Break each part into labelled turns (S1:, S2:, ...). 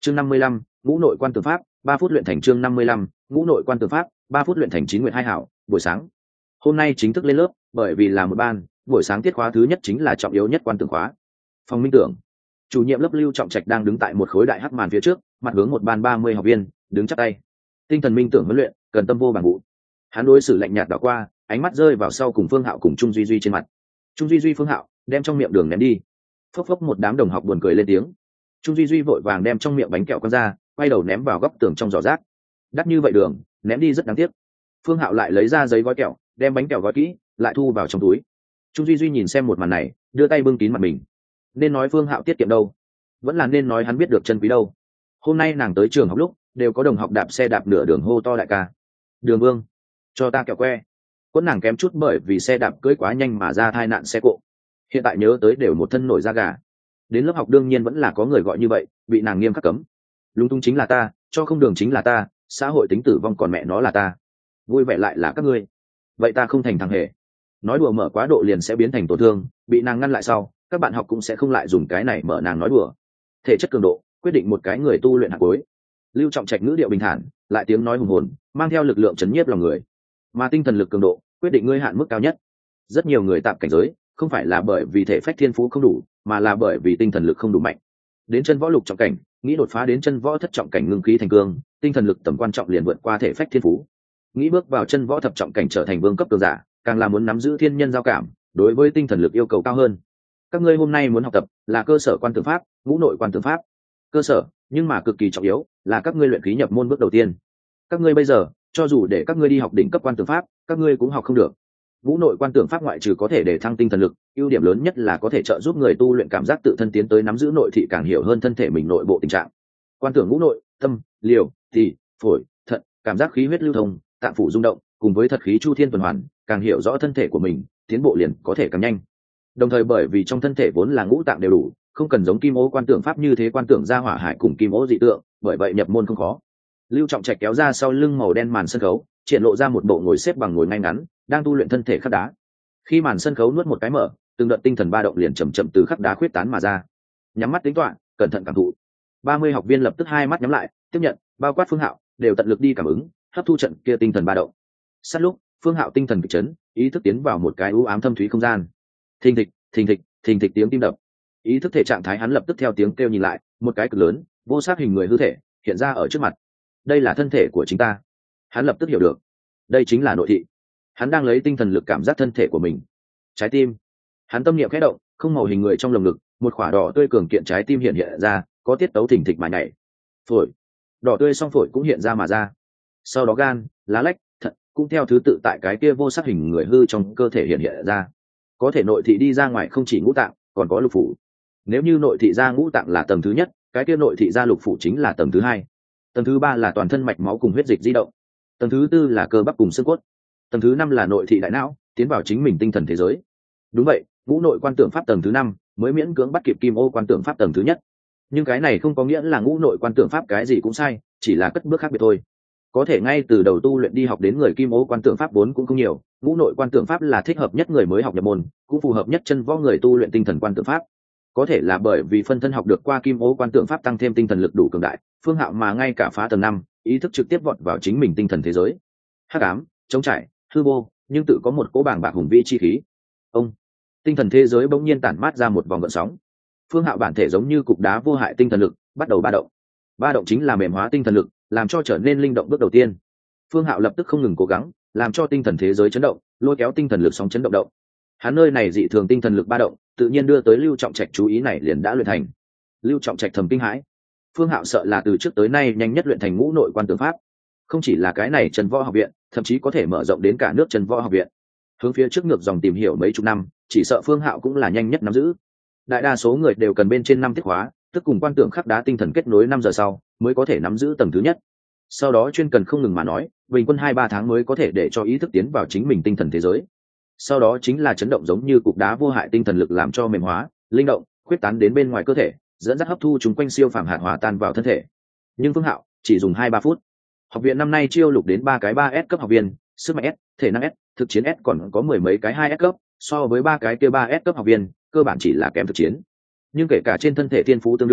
S1: chương 55, ngũ nội quan tư pháp 3 phút luyện thành. chương 55, ngũ nội quan tư pháp 3 phút luyện thành. Chín nguyện hai hảo. Buổi sáng hôm nay chính thức lên lớp, bởi vì là một ban, buổi sáng tiết khóa thứ nhất chính là trọng yếu nhất quan tưởng khóa. Phòng minh tưởng, chủ nhiệm lớp Lưu Trọng Trạch đang đứng tại một khối đại hắc màn phía trước, mặt hướng một ban 30 học viên, đứng chắp tay. Tinh thần minh tưởng huấn luyện cần tâm vô bằng vụ. Hắn đối xử lạnh nhạt đảo qua, ánh mắt rơi vào sau cùng Phương Hạo cùng Trung Duy Duy trên mặt. Trung Duy Duy, Phương Hạo đem trong miệng đường ném đi. Phốc phốc, một đám đồng học buồn cười lên tiếng. Trung Duy Duy vội vàng đem trong miệng bánh kẹo quăng ra, quay đầu ném vào góc tường trong giỏ rác. Đắt như vậy đường, ném đi rất đáng tiếc. Phương Hạo lại lấy ra giấy gói kẹo, đem bánh kẹo gói kỹ, lại thu vào trong túi. Trung Duy Duy nhìn xem một màn này, đưa tay bưng kín mặt mình. Nên nói Phương Hạo tiết kiệm đâu, vẫn là nên nói hắn biết được chân quý đâu. Hôm nay nàng tới trường học lúc, đều có đồng học đạp xe đạp nửa đường hô to đại ca Đường Vương, cho ta kẹo que. Quấn nàng kém chút bởi vì xe đạp cưỡi quá nhanh mà ra tai nạn xe cộ. Hiện tại nhớ tới đều một thân nổi da gà. Đến lớp học đương nhiên vẫn là có người gọi như vậy, bị nàng nghiêm khắc cấm. Lung tung chính là ta, cho không đường chính là ta, xã hội tính tử vong còn mẹ nó là ta, vui vẻ lại là các ngươi. Vậy ta không thành thằng hề. Nói đùa mở quá độ liền sẽ biến thành tổn thương, bị nàng ngăn lại sau, các bạn học cũng sẽ không lại dùng cái này mở nàng nói đùa. Thể chất cường độ quyết định một cái người tu luyện hạt cuối. Lưu Trọng Trạch ngữ điệu bình thản, lại tiếng nói hùng hồn, mang theo lực lượng chấn nhiếp lòng người. Mà tinh thần lực cường độ quyết định ngươi hạn mức cao nhất. Rất nhiều người tạm cảnh giới, không phải là bởi vì thể phách thiên phú không đủ, mà là bởi vì tinh thần lực không đủ mạnh. Đến chân võ lục trọng cảnh, nghĩ đột phá đến chân võ thất trọng cảnh ngưng khí thành cương, tinh thần lực tầm quan trọng liền vượt qua thể phách thiên phú. Nghĩ bước vào chân võ thập trọng cảnh trở thành vương cấp cường giả, càng là muốn nắm giữ thiên nhân giao cảm, đối với tinh thần lực yêu cầu cao hơn. Các ngươi hôm nay muốn học tập là cơ sở quan tưởng pháp, ngũ nội quan tưởng pháp. Cơ sở, nhưng mà cực kỳ trọng yếu, là các ngươi luyện khí nhập môn bước đầu tiên. Các ngươi bây giờ, cho dù để các ngươi đi học đỉnh cấp quan tưởng pháp, các ngươi cũng học không được. Ngũ nội quan tưởng pháp ngoại trừ có thể để thăng tinh thần lực, ưu điểm lớn nhất là có thể trợ giúp người tu luyện cảm giác tự thân tiến tới nắm giữ nội thị, càng hiểu hơn thân thể mình nội bộ tình trạng. Quan tưởng ngũ nội, tâm, liều, thì, phổi, thận, cảm giác khí huyết lưu thông, tạng phủ rung động, cùng với thật khí chu thiên tuần hoàn, càng hiểu rõ thân thể của mình, tiến bộ liền có thể càng nhanh. Đồng thời bởi vì trong thân thể vốn là ngũ tạng đều đủ, không cần giống kim ô quan tưởng pháp như thế quan tưởng ra hỏa hải cùng kim ô dị tượng, bởi vậy nhập môn không khó. Lưu Trọng Trạch kéo ra sau lưng màu đen màn sân khấu, triển lộ ra một bộ ngồi xếp bằng ngồi ngay ngắn, đang tu luyện thân thể khắc đá. Khi màn sân khấu nuốt một cái mở, từng đợt tinh thần ba động liền chậm chậm từ khắc đá khuyết tán mà ra. Nhắm mắt tính toán, cẩn thận cảm thụ. 30 học viên lập tức hai mắt nhắm lại, tiếp nhận, bao quát Phương Hạo, đều tận lực đi cảm ứng, hấp thu trận kia tinh thần ba động. Sát lúc, Phương Hạo tinh thần kịch chấn, ý thức tiến vào một cái u ám thâm thúy không gian. Thình thịch, thình thịch, thình thịch tiếng tim đập. Ý thức thể trạng thái hắn lập tức theo tiếng kêu nhìn lại, một cái cực lớn, vô sắc hình người hư thể hiện ra ở trước mặt. Đây là thân thể của chính ta. Hắn lập tức hiểu được, đây chính là nội thị. Hắn đang lấy tinh thần lực cảm giác thân thể của mình. Trái tim. Hắn tâm niệm khẽ động, không màu hình người trong lồng ngực, một quả đỏ tươi cường kiện trái tim hiện ra, có tiết tấu thình thịch mà nhảy. Phổi. Đỏ tươi song phổi cũng hiện ra mà ra. Sau đó gan, lá lách, thận cũng theo thứ tự tại cái kia vô sắc hình người hư trong cơ thể hiện ra. Có thể nội thị đi ra ngoài không chỉ ngũ tạng, còn có lục phủ. Nếu như nội thị ra ngũ tạng là tầng thứ nhất, cái kia nội thị ra lục phủ chính là tầng thứ hai. Tầng thứ ba là toàn thân mạch máu cùng huyết dịch di động. Tầng thứ tư là cơ bắp cùng xương cốt. Tầng thứ năm là nội thị đại não, tiến vào chính mình tinh thần thế giới. Đúng vậy, ngũ nội quan tưởng pháp tầng thứ năm mới miễn cưỡng bắt kịp kim ô quan tưởng pháp tầng thứ nhất. Nhưng cái này không có nghĩa là ngũ nội quan tưởng pháp cái gì cũng sai, chỉ là cất bước khác biệt thôi. Có thể ngay từ đầu tu luyện đi học đến người kim ô quan tưởng pháp vốn cũng không nhiều, ngũ nội quan tưởng pháp là thích hợp nhất người mới học nhập môn, cũng phù hợp nhất chân võ người tu luyện tinh thần quan tưởng pháp. Có thể là bởi vì phân thân học được qua kim ô quan tưởng pháp tăng thêm tinh thần lực đủ cường đại, Phương Hạo mà ngay cả phá tầng 5, ý thức trực tiếp vọt vào chính mình tinh thần thế giới. Hắc ám, trống trải, hư vô, nhưng tự có một cỗ bàng bạc hùng vĩ chi khí. Ông, tinh thần thế giới bỗng nhiên tản mát ra một vòng gợn sóng. Phương Hạo bản thể giống như cục đá vô hại tinh thần lực, bắt đầu ba động. Ba động chính là mềm hóa tinh thần lực, làm cho trở nên linh động bước đầu tiên. Phương Hạo lập tức không ngừng cố gắng, làm cho tinh thần thế giới chấn động, lôi kéo tinh thần lực sóng chấn động động. Hắn nơi này dị thường tinh thần lực ba động, tự nhiên đưa tới Lưu Trọng Trạch chú ý này liền đã luyện thành. Lưu Trọng Trạch thầm kinh hãi. Phương Hạo sợ là từ trước tới nay nhanh nhất luyện thành ngũ nội quan tưởng pháp. Không chỉ là cái này Trần Võ học viện, thậm chí có thể mở rộng đến cả nước Trần Võ học viện. Hướng phía trước ngược dòng tìm hiểu mấy chục năm, chỉ sợ Phương Hạo cũng là nhanh nhất nắm giữ. Đại đa số người đều cần bên trên 5 tiết khóa, tức cùng quan tưởng khắc đá tinh thần kết nối 5 giờ sau, mới có thể nắm giữ tầng thứ nhất. Sau đó chuyên cần không ngừng mà nói, bình quân 2-3 tháng mới có thể để cho ý thức tiến vào chính mình tinh thần thế giới. Sau đó chính là chấn động giống như cục đá vô hại tinh thần lực làm cho mềm hóa, linh động, khuyết tán đến bên ngoài cơ thể, dẫn dắt hấp thu chúng quanh siêu phàm hạt hòa tan vào thân thể. Nhưng Phương Hạo chỉ dùng 2-3 phút. Học viện năm nay chiêu lục đến 3 cái 3S cấp học viên, sức mạnh S, thể năng S, thực chiến S còn có 10 mấy cái 2S cấp, so với 3 cái kia 3S cấp học viên, cơ bản chỉ là kém thực chiến. Nhưng kể cả trên thân thể thiên phú tương đương,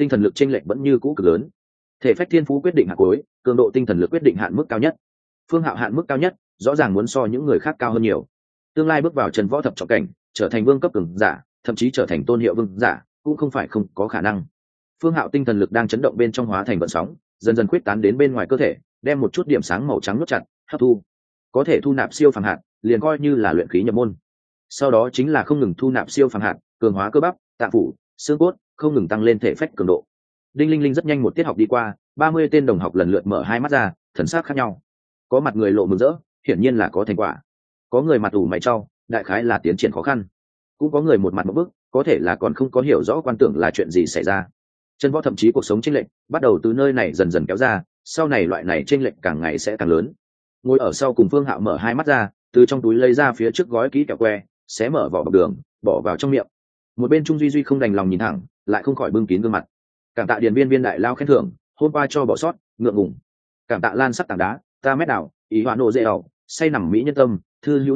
S1: tinh thần lực chênh lệch vẫn như cũ cực lớn. Thể phách thiên phú quyết định hạn cuối, cường độ tinh thần lực quyết định hạn mức cao nhất. Phương Hạo hạn mức cao nhất, rõ ràng muốn so những người khác cao hơn nhiều. Tương lai bước vào Trần Võ thập trọng cảnh, trở thành vương cấp cường giả, thậm chí trở thành tôn hiệu vương giả, cũng không phải không có khả năng. Phương Hạo tinh thần lực đang chấn động bên trong hóa thành vận sóng, dần dần quyết tán đến bên ngoài cơ thể, đem một chút điểm sáng màu trắng nuốt chặt, hấp thu. Có thể thu nạp siêu phàm hạt, liền coi như là luyện khí nhập môn. Sau đó chính là không ngừng thu nạp siêu phàm hạt, cường hóa cơ bắp, tạng phủ, xương cốt, không ngừng tăng lên thể phách cường độ. Đinh linh linh rất nhanh một tiết học đi qua, 30 tên đồng học lần lượt mở hai mắt ra, thần sắc khác nhau. Có mặt người lộ mừng rỡ, hiển nhiên là có thành quả. Có người mặt ủ mày trao, đại khái là tiến triển khó khăn. Cũng có người một mặt một bức, có thể là còn không có hiểu rõ quan tưởng là chuyện gì xảy ra. Chân võ thậm chí cuộc sống chênh lệch bắt đầu từ nơi này dần dần kéo ra, sau này loại này chênh lệch càng ngày sẽ càng lớn. Ngồi ở sau cùng Phương Hạo mở hai mắt ra, từ trong túi lấy ra phía trước gói kỹ kẹo que, xé mở vỏ bọc đường, bỏ vào trong miệng. Một bên Trung Duy Duy không đành lòng nhìn thẳng, lại không khỏi bưng kín gương mặt. Cảm tạ điền viên viên đại lao khen thưởng, hôm qua cho bỏ sót, ngượng ngùng. Cảm tạ lan sắc tảng đá, ta mét đảo, ý hoạn nộ dễ ẩu, say nằm mỹ nhân tâm, thư hữu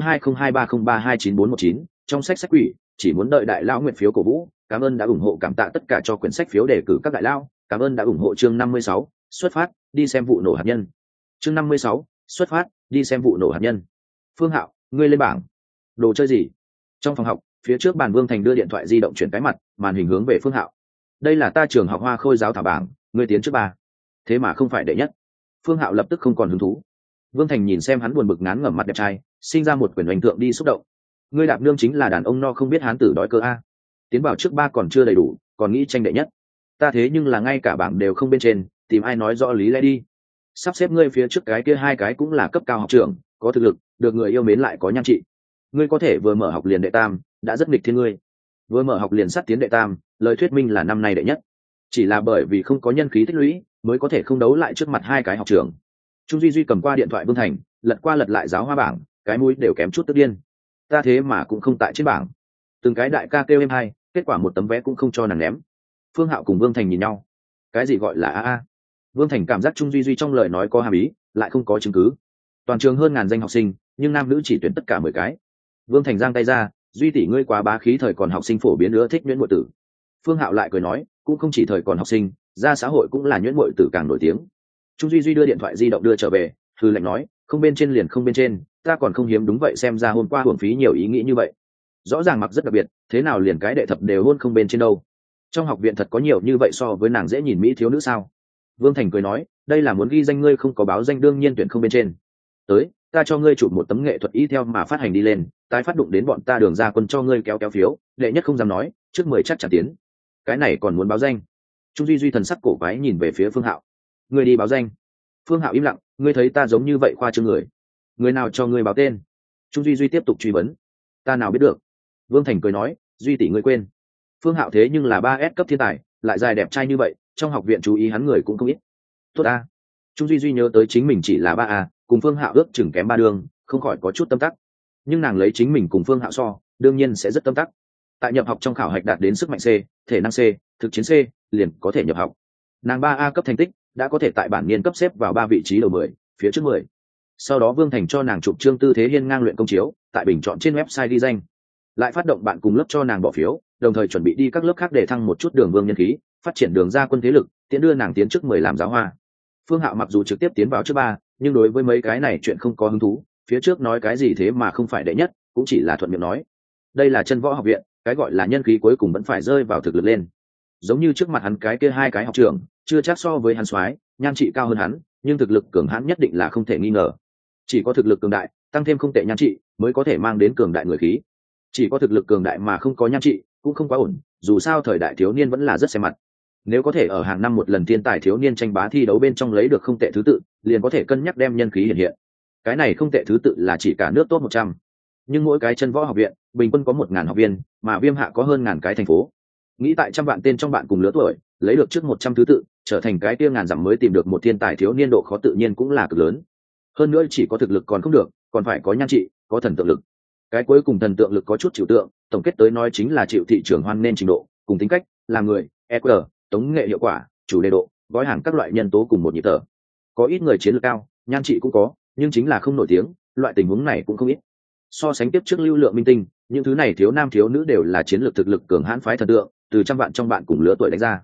S1: 202303294119, trong sách sách quỷ, chỉ muốn đợi đại lao nguyện phiếu cổ vũ. Cảm ơn đã ủng hộ, cảm tạ tất cả cho quyển sách phiếu đề cử các đại lao. Cảm ơn đã ủng hộ chương 56, xuất phát, đi xem vụ nổ hạt nhân. Chương 56, xuất phát, đi xem vụ nổ hạt nhân. Phương Hạo, ngươi lên bảng. Đồ chơi gì? Trong phòng học, phía trước bàn Vương Thành đưa điện thoại di động chuyển cái mặt, màn hình hướng về Phương Hạo. Đây là ta trường học Hoa Khôi giáo thảo bảng, ngươi tiến trước ba. Thế mà không phải đệ nhất. Phương Hạo lập tức không còn hứng thú. Vương Thành nhìn xem hắn buồn bực ngán ngẩm mặt đẹp trai, sinh ra một quyển oanh thượng đi xúc động. Ngươi đạp nương chính là đàn ông no không biết hán tử đói cơ a. Tiến vào trước ba còn chưa đầy đủ, còn nghĩ tranh đệ nhất. Ta thế nhưng là ngay cả bảng đều không bên trên, tìm ai nói rõ lý lẽ đi. Sắp xếp ngươi phía trước cái kia hai cái cũng là cấp cao học trưởng, có thực lực, được người yêu mến lại có nhan trị. Ngươi có thể vừa mở học liền đệ tam, đã rất nghịch thiên ngươi. Vừa mở học liền sát tiến đệ tam, lời thuyết minh là năm nay đệ nhất. Chỉ là bởi vì không có nhân khí tích lũy, mới có thể không đấu lại trước mặt hai cái học trưởng. Trung Duy Duy cầm qua điện thoại Vương Thành, lật qua lật lại giáo hoa bảng, cái mũi đều kém chút tức điên. Ta thế mà cũng không tại trên bảng. Từng cái đại ca kêu em hai, kết quả một tấm vé cũng không cho nàng ném. Phương Hạo cùng Vương Thành nhìn nhau. Cái gì gọi là a? Vương Thành cảm giác Trung Duy Duy trong lời nói có hàm ý, lại không có chứng cứ. Toàn trường hơn ngàn danh học sinh, nhưng nam nữ chỉ tuyển tất cả 10 cái. Vương Thành giang tay ra, Duy tỷ ngươi quá bá khí, thời còn học sinh phổ biến nữa thích nhuyễn muội tử. Phương Hạo lại cười nói, cũng không chỉ thời còn học sinh, ra xã hội cũng là nhuyễn muội tử càng nổi tiếng. Trung Duy Duy đưa điện thoại di động đưa trở về, hư lệnh nói, không bên trên liền không bên trên, ta còn không hiếm đúng vậy, xem ra hôm qua hưởng phí nhiều ý nghĩ như vậy. Rõ ràng mặc rất đặc biệt, thế nào liền cái đệ thập đều hôn không bên trên đâu. Trong học viện thật có nhiều như vậy so với nàng dễ nhìn mỹ thiếu nữ sao? Vương Thành cười nói, đây là muốn ghi danh ngươi không có báo danh đương nhiên tuyển không bên trên. Tới, ta cho ngươi chụp một tấm nghệ thuật y theo mà phát hành đi lên, tái phát đụng đến bọn ta Đường ra quân cho ngươi kéo kéo phiếu, đệ nhất không dám nói, trước 10 chắc trả tiến. Cái này còn muốn báo danh? Trung Duy Duy thần sắc cổ quái nhìn về phía Phương Hạo. Ngươi đi báo danh? Phương Hạo im lặng, ngươi thấy ta giống như vậy khoa trương người? Người nào cho ngươi báo tên? Trung Duy Duy tiếp tục truy vấn. Ta nào biết được? Vương Thành cười nói, Duy tỷ ngươi quên. Phương Hạo thế nhưng là 3S cấp thiên tài, lại dài đẹp trai như vậy, trong học viện chú ý hắn người cũng không ít. Tốt a. Trung Duy Duy nhớ tới chính mình chỉ là 3A, cùng Phương Hạo ước chừng kém 3 đường, không khỏi có chút tâm tắc. Nhưng nàng lấy chính mình cùng Phương Hạo so, đương nhiên sẽ rất tâm tắc. Tại nhập học trong khảo hạch đạt đến sức mạnh C, thể năng C, thực chiến C, liền có thể nhập học. Nàng 3A cấp thành tích, đã có thể tại bản niên cấp xếp vào 3 vị trí đầu 10, phía trước 10. Sau đó Vương Thành cho nàng chụp trương tư thế hiên ngang luyện công chiếu, tại bình chọn trên website ghi danh. Lại phát động bạn cùng lớp cho nàng bỏ phiếu, đồng thời chuẩn bị đi các lớp khác để thăng một chút Đường Vương nhân khí, phát triển Đường ra quân thế lực, tiến đưa nàng tiến trước 10 làm giáo hoa. Phương Hạo mặc dù trực tiếp tiến vào trước 3, nhưng đối với mấy cái này chuyện không có hứng thú, phía trước nói cái gì thế mà không phải đệ nhất, cũng chỉ là thuận miệng nói. Đây là Chân Võ học viện, cái gọi là nhân khí cuối cùng vẫn phải rơi vào thực lực lên. Giống như trước mặt hắn cái kia hai cái học trưởng, chưa chắc so với hắn soái, nhan trị cao hơn hắn, nhưng thực lực cường hãn nhất định là không thể nghi ngờ. Chỉ có thực lực cường đại, tăng thêm không tệ nhan trị, mới có thể mang đến cường đại người khí. Chỉ có thực lực cường đại mà không có nhan trị, cũng không quá ổn, dù sao thời đại thiếu niên vẫn là rất xem mặt. Nếu có thể ở hàng năm một lần thiên tài thiếu niên tranh bá thi đấu bên trong lấy được không tệ thứ tự, liền có thể cân nhắc đem nhân khí hiện hiện. Cái này không tệ thứ tự là chỉ cả nước top 100. Nhưng mỗi cái Chân Võ học viện, bình quân có 1000 học viên, mà Viêm Hạ có hơn ngàn cái thành phố. Nghĩ tại trăm vạn tên trong bạn cùng lứa tuổi, lấy được trước 100 thứ tự, trở thành cái kia ngàn dặm mới tìm được một thiên tài thiếu niên độ khó tự nhiên cũng là cực lớn. Hơn nữa chỉ có thực lực còn không được, còn phải có nhan trị, có thần tượng lực. Cái cuối cùng thần tượng lực có chút chịu tượng, tổng kết tới nói chính là chịu thị trường hoan nên trình độ, cùng tính cách, là người, EQ, tống nghệ hiệu quả, chủ đề độ, gói hàng các loại nhân tố cùng một nhịp thở. Có ít người chiến lược cao, nhan trị cũng có, nhưng chính là không nổi tiếng, loại tình huống này cũng không ít. So sánh tiếp trước lưu lượng minh tinh, những thứ này thiếu nam thiếu nữ đều là chiến lược thực lực cường hãn phái thần tượng, từ trăm vạn trong bạn cùng lứa tuổi đánh ra.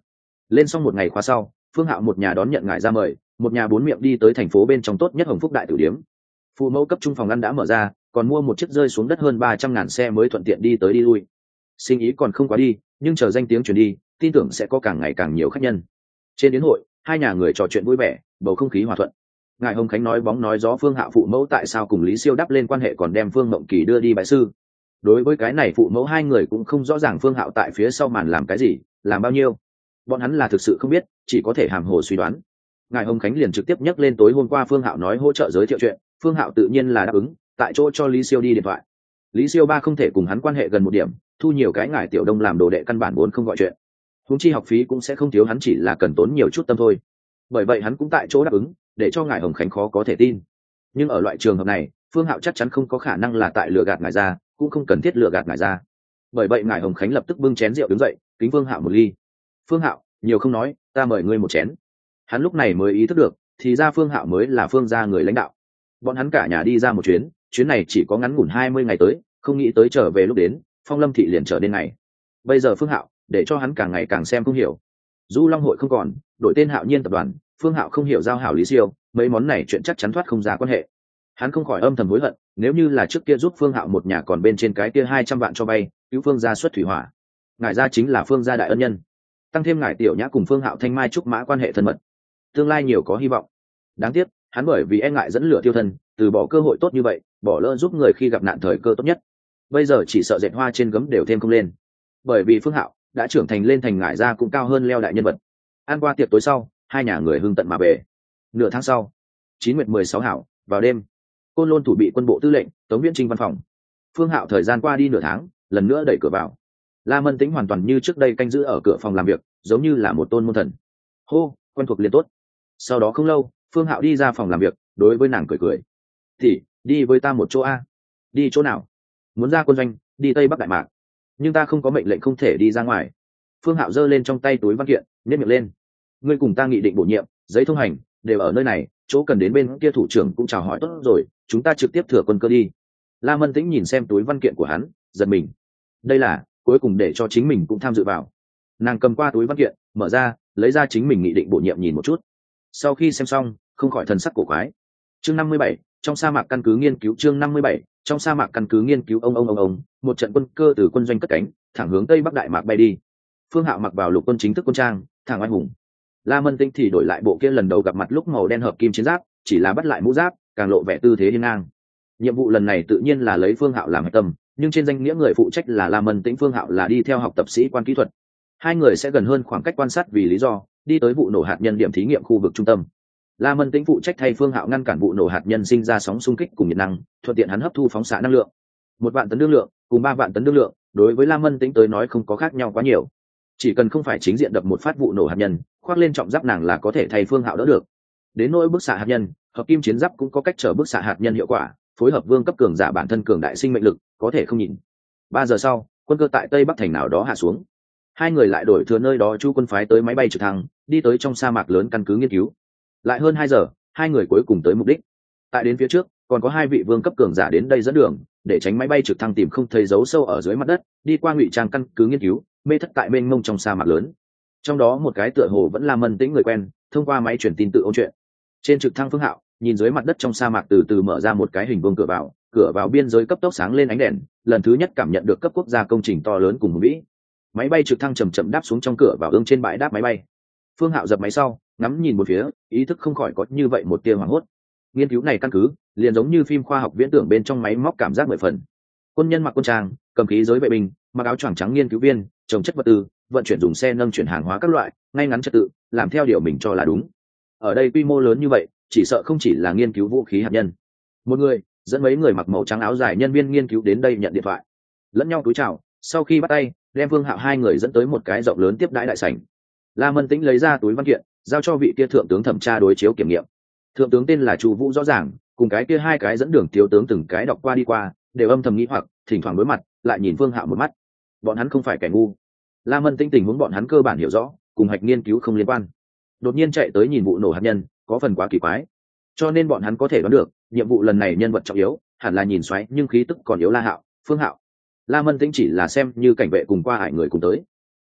S1: Lên xong một ngày khóa sau, Phương Hạo một nhà đón nhận ngài ra mời, một nhà bốn miệng đi tới thành phố bên trong tốt nhất Hồng Phúc đại tử điếm. Phụ mẫu cấp trung phòng ăn đã mở ra, còn mua một chiếc rơi xuống đất hơn 300.000 xe mới thuận tiện đi tới đi lui. Sinh ý còn không quá đi, nhưng chờ danh tiếng truyền đi, tin tưởng sẽ có càng ngày càng nhiều khách nhân. Trên đến hội, hai nhà người trò chuyện vui vẻ, bầu không khí hòa thuận. Ngài Hồng Khánh nói bóng nói gió Phương Hạo phụ mẫu tại sao cùng Lý Siêu đắp lên quan hệ, còn đem Phương Mộng Kỳ đưa đi bái sư. Đối với cái này phụ mẫu hai người cũng không rõ ràng Phương Hạo tại phía sau màn làm cái gì, làm bao nhiêu. Bọn hắn là thực sự không biết, chỉ có thể hàm hồ suy đoán. Ngài Hồng Khánh liền trực tiếp nhắc lên tối hôm qua Phương Hạo nói hỗ trợ giới thiệu chuyện, Phương Hạo tự nhiên là đáp ứng, tại chỗ cho Lý Siêu đi điện thoại. Lý Siêu ba không thể cùng hắn quan hệ gần một điểm, thu nhiều cái ngài tiểu đông làm đồ đệ căn bản vốn không gọi chuyện. Huống chi học phí cũng sẽ không thiếu, hắn chỉ là cần tốn nhiều chút tâm thôi. Bởi vậy hắn cũng tại chỗ đáp ứng, để cho ngài Hồng Khánh khó có thể tin. Nhưng ở loại trường hợp này, Phương Hạo chắc chắn không có khả năng là tại lừa gạt ngài ra, cũng không cần thiết lừa gạt ngài ra. Bởi vậy ngài Hồng Khánh lập tức bưng chén rượu đứng dậy, kính Phương Hạo một ly. Phương Hạo, nhiều không nói, ta mời ngươi một chén. Hắn lúc này mới ý thức được, thì ra Phương Hạo mới là Phương gia người lãnh đạo. Bọn hắn cả nhà đi ra một chuyến này chỉ có ngắn ngủn 20 ngày tới, không nghĩ tới trở về lúc đến, Phong Lâm thị liền trở nên ngày. Bây giờ Phương Hạo, để cho hắn càng ngày càng xem không hiểu. Du Long hội không còn, đổi tên Hạo Nhiên tập đoàn, Phương Hạo không hiểu giao hảo Lý Siêu, mấy món này chuyện chắc chắn thoát không ra quan hệ. Hắn không khỏi âm thầm hối hận, nếu như là trước kia giúp Phương Hạo một nhà còn bên trên cái kia 200 vạn cho vay, cứu Phương gia xuất thủy hỏa. Ngài gia chính là Phương gia đại ân nhân. Tăng thêm ngài tiểu nhã cùng Phương Hạo thanh mai trúc mã quan hệ thân mật, tương lai nhiều có hy vọng. Đáng tiếc, hắn bởi vì e ngại dẫn lửa tiêu thân, từ bỏ cơ hội tốt như vậy, bỏ lỡ giúp người khi gặp nạn thời cơ tốt nhất. Bây giờ chỉ sợ dệt hoa trên gấm đều thêm không lên. Bởi vì Phương Hạo đã trưởng thành lên thành ngải gia cũng cao hơn leo đại nhân vật. Ăn qua tiệc tối sau, hai nhà người hưng tận mà về. Nửa tháng sau, 9 nguyệt 16 hảo, vào đêm, Côn Lôn thủ bị quân bộ tư lệnh Tống Viễn Trinh văn phòng. Phương Hạo thời gian qua đi nửa tháng, lần nữa đẩy cửa vào. La Mân Tĩnh hoàn toàn như trước đây canh giữ ở cửa phòng làm việc, giống như là một tôn môn thần. Hô, quen thuộc liền tốt. Sau đó không lâu, Phương Hạo đi ra phòng làm việc, đối với nàng cười cười. "Thì, đi với ta một chỗ a." "Đi chỗ nào?" "Muốn ra quân doanh, đi Tây Bắc Đại Mạc. Nhưng ta không có mệnh lệnh không thể đi ra ngoài." Phương Hạo giơ lên trong tay túi văn kiện, nhếch miệng lên. "Ngươi cùng ta nghị định bổ nhiệm, giấy thông hành đều ở nơi này, chỗ cần đến bên kia thủ trưởng cũng chào hỏi tốt rồi, chúng ta trực tiếp thừa quân cơ đi." La Mân Tĩnh nhìn xem túi văn kiện của hắn, giật mình. Đây là cuối cùng để cho chính mình cũng tham dự vào. Nàng cầm qua túi văn kiện, mở ra, lấy ra chính mình nghị định bổ nhiệm nhìn một chút. Sau khi xem xong, không khỏi thần sắc cổ quái. Chương 57, trong sa mạc căn cứ nghiên cứu. Chương 57, trong sa mạc căn cứ nghiên cứu. Ông, một trận quân cơ từ quân doanh cất cánh, thẳng hướng Tây Bắc Đại Mạc bay đi. Phương Hạo mặc vào lục quân chính thức quân trang, thẳng oai hùng. La Mân Tĩnh thì đổi lại bộ kia lần đầu gặp mặt lúc màu đen hợp kim chiến giáp, chỉ là bắt lại mũ giáp, càng lộ vẻ tư thế hiên ngang. Nhiệm vụ lần này tự nhiên là lấy Phương Hạo làm hệ tâm, nhưng trên danh nghĩa người phụ trách là La Mân Tĩnh, Phương Hạo là đi theo học tập sĩ quan kỹ thuật. Hai người sẽ gần hơn khoảng cách quan sát vì lý do, đi tới vụ nổ hạt nhân điểm thí nghiệm khu vực trung tâm. La Mân Tĩnh phụ trách thay Phương Hạo ngăn cản vụ nổ hạt nhân sinh ra sóng xung kích cùng nhiệt năng, thuận tiện hắn hấp thu phóng xạ năng lượng. 1 vạn tấn năng lượng cùng 3 vạn tấn năng lượng, đối với La Mân Tĩnh tới nói không có khác nhau quá nhiều. Chỉ cần không phải chính diện đập một phát vụ nổ hạt nhân, khoác lên trọng giáp nàng là có thể thay Phương Hạo đỡ được. Đến nỗi bức xạ hạt nhân, hợp kim chiến giáp cũng có cách trở bức xạ hạt nhân hiệu quả, phối hợp vương cấp cường giả bản thân cường đại sinh mệnh lực, có thể không nhìn. 3 giờ sau, quân cơ tại Tây Bắc thành nào đó hạ xuống. Hai người lại đổi thừa nơi đó chu quân phái tới máy bay trực thăng, đi tới trong sa mạc lớn căn cứ nghiên cứu. Lại hơn 2 giờ, hai người cuối cùng tới mục đích. Tại đến phía trước, còn có 2 vị vương cấp cường giả đến đây dẫn đường, để tránh máy bay trực thăng tìm không thấy dấu sâu ở dưới mặt đất, đi qua ngụy trang căn cứ nghiên cứu, mê thất tại mênh mông trong sa mạc lớn. Trong đó một cái tựa hồ vẫn là Mân Tĩnh người quen, thông qua máy truyền tin tự ôn chuyện. Trên trực thăng Phương Hạo nhìn dưới mặt đất trong sa mạc từ từ mở ra một cái hình vuông cửa vào biên giới cấp tốc sáng lên ánh đèn, lần thứ nhất cảm nhận được cấp quốc gia công trình to lớn cùng hùng vĩ. Máy bay trực thăng chậm chậm đáp xuống trong cửa vào ương trên bãi đáp máy bay. Phương Hạo dập máy sau, ngắm nhìn một phía, ý thức không khỏi có như vậy một tia hoảng hốt. Nghiên cứu này căn cứ liền giống như phim khoa học viễn tưởng bên trong máy móc cảm giác 10 phần. Quân nhân mặc quân trang, cầm khí giới vệ binh, mặc áo choàng trắng nghiên cứu viên, trồng chất vật tư, vận chuyển dùng xe nâng chuyển hàng hóa các loại, ngay ngắn trật tự, làm theo điều mình cho là đúng. Ở đây quy mô lớn như vậy, chỉ sợ không chỉ là nghiên cứu vũ khí hạt nhân. Một người dẫn mấy người mặc màu trắng áo dài nhân viên nghiên cứu đến đây nhận điện thoại, lẫn nhau cúi chào, sau khi bắt tay, đem Phương Hạo hai người dẫn tới một cái rộng lớn tiếp đãi đại sảnh. La Mân Tĩnh lấy ra túi văn kiện, giao cho vị kia thượng tướng thẩm tra đối chiếu kiểm nghiệm. Thượng tướng tên là Chu Vũ rõ ràng, cùng cái kia 2 cái dẫn đường thiếu tướng từng cái đọc qua đi qua, đều âm thầm nghĩ hoặc, thỉnh thoảng đối mặt, lại nhìn Phương Hạo một mắt. Bọn hắn không phải kẻ ngu. La Mân Tĩnh tình huống bọn hắn cơ bản hiểu rõ, cùng hạch nghiên cứu không liên quan. Đột nhiên chạy tới nhìn vụ nổ hạt nhân, có phần quá kỳ quái. Cho nên bọn hắn có thể đoán được, nhiệm vụ lần này nhân vật trọng yếu, hẳn là nhìn xoáy nhưng khí tức còn yếu La Hạo, Phương Hạo. La Mân Tĩnh chỉ là xem như cảnh vệ cùng qua hải người cùng tới.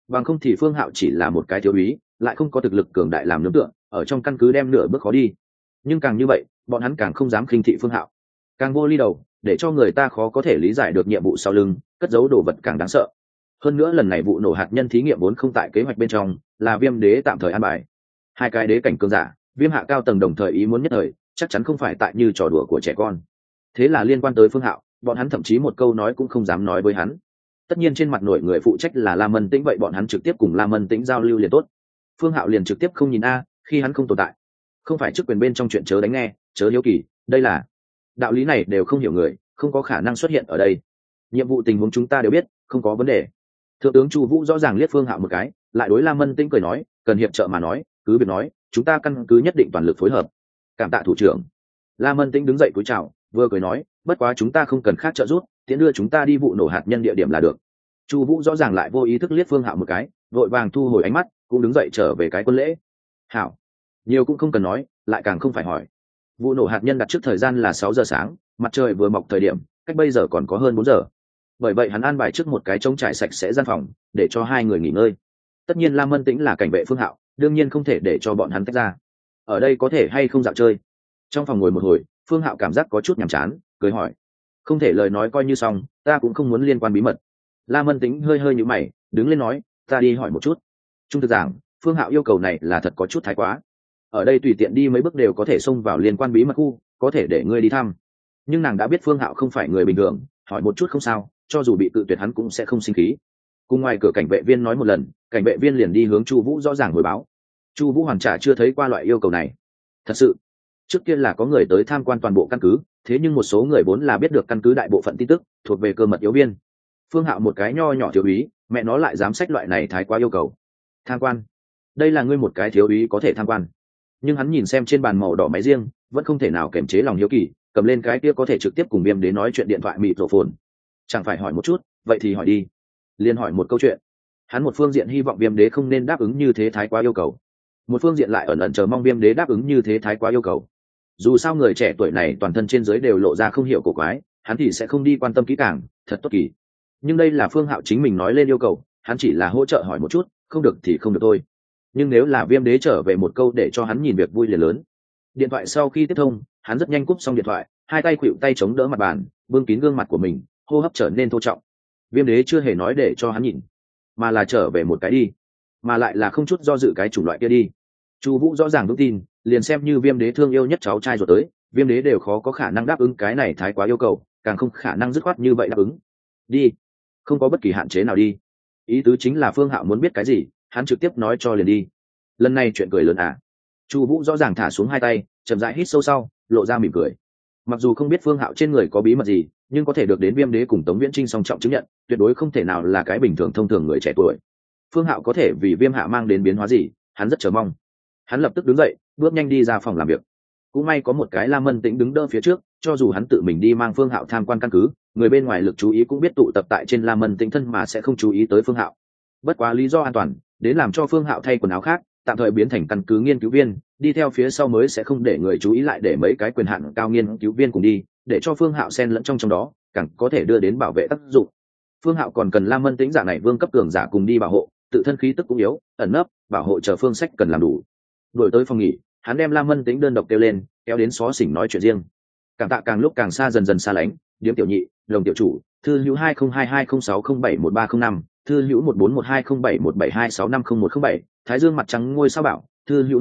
S1: bằng không thì Phương Hạo chỉ là một cái thiếu úy, lại không có thực lực cường đại làm nương tựa, ở trong căn cứ đem nửa bước khó đi. Nhưng càng như vậy, bọn hắn càng không dám khinh thị Phương Hạo, càng vô ly đầu, để cho người ta khó có thể lý giải được nhiệm vụ sau lưng cất giấu đồ vật càng đáng sợ. Hơn nữa lần này vụ nổ hạt nhân thí nghiệm vốn không tại kế hoạch bên trong, là Viêm Đế tạm thời an bài. Hai cái đế cảnh cường giả, Viêm Hạ cao tầng đồng thời ý muốn nhất thời, chắc chắn không phải tại như trò đùa của trẻ con. Thế là liên quan tới Phương Hạo, bọn hắn thậm chí một câu nói cũng không dám nói với hắn. Tất nhiên trên mặt nội người phụ trách là La Mân Tĩnh, vậy bọn hắn trực tiếp cùng La Mân Tĩnh giao lưu liền tốt. Phương Hạo liền trực tiếp không nhìn khi hắn không tồn tại. Không phải chức quyền bên trong chuyện chớ đánh nghe, chớ hiếu kỳ, đây là đạo lý này đều không hiểu người, không có khả năng xuất hiện ở đây. Nhiệm vụ tình huống chúng ta đều biết, không có vấn đề. Thượng tướng Chu Vũ rõ ràng liếc Phương Hạo một cái, lại đối La Mân Tĩnh cười nói, cần hiệp trợ mà nói, cứ việc nói, chúng ta căn cứ nhất định toàn lực phối hợp. Cảm tạ thủ trưởng. La Mân Tĩnh đứng dậy cúi chào, vừa cười nói, bất quá chúng ta không cần khác trợ giúp, tiện đưa chúng ta đi vụ nổ hạt nhân địa điểm là được. Chu Vũ rõ ràng lại vô ý thức liếc Phương Hạo một cái, vội vàng thu hồi ánh mắt, cũng đứng dậy trở về cái quân lễ. Hảo, nhiều cũng không cần nói, lại càng không phải hỏi. Vụ nổ hạt nhân đặt trước thời gian là 6 giờ sáng, mặt trời vừa mọc thời điểm, cách bây giờ còn có hơn 4 giờ. Bởi vậy hắn an bài trước một cái trống trải sạch sẽ gian phòng, để cho hai người nghỉ ngơi. Tất nhiên Lam Mân Tĩnh là cảnh vệ Phương Hạo, đương nhiên không thể để cho bọn hắn tách ra. Ở đây có thể hay không dạo chơi? Trong phòng ngồi một hồi, Phương Hạo cảm giác có chút nhàm chán, cười hỏi. Không thể, lời nói coi như xong, ta cũng không muốn liên quan bí mật. Lam Mân Tĩnh hơi hơi nhíu mày, đứng lên nói, ta đi hỏi một chút. Trung thực giảng, Phương Hạo yêu cầu này là thật có chút thái quá. Ở đây tùy tiện đi mấy bước đều có thể xông vào liên quan bí mật khu, có thể để ngươi đi thăm. Nhưng nàng đã biết Phương Hạo không phải người bình thường, hỏi một chút không sao, cho dù bị cự tuyệt hắn cũng sẽ không sinh khí. Cùng ngoài cửa cảnh vệ viên nói một lần, cảnh vệ viên liền đi hướng Chu Vũ rõ ràng hồi báo. Chu Vũ hoàn trả chưa thấy qua loại yêu cầu này. Thật sự, trước kia là có người tới tham quan toàn bộ căn cứ, thế nhưng một số người vốn là biết được căn cứ đại bộ phận tin tức, thuộc về cơ mật yếu viên. Phương Hạo một cái nho nhỏ thiếu úy, mẹ nó lại dám xách loại này thái quá yêu cầu. Tham quan? Đây là ngươi một cái thiếu úy có thể tham quan? Nhưng hắn nhìn xem trên bàn màu đỏ máy riêng, vẫn không thể nào kiềm chế lòng hiếu kỳ, cầm lên cái kia có thể trực tiếp cùng Viêm Đế nói chuyện điện thoại mịt rổ phồn. Chẳng phải hỏi một chút, vậy thì hỏi đi. Liên hỏi một câu chuyện. Hắn một phương diện hy vọng Viêm Đế không nên đáp ứng như thế thái quá yêu cầu, một phương diện lại ẩn ẩn chờ mong Viêm Đế đáp ứng như thế thái quá yêu cầu. Dù sao người trẻ tuổi này toàn thân trên dưới đều lộ ra không hiểu cổ quái, hắn thì sẽ không đi quan tâm kỹ càng, thật tốt kỳ. Nhưng đây là Phương Hạo chính mình nói lên yêu cầu, hắn chỉ là hỗ trợ hỏi một chút, không được thì không được thôi. Nhưng nếu là Viêm Đế trở về một câu để cho hắn nhìn việc vui liền lớn. Điện thoại sau khi tiếp thông, hắn rất nhanh cúp xong điện thoại, hai tay khuỵu tay chống đỡ mặt bàn, bưng kín gương mặt của mình, hô hấp trở nên thô trọng. Viêm Đế chưa hề nói để cho hắn nhìn, mà là trở về một cái đi, mà lại là không chút do dự cái chủng loại kia đi. Chu Vũ rõ ràng vững tin, liền xem như Viêm Đế thương yêu nhất cháu trai rồi tới, Viêm Đế đều khó có khả năng đáp ứng cái này thái quá yêu cầu, càng không khả năng dứt khoát như vậy đáp ứng. Đi, không có bất kỳ hạn chế nào đi. Ý tứ chính là Phương Hạo muốn biết cái gì, hắn trực tiếp nói cho liền đi. Lần này chuyện cười lớn à? Chu Vũ rõ ràng thả xuống hai tay, chậm rãi hít sâu sau, lộ ra mỉm cười. Mặc dù không biết Phương Hạo trên người có bí mật gì, nhưng có thể được đến Viêm Đế cùng Tống Viễn Trinh song trọng chứng nhận, tuyệt đối không thể nào là cái bình thường thông thường người trẻ tuổi. Phương Hạo có thể vì Viêm Hạ mang đến biến hóa gì, hắn rất chờ mong. Hắn lập tức đứng dậy, bước nhanh đi ra phòng làm việc. Cũng may có một cái Lam Mân Tĩnh đứng đỡ phía trước, cho dù hắn tự mình đi mang Phương Hạo tham quan căn cứ, người bên ngoài lực chú ý cũng biết tụ tập tại trên Lam Mân Tĩnh thân mà sẽ không chú ý tới Phương Hạo. Bất quá lý do an toàn, đến làm cho Phương Hạo thay quần áo khác, tạm thời biến thành căn cứ nghiên cứu viên, đi theo phía sau mới sẽ không để người chú ý, lại để mấy cái quyền hạn cao nghiên cứu viên cùng đi, để cho Phương Hạo xen lẫn trong đó, càng có thể đưa đến bảo vệ tác dụng. Phương Hạo còn cần Lam Mân Tĩnh dạng này vương cấp cường giả cùng đi bảo hộ, tự thân khí tức cũng yếu, ẩn nấp, bảo hộ chờ phương sách cần làm đủ. Đuổi tới phòng nghỉ, hắn đem Lam Mân Tĩnh đơn độc kêu lên, kéo đến xó xỉnh nói chuyện riêng. Cảm tạ càng lúc càng xa dần dần xa lánh, Điếm tiểu nhị, Đồng tiểu chủ, thư hữu 202206071305, thư hữu 1412071726501107, Thái Dương mặt trắng ngôi sao bảo, thư hữu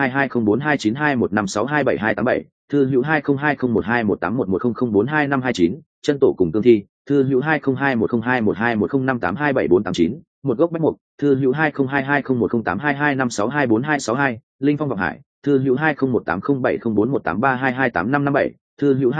S1: 202204292156272287, thư hữu 202012181100425529, chân tổ cùng cương thi, thư hữu 202102121058278489, một gốc bách mục, thư hữu 202201082256242262, linh phong vọng hải, thư hữu 201807041832285557, thư hữu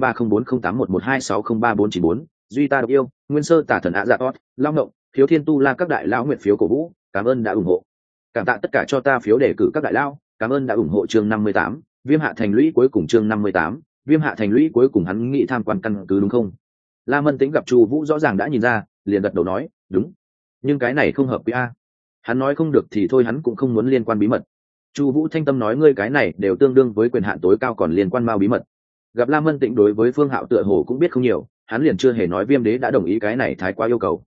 S1: 202304081126034494, duy ta độc yêu, nguyên sơ tả thần ạ dạ tốt, long động, phiếu thiên tu la các đại lão nguyện phiếu cổ vũ, cảm ơn đã ủng hộ. Cảm tạ tất cả cho ta phiếu đề cử các đại lão, cảm ơn đã ủng hộ chương 58, Viêm Hạ thành lũy cuối cùng chương 58, Viêm Hạ thành lũy cuối cùng hắn nghĩ tham quan căn cứ đúng không? La Mân Tĩnh gặp Chu Vũ rõ ràng đã nhìn ra, liền gật đầu nói, đúng. Nhưng cái này không hợp với a. Hắn nói không được thì thôi, hắn cũng không muốn liên quan bí mật. Chu Vũ thanh tâm nói, ngươi cái này đều tương đương với quyền hạn tối cao còn liên quan mao bí mật. Gặp La Mân Tĩnh đối với Phương Hạo tựa hồ cũng biết không nhiều, hắn liền chưa hề nói Viêm Đế đã đồng ý cái này thái quá yêu cầu.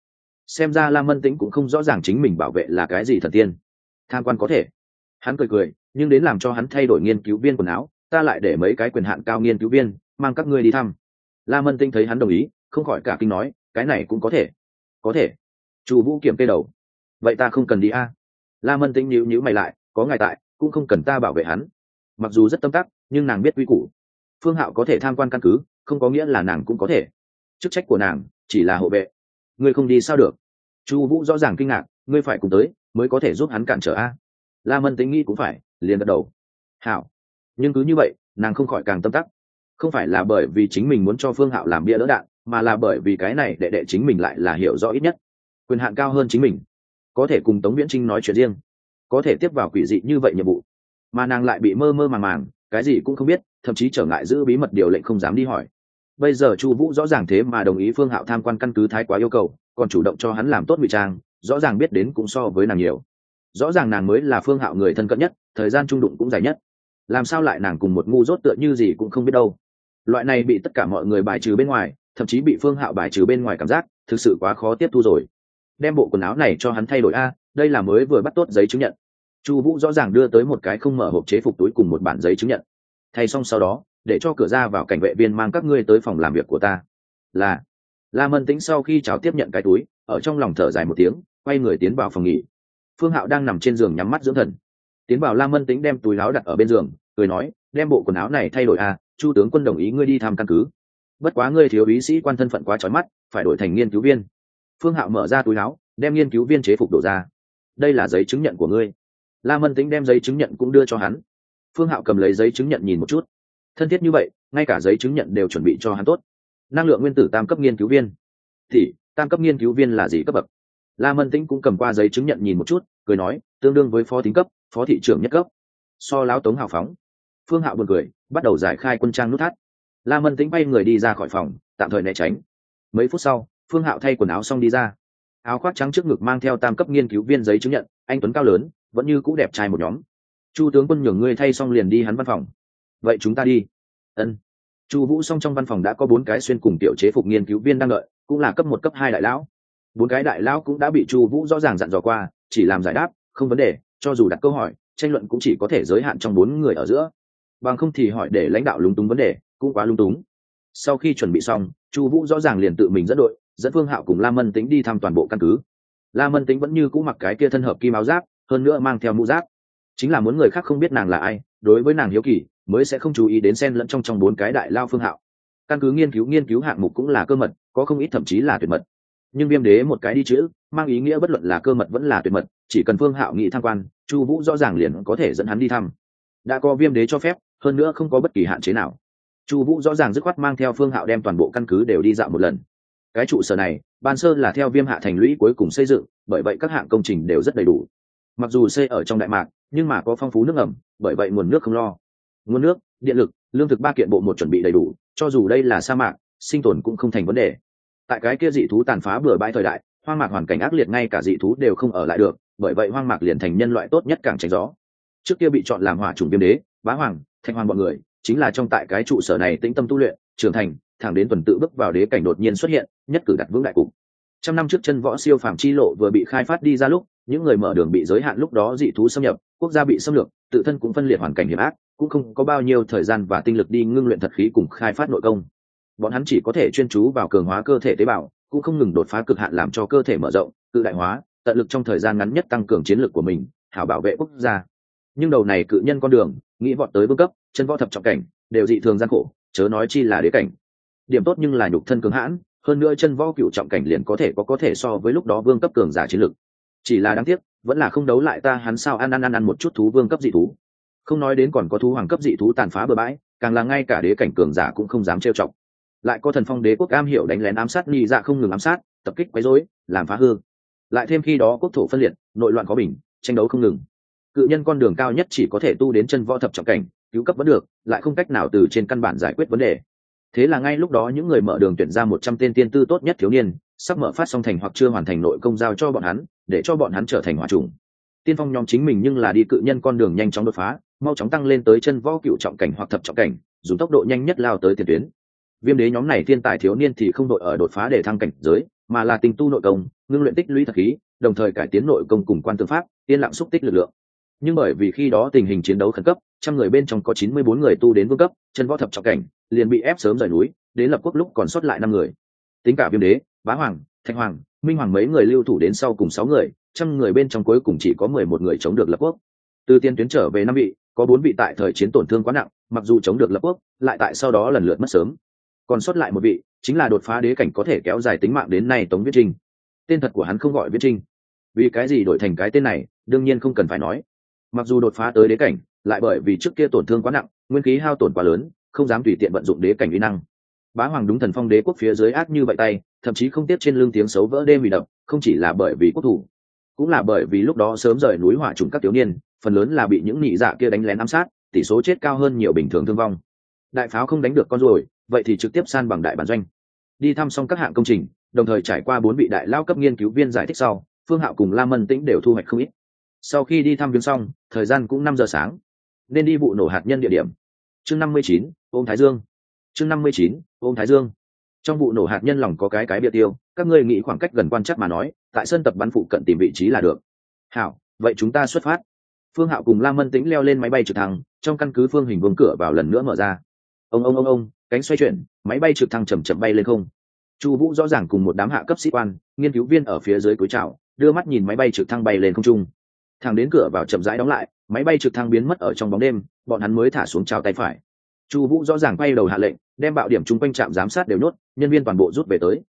S1: xem ra Lam Mân Tĩnh cũng không rõ ràng chính mình bảo vệ là cái gì thần tiên. Tham quan có thể. Hắn cười cười, nhưng đến làm cho hắn thay đổi nghiên cứu viên quần áo, ta lại để mấy cái quyền hạn cao nghiên cứu viên mang các ngươi đi thăm. Lam Mân Tĩnh thấy hắn đồng ý, không khỏi cả kinh nói, cái này cũng có thể. Có thể. Chu Vũ kiểm kê đầu. Vậy ta không cần đi a? Lam Mân Tĩnh nhíu nhíu mày lại, có ngài tại, cũng không cần ta bảo vệ hắn. Mặc dù rất tâm tắc, nhưng nàng biết quy củ. Phương Hạo có thể tham quan căn cứ, không có nghĩa là nàng cũng có thể. Chức trách của nàng chỉ là hộ vệ. Ngươi không đi sao được? Chu Vũ rõ ràng kinh ngạc, ngươi phải cùng tới, mới có thể giúp hắn cản trở a. La Mân Tĩnh nghĩ cũng phải, liền gật đầu. Hảo. Nhưng cứ như vậy, nàng không khỏi càng tâm tắc. Không phải là bởi vì chính mình muốn cho Phương Hạo làm bia đỡ đạn, mà là bởi vì cái này đệ đệ chính mình lại là hiểu rõ ít nhất, quyền hạn cao hơn chính mình, có thể cùng Tống Viễn Trinh nói chuyện riêng, có thể tiếp vào quỷ dị như vậy nhiệm vụ, mà nàng lại bị mơ mơ màng màng, cái gì cũng không biết, thậm chí trở ngại giữ bí mật điều lệnh không dám đi hỏi. Bây giờ Chu Vũ rõ ràng thế mà đồng ý Phương Hạo tham quan căn cứ thái quá yêu cầu, còn chủ động cho hắn làm tốt ngụy trang, rõ ràng biết đến cũng so với nàng nhiều. Rõ ràng nàng mới là Phương Hạo người thân cận nhất, thời gian chung đụng cũng dài nhất. Làm sao lại nàng cùng một ngu dốt tựa như gì cũng không biết đâu. Loại này bị tất cả mọi người bài trừ bên ngoài, thậm chí bị Phương Hạo bài trừ bên ngoài cảm giác, thực sự quá khó tiếp thu rồi. Đem bộ quần áo này cho hắn thay đổi a, đây là mới vừa bắt tốt giấy chứng nhận. Chu Vũ rõ ràng đưa tới một cái không mở hộp chế phục túi cùng một bản giấy chứng nhận. Thay xong sau đó, để cho cửa ra vào cảnh vệ viên mang các ngươi tới phòng làm việc của ta. Là. La Mân Tĩnh sau khi chào tiếp nhận cái túi, ở trong lòng thở dài một tiếng, quay người tiến vào phòng nghỉ. Phương Hạo đang nằm trên giường nhắm mắt dưỡng thần. Tiến vào La Mân Tĩnh đem túi áo đặt ở bên giường, cười nói, đem bộ quần áo này thay đổi a, Chu tướng quân đồng ý ngươi đi thăm căn cứ. Bất quá ngươi thiếu úy sĩ quan thân phận quá chói mắt, phải đổi thành nghiên cứu viên. Phương Hạo mở ra túi áo, đem nghiên cứu viên chế phục đổ ra. Đây là giấy chứng nhận của ngươi. La Mân Tĩnh đem giấy chứng nhận cũng đưa cho hắn. Phương Hạo cầm lấy giấy chứng nhận nhìn một chút. Thân thiết như vậy, ngay cả giấy chứng nhận đều chuẩn bị cho hắn tốt. Năng lượng nguyên tử tam cấp nghiên cứu viên. Thì tam cấp nghiên cứu viên là gì cấp bậc? La Mân Tĩnh cũng cầm qua giấy chứng nhận nhìn một chút, cười nói, tương đương với phó thính cấp, phó thị trưởng nhất cấp. So láo Tống hào phóng. Phương Hạo buồn cười, bắt đầu giải khai quân trang nút thắt. La Mân Tĩnh bay người đi ra khỏi phòng, tạm thời né tránh. Mấy phút sau, Phương Hạo thay quần áo xong đi ra. Áo khoác trắng trước ngực mang theo tam cấp nghiên cứu viên giấy chứng nhận, anh tuấn cao lớn, vẫn như cũ đẹp trai một nhóm. Chu tướng quân nhường ngươi thay xong liền đi hắn văn phòng. Vậy chúng ta đi. Ân. Chu Vũ xong trong văn phòng đã có 4 cái xuyên cùng tiểu chế phục nghiên cứu viên đang đợi, cũng là cấp 1 cấp 2 đại lão. 4 cái đại lão cũng đã bị Chu Vũ rõ ràng dặn dò qua, chỉ làm giải đáp, không vấn đề, cho dù đặt câu hỏi, tranh luận cũng chỉ có thể giới hạn trong 4 người ở giữa. Bằng không thì hỏi để lãnh đạo lúng túng vấn đề, cũng quá lung túng. Sau khi chuẩn bị xong, Chu Vũ rõ ràng liền tự mình dẫn đội, dẫn Phương Hạo cùng La Mân Tĩnh đi thăm toàn bộ căn cứ. La Mân Tĩnh vẫn như cũ mặc cái kia thân hợp kim áo giáp, hơn nữa mang theo mũ giáp. Chính là muốn người khác không biết nàng là ai, đối với nàng hiếu kỳ, mới sẽ không chú ý đến xen lẫn trong 4 cái đại lao Phương Hạo. Căn cứ nghiên cứu hạng mục cũng là cơ mật, có không ít thậm chí là tuyệt mật. Nhưng Viêm Đế một cái đi chữ, mang ý nghĩa bất luận là cơ mật vẫn là tuyệt mật, chỉ cần Phương Hạo nghĩ tham quan, Chu Vũ rõ ràng liền có thể dẫn hắn đi thăm. Đã có Viêm Đế cho phép, hơn nữa không có bất kỳ hạn chế nào. Chu Vũ rõ ràng dứt khoát mang theo Phương Hạo đem toàn bộ căn cứ đều đi dạo một lần. Cái trụ sở này, ban sơ là theo Viêm Hạ thành lũy cuối cùng xây dựng, bởi vậy các hạng công trình đều rất đầy đủ. Mặc dù xây ở trong đại mạc, nhưng mà có phong phú nước ngầm, bởi vậy nguồn nước không lo. Nguồn nước, điện lực, lương thực 3 kiện bộ một chuẩn bị đầy đủ, cho dù đây là sa mạc, sinh tồn cũng không thành vấn đề. Tại cái kia dị thú tàn phá bừa bãi thời đại, hoang mạc hoàn cảnh ác liệt ngay cả dị thú đều không ở lại được, bởi vậy hoang mạc liền thành nhân loại tốt nhất cảng tránh gió. Trước kia bị chọn làm hỏa chủng Viêm Đế, Bá Hoàng, Thanh Hoàng bọn người, chính là trong tại cái trụ sở này tĩnh tâm tu luyện, trưởng thành, thẳng đến tuần tự bước vào đế cảnh đột nhiên xuất hiện, nhất cử đặt vững đại cục. Trăm năm trước chân võ siêu phàm chi lộ vừa bị khai phát đi ra lúc, những người mở đường bị giới hạn, lúc đó dị thú xâm nhập, quốc gia bị xâm lược, tự thân cũng phân liệt hoàn cảnh hiểm ác, cũng không có bao nhiêu thời gian và tinh lực đi ngưng luyện thật khí cùng khai phát nội công. Bọn hắn chỉ có thể chuyên chú vào cường hóa cơ thể tế bào, cũng không ngừng đột phá cực hạn làm cho cơ thể mở rộng, cự đại hóa, tận lực trong thời gian ngắn nhất tăng cường chiến lược của mình, hảo bảo vệ quốc gia. Nhưng đầu này cự nhân con đường, nghĩ vọt tới vương cấp, chân võ thập trọng cảnh, đều dị thường gian khổ, chớ nói chi là đế cảnh. Điểm tốt nhưng là nhục thân cứng hãn, hơn nữa chân võ cựu trọng cảnh liền có thể so với lúc đó vương cấp cường giả chiến lực. Chỉ là đáng tiếc, vẫn là không đấu lại ta hắn sao ăn một chút thú vương cấp dị thú. Không nói đến còn có thú hoàng cấp dị thú tàn phá bừa bãi, càng là ngay cả đế cảnh cường giả cũng không dám trêu chọc. Lại có thần phong đế quốc am hiểu đánh lén ám sát nghi dạ không ngừng ám sát, tập kích quấy rối, làm phá hư. Lại thêm khi đó quốc thổ phân liệt, nội loạn có bình, tranh đấu không ngừng. Cự nhân con đường cao nhất chỉ có thể tu đến chân võ thập trọng cảnh, cứu cấp vẫn được, lại không cách nào từ trên căn bản giải quyết vấn đề. Thế là ngay lúc đó những người mở đường tuyển ra 100 tên tiên tư tốt nhất thiếu niên, sắp mở phát xong thành hoặc chưa hoàn thành nội công giao cho bọn hắn, để cho bọn hắn trở thành hỏa chủng. Tiên phong nhóm chính mình nhưng là đi cự nhân con đường nhanh chóng đột phá, mau chóng tăng lên tới chân võ cựu trọng cảnh hoặc thập trọng cảnh, dùng tốc độ nhanh nhất lao tới tiền tuyến. Viêm Đế nhóm này thiên tài thiếu niên thì không đội ở đột phá để thăng cảnh giới, mà là tình tu nội công, ngưng luyện tích lũy thật khí, đồng thời cải tiến nội công cùng quan tư pháp, yên lặng xúc tích lực lượng. Nhưng bởi vì khi đó tình hình chiến đấu khẩn cấp, trăm người bên trong có 94 người tu đến vương cấp, chân võ thập trọng cảnh, liền bị ép sớm rời núi, đến lập quốc lúc còn sót lại 5 người. Tính cả Viêm Đế, Bá Hoàng, Thạch Hoàng, Minh Hoàng mấy người lưu thủ đến sau cùng 6 người, trăm người bên trong cuối cùng chỉ có 11 người chống được lập quốc. Từ tiên tuyến trở về 5 vị, có 4 vị tại thời chiến tổn thương quá nặng, mặc dù chống được lập quốc, lại tại sau đó lần lượt mất sớm. Còn sót lại 1 vị, chính là đột phá đế cảnh có thể kéo dài tính mạng đến nay Tống Viễn Trinh. Tên thật của hắn không gọi Viễn Trinh. Vì cái gì đổi thành cái tên này, đương nhiên không cần phải nói. Mặc dù đột phá tới đế cảnh, lại bởi vì trước kia tổn thương quá nặng, nguyên khí hao tổn quá lớn, không dám tùy tiện vận dụng đế cảnh uy năng. Bá Hoàng đúng Thần Phong đế quốc phía dưới ác như vậy tay, thậm chí không tiếc trên lưng tiếng xấu vỡ đêm vì đập, không chỉ là bởi vì quốc thủ, cũng là bởi vì lúc đó sớm rời núi hỏa trùng các thiếu niên, phần lớn là bị những nhị dạ kia đánh lén ám sát, tỷ số chết cao hơn nhiều bình thường thương vong. Đại pháo không đánh được con ruồi, vậy thì trực tiếp san bằng đại bản doanh. Đi thăm xong các hạng công trình, đồng thời trải qua 4 vị đại lao cấp nghiên cứu viên giải thích sau, Phương Hạo cùng Lam Mân Tĩnh đều thu hoạch không ít. Sau khi đi thăm viếng xong, thời gian cũng 5 giờ sáng, nên đi vụ nổ hạt nhân địa điểm. Chương 59, ôm Thái Dương. Chương 59, ôm Thái Dương. Trong vụ nổ hạt nhân lòng có cái bia tiêu, các ngươi nghĩ khoảng cách gần quan chắc mà nói, tại sân tập bắn phụ cận tìm vị trí là được. Hảo, vậy chúng ta xuất phát. Phương Hạo cùng Lam Mân Tĩnh leo lên máy bay trực thăng, trong căn cứ phương hình vuông cửa vào lần nữa mở ra. Ông, cánh xoay chuyển, máy bay trực thăng chậm chậm bay lên không. Chu Vũ rõ ràng cùng một đám hạ cấp sĩ quan, nghiên cứu viên ở phía dưới cúi chào, đưa mắt nhìn máy bay trực thăng bay lên không trung. Thẳng đến cửa vào chậm rãi đóng lại, máy bay trực thăng biến mất ở trong bóng đêm, bọn hắn mới thả xuống chào tay phải. Chu Vũ rõ ràng quay đầu hạ lệnh, đem bạo điểm chung quanh trạm giám sát đều nhốt, nhân viên toàn bộ rút về tới.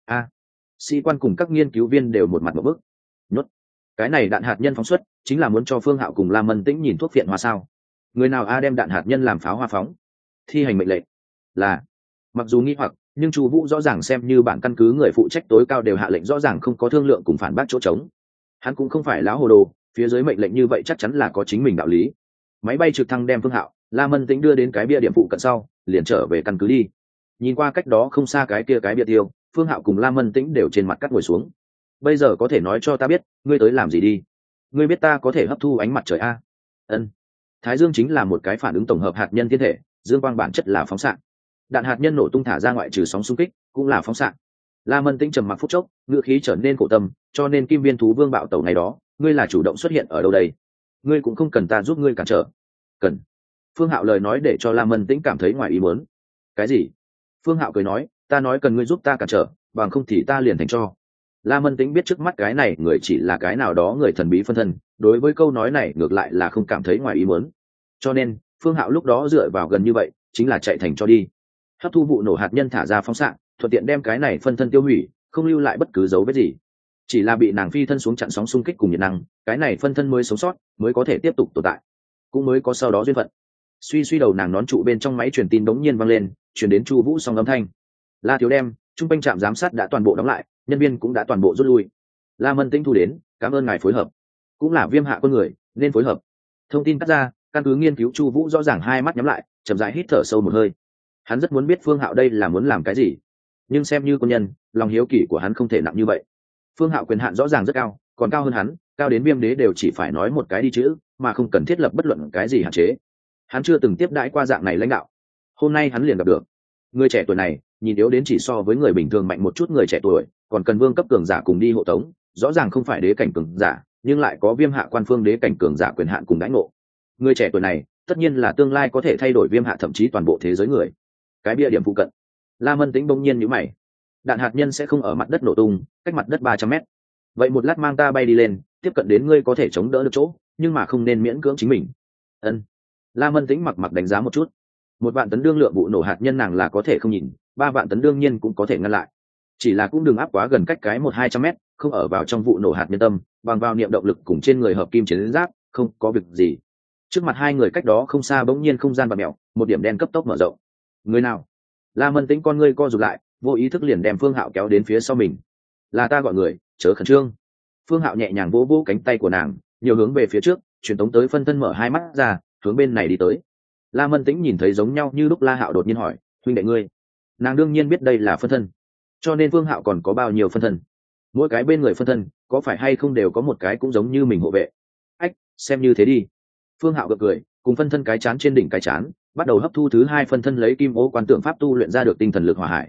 S1: Sĩ quan cùng các nghiên cứu viên đều một mặt ngộp bức. Nhốt. Cái này đạn hạt nhân phóng xuất, chính là muốn cho Phương Hạo cùng Lam Mân Tĩnh nhìn thuốc viện hoa sao? Người nào đem đạn hạt nhân làm pháo hoa phóng? Thi hành mệnh lệnh. Là. Mặc dù nghi hoặc, nhưng Chu Vũ rõ ràng xem như bản căn cứ người phụ trách tối cao đều hạ lệnh rõ ràng không có thương lượng cùng phản bác chỗ trống. Hắn cũng không phải láo hồ đồ, phía dưới mệnh lệnh như vậy chắc chắn là có chính mình đạo lý. Máy bay trực thăng đem Phương Hạo, Lam Mân Tĩnh đưa đến cái bia điểm phụ cận sau, liền trở về căn cứ đi. Nhìn qua cách đó không xa cái kia cái bia tiêu, Phương Hạo cùng Lam Mân Tĩnh đều trên mặt cắt ngồi xuống. Bây giờ có thể nói cho ta biết, ngươi tới làm gì đi? Ngươi biết ta có thể hấp thu ánh mặt trời a? Ân. Thái dương chính là một cái phản ứng tổng hợp hạt nhân thiên thể, dương quang bản chất là phóng xạ. Đạn hạt nhân nổ tung thả ra ngoại trừ sóng xung kích, cũng là phóng xạ. Lam Mân Tĩnh trầm mặc phút chốc, ngữ khí trở nên cổ tâm, cho nên Kim Viên thú vương bạo tẩu ngày đó, ngươi là chủ động xuất hiện ở đâu đây? Ngươi cũng không cần ta giúp ngươi cản trở. Cần. Phương Hạo lời nói để cho Lam Mân Tĩnh cảm thấy ngoài ý muốn. Cái gì? Phương Hạo cười nói, ta nói cần ngươi giúp ta cản trở, bằng không thì ta liền thành cho. Lam Mân Tĩnh biết trước mắt cái này người chỉ là cái nào đó người thần bí phân thân, đối với câu nói này ngược lại là không cảm thấy ngoài ý muốn. Cho nên, Phương Hạo lúc đó dựa vào gần như vậy, chính là chạy thành cho đi. Hấp thu vụ nổ hạt nhân thả ra phóng xạ, thuận tiện đem cái này phân thân tiêu hủy, không lưu lại bất cứ dấu vết gì. Chỉ là bị nàng phi thân xuống chặn sóng xung kích cùng nhiệt năng, cái này phân thân mới sống sót, mới có thể tiếp tục tồn tại, cũng mới có sau đó duyên phận. Suy đầu nàng nón trụ bên trong máy truyền tin đống nhiên vang lên, truyền đến Chu Vũ song âm thanh. La thiếu đem, trung quanh trạm giám sát đã toàn bộ đóng lại, nhân viên cũng đã toàn bộ rút lui. La Mân Tĩnh thu đến, cảm ơn ngài phối hợp. Cũng là viêm hạ con người, nên phối hợp. Thông tin cắt ra, căn cứ nghiên cứu Chu Vũ rõ ràng hai mắt nhắm lại, chậm rãi hít thở sâu một hơi. Hắn rất muốn biết Phương Hạo đây là muốn làm cái gì, nhưng xem như quân nhân, lòng hiếu kỳ của hắn không thể nặng như vậy. Phương Hạo quyền hạn rõ ràng rất cao, còn cao hơn hắn, cao đến Viêm Đế đều chỉ phải nói một cái đi chữ, mà không cần thiết lập bất luận cái gì hạn chế. Hắn chưa từng tiếp đãi qua dạng này lãnh đạo, hôm nay hắn liền gặp được. Người trẻ tuổi này, nhìn yếu đến chỉ so với người bình thường mạnh một chút người trẻ tuổi, còn cần vương cấp cường giả cùng đi hộ tống, rõ ràng không phải đế cảnh cường giả, nhưng lại có viêm hạ quan phương đế cảnh cường giả quyền hạn cùng đãi ngộ. Người trẻ tuổi này, tất nhiên là tương lai có thể thay đổi viêm hạ thậm chí toàn bộ thế giới người. Cái bia điểm phụ cận, La Mân Tĩnh bỗng nhiên nhíu mày. Đạn hạt nhân sẽ không ở mặt đất nổ tung, cách mặt đất 300 mét. Vậy một lát mang ta bay đi lên, tiếp cận đến ngươi có thể chống đỡ được chỗ, nhưng mà không nên miễn cưỡng chính mình. Ân. La Mân Tĩnh mặc đánh giá một chút. 1 vạn tấn đương lượng vụ nổ hạt nhân nàng là có thể không nhìn, 3 vạn tấn đương nhiên cũng có thể ngăn lại. Chỉ là cũng đừng áp quá gần cách cái 100-200 mét, không ở vào trong vụ nổ hạt nhân tâm, bằng vào niệm động lực cùng trên người hợp kim chiến giáp, không có việc gì. Trước mặt hai người cách đó không xa bỗng nhiên không gian bạt mèo, một điểm đen cấp tốc mở rộng. Người nào? La Mân Tĩnh con ngươi co rụt lại, vô ý thức liền đem Phương Hạo kéo đến phía sau mình. Là ta gọi người, chớ khẩn trương. Phương Hạo nhẹ nhàng vỗ cánh tay của nàng, nhiều hướng về phía trước, truyền tống tới phân thân mở hai mắt ra, hướng bên này đi tới. La Mân Tĩnh nhìn thấy giống nhau như lúc La Hạo đột nhiên hỏi, huynh đệ ngươi? Nàng đương nhiên biết đây là phân thân, cho nên Phương Hạo còn có bao nhiêu phân thân? Mỗi cái bên người phân thân, có phải hay không đều có một cái cũng giống như mình hộ vệ? Ách, xem như thế đi. Phương Hạo gật cười, cùng phân thân cái chán trên đỉnh cái chán, bắt đầu hấp thu thứ 2 phân thân lấy kim ô quan tượng pháp tu luyện ra được tinh thần lực hỏa hải.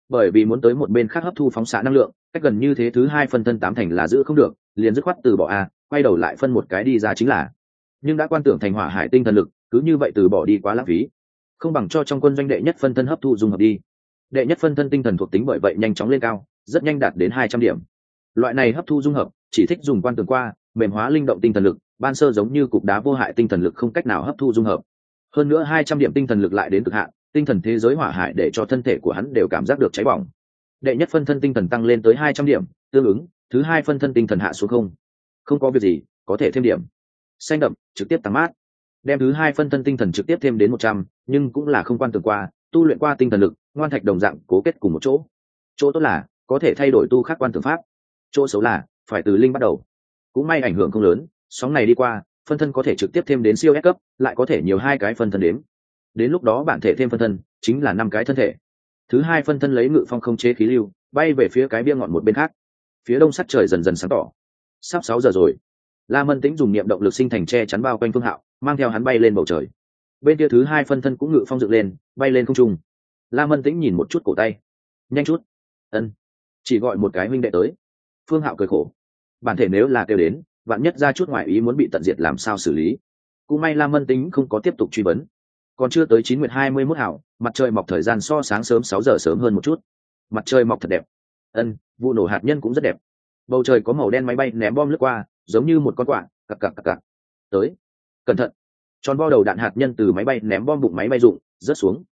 S1: bởi vì muốn tới một bên khác hấp thu phóng xạ năng lượng, cách gần như thế thứ hai phân thân tám thành là giữ không được, liền dứt khoát từ bỏ a, quay đầu lại phân một cái đi ra chính là. Nhưng đã quan tưởng thành hỏa hải tinh thần lực, cứ như vậy từ bỏ đi quá lãng phí, không bằng cho trong quân doanh đệ nhất phân thân hấp thu dung hợp đi. Đệ nhất phân thân tinh thần thuộc tính bởi vậy nhanh chóng lên cao, rất nhanh đạt đến 200 điểm. Loại này hấp thu dung hợp chỉ thích dùng quan tưởng qua, mềm hóa linh động tinh thần lực, ban sơ giống như cục đá vô hại tinh thần lực không cách nào hấp thu dung hợp. Hơn nữa 200 điểm tinh thần lực lại đến cực hạn, tinh thần thế giới hỏa hải để cho thân thể của hắn đều cảm giác được cháy bỏng. Đệ nhất phân thân tinh thần tăng lên tới 200 điểm, tương ứng, thứ hai phân thân tinh thần hạ xuống không có việc gì, có thể thêm điểm. Xanh đậm, trực tiếp tăng mát. Đem thứ hai phân thân tinh thần trực tiếp thêm đến 100, nhưng cũng là không quan tưởng qua, tu luyện qua tinh thần lực, ngoan thạch đồng dạng cố kết cùng một chỗ. Chỗ tốt là có thể thay đổi tu khác quan tưởng pháp. Chỗ xấu là phải từ linh bắt đầu. Cũng may ảnh hưởng không lớn, sóng này đi qua, phân thân có thể trực tiếp thêm đến siêu S cấp, lại có thể nhiều hai cái phân thân đếm. Đến lúc đó bản thể thêm phân thân, chính là 5 cái thân thể. Thứ hai phân thân lấy ngự phong không chế khí lưu, bay về phía cái bia ngọn một bên khác. Phía đông sắc trời dần dần sáng tỏ. Sắp 6 giờ rồi. La Mân Tĩnh dùng niệm động lực sinh thành che chắn bao quanh Phương Hạo, mang theo hắn bay lên bầu trời. Bên kia thứ hai phân thân cũng ngự phong dựng lên, bay lên không trung. La Mân Tĩnh nhìn một chút cổ tay. Nhanh chút. Ân. Chỉ gọi một cái huynh đệ tới. Phương Hạo cười khổ. Bản thể nếu là kêu đến, vạn nhất ra chút ngoại ý muốn bị tận diệt làm sao xử lý. Cũng may La Mân Tĩnh không có tiếp tục truy vấn. Còn chưa tới 9 nguyệt 21 hảo, mặt trời mọc thời gian so sáng sớm 6 giờ sớm hơn một chút. Mặt trời mọc thật đẹp. Ân, vụ nổ hạt nhân cũng rất đẹp. Bầu trời có màu đen máy bay ném bom lướt qua, giống như một con quạ, cặc cặc cặc cặc. Tới. Cẩn thận. Tròn vo đầu đạn hạt nhân từ máy bay ném bom bụng máy bay rụng, rớt xuống.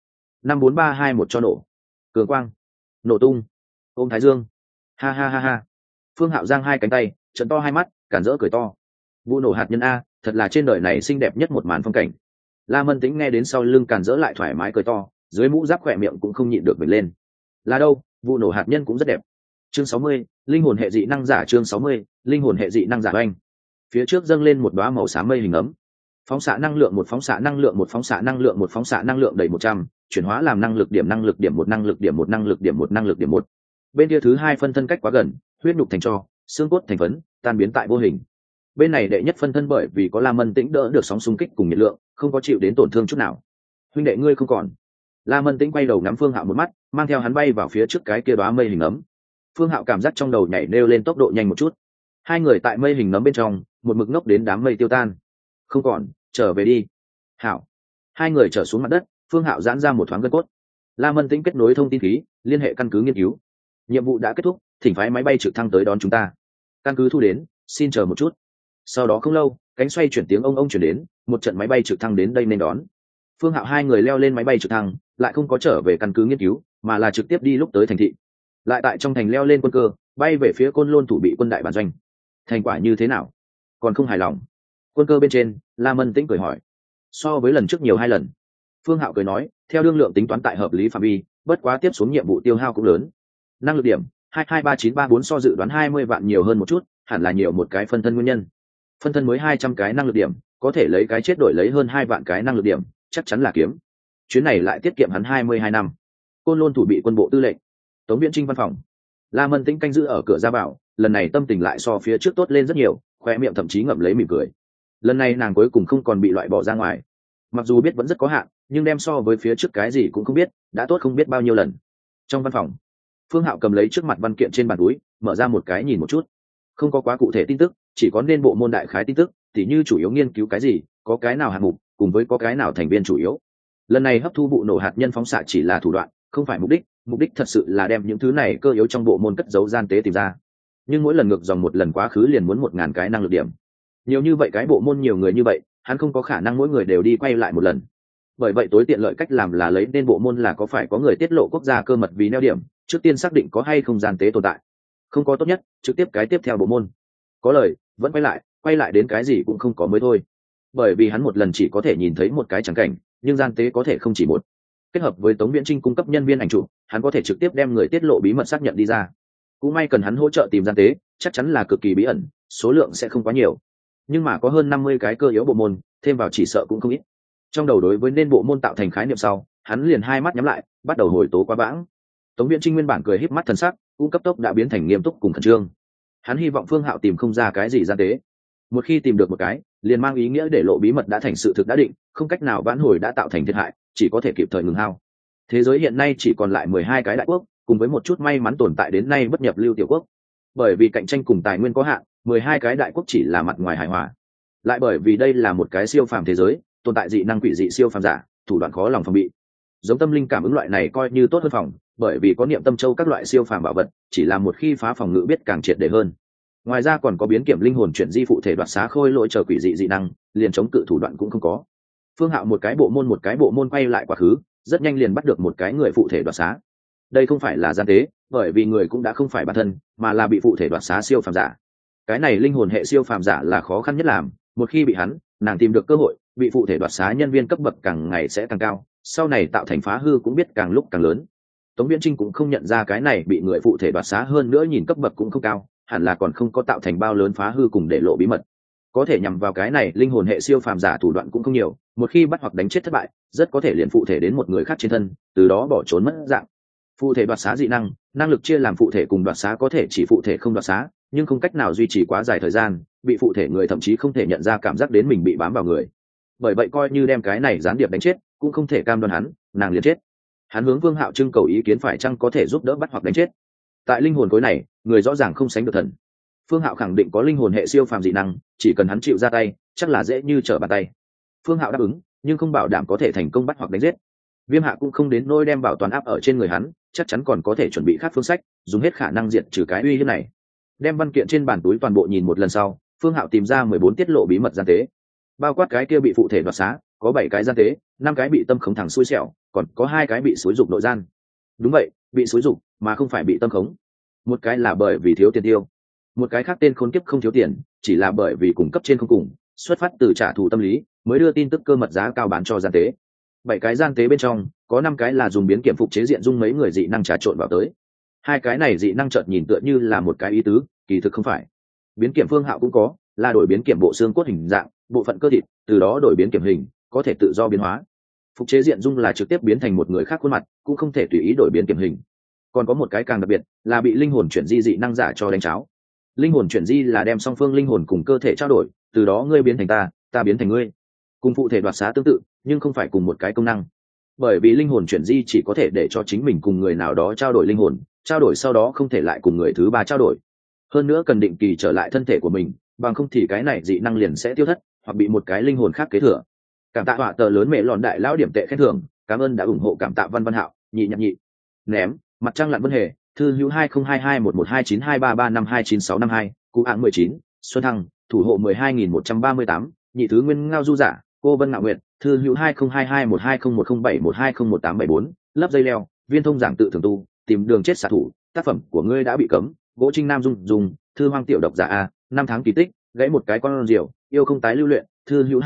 S1: 54321 cho nổ. Cường quang. Nổ tung. Ôm Thái Dương. Ha ha ha ha. Phương Hạo giang hai cánh tay, trợn to hai mắt, cản rỡ cười to. Vụ nổ hạt nhân a, thật là trên đời này xinh đẹp nhất một màn phong cảnh. La Mân Tĩnh nghe đến sau lưng càn rỡ lại thoải mái cười to, dưới mũ giáp khỏe miệng cũng không nhịn được bật lên. Là đâu, vụ nổ hạt nhân cũng rất đẹp. Chương 60, linh hồn hệ dị năng giả. Chương 60, linh hồn hệ dị năng giả oanh. Phía trước dâng lên một đóa màu xám mây hình ấm. Phóng xạ năng lượng một phóng xạ năng lượng một phóng xạ năng lượng một phóng xạ năng lượng đầy 100, chuyển hóa làm năng lực điểm năng lực điểm một năng lực điểm một năng lực điểm một năng lực điểm một. Bên kia thứ hai phân thân cách quá gần, huyết nhục thành tro, xương cốt thành phấn, tan biến tại vô hình. Bên này đệ nhất phân thân bởi vì có La Mân Tĩnh đỡ được sóng xung kích cùng nhiệt lượng, không có chịu đến tổn thương chút nào. Huynh đệ ngươi không còn. La Mân Tĩnh quay đầu ngắm Phương Hạo một mắt, mang theo hắn bay vào phía trước cái kia đóa mây hình ấm. Phương Hạo cảm giác trong đầu nhảy nêu lên tốc độ nhanh một chút. Hai người tại mây hình nấm bên trong, một mực ngốc đến đám mây tiêu tan. Không còn, trở về đi. Hạo. Hai người trở xuống mặt đất, Phương Hạo giãn ra một thoáng gân cốt. La Mân Tĩnh kết nối thông tin khí, liên hệ căn cứ nghiên cứu. Nhiệm vụ đã kết thúc, thỉnh phái máy bay trực thăng tới đón chúng ta. Căn cứ thu đến, xin chờ một chút. Sau đó không lâu, cánh xoay chuyển tiếng ông chuyển đến, một trận máy bay trực thăng đến đây nên đón. Phương Hạo hai người leo lên máy bay trực thăng, lại không có trở về căn cứ nghiên cứu, mà là trực tiếp đi lúc tới thành thị. Lại tại trong thành leo lên quân cơ, bay về phía Côn Lôn thủ bị quân đại bản doanh. Thành quả như thế nào? Còn không hài lòng? Quân cơ bên trên, La Mân Tĩnh cười hỏi. So với lần trước nhiều 2 lần. Phương Hạo cười nói, theo đương lượng tính toán tại hợp lý phạm vi, bất quá tiếp xuống nhiệm vụ tiêu hao cũng lớn. Năng lực điểm 223934 so dự đoán 20 vạn nhiều hơn một chút, hẳn là nhiều một cái phân thân nguyên nhân. Phân thân mới 200 cái năng lực điểm, có thể lấy cái chết đổi lấy hơn 2 vạn cái năng lực điểm, chắc chắn là kiếm. Chuyến này lại tiết kiệm hắn 22 năm. Côn Lôn thủ bị quân bộ tư lệnh. Tống Viễn Trinh văn phòng. La Mân Tĩnh canh giữ ở cửa ra vào, lần này tâm tình lại so phía trước tốt lên rất nhiều, khoe miệng thậm chí ngậm lấy mỉm cười. Lần này nàng cuối cùng không còn bị loại bỏ ra ngoài. Mặc dù biết vẫn rất có hạn, nhưng đem so với phía trước cái gì cũng không biết, đã tốt không biết bao nhiêu lần. Trong văn phòng, Phương Hạo cầm lấy trước mặt văn kiện trên bàn túi, mở ra một cái nhìn một chút. Không có quá cụ thể tin tức, chỉ có nên bộ môn đại khái tin tức, tỉ như chủ yếu nghiên cứu cái gì, có cái nào hạng mục, cùng với có cái nào thành viên chủ yếu. Lần này hấp thu vụ nổ hạt nhân phóng xạ chỉ là thủ đoạn, không phải mục đích thật sự là đem những thứ này cơ yếu trong bộ môn cất giấu gian tế tìm ra. Nhưng mỗi lần ngược dòng một lần quá khứ liền muốn 1000 cái năng lực điểm. Nhiều như vậy cái bộ môn nhiều người như vậy, hắn không có khả năng mỗi người đều đi quay lại một lần. Bởi vậy tối tiện lợi cách làm là lấy nên bộ môn là có phải có người tiết lộ quốc gia cơ mật vì neo điểm, trước tiên xác định có hay không gian tế tồn tại. Không có tốt nhất, trực tiếp cái tiếp theo bộ môn. Có lời, vẫn quay lại đến cái gì cũng không có mới thôi. Bởi vì hắn một lần chỉ có thể nhìn thấy một cái trắng cảnh, nhưng gian tế có thể không chỉ một. Kết hợp với Tống Viễn Trinh cung cấp nhân viên ảnh chụp, hắn có thể trực tiếp đem người tiết lộ bí mật xác nhận đi ra. Cũng may cần hắn hỗ trợ tìm gian tế, chắc chắn là cực kỳ bí ẩn, số lượng sẽ không quá nhiều. Nhưng mà có hơn 50 cái cơ yếu bộ môn, thêm vào chỉ sợ cũng không ít. Trong đầu đối với nên bộ môn tạo thành khái niệm sau, hắn liền hai mắt nhắm lại, bắt đầu hồi tố quá bãng. Tống Viễn Trinh nguyên bản cười híp mắt thần sắc, cũng cấp tốc đã biến thành nghiêm túc cùng khẩn trương. Hắn hy vọng Phương Hạo tìm không ra cái gì gian tế. Một khi tìm được một cái, liền mang ý nghĩa để lộ bí mật đã thành sự thực đã định, không cách nào vãn hồi đã tạo thành thiệt hại, chỉ có thể kịp thời ngừng hao. Thế giới hiện nay chỉ còn lại 12 cái đại quốc, cùng với một chút may mắn tồn tại đến nay bất nhập lưu tiểu quốc. Bởi vì cạnh tranh cùng tài nguyên có hạn, 12 cái đại quốc chỉ là mặt ngoài hài hòa. Lại bởi vì đây là một cái siêu phàm thế giới, tồn tại dị năng quỷ dị siêu phàm giả, thủ đoạn khó lòng phòng bị. Giống tâm linh cảm ứng loại này coi như tốt hơn phòng, bởi vì có niệm tâm châu các loại siêu phàm bảo vật, chỉ là một khi phá phòng ngự biết càng triệt để hơn. Ngoài ra còn có biến kiểm linh hồn chuyển di phụ thể đoạt xá khôi lỗi chờ quỷ dị dị năng, liền chống cự thủ đoạn cũng không có. Phương Hạo một cái bộ môn quay lại quá khứ, rất nhanh liền bắt được một cái người phụ thể đoạt xá. Đây không phải là gian tế, bởi vì người cũng đã không phải bản thân, mà là bị phụ thể đoạt xá siêu phàm giả. Cái này linh hồn hệ siêu phàm giả là khó khăn nhất làm, một khi bị hắn, nàng tìm được cơ hội, bị phụ thể đoạt xá nhân viên cấp bậc càng ngày sẽ càng cao, sau này tạo thành phá hư cũng biết càng lúc càng lớn. Tống Viễn Trinh cũng không nhận ra cái này bị người phụ thể đoạt xá hơn nữa nhìn cấp bậc cũng không cao, hẳn là còn không có tạo thành bao lớn phá hư cùng để lộ bí mật. Có thể nhằm vào cái này linh hồn hệ siêu phàm giả thủ đoạn cũng không nhiều, một khi bắt hoặc đánh chết thất bại, rất có thể liền phụ thể đến một người khác trên thân, từ đó bỏ trốn mất dạng. Phụ thể đoạt xá dị năng, năng lực chia làm phụ thể cùng đoạt xá, có thể chỉ phụ thể không đoạt xá, nhưng không cách nào duy trì quá dài thời gian, bị phụ thể người thậm chí không thể nhận ra cảm giác đến mình bị bám vào người. Bởi vậy coi như đem cái này gián điệp đánh chết, cũng không thể cam đoan hắn, nàng liền chết. Hắn hướng Vương Hạo trưng cầu ý kiến phải chăng có thể giúp đỡ bắt hoặc đánh chết. Tại linh hồn khối này, người rõ ràng không sánh được thần. Phương Hạo khẳng định có linh hồn hệ siêu phàm dị năng, chỉ cần hắn chịu ra tay, chắc là dễ như trở bàn tay. Phương Hạo đáp ứng, nhưng không bảo đảm có thể thành công bắt hoặc đánh giết. Viêm Hạ cũng không đến nỗi đem bảo toàn áp ở trên người hắn, chắc chắn còn có thể chuẩn bị khác phương sách, dùng hết khả năng diệt trừ cái uy hiếp này. Đem văn kiện trên bàn túi toàn bộ nhìn một lần sau, Phương Hạo tìm ra 14 tiết lộ bí mật gian tế. Bao quát cái kia bị phụ thể đoạt xá, có 7 cái gian tế, 5 cái bị tâm khống thẳng xui xẻo, còn có 2 cái bị xúi dục nội gian. Đúng vậy, bị xúi dục, mà không phải bị tâm khống. Một cái là bởi vì thiếu tiền tiêu, một cái khác tên khốn kiếp không thiếu tiền, chỉ là bởi vì cùng cấp trên không cùng, xuất phát từ trả thù tâm lý, mới đưa tin tức cơ mật giá cao bán cho gian tế. 7 cái gian tế bên trong, có 5 cái là dùng biến kiểm phục chế diện dung mấy người dị năng trà trộn vào tới. 2 cái này dị năng chợt nhìn tựa như là một cái ý tứ, kỳ thực không phải. Biến kiểm Phương Hạo cũng có, là đổi biến kiểm bộ xương cốt hình dạng, bộ phận cơ thịt, từ đó đổi biến kiểm hình, có thể tự do biến hóa. Phục chế diện dung là trực tiếp biến thành một người khác khuôn mặt, cũng không thể tùy ý đổi biến kiểm hình. Còn có một cái càng đặc biệt, là bị linh hồn chuyển di dị năng giả cho đánh cháo. Linh hồn chuyển di là đem song phương linh hồn cùng cơ thể trao đổi, từ đó ngươi biến thành ta, ta biến thành ngươi. Cùng phụ thể đoạt xá tương tự, nhưng không phải cùng một cái công năng. Bởi vì linh hồn chuyển di chỉ có thể để cho chính mình cùng người nào đó trao đổi linh hồn, trao đổi sau đó không thể lại cùng người thứ ba trao đổi. Hơn nữa cần định kỳ trở lại thân thể của mình, bằng không thì cái này dị năng liền sẽ tiêu thất, hoặc bị một cái linh hồn khác kế thừa. Cảm tạ họa tờ lớn mẹ lòn đại lão điểm tệ khen thưởng, cảm ơn đã ủng hộ, cảm tạ Văn Văn Hạo, nhị nhậm nhị. Ném, mặt trăng lặn vân hề, thư hữu 2022112923352962, cụ hạng 19, Xuân Thăng, thủ hộ 12138, nhị thứ nguyên ngao du giả, cô Vân Ngạo Nguyệt, thư hữu 202212010712011874, lấp dây leo, viên thông giảng tự thường tu, tìm đường chết xạ thủ, tác phẩm của ngươi đã bị cấm, gỗ Trinh Nam dung dùng, thư hoang tiểu độc giả a, 5 tháng kỳ tích, gãy một cái con diều, yêu không tái lưu luyện, thư hữu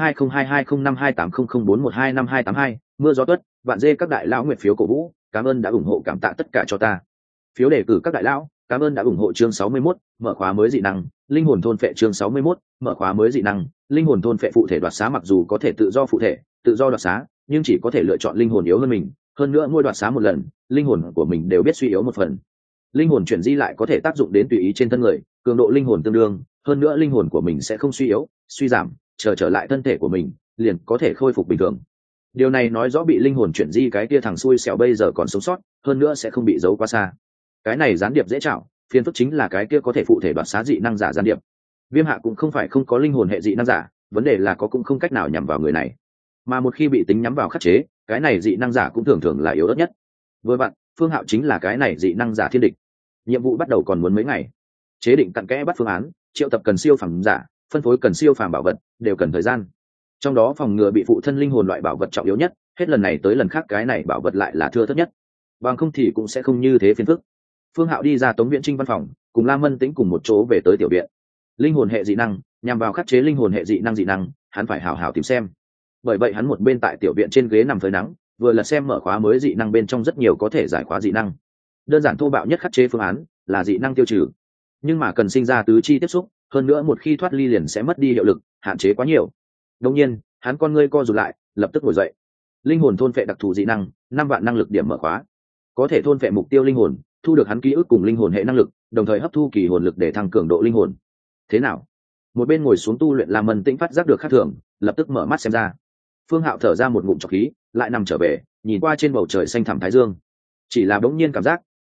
S1: 202205280041225282, mưa gió tuất, vạn dê các đại lão nguyệt phiếu cổ vũ, cảm ơn đã ủng hộ, cảm tạ tất cả cho ta. Phiếu đề cử các đại lão, cảm ơn đã ủng hộ chương 61, mở khóa mới dị năng, linh hồn thôn phệ chương 61, mở khóa mới dị năng, linh hồn thôn phệ phụ thể đoạt xá, mặc dù có thể tự do phụ thể, tự do đoạt xá, nhưng chỉ có thể lựa chọn linh hồn yếu hơn mình, hơn nữa mỗi đoạt xá một lần, linh hồn của mình đều biết suy yếu một phần. Linh hồn chuyển di lại có thể tác dụng đến tùy ý trên thân người, cường độ linh hồn tương đương, hơn nữa linh hồn của mình sẽ không suy yếu, suy giảm, trở lại thân thể của mình, liền có thể khôi phục bình thường. Điều này nói rõ bị linh hồn chuyển di cái kia thằng xui xẻo bây giờ còn sống sót, hơn nữa sẽ không bị giấu quá xa. Cái này gián điệp dễ chảo, phiền phức chính là cái kia có thể phụ thể đoạt xá dị năng giả gián điệp. Viêm Hạ cũng không phải không có linh hồn hệ dị năng giả, vấn đề là có cũng không cách nào nhắm vào người này. Mà một khi bị tính nhắm vào khắc chế, cái này dị năng giả cũng thường thường là yếu ớt nhất. Vừa vặn, Phương Hạo chính là cái này dị năng giả thiên địch. Nhiệm vụ bắt đầu còn muốn mấy ngày. Chế định cặn kẽ bắt phương án, triệu tập cần siêu phàm giả, phân phối cần siêu phàm bảo vật, đều cần thời gian. Trong đó phòng ngừa bị phụ thân linh hồn loại bảo vật trọng yếu nhất, hết lần này tới lần khác cái này bảo vật lại là thưa thớt nhất. Bằng không thì cũng sẽ không như thế phiền phức. Phương Hạo đi ra Tống Viễn Trinh văn phòng, cùng La Mân Tĩnh cùng một chỗ về tới tiểu viện. Linh hồn hệ dị năng, nhằm vào khắc chế linh hồn hệ dị năng, hắn phải hảo hảo tìm xem. Bởi vậy hắn một bên tại tiểu viện trên ghế nằm phơi nắng, vừa là xem mở khóa mới dị năng bên trong rất nhiều có thể giải khóa dị năng. Đơn giản thô bạo nhất khắc chế phương án là dị năng tiêu trừ, nhưng mà cần sinh ra tứ chi tiếp xúc, hơn nữa một khi thoát ly liền sẽ mất đi hiệu lực, hạn chế quá nhiều. Đương nhiên, hắn con ngươi co rụt lại, lập tức ngồi dậy. Linh hồn thôn phệ đặc thù dị năng, 5 vạn năng lực điểm mở khóa, có thể thôn phệ mục tiêu linh hồn, thu được hắn ký ức cùng linh hồn hệ năng lực, đồng thời hấp thu kỳ hồn lực để tăng cường độ linh hồn. Thế nào? Một bên ngồi xuống tu luyện La Mân Tĩnh phát giác được khác thường, lập tức mở mắt xem ra. Phương Hạo thở ra một ngụm trọc khí, lại nằm trở về, nhìn qua trên bầu trời xanh thẳm thái dương. Chỉ là bỗng nhiên cảm giác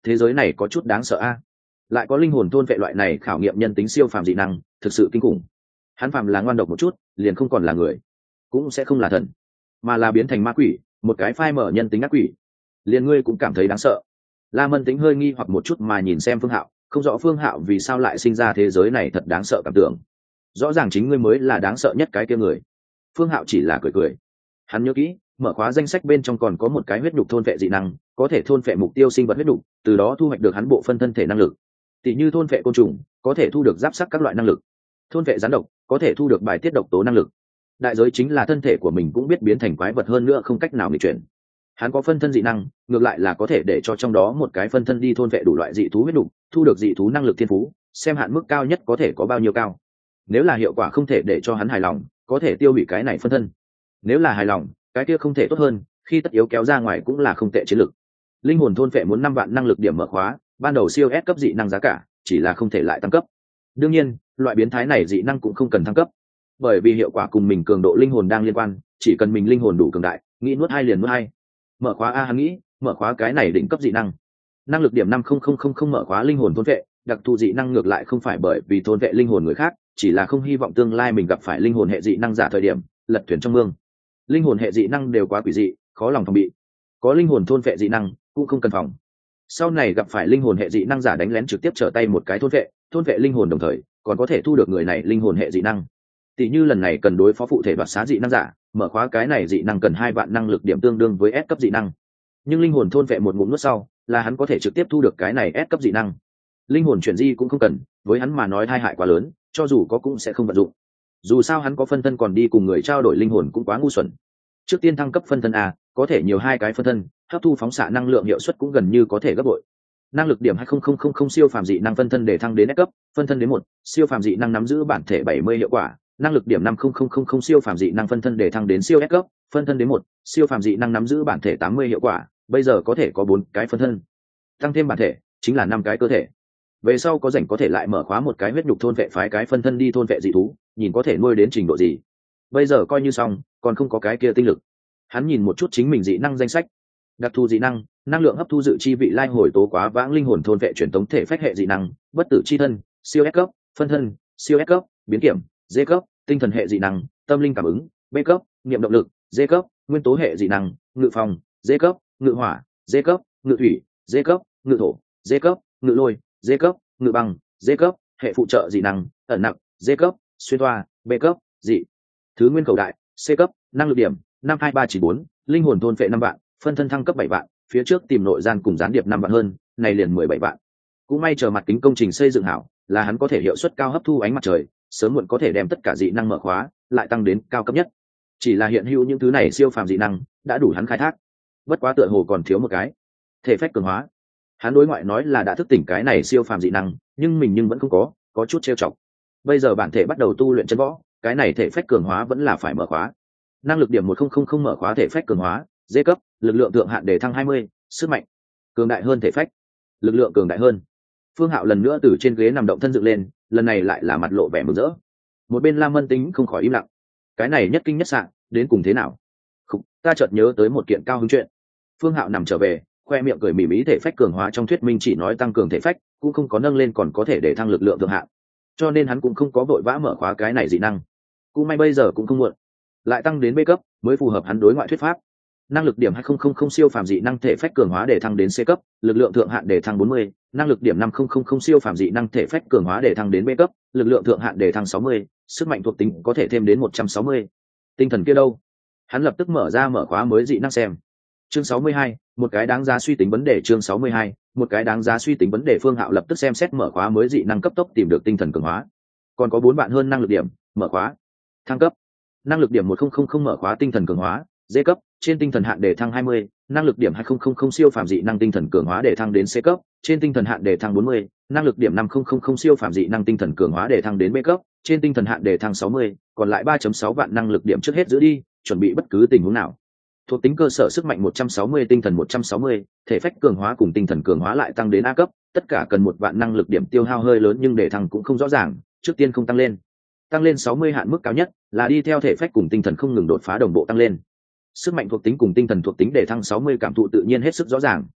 S1: thế giới này có chút đáng sợ a. Lại có linh hồn thôn vệ loại này khảo nghiệm nhân tính siêu phàm dị năng, thực sự kinh khủng. Hắn phàm là ngoan độc một chút, liền không còn là người, cũng sẽ không là thần, mà là biến thành ma quỷ, một cái phai mở nhân tính ác quỷ. Liền ngươi cũng cảm thấy đáng sợ. La Mân Tính hơi nghi hoặc một chút mà nhìn xem Phương Hạo, không rõ Phương Hạo vì sao lại sinh ra thế giới này thật đáng sợ cảm tưởng. Rõ ràng chính ngươi mới là đáng sợ nhất cái kia người. Phương Hạo chỉ là cười cười. Hắn nhớ kỹ, mở khóa danh sách bên trong còn có một cái huyết nhục thôn vệ dị năng, có thể thôn vệ mục tiêu sinh vật huyết nhục, từ đó thu hoạch được hắn bộ phân thân thể năng lực. Tỷ như thôn vệ côn trùng, có thể thu được giáp sắc các loại năng lực. Thôn vệ rắn độc, có thể thu được bài tiết độc tố năng lực. Đại giới chính là thân thể của mình cũng biết biến thành quái vật hơn nữa không cách nào nghịch chuyển. Hắn có phân thân dị năng, ngược lại là có thể để cho trong đó một cái phân thân đi thôn vệ đủ loại dị thú huyết nhục, thu được dị thú năng lực thiên phú, xem hạn mức cao nhất có thể có bao nhiêu cao. Nếu là hiệu quả không thể để cho hắn hài lòng, có thể tiêu hủy cái này phân thân. Nếu là hài lòng, cái kia không thể tốt hơn, khi tất yếu kéo ra ngoài cũng là không tệ chiến lược. Linh hồn thôn vệ muốn 5 vạn năng lực điểm mở khóa, ban đầu siêu S cấp dị năng giá cả, chỉ là không thể lại tăng cấp. Đương nhiên, loại biến thái này dị năng cũng không cần thăng cấp, bởi vì hiệu quả cùng mình cường độ linh hồn đang liên quan, chỉ cần mình linh hồn đủ cường đại, nghĩ nuốt hai liền nuốt hai. Mở khóa a, hắn nghĩ, mở khóa cái này đỉnh cấp dị năng. Năng lực điểm 5000 mở khóa linh hồn thôn vệ, đặc thù dị năng ngược lại không phải bởi vì thôn vệ linh hồn người khác, chỉ là không hy vọng tương lai mình gặp phải linh hồn hệ dị năng giả thời điểm lật thuyền trong mương. Linh hồn hệ dị năng đều quá quỷ dị, khó lòng phòng bị. Có linh hồn thôn vệ dị năng cũng không cần phòng. Sau này gặp phải linh hồn hệ dị năng giả đánh lén trực tiếp trở tay một cái thôn vệ linh hồn, đồng thời còn có thể thu được người này linh hồn hệ dị năng. Tỷ như lần này cần đối phó phụ thể đoạt xá dị năng giả, mở khóa cái này dị năng cần 2 vạn năng lực điểm tương đương với S cấp dị năng. Nhưng linh hồn thôn vệ một ngụm nuốt sau, là hắn có thể trực tiếp thu được cái này S cấp dị năng. Linh hồn chuyển di cũng không cần, với hắn mà nói tai hại quá lớn, cho dù có cũng sẽ không vận dụng. Dù sao hắn có phân thân còn đi cùng người trao đổi linh hồn cũng quá ngu xuẩn. Trước tiên thăng cấp phân thân a, có thể nhiều 2 cái phân thân, hấp thu phóng xạ năng lượng hiệu suất cũng gần như có thể gấp bội. Năng lực điểm 20000 siêu phàm dị năng phân thân để thăng đến S cấp, phân thân đến 1, siêu phàm dị năng nắm giữ bản thể 70 hiệu quả. Năng lực điểm 5000 siêu phàm dị năng phân thân để thăng đến siêu S cấp, phân thân đến 1, siêu phàm dị năng nắm giữ bản thể 80 hiệu quả, bây giờ có thể có 4 cái phân thân. Tăng thêm bản thể, chính là 5 cái cơ thể. Về sau có rảnh có thể lại mở khóa một cái huyết nhục thôn vệ phái cái phân thân đi thôn vệ dị thú, nhìn có thể nuôi đến trình độ gì. Bây giờ coi như xong, còn không có cái kia tinh lực. Hắn nhìn một chút chính mình dị năng danh sách. Đặc thù dị năng, năng lượng hấp thu dự chi vị lai hồi tố quá vãng linh hồn thôn vệ truyền tống thể phách hệ dị năng, bất tử chi thân, siêu S cấp, phân thân, siêu S cấp, biến kiểm, D cấp, tinh thần hệ dị năng, tâm linh cảm ứng, B cấp, niệm động lực, D cấp, nguyên tố hệ dị năng, ngự phòng, D cấp, ngự hỏa, D cấp, ngự thủy, D cấp, ngự thổ, D cấp, ngự lôi, D cấp, ngự băng, D cấp, hệ phụ trợ dị năng, ẩn nặc, D cấp, xuyên toa, B cấp, dị thứ nguyên cầu đại, C cấp, năng lực điểm 52394, linh hồn thôn vệ 5 vạn, phân thân thăng cấp 7 vạn, phía trước tìm nội gian cùng gián điệp 5 vạn hơn, này liền 17 vạn. Cũng may chờ mặt kính công trình xây dựng hảo, là hắn có thể hiệu suất cao hấp thu ánh mặt trời, sớm muộn có thể đem tất cả dị năng mở khóa, lại tăng đến cao cấp nhất. Chỉ là hiện hữu những thứ này siêu phàm dị năng đã đủ hắn khai thác. Bất quá tựa hồ còn thiếu một cái, thể phách cường hóa. Hắn đối ngoại nói là đã thức tỉnh cái này siêu phàm dị năng, nhưng mình vẫn không có chút trêu chọc. Bây giờ bản thể bắt đầu tu luyện chân võ, cái này thể phách cường hóa vẫn là phải mở khóa. Năng lực điểm 1000 mở khóa thể phách cường hóa, D cấp, lực lượng thượng hạn để thăng 20, sức mạnh cường đại hơn thể phách, lực lượng cường đại hơn. Phương Hạo lần nữa từ trên ghế nằm động thân dựng lên, lần này lại là mặt lộ vẻ mừng rỡ. Một bên Lam Mân Tính không khỏi im lặng. Cái này nhất kinh nhất sạn, đến cùng thế nào? Khúc, ta chợt nhớ tới một kiện cao hứng chuyện. Phương Hạo nằm trở về, khoe miệng cười mỉm, ý thể phách cường hóa trong thuyết minh chỉ nói tăng cường thể phách, cũng không có nâng lên còn có thể để thăng lực lượng thượng hạn. Cho nên hắn cũng không có vội vã mở khóa cái này dị năng. Cũng may bây giờ cũng không muộn, lại tăng đến B cấp mới phù hợp hắn đối ngoại thuyết pháp. Năng lực điểm 2000 siêu phàm dị năng thể phách cường hóa để thăng đến C cấp, lực lượng thượng hạn để thăng 40, năng lực điểm 5000 siêu phàm dị năng thể phách cường hóa để thăng đến B cấp, lực lượng thượng hạn để thăng 60, sức mạnh thuộc tính có thể thêm đến 160. Tinh thần kia đâu? Hắn lập tức mở khóa mới dị năng xem. Chương 62, một cái đáng giá suy tính vấn đề. Chương 62, một cái đáng giá suy tính vấn đề. Phương Hạo lập tức xem xét mở khóa mới dị năng cấp tốc tìm được tinh thần cường hóa. Còn có 4 bạn hơn năng lực điểm, mở khóa. Thăng cấp. Năng lực điểm 1000 mở khóa tinh thần cường hóa, D cấp, trên tinh thần hạn để thăng 20, năng lực điểm 2000 siêu phàm dị năng tinh thần cường hóa để thăng đến C cấp, trên tinh thần hạn để thăng 40, năng lực điểm 5000 siêu phàm dị năng tinh thần cường hóa để thăng đến B cấp, trên tinh thần hạn để thăng 60, còn lại 3.6 vạn năng lực điểm trước hết giữ đi, chuẩn bị bất cứ tình huống nào. Thuộc tính cơ sở sức mạnh 160, tinh thần 160, thể phách cường hóa cùng tinh thần cường hóa lại tăng đến A cấp, tất cả cần 1 vạn năng lực điểm tiêu hao hơi lớn nhưng để thăng cũng không rõ ràng, trước tiên không tăng lên. Tăng lên 60 hạn mức cao nhất, là đi theo thể phách cùng tinh thần không ngừng đột phá đồng bộ tăng lên. Sức mạnh thuộc tính cùng tinh thần thuộc tính để thăng 60 cảm thụ tự nhiên hết sức rõ ràng.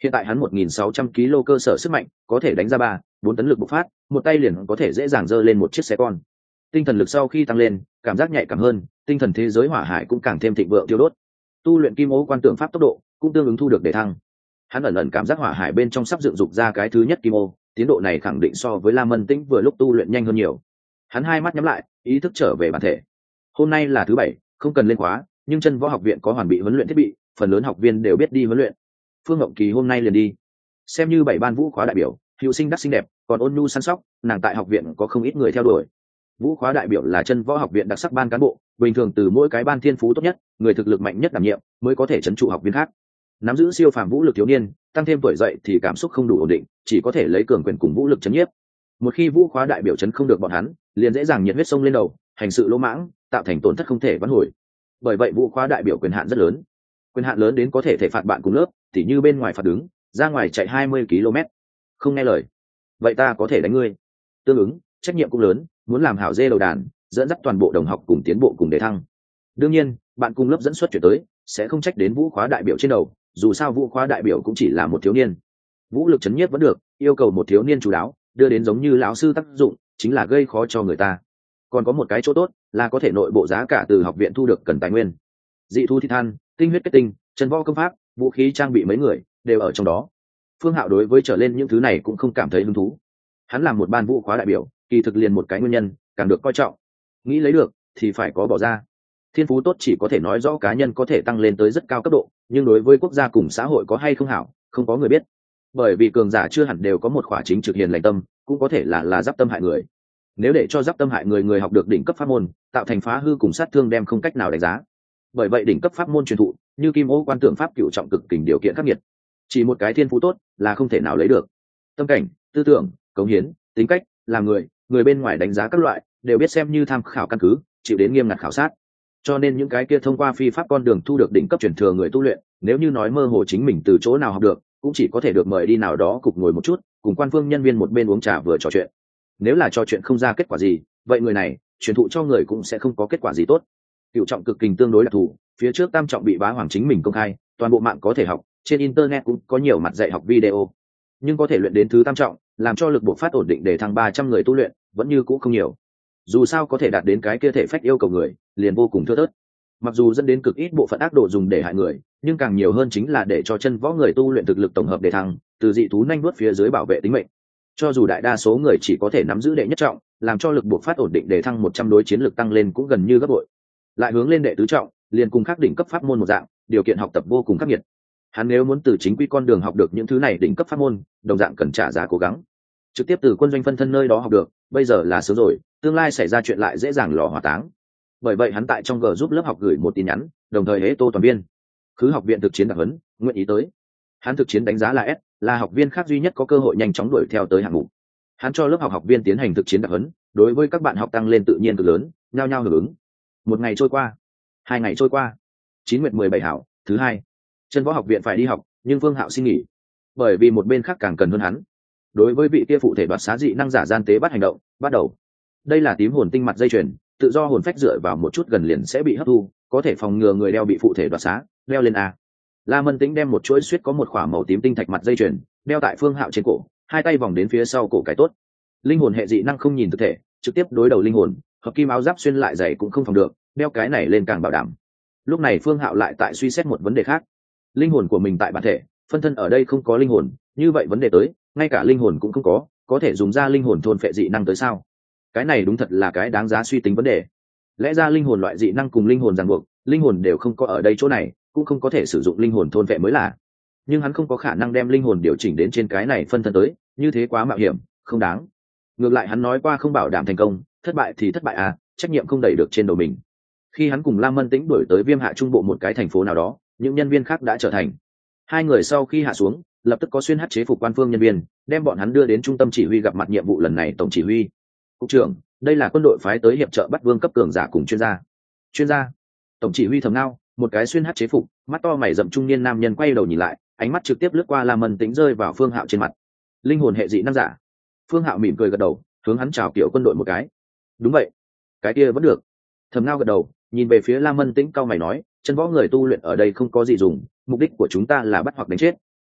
S1: Hiện tại hắn 1.600 kg cơ sở sức mạnh, có thể đánh ra 4 tấn lực bộc phát, một tay liền có thể dễ dàng giơ lên một chiếc xe con. Tinh thần lực sau khi tăng lên, cảm giác nhạy cảm hơn, tinh thần thế giới hỏa hải cũng càng thêm thịnh vượng tiêu đốt. Tu luyện kim ô quan tượng pháp tốc độ cũng tương ứng thu được để thăng. Hắn ẩn ẩn cảm giác hỏa hải bên trong sắp dựng dục ra cái thứ nhất kim ô, tiến độ này khẳng định so với Lam Mân Tĩnh vừa lúc tu luyện nhanh hơn nhiều. Hắn hai mắt nhắm lại, ý thức trở về bản thể. Hôm nay là thứ bảy, không cần lên khóa, nhưng chân võ học viện có hoàn bị huấn luyện thiết bị, phần lớn học viên đều biết đi huấn luyện. Phương Ngộng Kỳ hôm nay liền đi, xem như 7 ban vũ khóa đại biểu, hữu sinh đắc xinh đẹp, còn ôn nhu săn sóc, nàng tại học viện có không ít người theo đuổi. Vũ khóa đại biểu là chân võ học viện đặc sắc ban cán bộ, bình thường từ mỗi cái ban thiên phú tốt nhất, người thực lực mạnh nhất đảm nhiệm, mới có thể trấn trụ học viên khác. Nắm giữ siêu phàm vũ lực thiếu niên, tăng thêm tuổi dậy thì cảm xúc không đủ ổn định, chỉ có thể lấy cường quyền cùng vũ lực chấn nhiếp. Một khi vũ khóa đại biểu chấn không được bọn hắn, liền dễ dàng nhiệt huyết sông lên đầu, hành sự lỗ mãng, tạo thành tổn thất không thể vãn hồi. Bởi vậy vũ khóa đại biểu quyền hạn rất lớn, quyền hạn lớn đến có thể thể phạt bạn cùng lớp, tỉ như bên ngoài phạt đứng, ra ngoài chạy 20 km, không nghe lời, vậy ta có thể đánh ngươi. Tương ứng, trách nhiệm cũng lớn, muốn làm hảo dê đầu đàn, dẫn dắt toàn bộ đồng học cùng tiến bộ cùng đề thăng. Đương nhiên, bạn cùng lớp dẫn xuất chuyển tới, sẽ không trách đến vũ khóa đại biểu trên đầu, dù sao vũ khóa đại biểu cũng chỉ là một thiếu niên. Vũ lực chấn nhiếp vẫn được, yêu cầu một thiếu niên chú đáo, đưa đến giống như lão sư tác dụng, chính là gây khó cho người ta. Còn có một cái chỗ tốt là có thể nội bộ giá cả từ học viện thu được cần tài nguyên, dị thu thi than, tinh huyết kết tinh, chân võ công pháp, vũ khí trang bị mấy người đều ở trong đó. Phương Hạo đối với trở lên những thứ này cũng không cảm thấy hứng thú. Hắn làm một ban vũ khóa đại biểu, kỳ thực liền một cái nguyên nhân, càng được coi trọng. Nghĩ lấy được thì phải có bỏ ra. Thiên phú tốt chỉ có thể nói rõ cá nhân có thể tăng lên tới rất cao cấp độ, nhưng đối với quốc gia cùng xã hội có hay không hảo, không có người biết. Bởi vì cường giả chưa hẳn đều có một khỏa chính trực hiền lành tâm, cũng có thể là giáp tâm hại người. Nếu để cho giáp tâm hại người học được đỉnh cấp pháp môn, tạo thành phá hư cùng sát thương đem không cách nào đánh giá. Bởi vậy đỉnh cấp pháp môn truyền thụ, như kim ô quan tượng pháp cửu trọng cực kình điều kiện khắc nghiệt. Chỉ một cái thiên phú tốt là không thể nào lấy được. Tâm cảnh, tư tưởng, cống hiến, tính cách, làm người bên ngoài đánh giá các loại đều biết xem như tham khảo căn cứ, chịu đến nghiêm ngặt khảo sát. Cho nên những cái kia thông qua phi pháp con đường thu được đỉnh cấp truyền thừa người tu luyện, nếu như nói mơ hồ chính mình từ chỗ nào học được, cũng chỉ có thể được mời đi nào đó cục ngồi một chút, cùng quan phương nhân viên một bên uống trà vừa trò chuyện. Nếu là trò chuyện không ra kết quả gì, vậy người này truyền thụ cho người cũng sẽ không có kết quả gì tốt. Cửu trọng cực kình tương đối đặc thù, phía trước tam trọng bị bá hoàng chính mình công khai, toàn bộ mạng có thể học, trên internet cũng có nhiều mặt dạy học video. Nhưng có thể luyện đến thứ tam trọng, làm cho lực bộc phát ổn định để thăng 300 người tu luyện, vẫn như cũ không nhiều. Dù sao có thể đạt đến cái kia thể phách yêu cầu người, liền vô cùng thưa thớt. Mặc dù dẫn đến cực ít bộ phận ác độ dùng để hại người, nhưng càng nhiều hơn chính là để cho chân võ người tu luyện thực lực tổng hợp để thăng, từ dị thú nhanh nuốt phía dưới bảo vệ tính mệnh. Cho dù đại đa số người chỉ có thể nắm giữ đệ nhất trọng, làm cho lực bộc phát ổn định để thăng 100 đối chiến lực tăng lên cũng gần như gấp bội. Lại hướng lên đệ tứ trọng, liền cùng khác đỉnh cấp pháp môn một dạng, điều kiện học tập vô cùng khắc nghiệt. Hắn nếu muốn từ chính quy con đường học được những thứ này đỉnh cấp pháp môn, đồng dạng cần trả giá cố gắng. Trực tiếp từ quân doanh phân thân nơi đó học được, bây giờ là sớm rồi, tương lai xảy ra chuyện lại dễ dàng lò hỏa táng. Bởi vậy hắn tại trong g giúp lớp học gửi một tin nhắn, đồng thời hễ tô toàn viên khứ học viện thực chiến đặc huấn, nguyện ý tới. Hắn thực chiến đánh giá là S, là học viên khác duy nhất có cơ hội nhanh chóng đuổi theo tới hạng mục. Hắn cho lớp học viên tiến hành thực chiến đặc huấn, đối với các bạn học tăng lên tự nhiên cực lớn, nhao nhao hưởng ứng. Một ngày trôi qua, 2 ngày trôi qua, 9 nguyệt 17 hảo, thứ hai, chân võ học viện phải đi học, nhưng Phương Hạo xin nghỉ, bởi vì một bên khác càng cần hơn hắn. Đối với vị kia phụ thể đoạt xá dị năng giả gian tế bắt hành động, bắt đầu. Đây là tím hồn tinh mặt dây chuyền, tự do hồn phách dựa vào một chút gần liền sẽ bị hấp thu, có thể phòng ngừa người đeo bị phụ thể đoạt xá, đeo lên a. La Mân Tĩnh đem một chuỗi suýt có một khỏa màu tím tinh thạch mặt dây chuyền, đeo tại Phương Hạo trên cổ, hai tay vòng đến phía sau cổ cái tốt. Linh hồn hệ dị năng không nhìn thực thể, trực tiếp đối đầu linh hồn, hợp kim áo giáp xuyên lại dày cũng không phòng được, đeo cái này lên càng bảo đảm. Lúc này Phương Hạo lại tại suy xét một vấn đề khác. Linh hồn của mình tại bản thể, phân thân ở đây không có linh hồn, như vậy vấn đề tới, ngay cả linh hồn cũng không có thể dùng ra linh hồn thôn phệ dị năng tới sao? Cái này đúng thật là cái đáng giá suy tính vấn đề. Lẽ ra linh hồn loại dị năng cùng linh hồn ràng buộc, linh hồn đều không có ở đây chỗ này, cũng không có thể sử dụng linh hồn thôn phệ mới là. Nhưng hắn không có khả năng đem linh hồn điều chỉnh đến trên cái này phân thân tới, như thế quá mạo hiểm, không đáng. Ngược lại hắn nói qua không bảo đảm thành công, thất bại thì thất bại à, trách nhiệm không đẩy được trên đầu mình. Khi hắn cùng Lam Mân Tĩnh đuổi tới Viêm Hạ Trung Bộ một cái thành phố nào đó, những nhân viên khác đã trở thành. Hai người sau khi hạ xuống, lập tức có xuyên hắc chế phục quan phương nhân viên, đem bọn hắn đưa đến trung tâm chỉ huy gặp mặt nhiệm vụ lần này tổng chỉ huy. Cục trưởng, đây là quân đội phái tới hiệp trợ bắt vương cấp cường giả cùng chuyên gia. Chuyên gia? Tổng chỉ huy thầm ngao, một cái xuyên hắc chế phục, mắt to mày rậm trung niên nam nhân quay đầu nhìn lại, ánh mắt trực tiếp lướt qua Lam Mân Tĩnh rơi vào Phương Hạo trên mặt. Linh hồn hệ dị năng giả. Phương Hạo mỉm cười gật đầu, hướng hắn chào kiểu quân đội một cái. Đúng vậy, cái kia vẫn được. Thầm ngao gật đầu, nhìn về phía Lam Mân Tĩnh cau mày nói, chân võ người tu luyện ở đây không có gì dùng, mục đích của chúng ta là bắt hoặc đánh chết.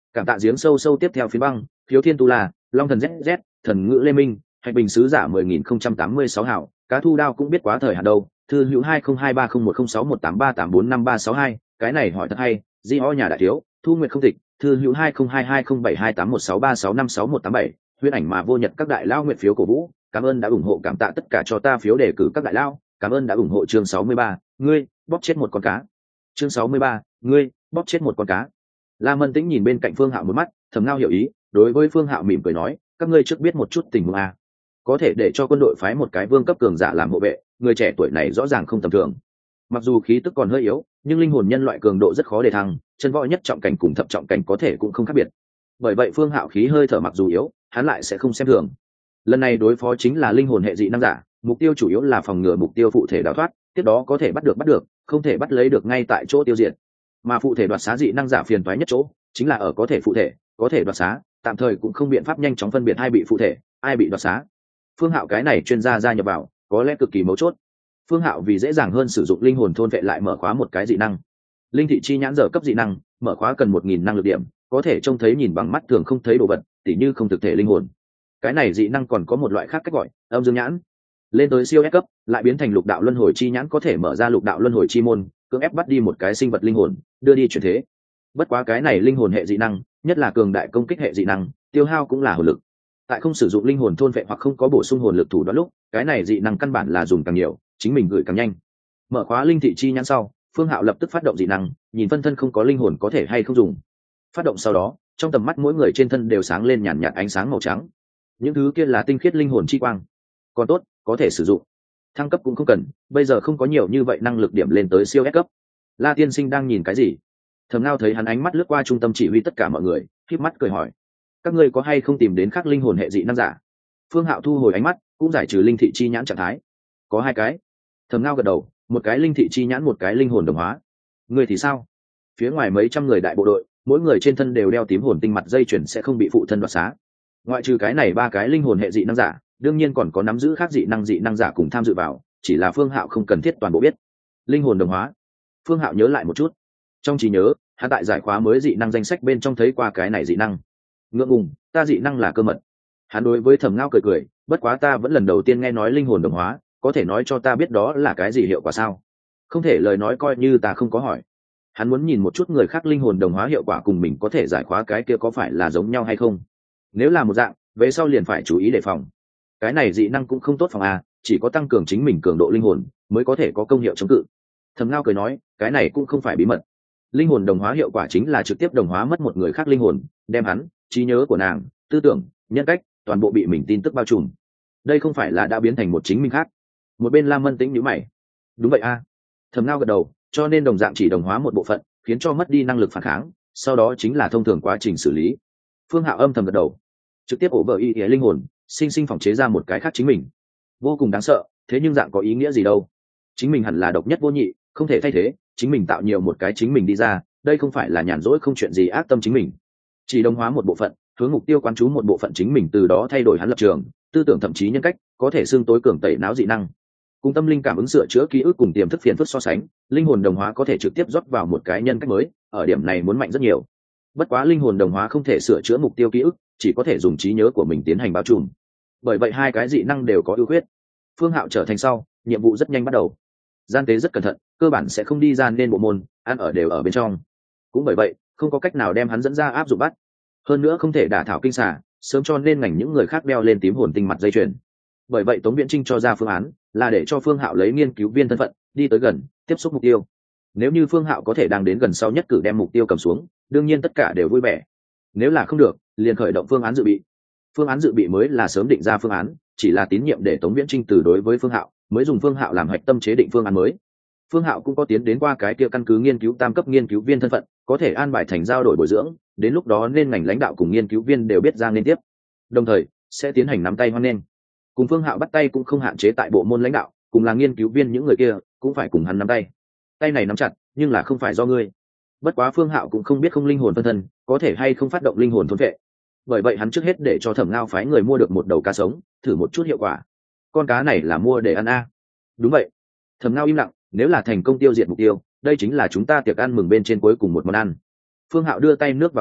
S1: Cảm tạ giếng sâu sâu tiếp theo phiến băng, phiếu thiên tu la, long thần zz, thần ngữ lê minh, hạch bình sứ giả 10.086 hảo, cá thu đao cũng biết quá thời hạn đâu. Thư hữu 2023010618384536 cái này hỏi thật hay. Di ho nhà đại thiếu, thu nguyệt không tịch, thư hữu 202207281636565187, huyễn ảnh mà vô nhật các đại lao nguyện phiếu cổ vũ, cảm ơn đã ủng hộ, cảm tạ tất cả cho ta phiếu đề cử các đại lao, cảm ơn đã ủng hộ. Chương 63, ngươi bóp chết một con cá. Chương 63, ngươi bóp chết một con cá. La Mân Tĩnh nhìn bên cạnh Phương Hạo một mắt, thầm ngao hiểu ý, đối với Phương Hạo mỉm cười nói, các ngươi trước biết một chút tình huống a, có thể để cho quân đội phái một cái vương cấp cường giả làm hộ vệ, người trẻ tuổi này rõ ràng không tầm thường. Mặc dù khí tức còn hơi yếu, nhưng linh hồn nhân loại cường độ rất khó để thăng, chân võ nhất trọng cảnh cùng thập trọng cảnh có thể cũng không khác biệt. Bởi vậy Phương Hạo khí hơi thở mặc dù yếu, hắn lại sẽ không xem thường. Lần này đối phó chính là linh hồn hệ dị năng giả, mục tiêu chủ yếu là phòng ngừa mục tiêu phụ thể đào thoát, tiếp đó có thể bắt được, không thể bắt lấy được ngay tại chỗ tiêu diệt. Mà phụ thể đoạt xá dị năng giả phiền toái nhất chỗ chính là ở có thể phụ thể, có thể đoạt xá, tạm thời cũng không biện pháp nhanh chóng phân biệt ai bị phụ thể, ai bị đoạt xá. Phương Hạo cái này chuyên gia gia nhập vào, có lẽ cực kỳ mấu chốt. Phương Hạo vì dễ dàng hơn sử dụng linh hồn thôn vệ lại mở khóa một cái dị năng. Linh thị chi nhãn giờ cấp dị năng, mở khóa cần 1000 năng lực điểm, có thể trông thấy nhìn bằng mắt thường không thấy đồ vật, tỉ như không thực thể linh hồn. Cái này dị năng còn có một loại khác cách gọi, âm dương nhãn. Lên tới siêu S cấp, lại biến thành lục đạo luân hồi chi nhãn, có thể mở ra lục đạo luân hồi chi môn, cưỡng ép bắt đi một cái sinh vật linh hồn, đưa đi chuyển thế. Bất quá cái này linh hồn hệ dị năng, nhất là cường đại công kích hệ dị năng, tiêu hao cũng là hồn lực. Tại không sử dụng linh hồn thôn vệ hoặc không có bổ sung hồn lực thủ đoạn lúc, cái này dị năng căn bản là dùng càng nhiều, chính mình gửi càng nhanh. Mở khóa linh thị chi nhãn sau, Phương Hạo lập tức phát động dị năng, nhìn phân thân không có linh hồn có thể hay không dùng. Phát động sau đó, trong tầm mắt mỗi người trên thân đều sáng lên nhàn nhạt ánh sáng màu trắng. Những thứ kia là tinh khiết linh hồn chi quang. Còn tốt, có thể sử dụng. Thăng cấp cũng không cần, bây giờ không có nhiều như vậy năng lực điểm lên tới siêu S cấp. La Tiên Sinh đang nhìn cái gì? Thẩm Ngao thấy hắn ánh mắt lướt qua trung tâm chỉ huy tất cả mọi người, khép mắt cười hỏi: các ngươi có hay không tìm đến khác linh hồn hệ dị năng giả? Phương Hạo thu hồi ánh mắt, cũng giải trừ linh thị chi nhãn trạng thái. Có 2 cái. Thẩm Ngao gật đầu, một cái linh thị chi nhãn, một cái linh hồn đồng hóa. Ngươi thì sao? Phía ngoài mấy trăm người đại bộ đội, mỗi người trên thân đều đeo tím hồn tinh mặt dây chuyền sẽ không bị phụ thân đoạt xá. Ngoại trừ cái này 3 cái linh hồn hệ dị năng giả, đương nhiên còn có nắm giữ khác dị năng giả cùng tham dự vào, chỉ là Phương Hạo không cần thiết toàn bộ biết. Linh hồn đồng hóa. Phương Hạo nhớ lại một chút. Trong trí nhớ, hắn tại giải khóa mới dị năng danh sách bên trong thấy qua cái này dị năng. Ngượng ngùng, ta dị năng là cơ mật. Hắn đối với Thẩm Ngao cười cười, bất quá ta vẫn lần đầu tiên nghe nói linh hồn đồng hóa, có thể nói cho ta biết đó là cái gì hiệu quả sao? Không thể lời nói coi như ta không có hỏi. Hắn muốn nhìn một chút người khác linh hồn đồng hóa hiệu quả cùng mình có thể giải khóa cái kia có phải là giống nhau hay không. Nếu là một dạng, về sau liền phải chú ý đề phòng. Cái này dị năng cũng không tốt phòng a, chỉ có tăng cường chính mình cường độ linh hồn mới có thể có công hiệu chống cự. Thẩm Ngao cười nói, cái này cũng không phải bí mật. Linh hồn đồng hóa hiệu quả chính là trực tiếp đồng hóa mất một người khác linh hồn, đem hắn, trí nhớ của nàng, tư tưởng, nhân cách, toàn bộ bị mình tin tức bao trùm. Đây không phải là đã biến thành một chính mình khác. Một bên Lam Mân Tĩnh nhíu mày. Đúng vậy a. Thẩm Ngao gật đầu, cho nên đồng dạng chỉ đồng hóa một bộ phận, khiến cho mất đi năng lực phản kháng, sau đó chính là thông thường quá trình xử lý. Phương Hạo âm thầm gật đầu, trực tiếp ổ vợ y linh hồn, sinh phỏng chế ra một cái khác chính mình. Vô cùng đáng sợ, thế nhưng dạng có ý nghĩa gì đâu? Chính mình hẳn là độc nhất vô nhị, không thể thay thế, chính mình tạo nhiều một cái chính mình đi ra, đây không phải là nhàn rỗi không chuyện gì ác tâm chính mình. Chỉ đồng hóa một bộ phận, hướng mục tiêu quán chú một bộ phận chính mình, từ đó thay đổi hắn lập trường, tư tưởng, thậm chí nhân cách, có thể xương tối cường tẩy não dị năng. Cùng tâm linh cảm ứng sửa chữa ký ức cùng tiềm thức phiền phức so sánh, linh hồn đồng hóa có thể trực tiếp rót vào một cái nhân cách mới, ở điểm này muốn mạnh rất nhiều. Bất quá linh hồn đồng hóa không thể sửa chữa mục tiêu ký ức, chỉ có thể dùng trí nhớ của mình tiến hành bao trùm. Bởi vậy 2 cái dị năng đều có ưu khuyết. Phương Hạo trở thành sau, nhiệm vụ rất nhanh bắt đầu. Gian tế rất cẩn thận, cơ bản sẽ không đi ra nên bộ môn, ăn ở đều ở bên trong. Cũng bởi vậy, không có cách nào đem hắn dẫn ra áp dụng bắt. Hơn nữa không thể đả thảo kinh xà, sớm cho nên ngành những người khác đeo lên tím hồn tinh mặt dây chuyền. Bởi vậy Tống Viễn Trinh cho ra phương án là để cho Phương Hạo lấy nghiên cứu viên thân phận đi tới gần, tiếp xúc mục tiêu. Nếu như Phương Hạo có thể đang đến gần sau nhất cử đem mục tiêu cầm xuống, đương nhiên tất cả đều vui vẻ. Nếu là không được, liền khởi động phương án dự bị. Phương án dự bị mới là sớm định ra phương án, chỉ là tín nhiệm để Tống Viễn Trinh từ đối với Phương Hạo, mới dùng Phương Hạo làm hạch tâm chế định phương án mới. Phương Hạo cũng có tiến đến qua cái kia căn cứ nghiên cứu tam cấp nghiên cứu viên thân phận, có thể an bài thành giao đổi bồi dưỡng, đến lúc đó nên ngành lãnh đạo cùng nghiên cứu viên đều biết ra liên tiếp. Đồng thời, sẽ tiến hành nắm tay hoan nghênh. Cùng Phương Hạo bắt tay cũng không hạn chế tại bộ môn lãnh đạo, cùng là nghiên cứu viên những người kia, cũng phải cùng hắn nắm tay. Tay này nắm chặt, nhưng là không phải do ngươi. Bất quá Phương Hạo cũng không biết không linh hồn phân thân, có thể hay không phát động linh hồn thôn vệ. Bởi vậy hắn trước hết để cho Thẩm Ngao phái người mua được một đầu cá sống, thử một chút hiệu quả. Con cá này là mua để ăn a? Đúng vậy. Thẩm Ngao im lặng, nếu là thành công tiêu diệt mục tiêu, đây chính là chúng ta tiệc ăn mừng bên trên cuối cùng một món ăn. Phương Hạo đưa tay nước vào túi,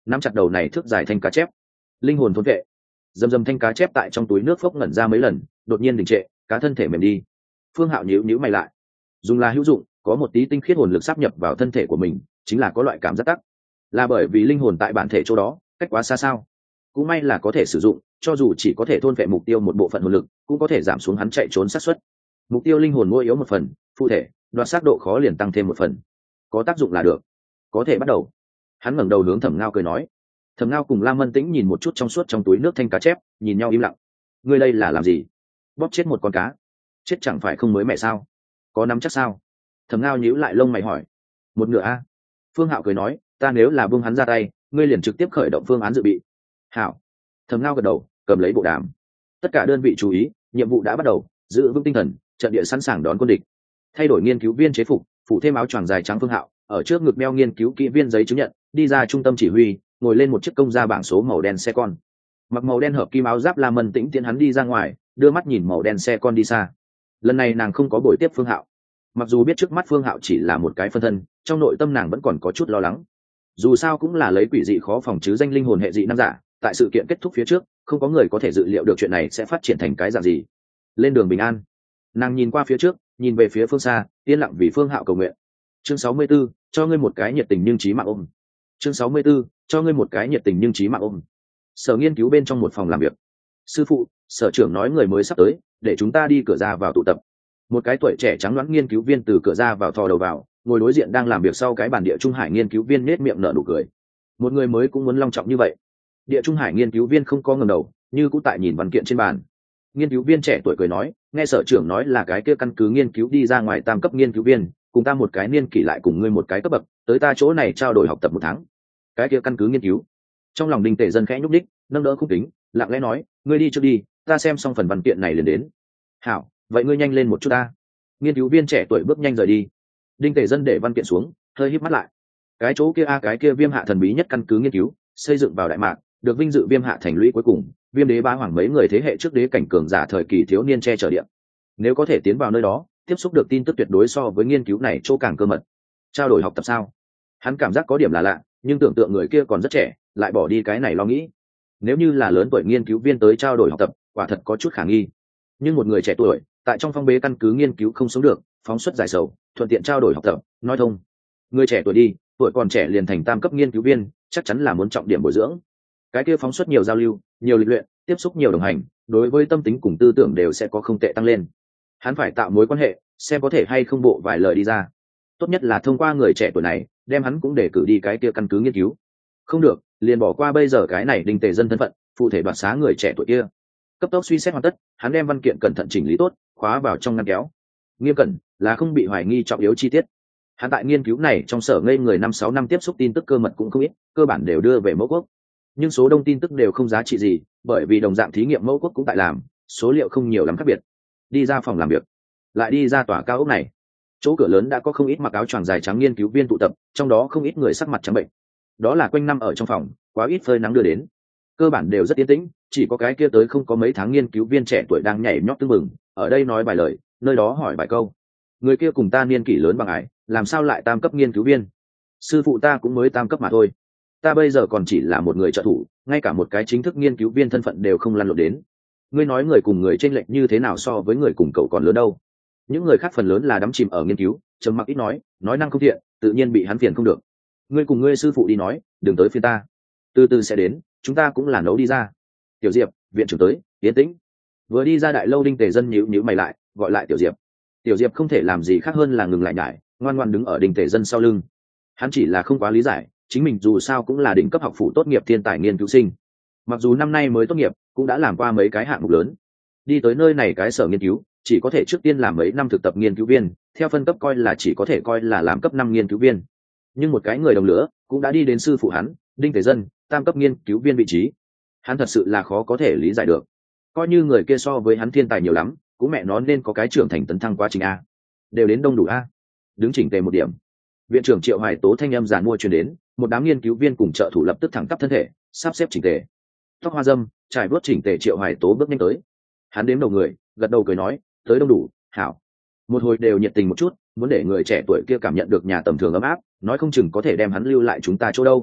S1: nắm chặt đầu này thước dài thanh cá chép. Linh hồn thôn vệ. Dầm dầm thanh cá chép tại trong túi nước phốc ngẩn ra mấy lần, đột nhiên đình trệ, cá thân thể mềm đi. Phương Hạo nhíu mày lại. Dùng là hữu dụng, có một tí tinh khiết hồn lực sáp nhập vào thân thể của mình, chính là có loại cảm giác tắc. Là bởi vì linh hồn tại bản thể chỗ đó, cách quá xa sao? Cũng may là có thể sử dụng, cho dù chỉ có thể thôn vệ mục tiêu một bộ phận hồn lực, cũng có thể giảm xuống hắn chạy trốn xác suất. Mục tiêu linh hồn mỗi yếu một phần, phụ thể đoạt xác độ khó liền tăng thêm một phần. Có tác dụng là được, có thể bắt đầu. Hắn ngẩng đầu hướng Thẩm Ngao cười nói. Thẩm Ngao cùng Lam Mân Tĩnh nhìn một chút trong suốt trong túi nước thanh cá chép, nhìn nhau im lặng. Ngươi đây là làm gì? Bóp chết một con cá? Chết chẳng phải không mới mẹ sao? Có nắm chắc sao? Thẩm Ngao nhíu lại lông mày hỏi. Một nửa a. Phương Hạo cười nói, ta nếu là buông hắn ra tay, ngươi liền trực tiếp khởi động phương án dự bị. Hảo. Thẩm Ngao gật đầu, cầm lấy bộ đàm. Tất cả đơn vị chú ý, nhiệm vụ đã bắt đầu, giữ vững tinh thần, trận địa sẵn sàng đón quân địch. Thay đổi nghiên cứu viên chế phục, phủ thêm áo choàng dài trắng. Phương Hạo ở trước ngực đeo nghiên cứu kỹ viên giấy chứng nhận, đi ra trung tâm chỉ huy, ngồi lên một chiếc công gia bảng số màu đen xe con. Mặc màu đen hợp kim áo giáp Lam Mân Tĩnh tiễn hắn đi ra ngoài, đưa mắt nhìn màu đen xe con đi xa. Lần này nàng không có buổi tiếp Phương Hạo. Mặc dù biết trước mắt Phương Hạo chỉ là một cái phân thân, trong nội tâm nàng vẫn còn có chút lo lắng. Dù sao cũng là lấy quỷ dị khó phòng chứ danh linh hồn hệ dị năng giả, tại sự kiện kết thúc phía trước, không có người có thể dự liệu được chuyện này sẽ phát triển thành cái dạng gì. Lên đường bình an. Nàng nhìn qua phía trước, nhìn về phía phương xa, yên lặng vì Phương Hạo cầu nguyện. Chương 64, cho ngươi một cái nhiệt tình nhưng chí mạng ôm. Chương 64, cho ngươi một cái nhiệt tình nhưng chí mạng ôm. Sở nghiên cứu bên trong một phòng làm việc. Sư phụ, sở trưởng nói người mới sắp tới, để chúng ta đi cửa ra vào tụ tập. Một cái tuổi trẻ trắng loáng nghiên cứu viên từ cửa ra vào thò đầu vào, ngồi đối diện đang làm việc sau cái bàn Địa Trung Hải nghiên cứu viên nết miệng nở nụ cười. Một người mới cũng muốn long trọng như vậy. Địa Trung Hải nghiên cứu viên không có ngẩng đầu, như cũng tại nhìn văn kiện trên bàn. Nghiên cứu viên trẻ tuổi cười nói, nghe sở trưởng nói là cái kia căn cứ nghiên cứu đi ra ngoài tam cấp nghiên cứu viên, cùng ta một cái niên kỷ lại cùng ngươi một cái cấp bậc, tới ta chỗ này trao đổi học tập 1 tháng. Cái kia căn cứ nghiên cứu. Trong lòng Đinh Tề Dân khẽ nhúc đích, nâng đỡ khung kính, lặng lẽ nói, ngươi đi trước đi, ta xem xong phần văn kiện này liền đến. Hảo, vậy ngươi nhanh lên một chút ta. Nghiên cứu viên trẻ tuổi bước nhanh rời đi. Đinh Tề Dân để văn kiện xuống, hơi híp mắt lại. Cái chỗ kia cái kia Viêm Hạ thần bí nhất căn cứ nghiên cứu, xây dựng vào Đại Mạc, được vinh dự Viêm Hạ thành lũy cuối cùng, Viêm Đế Bá Hoàng mấy người thế hệ trước đế cảnh cường giả thời kỳ thiếu niên che chở địa. Nếu có thể tiến vào nơi đó, tiếp xúc được tin tức tuyệt đối so với nghiên cứu này chỗ càng cơ mật. Trao đổi học tập sao? Hắn cảm giác có điểm là lạ, nhưng tưởng tượng người kia còn rất trẻ, lại bỏ đi cái này lo nghĩ. Nếu như là lớn tuổi nghiên cứu viên tới trao đổi học tập, quả thật có chút khả nghi. Nhưng một người trẻ tuổi, tại trong phong bế căn cứ nghiên cứu không sống được, phóng xuất giải sầu, thuận tiện trao đổi học tập, nói thông. Người trẻ tuổi đi, tuổi còn trẻ liền thành tam cấp nghiên cứu viên, chắc chắn là muốn trọng điểm bồi dưỡng. Cái kia phóng xuất nhiều giao lưu, nhiều lịch luyện, tiếp xúc nhiều đồng hành, đối với tâm tính cùng tư tưởng đều sẽ có không tệ tăng lên. Hắn phải tạo mối quan hệ, xem có thể hay không bộ vài lời đi ra. Tốt nhất là thông qua người trẻ tuổi này, đem hắn cũng để cử đi cái kia căn cứ nghiên cứu. Không được, liền bỏ qua bây giờ cái này Đinh Tề Dân thân phận, phụ thể đoạt xá người trẻ tuổi kia. Cấp tốc suy xét hoàn tất, hắn đem văn kiện cẩn thận chỉnh lý tốt, khóa vào trong ngăn kéo. Nghiêm cẩn là không bị hoài nghi trọng yếu chi tiết. Hắn tại nghiên cứu này trong sở ngây người 5-6 năm tiếp xúc tin tức cơ mật cũng không ít, cơ bản đều đưa về mẫu quốc. Nhưng số đông tin tức đều không giá trị gì, bởi vì đồng dạng thí nghiệm mẫu quốc cũng tại làm, số liệu không nhiều lắm khác biệt. Đi ra phòng làm việc, lại đi ra tòa cao ốc này. Chỗ cửa lớn đã có không ít mặc áo choàng dài trắng nghiên cứu viên tụ tập, trong đó không ít người sắc mặt trắng bệnh. Đó là quanh năm ở trong phòng, quá ít phơi nắng đưa đến. Cơ bản đều rất yên tĩnh, chỉ có cái kia tới không có mấy tháng nghiên cứu viên trẻ tuổi đang nhảy nhót tưng bừng, ở đây nói vài lời, nơi đó hỏi vài câu. Người kia cùng ta niên kỷ lớn bằng ải, làm sao lại tam cấp nghiên cứu viên? Sư phụ ta cũng mới tam cấp mà thôi. Ta bây giờ còn chỉ là một người trợ thủ, ngay cả một cái chính thức nghiên cứu viên thân phận đều không lăn lộn đến. Ngươi nói người cùng người chênh lệch như thế nào so với người cùng cậu còn lớn đâu? Những người khác phần lớn là đắm chìm ở nghiên cứu, trầm mặc ít nói năng không thiện, tự nhiên bị hắn phiền không được. Ngươi cùng ngươi sư phụ đi nói, đừng tới phiền ta. Từ từ sẽ đến, chúng ta cũng là nấu đi ra. Tiểu Diệp, viện trưởng tới, yên tĩnh. Vừa đi ra đại lâu Đinh Tề Dân nhíu mày lại, gọi lại Tiểu Diệp. Tiểu Diệp không thể làm gì khác hơn là ngừng lại nhải, ngoan ngoãn đứng ở Đinh Tề Dân sau lưng. Hắn chỉ là không quá lý giải, chính mình dù sao cũng là đỉnh cấp học phủ tốt nghiệp thiên tài nghiên cứu sinh. Mặc dù năm nay mới tốt nghiệp, cũng đã làm qua mấy cái hạng mục lớn. Đi tới nơi này cái sở nghiên cứu, chỉ có thể trước tiên làm mấy năm thực tập nghiên cứu viên, theo phân cấp coi là chỉ có thể coi là làm cấp 5 nghiên cứu viên. Nhưng một cái người đồng lửa cũng đã đi đến sư phụ hắn, Đinh Tề Dân, tam cấp nghiên cứu viên vị trí. Hắn thật sự là khó có thể lý giải được. Coi như người kia so với hắn thiên tài nhiều lắm, cũng mẹ nó nên có cái trưởng thành tấn thăng quá trình a. Đều đến đông đủ a. Đứng chỉnh tề một điểm. Viện trưởng Triệu Hoài Tố thanh âm giàn mua truyền đến, một đám nghiên cứu viên cùng trợ thủ lập tức thẳng tắp thân thể, sắp xếp chỉnh tề. Tóc hoa dâm, trải vuốt chỉnh tề Triệu Hoài Tố bước nhanh tới. Hắn đếm đầu người, gật đầu cười nói, tới đông đủ, hảo. Một hồi đều nhiệt tình một chút, muốn để người trẻ tuổi kia cảm nhận được nhà tầm thường ấm áp, nói không chừng có thể đem hắn lưu lại chúng ta chỗ đâu.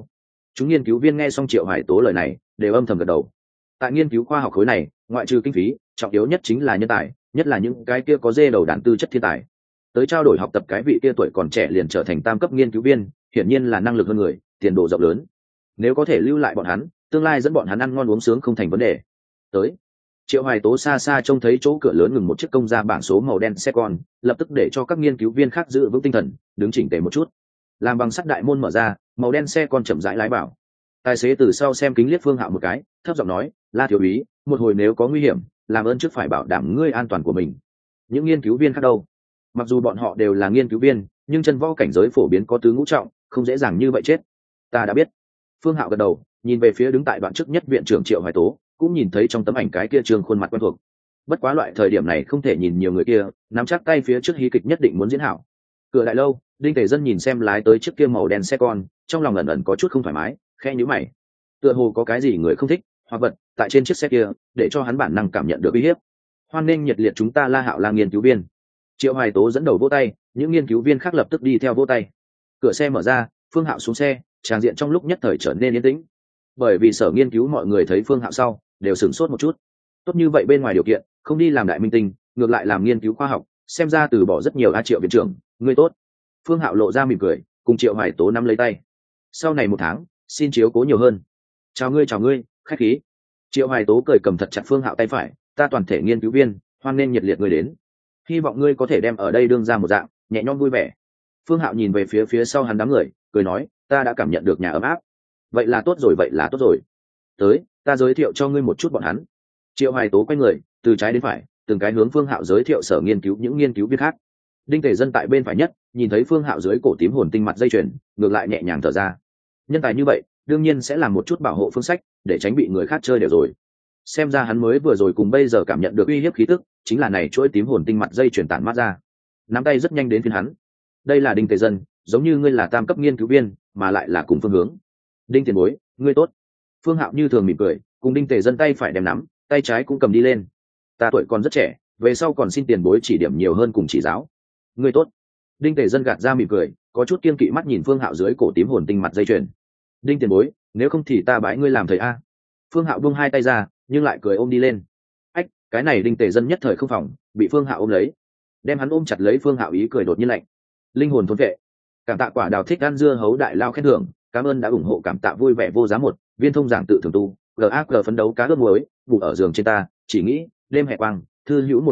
S1: Chúng nghiên cứu viên nghe xong Triệu Hoài Tố lời này đều âm thầm gật đầu. Tại nghiên cứu khoa học khối này, ngoại trừ kinh phí, trọng yếu nhất chính là nhân tài, nhất là những cái kia có dê đầu đàn tư chất thiên tài. Tới trao đổi học tập cái vị kia tuổi còn trẻ liền trở thành tam cấp nghiên cứu viên, hiển nhiên là năng lực hơn người, tiền đồ rộng lớn. Nếu có thể lưu lại bọn hắn, tương lai dẫn bọn hắn ăn ngon uống sướng không thành vấn đề. Tới, Triệu Hoài Tố xa xa trông thấy chỗ cửa lớn ngừng một chiếc công ra bảng số màu đen xe con, lập tức để cho các nghiên cứu viên khác giữ vững tinh thần, đứng chỉnh tề một chút. Làm bằng sắt đại môn mở ra, màu đen xe con chậm rãi lái vào. Tài xế từ sau xem kính liếc Phương Hạo một cái, thấp giọng nói, La thiếu úy, một hồi nếu có nguy hiểm, làm ơn trước phải bảo đảm ngươi an toàn của mình. Những nghiên cứu viên khác đâu? Mặc dù bọn họ đều là nghiên cứu viên, nhưng chân võ cảnh giới phổ biến có tứ ngũ trọng, không dễ dàng như vậy chết. Ta đã biết. Phương Hạo gật đầu, nhìn về phía đứng tại đoạn trước nhất viện trưởng Triệu Hoài Tố, cũng nhìn thấy trong tấm ảnh cái kia trường khuôn mặt quen thuộc. Bất quá loại thời điểm này không thể nhìn nhiều người kia, nắm chắc tay phía trước hí kịch nhất định muốn diễn hảo. Cửa đại lâu, Đinh Tề Dân nhìn xem lái tới chiếc kia màu đen xe con, trong lòng ẩn ẩn có chút không thoải mái, khẽ nhíu mày. Tựa hồ có cái gì người không thích, hoặc vật tại trên chiếc xe kia, để cho hắn bản năng cảm nhận được uy hiếp. Hoan nghênh nhiệt liệt chúng ta La Hạo La nghiên cứu viên. Triệu Hoài Tố dẫn đầu vỗ tay, những nghiên cứu viên khác lập tức đi theo vỗ tay. Cửa xe mở ra, Phương Hạo xuống xe, tràng diện trong lúc nhất thời trở nên yên tĩnh. Bởi vì sở nghiên cứu mọi người thấy Phương Hạo sau, đều sửng sốt một chút. Tốt như vậy bên ngoài điều kiện, không đi làm đại minh tinh, ngược lại làm nghiên cứu khoa học, xem ra từ bỏ rất nhiều. Triệu viện trưởng, ngươi tốt. Phương Hạo lộ ra mỉm cười, cùng Triệu Hoài Tố nắm lấy tay. Sau này 1 tháng, xin chiếu cố nhiều hơn. Chào ngươi, khách khí. Triệu Hoài Tố cười cầm thật chặt Phương Hạo tay phải, ta toàn thể nghiên cứu viên, hoan nên nhiệt liệt ngươi đến. Hy vọng ngươi có thể đem ở đây đương ra một dạng nhẹ nhõm vui vẻ. Phương Hạo nhìn về phía sau hắn đám người, cười nói, ta đã cảm nhận được nhà ấm áp. Vậy là tốt rồi. Tới, ta giới thiệu cho ngươi một chút bọn hắn. Triệu Hoài Tố quay người, từ trái đến phải, từng cái hướng Phương Hạo giới thiệu sở nghiên cứu những nghiên cứu viên khác. Đinh Tề Dân tại bên phải nhất, nhìn thấy Phương Hạo dưới cổ tím hồn tinh mặt dây chuyền, ngược lại nhẹ nhàng thở ra. Nhân tài như vậy, đương nhiên sẽ làm một chút bảo hộ phương sách, để tránh bị người khác chơi đều rồi. Xem ra hắn mới vừa rồi cùng bây giờ cảm nhận được uy hiếp khí tức, chính là này chuỗi tím hồn tinh mặt dây chuyền tản mát ra. Nắm tay rất nhanh đến phiên hắn. Đây là Đinh Tề Dân, giống như ngươi là tam cấp nghiên cứu viên, mà lại là cùng phương hướng. Đinh tiền bối, ngươi tốt. Phương Hạo như thường mỉm cười, cùng Đinh Tề Dân tay phải đem nắm, tay trái cũng cầm đi lên. Ta tuổi còn rất trẻ, về sau còn xin tiền bối chỉ điểm nhiều hơn cùng chỉ giáo. Ngươi tốt. Đinh Tề Dân gạt ra mỉm cười, có chút kiên kỵ mắt nhìn Phương Hạo dưới cổ tím hồn tinh mặt dây chuyền. Đinh tiền bối, nếu không thì ta bái ngươi làm thầy a. Phương Hạo buông hai tay ra, nhưng lại cười ôm đi lên. Ách, cái này Đinh Tề Dân nhất thời không phòng, bị Phương Hạo ôm lấy, đem hắn ôm chặt lấy. Phương Hạo ý cười đột nhiên lạnh. Linh hồn thôn vệ. Cảm tạ quả đào thích ăn dưa hấu đại lao khen thưởng, cảm ơn đã ủng hộ. Cảm tạ vui vẻ vô giá 1 viên thông giảng tự thường tu, GAG phấn đấu cá ướp muối, ngủ ở giường trên ta, chỉ nghĩ đêm hè quang, thư hữu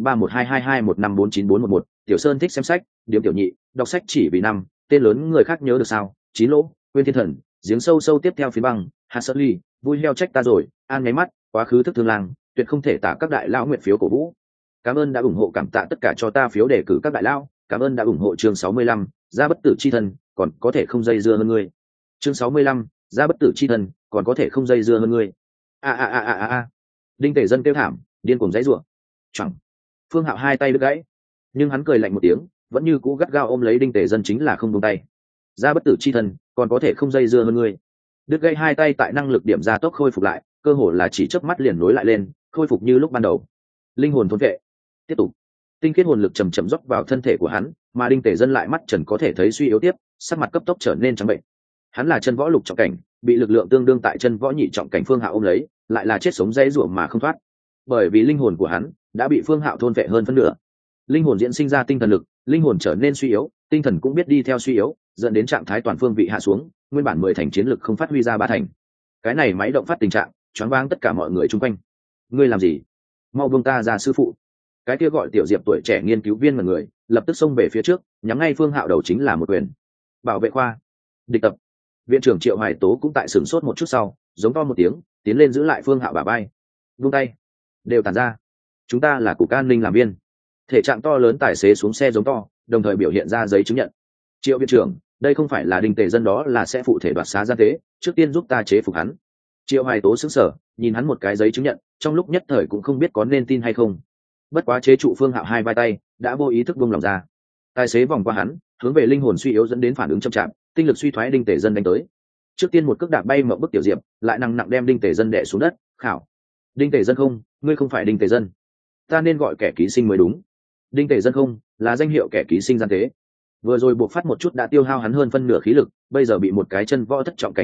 S1: 1493122215494111, Tiểu Sơn thích xem sách, điểm tiểu nhị, đọc sách chỉ vì năm, tên lớn người khác nhớ được sao, Chín lỗ, Nguyên Thiên Thần, giếng sâu sâu tiếp theo phía băng, Hạt Sơn Ly, vui heo trách ta rồi, an ngáy mắt, quá khứ thức thương lang, tuyệt không thể tả các đại lão nguyện phiếu cổ vũ. Cảm ơn đã ủng hộ. Cảm tạ tất cả cho ta phiếu đề cử các đại lão, cảm ơn đã ủng hộ. Chương 65, ra bất tử chi thân, còn có thể không dây dưa hơn ngươi. Chương 65, ra bất tử chi thân, còn có thể không dây dưa hơn ngươi. A. Đinh Tề Dân kêu thảm, điên cuồng giãy giụa. Chẳng. Phương Hạo hai tay đứt gãy, nhưng hắn cười lạnh một tiếng, vẫn như cũ gắt gao ôm lấy Đinh Tề Dân, chính là không buông tay. Ra bất tử chi thân, còn có thể không dây dưa hơn ngươi. Đứt gãy hai tay tại năng lực điểm gia tốc khôi phục lại, cơ hồ là chỉ chớp mắt liền nối lại lên, khôi phục như lúc ban đầu. Linh hồn thôn vệ. Tiếp tục. Tinh khiết hồn lực chầm chậm dốc vào thân thể của hắn, mà Đinh Tề Dân lại mắt trần có thể thấy suy yếu tiếp, sắc mặt cấp tốc trở nên trắng bệnh. Hắn là chân võ lục trọng cảnh, bị lực lượng tương đương tại chân võ nhị trọng cảnh Phương Hạo ôm lấy, lại là chết sống dãy rủa mà không thoát. Bởi vì linh hồn của hắn đã bị Phương Hạo thôn vệ hơn phân nửa. Linh hồn diễn sinh ra tinh thần lực, linh hồn trở nên suy yếu, tinh thần cũng biết đi theo suy yếu, dẫn đến trạng thái toàn phương vị hạ xuống, nguyên bản 10 thành chiến lực không phát huy ra 3 thành. Cái này máy động phát tình trạng, choáng váng tất cả mọi người xung quanh. Ngươi làm gì? Mau buông ta ra sư phụ. Cái kia gọi Tiểu Diệp tuổi trẻ nghiên cứu viên mà người, lập tức xông về phía trước, nhắm ngay Phương Hạo đầu chính là một quyền. Bảo vệ khoa. Địch tập. Viện trưởng Triệu Hoài Tố cũng tại sửng sốt một chút sau, giống to một tiếng, tiến lên giữ lại Phương Hạo bả vai. Buông tay. Đều tản ra. Chúng ta là cục an ninh làm viên. Thể trạng to lớn tài xế xuống xe giống to, đồng thời biểu hiện ra giấy chứng nhận. Triệu viện trưởng, đây không phải là Đinh Tề Dân, đó là sẽ phụ thể đoạt xá gian tế, trước tiên giúp ta chế phục hắn. Triệu Hoài Tố sững sờ, nhìn hắn một cái giấy chứng nhận, trong lúc nhất thời cũng không biết có nên tin hay không. Bất quá chế trụ Phương Hạo hai vai tay, đã vô ý thức buông lòng ra. Tài xế vòng qua hắn, hướng về linh hồn suy yếu dẫn đến phản ứng chậm chạp, tinh lực suy thoái Đinh Tề Dân đánh tới. Trước tiên một cước đạp bay mộng bức Tiểu Diệp, lại nặng đem Đinh Tề Dân đè xuống đất. Khảo. Đinh Tề Dân không, ngươi không phải Đinh Tề Dân, ta nên gọi kẻ ký sinh mới đúng. Đinh Tề Dân không là danh hiệu kẻ ký sinh gian tế. Vừa rồi buộc phát một chút đã tiêu hao hắn hơn phân nửa khí lực, bây giờ bị một cái chân võ thất trọng cảnh để lại,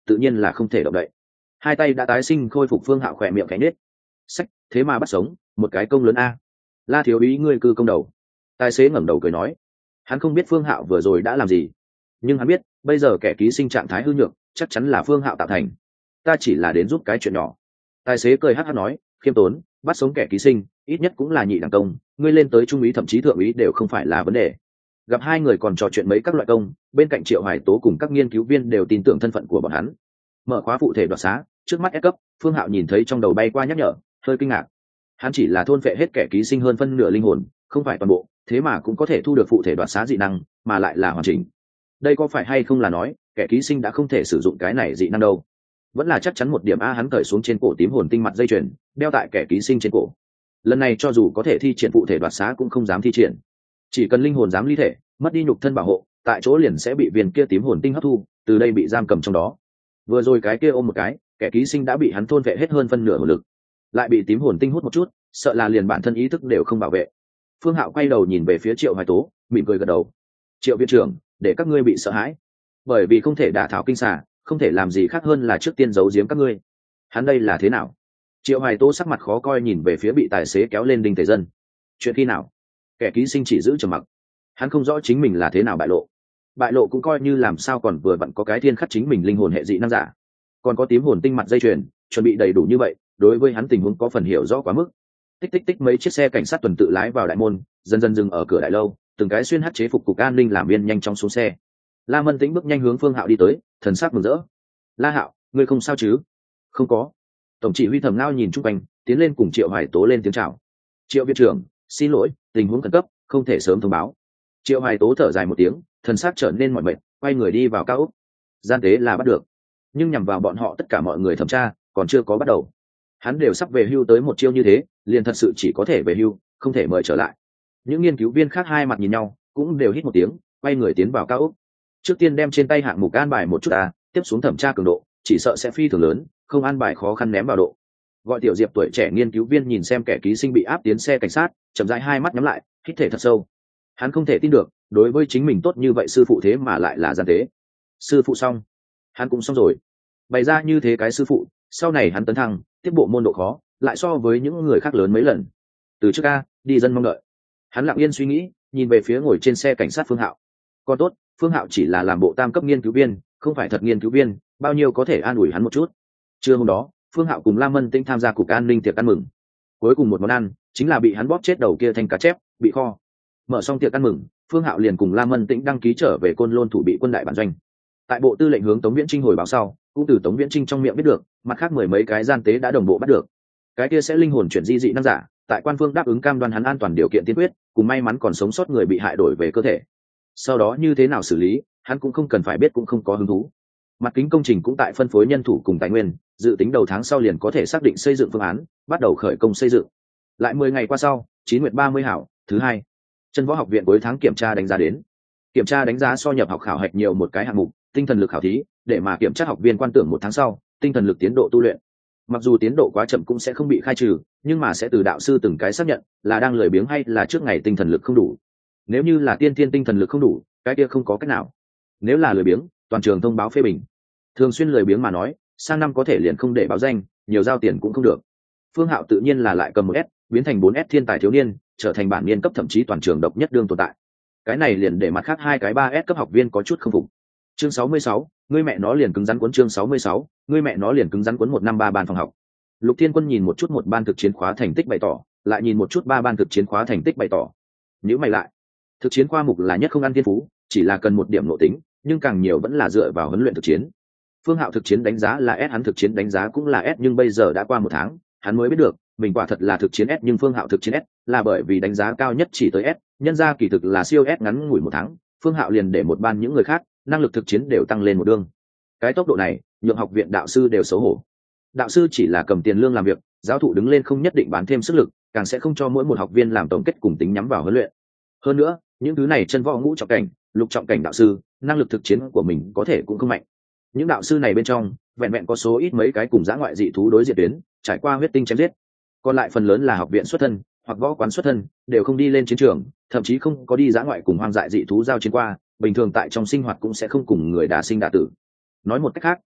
S1: tự nhiên là không thể động đậy. Hai tay đã tái sinh khôi phục Phương Hạo khỏe miệng cánh nết. Sách, thế mà bắt sống, một cái công lớn a. La thiếu úy ngươi cư công đầu. Tài xế ngẩng đầu cười nói. Hắn không biết Phương Hạo vừa rồi đã làm gì, nhưng hắn biết bây giờ kẻ ký sinh trạng thái hư nhược, chắc chắn là Phương Hạo tạo thành. Ta chỉ là đến giúp cái chuyện nhỏ. Tài xế cười hắc hắc nói, khiêm tốn, bắt sống kẻ ký sinh ít nhất cũng là nhị đẳng công, ngươi lên tới trung úy thậm chí thượng úy đều không phải là vấn đề. Gặp hai người còn trò chuyện mấy các loại công, bên cạnh Triệu Hoài Tố cùng các nghiên cứu viên đều tin tưởng thân phận của bọn hắn. Mở khóa phụ thể đoạt xá, trước mắt S cấp, Phương Hạo nhìn thấy trong đầu bay qua nhắc nhở, hơi kinh ngạc. Hắn chỉ là thôn phệ hết kẻ ký sinh hơn phân nửa linh hồn, không phải toàn bộ, thế mà cũng có thể thu được phụ thể đoạt xá dị năng, mà lại là hoàn chỉnh. Đây có phải hay không là nói, kẻ ký sinh đã không thể sử dụng cái này dị năng đâu? Vẫn là chắc chắn một điểm a. Hắn cởi xuống trên cổ tím hồn tinh mặt dây chuyền, đeo tại kẻ ký sinh trên cổ. Lần này cho dù có thể thi triển phụ thể đoạt xá cũng không dám thi triển. Chỉ cần linh hồn dám ly thể, mất đi nhục thân bảo hộ, tại chỗ liền sẽ bị viên kia tím hồn tinh hấp thu, từ đây bị giam cầm trong đó. Vừa rồi cái kia ôm một cái, kẻ ký sinh đã bị hắn thôn vệ hết hơn phân nửa hồn lực, lại bị tím hồn tinh hút một chút, sợ là liền bản thân ý thức đều không bảo vệ. Phương Hạo quay đầu nhìn về phía Triệu Hoài Tố, mỉm cười gật đầu. Triệu viện trưởng, để các ngươi bị sợ hãi, bởi vì không thể đả thảo kinh xà, không thể làm gì khác hơn là trước tiên giấu giếm các ngươi. Hắn đây là thế nào? Triệu Hoài Tố sắc mặt khó coi nhìn về phía bị tài xế kéo lên Đinh Thể Dân. Chuyện khi nào? Kẻ ký sinh chỉ giữ trầm mặc. Hắn không rõ chính mình là thế nào bại lộ. Bại lộ cũng coi như làm sao, còn vừa vặn có cái thiên khắc chính mình linh hồn hệ dị năng giả, còn có tím hồn tinh mặt dây chuyền, chuẩn bị đầy đủ như vậy, đối với hắn tình huống có phần hiểu rõ quá mức. Tích tích tích, mấy chiếc xe cảnh sát tuần tự lái vào đại môn, dần dần dừng ở cửa đại lâu, từng cái xuyên hắc chế phục cục an ninh làm viên nhanh chóng xuống xe. La Mân Tĩnh bước nhanh hướng Phương Hạo đi tới, thần sắc mừng rỡ. La Hạo, ngươi không sao chứ? Không có. Tổng chỉ huy Thẩm Ngao nhìn chung quanh, tiến lên cùng Triệu Hoài Tố lên tiếng chào. Triệu viện trưởng, xin lỗi, tình huống khẩn cấp, không thể sớm thông báo. Triệu Hoài Tố thở dài một tiếng, thần sắc trở nên mỏi mệt, quay người đi vào cao ốc. Gian tế là bắt được, nhưng nhằm vào bọn họ tất cả mọi người thẩm tra còn chưa có bắt đầu. Hắn đều sắp về hưu tới một chiêu như thế, liền thật sự chỉ có thể về hưu, không thể mời trở lại. Những nghiên cứu viên khác hai mặt nhìn nhau, cũng đều hít một tiếng, quay người tiến vào cao ốc. Trước tiên đem trên tay hạng mục an bài một chút tiếp xuống thẩm tra cường độ, chỉ sợ sẽ phi thường lớn, không an bài khó khăn ném vào độ. Gọi Tiểu Diệp tuổi trẻ nghiên cứu viên nhìn xem kẻ ký sinh bị áp tiến xe cảnh sát, chậm rãi hai mắt nhắm lại, hít thể thật sâu. Hắn không thể tin được, đối với chính mình tốt như vậy sư phụ thế mà lại là gian tế. Sư phụ xong, hắn cũng xong rồi. Bày ra như thế cái sư phụ, sau này hắn tấn thăng, tiếp bộ môn độ khó lại so với những người khác lớn mấy lần. Từ trước đi dân mong đợi. Hắn lặng yên suy nghĩ, nhìn về phía ngồi trên xe cảnh sát Phương Hạo. Còn tốt, Phương Hạo chỉ là làm bộ tam cấp nghiên cứu viên, không phải thật nghiên cứu viên, bao nhiêu có thể an ủi hắn một chút. Trưa hôm đó, Phương Hạo cùng Lam Mân Tĩnh tham gia cục an ninh tiệc ăn mừng. Cuối cùng một món ăn chính là bị hắn bóp chết đầu kia thanh cá chép, bị kho. Mở xong tiệc ăn mừng, Phương Hạo liền cùng Lam Mân Tĩnh đăng ký trở về Côn Lôn thủ bị quân đại bản doanh. Tại bộ tư lệnh hướng Tống Viễn Trinh hồi báo sau, cũng từ Tống Viễn Trinh trong miệng biết được, mặt khác 10 mấy cái gian tế đã đồng bộ bắt được. Cái kia sẽ linh hồn chuyển di dị năng giả, tại quan phương đáp ứng cam đoan hắn an toàn điều kiện tiên quyết, cùng may mắn còn sống sót người bị hại đổi về cơ thể. Sau đó như thế nào xử lý, hắn cũng không cần phải biết, cũng không có hứng thú. Mặt kính công trình cũng tại phân phối nhân thủ cùng tài nguyên, dự tính đầu tháng sau liền có thể xác định xây dựng phương án, bắt đầu khởi công xây dựng. Lại 10 ngày qua sau, 9 nguyệt 30 hảo, thứ hai, Chân Võ học viện cuối tháng kiểm tra đánh giá đến. Kiểm tra đánh giá so nhập học khảo hạch nhiều một cái hạng mục, tinh thần lực khảo thí, để mà kiểm tra học viên quan tưởng một tháng sau, tinh thần lực tiến độ tu luyện. Mặc dù tiến độ quá chậm cũng sẽ không bị khai trừ, nhưng mà sẽ từ đạo sư từng cái xác nhận là đang lười biếng hay là trước ngày tinh thần lực không đủ. Nếu như là tiên thiên tinh thần lực không đủ, cái kia không có cách nào. Nếu là lười biếng, toàn trường thông báo phê bình. Thường xuyên lười biếng mà nói, sang năm có thể liền không để báo danh, nhiều giao tiền cũng không được. Phương Hạo tự nhiên là lại cầm 1S, biến thành 4S thiên tài thiếu niên, trở thành bản niên cấp thậm chí toàn trường độc nhất đương tồn tại. Cái này liền để mặt khác hai cái 3S cấp học viên có chút không phục. Chương 66, ngươi mẹ nó liền cứng rắn cuốn. Chương 66, ngươi mẹ nó liền cứng rắn cuốn. 153 ban phòng học. Lục Thiên Quân nhìn một chút một ban thực chiến khóa thành tích bày tỏ, lại nhìn một chút ba ban thực chiến khóa thành tích bày tỏ. Nhíu mày lại. Thực chiến khoa mục là nhất không ăn thiên phú, chỉ là cần một điểm nội tính, nhưng càng nhiều vẫn là dựa vào huấn luyện thực chiến. Phương Hạo thực chiến đánh giá là S, hắn thực chiến đánh giá cũng là S, nhưng bây giờ đã qua một tháng, hắn mới biết được, mình quả thật là thực chiến S, nhưng Phương Hạo thực chiến S là bởi vì đánh giá cao nhất chỉ tới S, nhân ra kỳ thực là siêu S ngắn ngủi một tháng, Phương Hạo liền để một ban những người khác, năng lực thực chiến đều tăng lên một đường. Cái tốc độ này, nhượng học viện đạo sư đều xấu hổ. Đạo sư chỉ là cầm tiền lương làm việc, giáo thụ đứng lên không nhất định bán thêm sức lực, càng sẽ không cho mỗi một học viên làm tổng kết cùng tính nhắm vào huấn luyện. Hơn nữa, những thứ này chân võ ngũ trọng cảnh, lục trọng cảnh đạo sư, năng lực thực chiến của mình có thể cũng không mạnh. Những đạo sư này bên trong, vẹn vẹn có số ít mấy cái cùng dã ngoại dị thú đối diện tuyến, trải qua huyết tinh chém giết. Còn lại phần lớn là học viện xuất thân, hoặc võ quán xuất thân, đều không đi lên chiến trường, thậm chí không có đi dã ngoại cùng hoang dại dị thú giao chiến qua, bình thường tại trong sinh hoạt cũng sẽ không cùng người đả sinh đả tử. Nói một cách khác,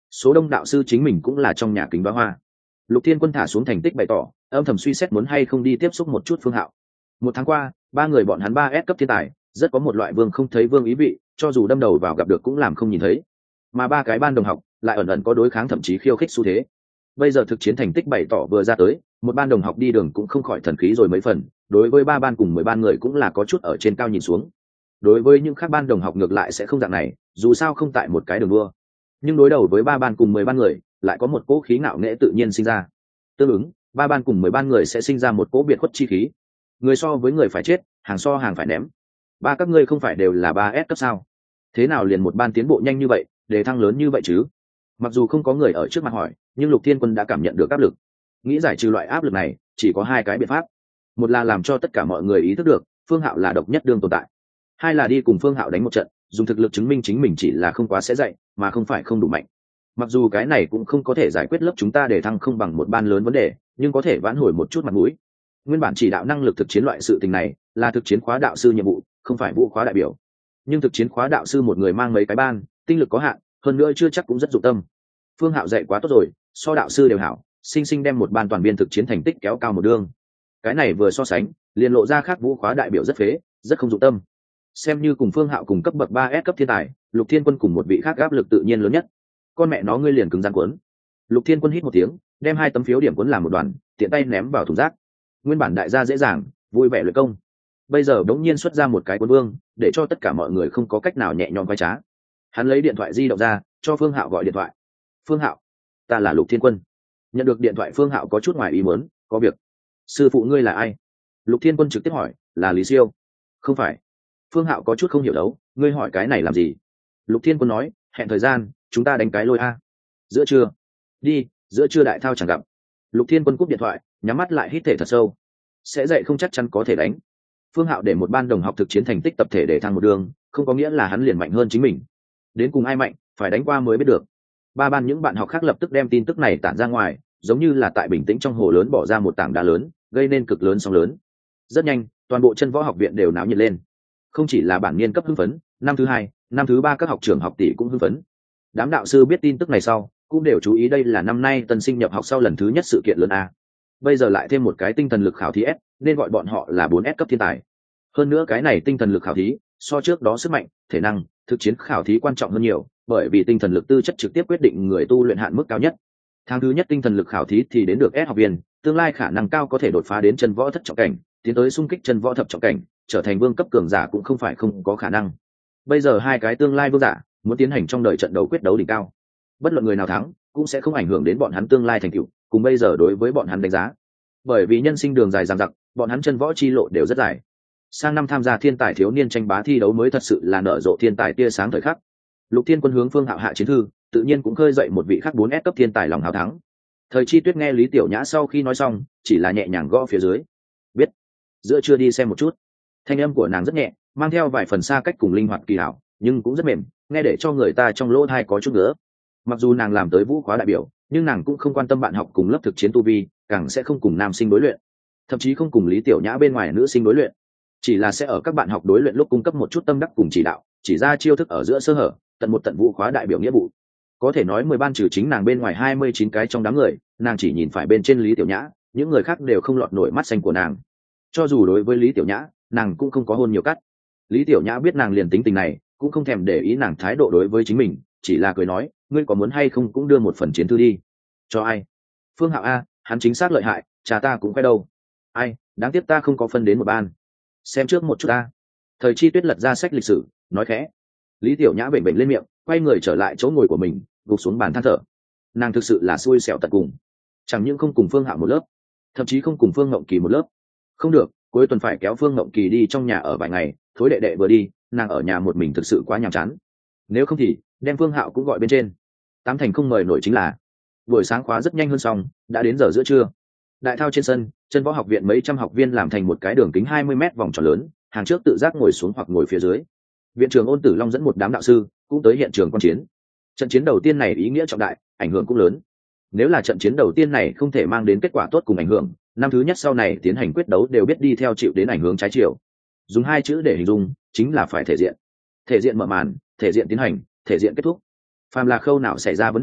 S1: số đông đạo sư chính mình cũng là trong nhà kính bá hoa. Lục Thiên Quân thả xuống thành tích bày tỏ, âm thầm suy xét muốn hay không đi tiếp xúc một chút Phương Hạo. Một tháng qua, ba người bọn hắn 3S cấp thiên tài, rất có một loại vương không thấy vương ý vị, cho dù đâm đầu vào gặp được cũng làm không nhìn thấy. Mà ba cái ban đồng học lại ẩn ẩn có đối kháng thậm chí khiêu khích xu thế. Bây giờ thực chiến thành tích bày tỏ vừa ra tới, một ban đồng học đi đường cũng không khỏi thần khí rồi mấy phần, đối với ba ban cùng 10 ban người cũng là có chút ở trên cao nhìn xuống. Đối với những khác ban đồng học ngược lại sẽ không dạng này, dù sao không tại một cái đường đua. Nhưng đối đầu với ba ban cùng 10 ban người, lại có một cỗ khí ngạo nghễ tự nhiên sinh ra. Tương ứng, ba ban cùng 10 ban người sẽ sinh ra một cỗ biệt khuất chi khí. Người so với người phải chết, hàng so hàng phải ném. Ba các ngươi không phải đều là 3S cấp sao? Thế nào liền một ban tiến bộ nhanh như vậy, đề thăng lớn như vậy chứ? Mặc dù không có người ở trước mặt hỏi, nhưng Lục Thiên Quân đã cảm nhận được áp lực. Nghĩ giải trừ loại áp lực này, chỉ có hai cái biện pháp. Một là làm cho tất cả mọi người ý thức được, Phương Hạo là độc nhất đương tồn tại. Hai là đi cùng Phương Hạo đánh một trận, dùng thực lực chứng minh chính mình chỉ là không quá sẽ dạy, mà không phải không đủ mạnh. Mặc dù cái này cũng không có thể giải quyết lớp chúng ta để thăng không bằng một ban lớn vấn đề, nhưng có thể vãn hồi một chút mặt mũi. Nguyên bản chỉ đạo năng lực thực chiến loại sự tình này, là thực chiến khóa đạo sư nhiệm vụ, không phải vũ khóa đại biểu. Nhưng thực chiến khóa đạo sư một người mang mấy cái ban, tinh lực có hạn, hơn nữa chưa chắc cũng rất dụng tâm. Phương Hạo dạy quá tốt rồi, so đạo sư đều hảo, sinh sinh đem một ban toàn viên thực chiến thành tích kéo cao một đường. Cái này vừa so sánh, liền lộ ra khác vũ khóa đại biểu rất phế, rất không dụng tâm. Xem như cùng Phương Hạo cùng cấp bậc 3S cấp thiên tài, Lục Thiên Quân cùng một vị khác áp lực tự nhiên lớn nhất. Con mẹ nó ngươi liền cứng rắn cuốn. Lục Thiên Quân hít một tiếng, đem 2 tấm phiếu điểm cuốn làm một đoàn, tiện tay ném vào thùng rác. Nguyên bản đại gia dễ dàng, vui vẻ luyện công. Bây giờ đống nhiên xuất ra một cái cuốn vương, để cho tất cả mọi người không có cách nào nhẹ nhõm vai trá. Hắn lấy điện thoại di động ra, cho Phương Hạo gọi điện thoại. Phương Hạo, ta là Lục Thiên Quân. Nhận được điện thoại Phương Hạo có chút ngoài ý muốn, có việc. Sư phụ ngươi là ai? Lục Thiên Quân trực tiếp hỏi, là Lý Siêu. Không phải. Phương Hạo có chút không hiểu đấu, ngươi hỏi cái này làm gì? Lục Thiên Quân nói, hẹn thời gian, chúng ta đánh cái lôi a. Giữa trưa. Đi, giữa trưa đại thao chẳng gặp. Lục Thiên Quân cúp điện thoại, nhắm mắt lại hít thể thật sâu. Sẽ dậy không chắc chắn có thể đánh. Phương Hạo để một ban đồng học thực chiến thành tích tập thể để thăng một đường, không có nghĩa là hắn liền mạnh hơn chính mình. Đến cùng ai mạnh, phải đánh qua mới biết được. Ba ban những bạn học khác lập tức đem tin tức này tản ra ngoài, giống như là tại bình tĩnh trong hồ lớn bỏ ra một tảng đá lớn, gây nên cực lớn sóng lớn. Rất nhanh, toàn bộ chân võ học viện đều náo nhiệt lên. Không chỉ là bản niên cấp hưng phấn, năm thứ 2, năm thứ 3 các học trưởng học tỷ cũng hưng phấn. Đám đạo sư biết tin tức này sau, cũng đều chú ý đây là năm nay tân sinh nhập học sau lần thứ nhất sự kiện lớn a. Bây giờ lại thêm một cái tinh thần lực khảo thí S, nên gọi bọn họ là 4S cấp thiên tài. Hơn nữa cái này tinh thần lực khảo thí, so trước đó sức mạnh, thể năng, thực chiến khảo thí quan trọng hơn nhiều, bởi vì tinh thần lực tư chất trực tiếp quyết định người tu luyện hạn mức cao nhất. Tháng thứ nhất tinh thần lực khảo thí thì đến được S học viên, tương lai khả năng cao có thể đột phá đến chân võ thất trọng cảnh, tiến tới xung kích chân võ thập trọng cảnh, trở thành vương cấp cường giả cũng không phải không có khả năng. Bây giờ hai cái tương lai vương giả muốn tiến hành trong đời trận đấu quyết đấu đỉnh cao, bất luận người nào thắng cũng sẽ không ảnh hưởng đến bọn hắn tương lai thành tựu, cùng bây giờ đối với bọn hắn đánh giá. Bởi vì nhân sinh đường dài dằng dặc, bọn hắn chân võ chi lộ đều rất dài. Sang năm tham gia thiên tài thiếu niên tranh bá thi đấu mới thật sự là nở rộ thiên tài tia sáng thời khắc. Lục Thiên Quân hướng Phương Hạo hạ chiến thư, tự nhiên cũng khơi dậy một vị khác 4S cấp thiên tài lòng hào thắng. Thời Chi Tuyết nghe Lý Tiểu Nhã sau khi nói xong, chỉ là nhẹ nhàng gõ phía dưới. Biết. Giữa trưa đi xem một chút. Thanh âm của nàng rất nhẹ, mang theo vài phần xa cách cùng linh hoạt kỳ hảo, nhưng cũng rất mềm, nghe để cho người ta trong lỗ tai có chút nữa. Mặc dù nàng làm tới vũ khóa đại biểu, nhưng nàng cũng không quan tâm bạn học cùng lớp thực chiến tu vi, càng sẽ không cùng nam sinh đối luyện, thậm chí không cùng Lý Tiểu Nhã bên ngoài nữ sinh đối luyện, chỉ là sẽ ở các bạn học đối luyện lúc cung cấp một chút tâm đắc cùng chỉ đạo, chỉ ra chiêu thức ở giữa sơ hở, tận một tận vũ khóa đại biểu nghĩa vụ. Có thể nói 10 ban trừ chính nàng bên ngoài 29 cái trong đám người, nàng chỉ nhìn phải bên trên Lý Tiểu Nhã, những người khác đều không lọt nổi mắt xanh của nàng. Cho dù đối với Lý Tiểu Nhã, nàng cũng không có hôn nhiều cắt. Lý Tiểu Nhã biết nàng liền tính tình này, cũng không thèm để ý nàng thái độ đối với chính mình, chỉ là cười nói, ngươi có muốn hay không cũng đưa một phần chiến thư đi. Cho ai? Phương Hạo a, hắn chính xác lợi hại, cha ta cũng khoe đâu. Ai, đáng tiếc ta không có phân đến một ban. Xem trước một chút ta. Thời Chi Tuyết lật ra sách lịch sử, nói khẽ. Lý Tiểu Nhã bệnh bệnh lên miệng, quay người trở lại chỗ ngồi của mình, gục xuống bàn than thở. Nàng thực sự là xui xẻo tận cùng, chẳng những không cùng Phương Hạo một lớp, thậm chí không cùng Phương Ngộng Kỳ một lớp. Không được, cuối tuần phải kéo Phương Ngộng Kỳ đi trong nhà ở vài ngày, thối đệ đệ vừa đi, nàng ở nhà một mình thực sự quá nhàm chán. Nếu không thì đem Phương Hạo cũng gọi bên trên. Tám thành không mời nổi chính là. Buổi sáng khóa rất nhanh hơn xong, đã đến giờ giữa trưa. Đại thao trên sân, chân võ học viện mấy trăm học viên làm thành một cái đường kính 20 m vòng tròn lớn, hàng trước tự giác ngồi xuống hoặc ngồi phía dưới. Viện trưởng Ôn Tử Long dẫn một đám đạo sư cũng tới hiện trường quan chiến. Trận chiến đầu tiên này ý nghĩa trọng đại, ảnh hưởng cũng lớn. Nếu là trận chiến đầu tiên này không thể mang đến kết quả tốt cùng ảnh hưởng, năm thứ nhất sau này tiến hành quyết đấu đều biết đi theo chịu đến ảnh hưởng trái chiều. Dùng 2 chữ để hình dung, chính là phải thể diện. Thể diện mở màn, thể diện tiến hành, thể diện kết thúc. Phàm là khâu nào xảy ra vấn đề,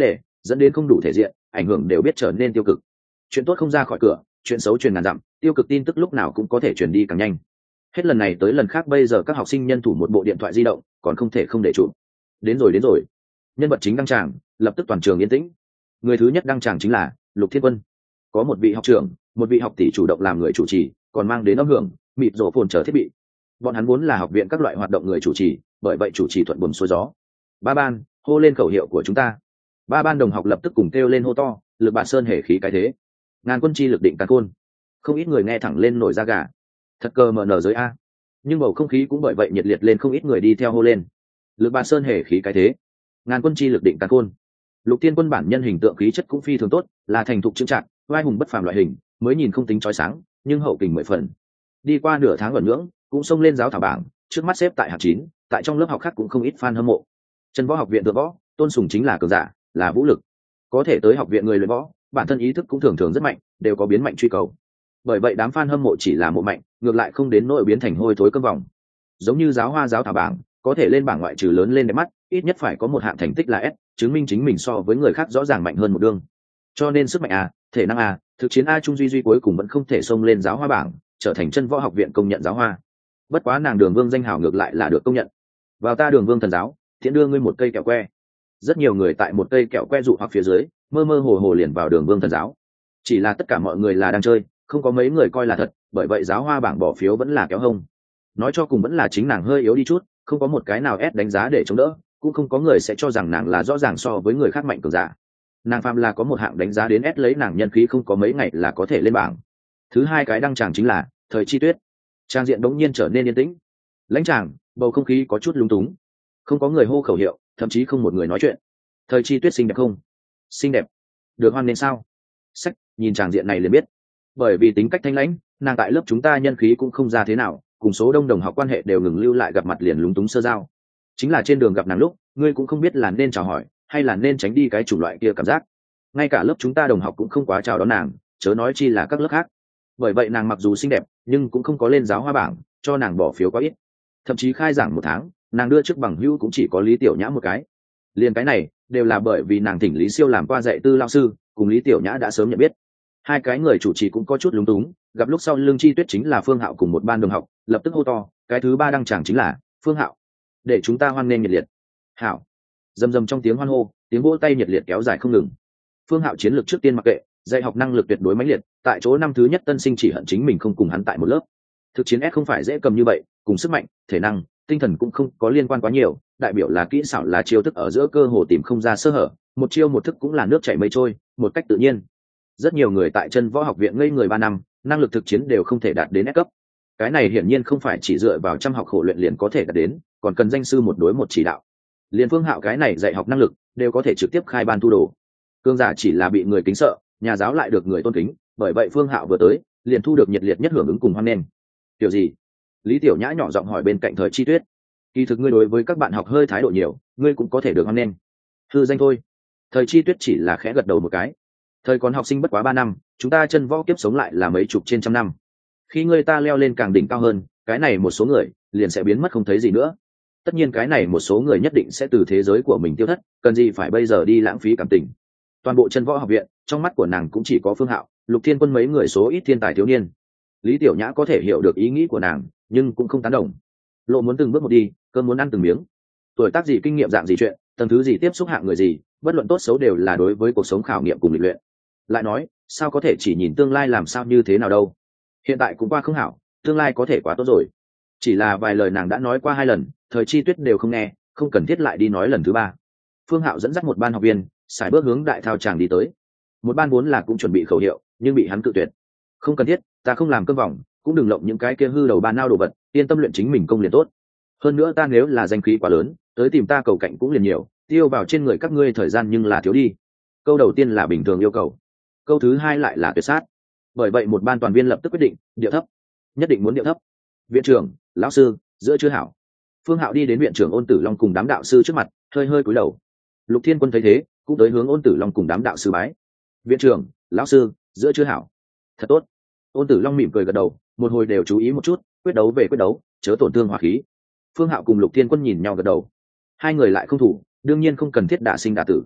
S1: dẫn đến không đủ thể diện, ảnh hưởng đều biết trở nên tiêu cực. Chuyện tốt không ra khỏi cửa, chuyện xấu truyền ngàn dặm, tiêu cực tin tức lúc nào cũng có thể truyền đi càng nhanh. Hết lần này tới lần khác bây giờ các học sinh nhân thủ một bộ điện thoại di động, còn không thể không để chụp. Đến rồi, nhân vật chính đăng tràng, lập tức toàn trường yên tĩnh. Người thứ nhất đăng tràng chính là Lục Thiên Quân. Có một vị học trưởng, một vị học tỷ chủ động làm người chủ trì, còn mang đến âm hưởng, mịt rổ phồn chờ thiết bị. Bọn hắn vốn là học viện các loại hoạt động người chủ trì, bởi vậy chủ trì thuận buồm xuôi gió. Ba ban, hô lên khẩu hiệu của chúng ta. Ba ban đồng học lập tức cùng kêu lên hô to, lực bạn sơn hề khí cái thế. Ngàn quân chi lực định càn khôn. Không ít người nghe thẳng lên nổi da gà. Thật cơ mờ nở giới a. Nhưng bầu không khí cũng bởi vậy nhiệt liệt lên, không ít người đi theo hô lên. Lực bạn sơn hề khí cái thế. Ngàn quân chi lực định càn khôn. Lục Thiên Quân bản nhân hình tượng khí chất cũng phi thường tốt, là thành thục chững chạc, vai hùng bất phàm loại hình, mới nhìn không tính chói sáng, nhưng hậu kình 10 phần. Đi qua nửa tháng ẩn nhưỡng, cũng xông lên giáo thảo bảng, trước mắt xếp tại hạng 9, tại trong lớp học khác cũng không ít fan hâm mộ. Chân võ học viện Thượng Võ, tôn sùng chính là cường giả, là vũ lực. Có thể tới học viện người luyện võ, bản thân ý thức cũng thường thường rất mạnh, đều có biến mạnh truy cầu. Bởi vậy đám fan hâm mộ chỉ là mộ mạnh, ngược lại không đến nỗi biến thành hôi thối cơm vòng. Giống như giáo hoa giáo thảo bảng, có thể lên bảng ngoại trừ lớn lên đẹp mắt, ít nhất phải có một hạng thành tích là S, chứng minh chính mình so với người khác rõ ràng mạnh hơn một đường. Cho nên sức mạnh A, thể năng A, thực chiến A trung duy cuối cùng vẫn không thể xông lên giáo hoa bảng, trở thành chân võ học viện công nhận giáo hoa. Bất quá nàng Đường Vương danh hào ngược lại là được công nhận. Vào ta Đường Vương thần giáo, thiện đưa ngươi một cây kẹo que. Rất nhiều người tại một cây kẹo que dụ hoặc phía dưới, mơ mơ hồ hồ liền vào Đường Vương thần giáo. Chỉ là tất cả mọi người là đang chơi, không có mấy người coi là thật, bởi vậy giáo hoa bảng bỏ phiếu vẫn là kéo hông. Nói cho cùng vẫn là chính nàng hơi yếu đi chút, không có một cái nào ép đánh giá để chống đỡ, cũng không có người sẽ cho rằng nàng là rõ ràng so với người khác mạnh cường giả. Nàng phàm là có một hạng đánh giá đến ép lấy nàng nhân khí không có mấy ngày là có thể lên bảng. Thứ hai cái đăng tràng chính là Thời Chi Tuyết. Trang diện đống nhiên trở nên yên tĩnh. Lãnh tràng, bầu không khí có chút lúng túng. Không có người hô khẩu hiệu, thậm chí không một người nói chuyện. Thời Chi Tuyết xinh đẹp không? Xinh đẹp. Được hoan nên sao? Sách, nhìn tràng diện này liền biết. Bởi vì tính cách thanh lãnh, nàng tại lớp chúng ta nhân khí cũng không ra thế nào, cùng số đông đồng học quan hệ đều ngừng lưu lại, gặp mặt liền lúng túng sơ giao. Chính là trên đường gặp nàng lúc, ngươi cũng không biết là nên chào hỏi hay là nên tránh đi cái chủng loại kia cảm giác. Ngay cả lớp chúng ta đồng học cũng không quá chào đón nàng, chớ nói chi là các lớp khác. Bởi vậy nàng mặc dù xinh đẹp, nhưng cũng không có lên giáo hoa bảng, cho nàng bỏ phiếu quá ít. Thậm chí khai giảng 1 tháng, nàng đưa trước bằng hữu cũng chỉ có Lý Tiểu Nhã một cái. Liền cái này đều là bởi vì nàng thỉnh Lý Siêu làm qua dạy tư lao sư, cùng Lý Tiểu Nhã đã sớm nhận biết. Hai cái người chủ trì cũng có chút lúng túng, gặp lúc sau Lương Chi Tuyết chính là Phương Hạo cùng một ban đồng học, lập tức hô to, cái thứ ba đăng tràng chính là Phương Hạo. Để chúng ta hoan nghênh nhiệt liệt. Hảo. Rầm rầm trong tiếng hoan hô, tiếng vỗ tay nhiệt liệt kéo dài không ngừng. Phương Hạo chiến lược trước tiên mặc kệ, dạy học năng lực tuyệt đối mãnh liệt, tại chỗ năm thứ nhất tân sinh chỉ hận chính mình không cùng hắn tại một lớp. Thực chiến S không phải dễ cầm như vậy, cùng sức mạnh, thể năng, tinh thần cũng không có liên quan quá nhiều, đại biểu là kỹ xảo, là chiêu thức ở giữa cơ hồ tìm không ra sơ hở, một chiêu một thức cũng là nước chảy mây trôi, một cách tự nhiên. Rất nhiều người tại chân võ học viện ngây người 3 năm, năng lực thực chiến đều không thể đạt đến S cấp. Cái này hiển nhiên không phải chỉ dựa vào chăm học khổ luyện liền có thể đạt đến, còn cần danh sư một đối một chỉ đạo. Liên Phương Hạo cái này dạy học năng lực đều có thể trực tiếp khai ban thu đồ. Cương giả chỉ là bị người kính sợ, nhà giáo lại được người tôn kính, bởi vậy Phương Hạo vừa tới, liền thu được nhiệt liệt nhất hưởng ứng cùng hoan nghênh. Điều gì? Lý Tiểu Nhã nhỏ giọng hỏi bên cạnh Thời Chi Tuyết. Kỳ thực ngươi đối với các bạn học hơi thái độ nhiều, ngươi cũng có thể được hoan nghênh. Hư danh thôi. Thời Chi Tuyết chỉ là khẽ gật đầu một cái. Thời còn học sinh bất quá 3 năm, chúng ta chân võ kiếp sống lại là mấy chục trên trăm năm. Khi người ta leo lên càng đỉnh cao hơn, cái này một số người liền sẽ biến mất không thấy gì nữa. Tất nhiên cái này một số người nhất định sẽ từ thế giới của mình tiêu thất, cần gì phải bây giờ đi lãng phí cảm tình. Toàn bộ chân võ học viện, trong mắt của nàng cũng chỉ có Phương Hạo, Lục Thiên Quân mấy người số ít thiên tài thiếu niên. Lý Tiểu Nhã có thể hiểu được ý nghĩ của nàng, nhưng cũng không tán đồng. Lộ muốn từng bước một đi, cơm muốn ăn từng miếng. Tuổi tác gì, kinh nghiệm dạng gì, chuyện tầng thứ gì, tiếp xúc hạng người gì, bất luận tốt xấu đều là đối với cuộc sống khảo nghiệm cùng lịch luyện. Lại nói, sao có thể chỉ nhìn tương lai làm sao như thế nào đâu. Hiện tại cũng qua không hảo, tương lai có thể quá tốt rồi. Chỉ là vài lời nàng đã nói qua 2 lần, Thời Chi Tuyết đều không nghe, không cần thiết lại đi nói lần thứ 3. Phương Hạo dẫn dắt một ban học viên, sải bước hướng đại thao tràng đi tới. Một ban vốn là cũng chuẩn bị khẩu hiệu, nhưng bị hắn cự tuyệt. Không cần thiết, ta không làm cơm vòng, cũng đừng lộng những cái kia hư đầu ba nao đồ vật, yên tâm luyện chính mình công liền tốt. Hơn nữa ta nếu là danh khí quá lớn, tới tìm ta cầu cạnh cũng liền nhiều, tiêu vào trên người các ngươi thời gian nhưng là thiếu đi. Câu đầu tiên là bình thường yêu cầu, câu thứ 2 lại là tuyệt sát. Bởi vậy một ban toàn viên lập tức quyết định điệu thấp, nhất định muốn điệu thấp. Viện trưởng, lão sư, giữa chưa hảo. Phương Hạo đi đến viện trưởng Ôn Tử Long cùng đám đạo sư trước mặt, hơi hơi cúi đầu. Lục Thiên Quân thấy thế, cũng tới hướng Ôn Tử Long cùng đám đạo sư bái. Viện trưởng, lão sư, giữa chưa hảo. Thật tốt. Ôn Tử Long mỉm cười gật đầu, một hồi đều chú ý một chút, quyết đấu về quyết đấu, chớ tổn thương hòa khí. Phương Hạo cùng Lục Thiên Quân nhìn nhau gật đầu. Hai người lại không thủ, đương nhiên không cần thiết đả sinh đả tử.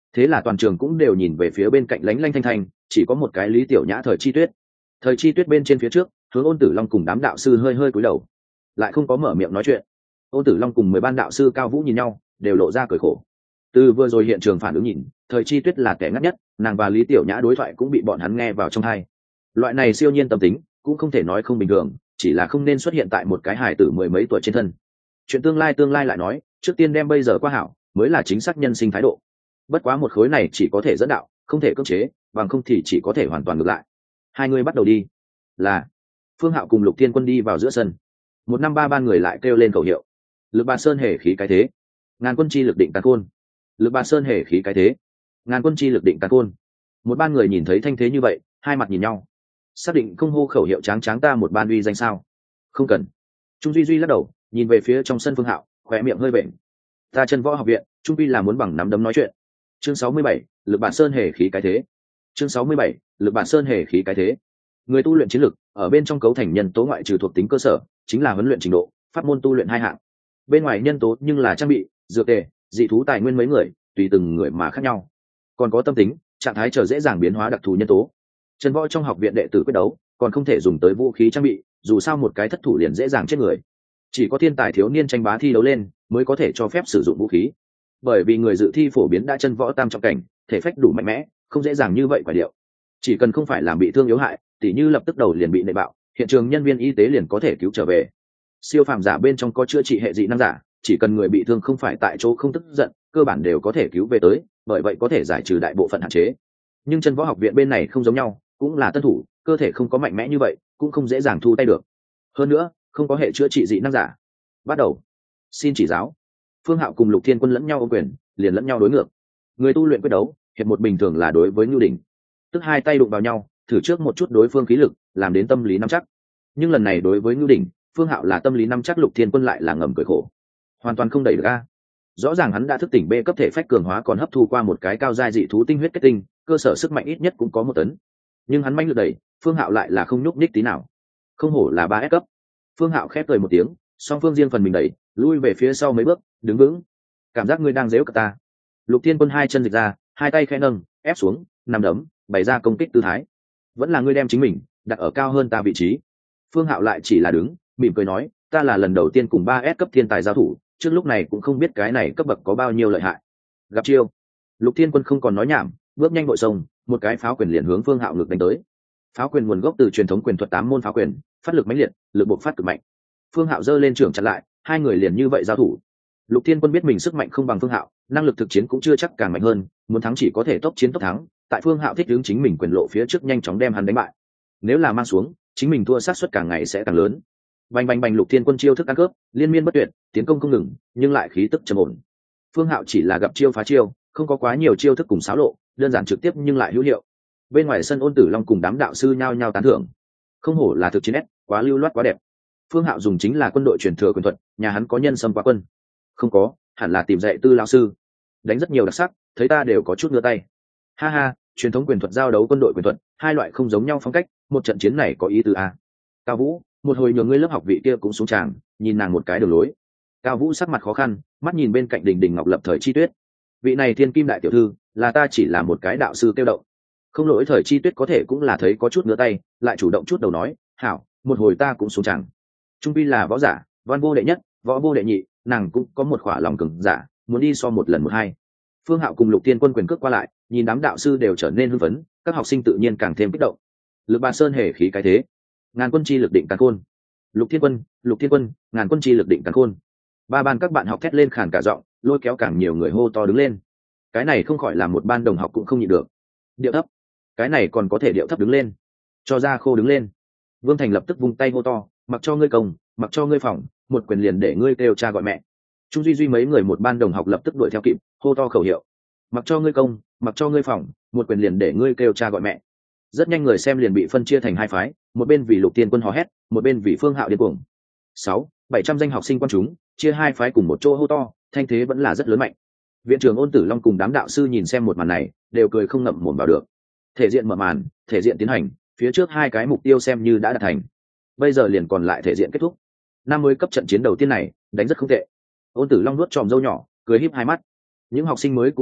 S1: Thế là toàn trường cũng đều nhìn về phía bên cạnh lánh lanh thanh thanh, chỉ có một cái Lý Tiểu Nhã Thời Chi Tuyết. Thời Chi Tuyết bên trên phía trước, hướng Ôn Tử Long cùng đám đạo sư hơi hơi cúi đầu, lại không có mở miệng nói chuyện. Ôn Tử Long cùng 10 ban đạo sư Cao Vũ nhìn nhau, đều lộ ra cười khổ. Từ vừa rồi hiện trường phản ứng nhìn, Thời Chi Tuyết là kẻ ngắt nhất, nàng và Lý Tiểu Nhã đối thoại cũng bị bọn hắn nghe vào trong tai. Loại này siêu nhiên tâm tính, cũng không thể nói không bình thường, chỉ là không nên xuất hiện tại một cái hài tử mười mấy tuổi trên thân. Chuyện tương lai lại nói, trước tiên đem bây giờ qua hảo, mới là chính xác nhân sinh thái độ. Bất quá một khối này chỉ có thể dẫn đạo, không thể cưỡng chế, bằng không thì chỉ có thể hoàn toàn ngược lại. Hai người bắt đầu đi. Là Phương Hạo cùng Lục Thiên Quân đi vào giữa sân. 153 ban người lại kêu lên khẩu hiệu. Lực Bà Sơn hề khí cái thế, ngàn quân chi lực định càn khôn. Lực Bà Sơn hề khí cái thế, ngàn quân chi lực định càn khôn. Một ban người nhìn thấy thanh thế như vậy, hai mặt nhìn nhau, xác định không hô khẩu hiệu tráng tráng ta một ban uy danh sao? Không cần. Trung Duy Duy lắc đầu, nhìn về phía trong sân Phương Hạo, khóe miệng hơi bệnh. Ta Chân Võ học viện, Trung Quy là muốn bằng nắm đấm nói chuyện. Chương 67, Lực Bản Sơn hề khí cái thế. Chương 67, Lực Bản Sơn hề khí cái thế. Người tu luyện chiến lực, ở bên trong cấu thành nhân tố ngoại trừ thuộc tính cơ sở, chính là huấn luyện trình độ, pháp môn tu luyện hai hạng. Bên ngoài nhân tố nhưng là trang bị, dược tề, dị thú tài nguyên mấy người, tùy từng người mà khác nhau. Còn có tâm tính, trạng thái trở dễ dàng biến hóa đặc thù nhân tố. Chân Võ trong học viện đệ tử quyết đấu, còn không thể dùng tới vũ khí trang bị, dù sao một cái thất thủ liền dễ dàng chết người. Chỉ có thiên tài thiếu niên tranh bá thi đấu lên, mới có thể cho phép sử dụng vũ khí. Bởi vì người dự thi phổ biến đã chân võ tam trọng cảnh, thể phách đủ mạnh mẽ, không dễ dàng như vậy quả điệu. Chỉ cần không phải làm bị thương yếu hại, tỉ như lập tức đầu liền bị nệ bạo, hiện trường nhân viên y tế liền có thể cứu trở về. Siêu phàm giả bên trong có chữa trị hệ dị năng giả, chỉ cần người bị thương không phải tại chỗ không tức giận, cơ bản đều có thể cứu về tới, bởi vậy có thể giải trừ đại bộ phận hạn chế. Nhưng chân võ học viện bên này không giống nhau, cũng là tân thủ, cơ thể không có mạnh mẽ như vậy, cũng không dễ dàng thu tay được. Hơn nữa, không có hệ chữa trị dị năng giả. Bắt đầu. Xin chỉ giáo. Phương Hạo cùng Lục Thiên Quân lẫn nhau ôm quyền, liền lẫn nhau đối ngược. Người tu luyện quyết đấu, hiệp một bình thường là đối với Ngưu Đỉnh, tức hai tay đụng vào nhau, thử trước một chút đối phương khí lực, làm đến tâm lý nắm chắc. Nhưng lần này đối với Ngưu Đỉnh, Phương Hạo là tâm lý nắm chắc, Lục Thiên Quân lại là ngầm cười khổ, hoàn toàn không đẩy được a. Rõ ràng hắn đã thức tỉnh B cấp thể phách cường hóa, còn hấp thu qua một cái cao giai dị thú tinh huyết kết tinh, cơ sở sức mạnh ít nhất cũng có 1 tấn. Nhưng hắn manh lực đẩy, Phương Hạo lại là không nhúc nhích tí nào. Không hổ là 3S cấp. Phương Hạo khép cười một tiếng, song phương riêng phần mình đẩy, lui về phía sau mấy bước, đứng vững. Cảm giác ngươi đang giễu cợt ta. Lục Thiên Quân hai chân dịch ra, hai tay khẽ nâng, ép xuống, nằm đấm, bày ra công kích tư thái. Vẫn là ngươi đem chính mình đặt ở cao hơn ta vị trí. Phương Hạo lại chỉ là đứng, mỉm cười nói, ta là lần đầu tiên cùng 3S cấp thiên tài giao thủ, trước lúc này cũng không biết cái này cấp bậc có bao nhiêu lợi hại. Gặp chiêu. Lục Thiên Quân không còn nói nhảm, bước nhanh vội sông, một cái pháo quyền liền hướng Phương Hạo ngực đánh tới. Pháo quyền nguồn gốc từ truyền thống quyền thuật 8 môn pháo quyền, phát lực mãnh liệt, lực bộc phát cực mạnh. Phương Hạo giơ lên trưởng chặn lại, hai người liền như vậy giao thủ. Lục Thiên Quân biết mình sức mạnh không bằng Phương Hạo, năng lực thực chiến cũng chưa chắc càng mạnh hơn, muốn thắng chỉ có thể tốc chiến tốc thắng, tại Phương Hạo thích ứng chính mình quyền lộ phía trước nhanh chóng đem hắn đánh bại. Nếu là mang xuống, chính mình thua xác suất càng ngày sẽ càng lớn. Bành bành bành, Lục Thiên Quân chiêu thức ăn cướp, liên miên bất tuyệt, tiến công không ngừng, nhưng lại khí tức trầm ổn. Phương Hạo chỉ là gặp chiêu phá chiêu, không có quá nhiều chiêu thức cùng xáo lộ, đơn giản trực tiếp nhưng lại hữu hiệu. Bên ngoài sân Ôn Tử Long cùng đám đạo sư nhao nhao tán thưởng. Không hổ là thực chiến nét, quá lưu loát quá đẹp. Phương Hạo dùng chính là quân đội truyền thừa quyền thuật, nhà hắn có nhân xâm quá quân. Không có, hẳn là tìm dạy tư lão sư. Đánh rất nhiều đặc sắc, thấy ta đều có chút ngửa tay. Ha ha, truyền thống quyền thuật giao đấu quân đội quyền thuật, hai loại không giống nhau phong cách, một trận chiến này có ý tứ a. Cao Vũ, một hồi nhường ngươi lớp học vị kia cũng xuống tràng, nhìn nàng một cái đường lối. Cao Vũ sắc mặt khó khăn, mắt nhìn bên cạnh Đình Đình Ngọc Lập Thời Chi Tuyết. Vị này thiên kim đại tiểu thư, là ta chỉ là một cái đạo sư tiêu động. Không lỗi Thời Chi Tuyết có thể cũng là thấy có chút ngửa tay, lại chủ động chút đầu nói, hảo, một hồi ta cũng xuống tràng. Trung pi là võ giả, văn vô đệ nhất, võ vô đệ nhị, nàng cũng có một khỏa lòng cường giả, muốn đi so một lần một hai. Phương Hạo cùng Lục Thiên Quân quyền cước qua lại, nhìn đám đạo sư đều trở nên hưng phấn, các học sinh tự nhiên càng thêm kích động. Lực Bà Sơn hề khí cái thế, ngàn quân chi lực định càn khôn. Lục Thiên Quân, ngàn quân chi lực định càn khôn. Ba ban các bạn học thét lên khàn cả giọng, lôi kéo càng nhiều người hô to đứng lên. Cái này không khỏi là một ban đồng học cũng không nhịn được. Điệu thấp, cái này còn có thể điệu thấp đứng lên, cho ra khô đứng lên. Vương Thành lập tức vung tay hô to, mặc cho ngươi công, mặc cho ngươi phòng, một quyền liền để ngươi kêu cha gọi mẹ. Trung Duy Duy mấy người một ban đồng học lập tức đuổi theo kịp, hô to khẩu hiệu, mặc cho ngươi công, mặc cho ngươi phòng, một quyền liền để ngươi kêu cha gọi mẹ. Rất nhanh người xem liền bị phân chia thành hai phái, một bên vì Lục Thiên Quân hò hét, một bên vì Phương Hạo điên cuồng. 600-700 danh học sinh quan chúng, chia hai phái cùng một chỗ hô to, thanh thế vẫn là rất lớn mạnh. Viện trưởng Ôn Tử Long cùng đám đạo sư nhìn xem một màn này, đều cười không ngậm mồm vào được. Thể diện mở màn, thể diện tiến hành, phía trước hai cái mục tiêu xem như đã đạt thành. Bây giờ liền còn lại thể diện kết thúc. 50 cấp trận chiến đầu tiên này, đánh rất không tệ. Ôn Tử Long nuốt tròm râu nhỏ, cười híp hai mắt. Những học sinh mới cũng rất tốt,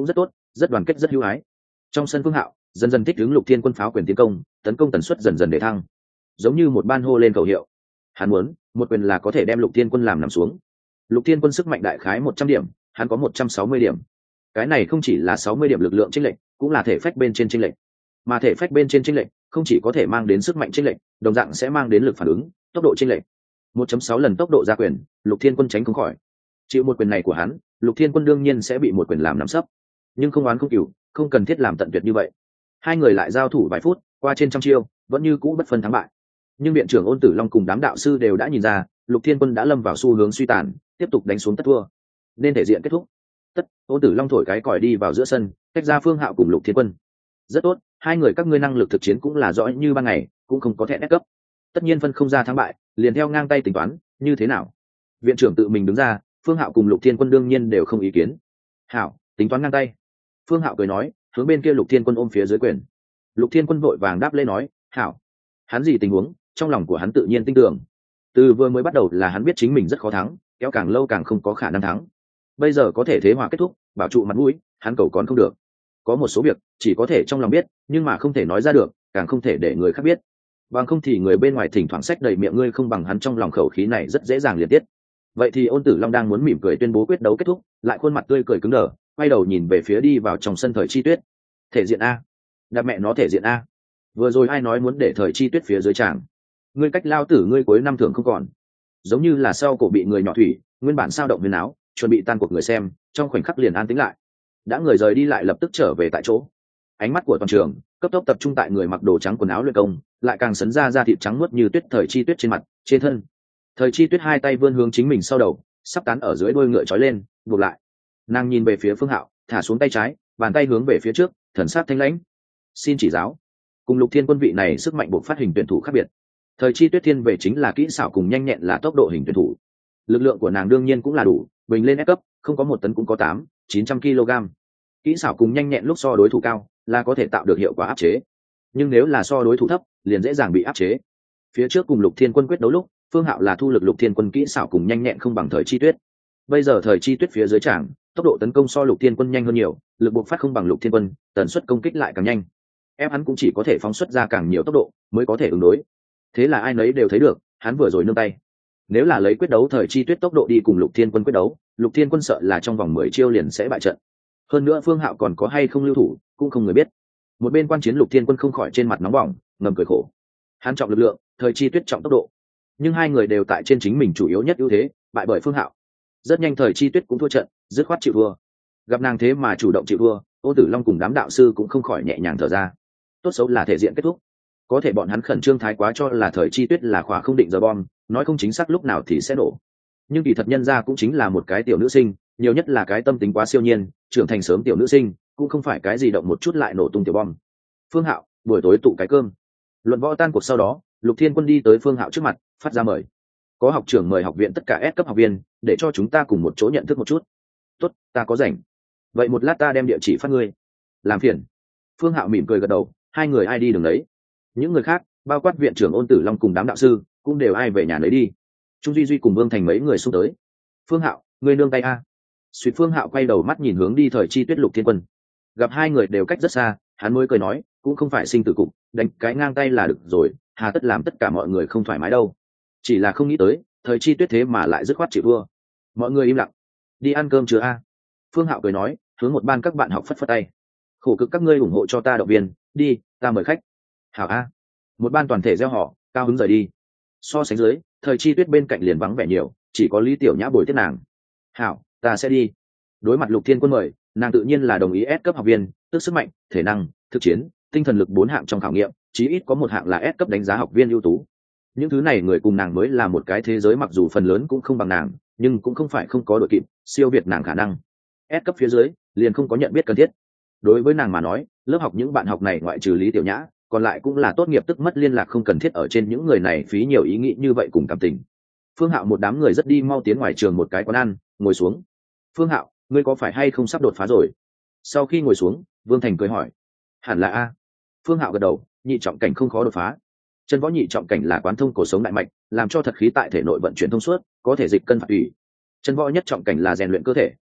S1: rất đoàn kết rất hữu ái. Trong sân Phương Hạo dần dần thích ứng Lục Thiên Quân pháo quyền tiến công, tấn công tần suất dần dần để thăng, giống như một ban hô lên khẩu hiệu. Hắn muốn một quyền là có thể đem Lục Thiên Quân làm nằm xuống. Lục Thiên Quân sức mạnh đại khái 100 điểm, hắn có 160 điểm. Cái này không chỉ là 60 điểm lực lượng chênh lệch, cũng là thể phách bên trên chênh lệch. Mà thể phách bên trên chênh lệch không chỉ có thể mang đến sức mạnh chênh lệch, đồng dạng sẽ mang đến lực phản ứng, tốc độ chênh lệch. 1.6 lần tốc độ ra quyền, Lục Thiên Quân tránh không khỏi. Chịu một quyền này của hắn, Lục Thiên Quân đương nhiên sẽ bị một quyền làm nằm sấp, nhưng không oán không cừu, không cần thiết làm tận tuyệt như vậy. Hai người lại giao thủ vài phút, qua trên trăm chiêu, vẫn như cũ bất phân thắng bại. Nhưng viện trưởng Ôn Tử Long cùng đám đạo sư đều đã nhìn ra, Lục Thiên Quân đã lâm vào xu hướng suy tàn, tiếp tục đánh xuống tất thua, nên thể diện kết thúc. Tất, Ôn Tử Long thổi cái còi đi vào giữa sân, tách ra Phương Hạo cùng Lục Thiên Quân. Rất tốt, hai người các ngươi năng lực thực chiến cũng là rõ như ban ngày, cũng không có thẹn ép cấp. Tất nhiên phân không ra thắng bại, liền theo ngang tay tính toán, như thế nào? Viện trưởng tự mình đứng ra, Phương Hạo cùng Lục Thiên Quân đương nhiên đều không ý kiến. Hảo, tính toán ngang tay. Phương Hạo cười nói, hướng bên kia Lục Thiên Quân ôm phía dưới quyền. Lục Thiên Quân vội vàng đáp lễ nói, hảo. Hắn gì tình huống, trong lòng của hắn tự nhiên tin tưởng. Từ vừa mới bắt đầu là hắn biết chính mình rất khó thắng, kéo càng lâu càng không có khả năng thắng. Bây giờ có thể thế hòa kết thúc, bảo trụ mặt mũi, hắn cầu còn không được. Có một số việc chỉ có thể trong lòng biết, nhưng mà không thể nói ra được, càng không thể để người khác biết. Bằng không thì người bên ngoài thỉnh thoảng xách đầy miệng ngươi không bằng hắn trong lòng khẩu khí này rất dễ dàng liền tiết. Vậy thì Ôn Tử Long đang muốn mỉm cười tuyên bố quyết đấu kết thúc, lại khuôn mặt tươi cười cứng đờ, quay đầu nhìn về phía đi vào trong sân Thời Chi Tuyết. Thể diện a, đạp mẹ nó thể diện a. Vừa rồi ai nói muốn để Thời Chi Tuyết phía dưới tràng? Ngươi cách lao tử ngươi cuối năm thường không còn. Giống như là sau cổ bị người nhỏ thủy, nguyên bản sao động huyền áo, chuẩn bị tan cuộc người xem, trong khoảnh khắc liền an tĩnh lại. Đã người rời đi lại lập tức trở về tại chỗ. Ánh mắt của toàn trường cấp tốc tập trung tại người mặc đồ trắng quần áo luyện công, lại càng sấn ra da thịt trắng muốt như tuyết Thời Chi Tuyết trên mặt, trên thân. Thời Chi Tuyết hai tay vươn hướng chính mình sau đầu, sắp tán ở dưới đuôi ngựa trói lên, buộc lại. Nàng nhìn về phía Phương Hạo, thả xuống tay trái, bàn tay hướng về phía trước, thần sắc thanh lãnh. Xin chỉ giáo. Cùng Lục Thiên Quân vị này sức mạnh buộc phát hình tuyển thủ khác biệt. Thời Chi Tuyết thiên về chính là kỹ xảo cùng nhanh nhẹn là tốc độ hình tuyển thủ. Lực lượng của nàng đương nhiên cũng là đủ, bình lên S cấp, không có 1 tấn cũng có 800-900 kg. Kỹ xảo cùng nhanh nhẹn lúc so đối thủ cao, là có thể tạo được hiệu quả áp chế. Nhưng nếu là so đối thủ thấp, liền dễ dàng bị áp chế. Phía trước cùng Lục Thiên Quân quyết đấu lúc, Phương Hạo là thu lực Lục Thiên Quân kỹ xảo cùng nhanh nhẹn không bằng Thời Chi Tuyết. Bây giờ Thời Chi Tuyết phía dưới trảng, tốc độ tấn công so Lục Thiên Quân nhanh hơn nhiều, lực buộc phát không bằng Lục Thiên Quân, tần suất công kích lại càng nhanh. Ép hắn cũng chỉ có thể phóng xuất ra càng nhiều tốc độ, mới có thể ứng đối. Thế là ai nấy đều thấy được, hắn vừa rồi nương tay. Nếu là lấy quyết đấu Thời Chi Tuyết tốc độ đi cùng Lục Thiên Quân quyết đấu, Lục Thiên Quân sợ là trong vòng 10 chiêu liền sẽ bại trận. Hơn nữa Phương Hạo còn có hay không lưu thủ, cũng không người biết. Một bên quan chiến Lục Thiên Quân không khỏi trên mặt nóng bỏng, ngầm cười khổ. Hắn trọng lực lượng, Thời Chi Tuyết trọng tốc độ, nhưng hai người đều tại trên chính mình chủ yếu nhất ưu thế, bại bởi Phương Hạo. Rất nhanh Thời Chi Tuyết cũng thua trận, dứt khoát chịu thua. Gặp nàng thế mà chủ động chịu thua, Ôn Tử Long cùng đám đạo sư cũng không khỏi nhẹ nhàng thở ra. Tốt xấu là thể diện kết thúc. Có thể bọn hắn khẩn trương thái quá cho là Thời Chi Tuyết là khóa không định giờ bom, nói không chính xác lúc nào thì sẽ nổ. Nhưng kỳ thật nhân ra cũng chính là một cái tiểu nữ sinh, nhiều nhất là cái tâm tính quá siêu nhiên, trưởng thành sớm tiểu nữ sinh, cũng không phải cái gì động một chút lại nổ tung tiểu bom. Phương Hạo, buổi tối tụ cái cơm. Luận võ tan cuộc sau đó, Lục Thiên Quân đi tới Phương Hạo trước mặt, phát ra mời. Có học trưởng mời học viện tất cả S cấp học viên, để cho chúng ta cùng một chỗ nhận thức một chút. Tốt, ta có rảnh. Vậy một lát ta đem địa chỉ phát ngươi. Làm phiền. Phương Hạo mỉm cười gật đầu, hai người ai đi đường đấy. Những người khác, bao quát viện trưởng Ôn Tử Long cùng đám đạo sư, cũng đều ai về nhà nấy đi. Trung Duy Duy cùng Vương Thành mấy người xung tới. Phương Hạo, ngươi nương tay a. Suýt Phương Hạo quay đầu mắt nhìn hướng đi Thời Chi Tuyết Lục Thiên Quân. Gặp hai người đều cách rất xa, hắn mới cười nói, cũng không phải sinh tử cục, đánh cái ngang tay là được rồi, hà tất làm tất cả mọi người không thoải mái đâu. Chỉ là không nghĩ tới, Thời Chi Tuyết thế mà lại dứt khoát chịu thua. Mọi người im lặng. Đi ăn cơm chưa a? Phương Hạo cười nói, hướng một ban các bạn học phất phất tay. Khổ cực các ngươi ủng hộ cho ta động viên, đi, ta mời khách. Hảo a. Một ban toàn thể reo hò, cao hứng rời đi. So sánh dưới, Thời Chi Tuyết bên cạnh liền vắng vẻ nhiều, chỉ có Lý Tiểu Nhã bồi tiếp nàng. Hảo, ta sẽ đi. Đối mặt Lục Thiên Quân mời, nàng tự nhiên là đồng ý S cấp học viên, tức sức mạnh, thể năng, thực chiến, tinh thần lực 4 hạng trong khảo nghiệm, chí ít có một hạng là S cấp đánh giá học viên ưu tú. Những thứ này người cùng nàng mới là một cái thế giới, mặc dù phần lớn cũng không bằng nàng, nhưng cũng không phải không có đội kịp, siêu việt nàng khả năng. S cấp phía dưới, liền không có nhận biết cần thiết. Đối với nàng mà nói, lớp học những bạn học này ngoại trừ Lý Tiểu Nhã, còn lại cũng là tốt nghiệp tức mất liên lạc, không cần thiết ở trên những người này phí nhiều ý nghĩ như vậy cùng cảm tình. Phương Hạo một đám người rất đi mau tiến ngoài trường một cái quán ăn, ngồi xuống. Phương Hạo, ngươi có phải hay không sắp đột phá rồi? Sau khi ngồi xuống, Vương Thành cười hỏi. Hẳn là a. Phương Hạo gật đầu, nhị trọng cảnh không khó đột phá. Chân võ nhị trọng cảnh là quán thông cổ sống đại mạch, làm cho thật khí tại thể nội vận chuyển thông suốt, có thể dịch cân phạt tùy. Chân võ nhất trọng cảnh là rèn luyện cơ thể,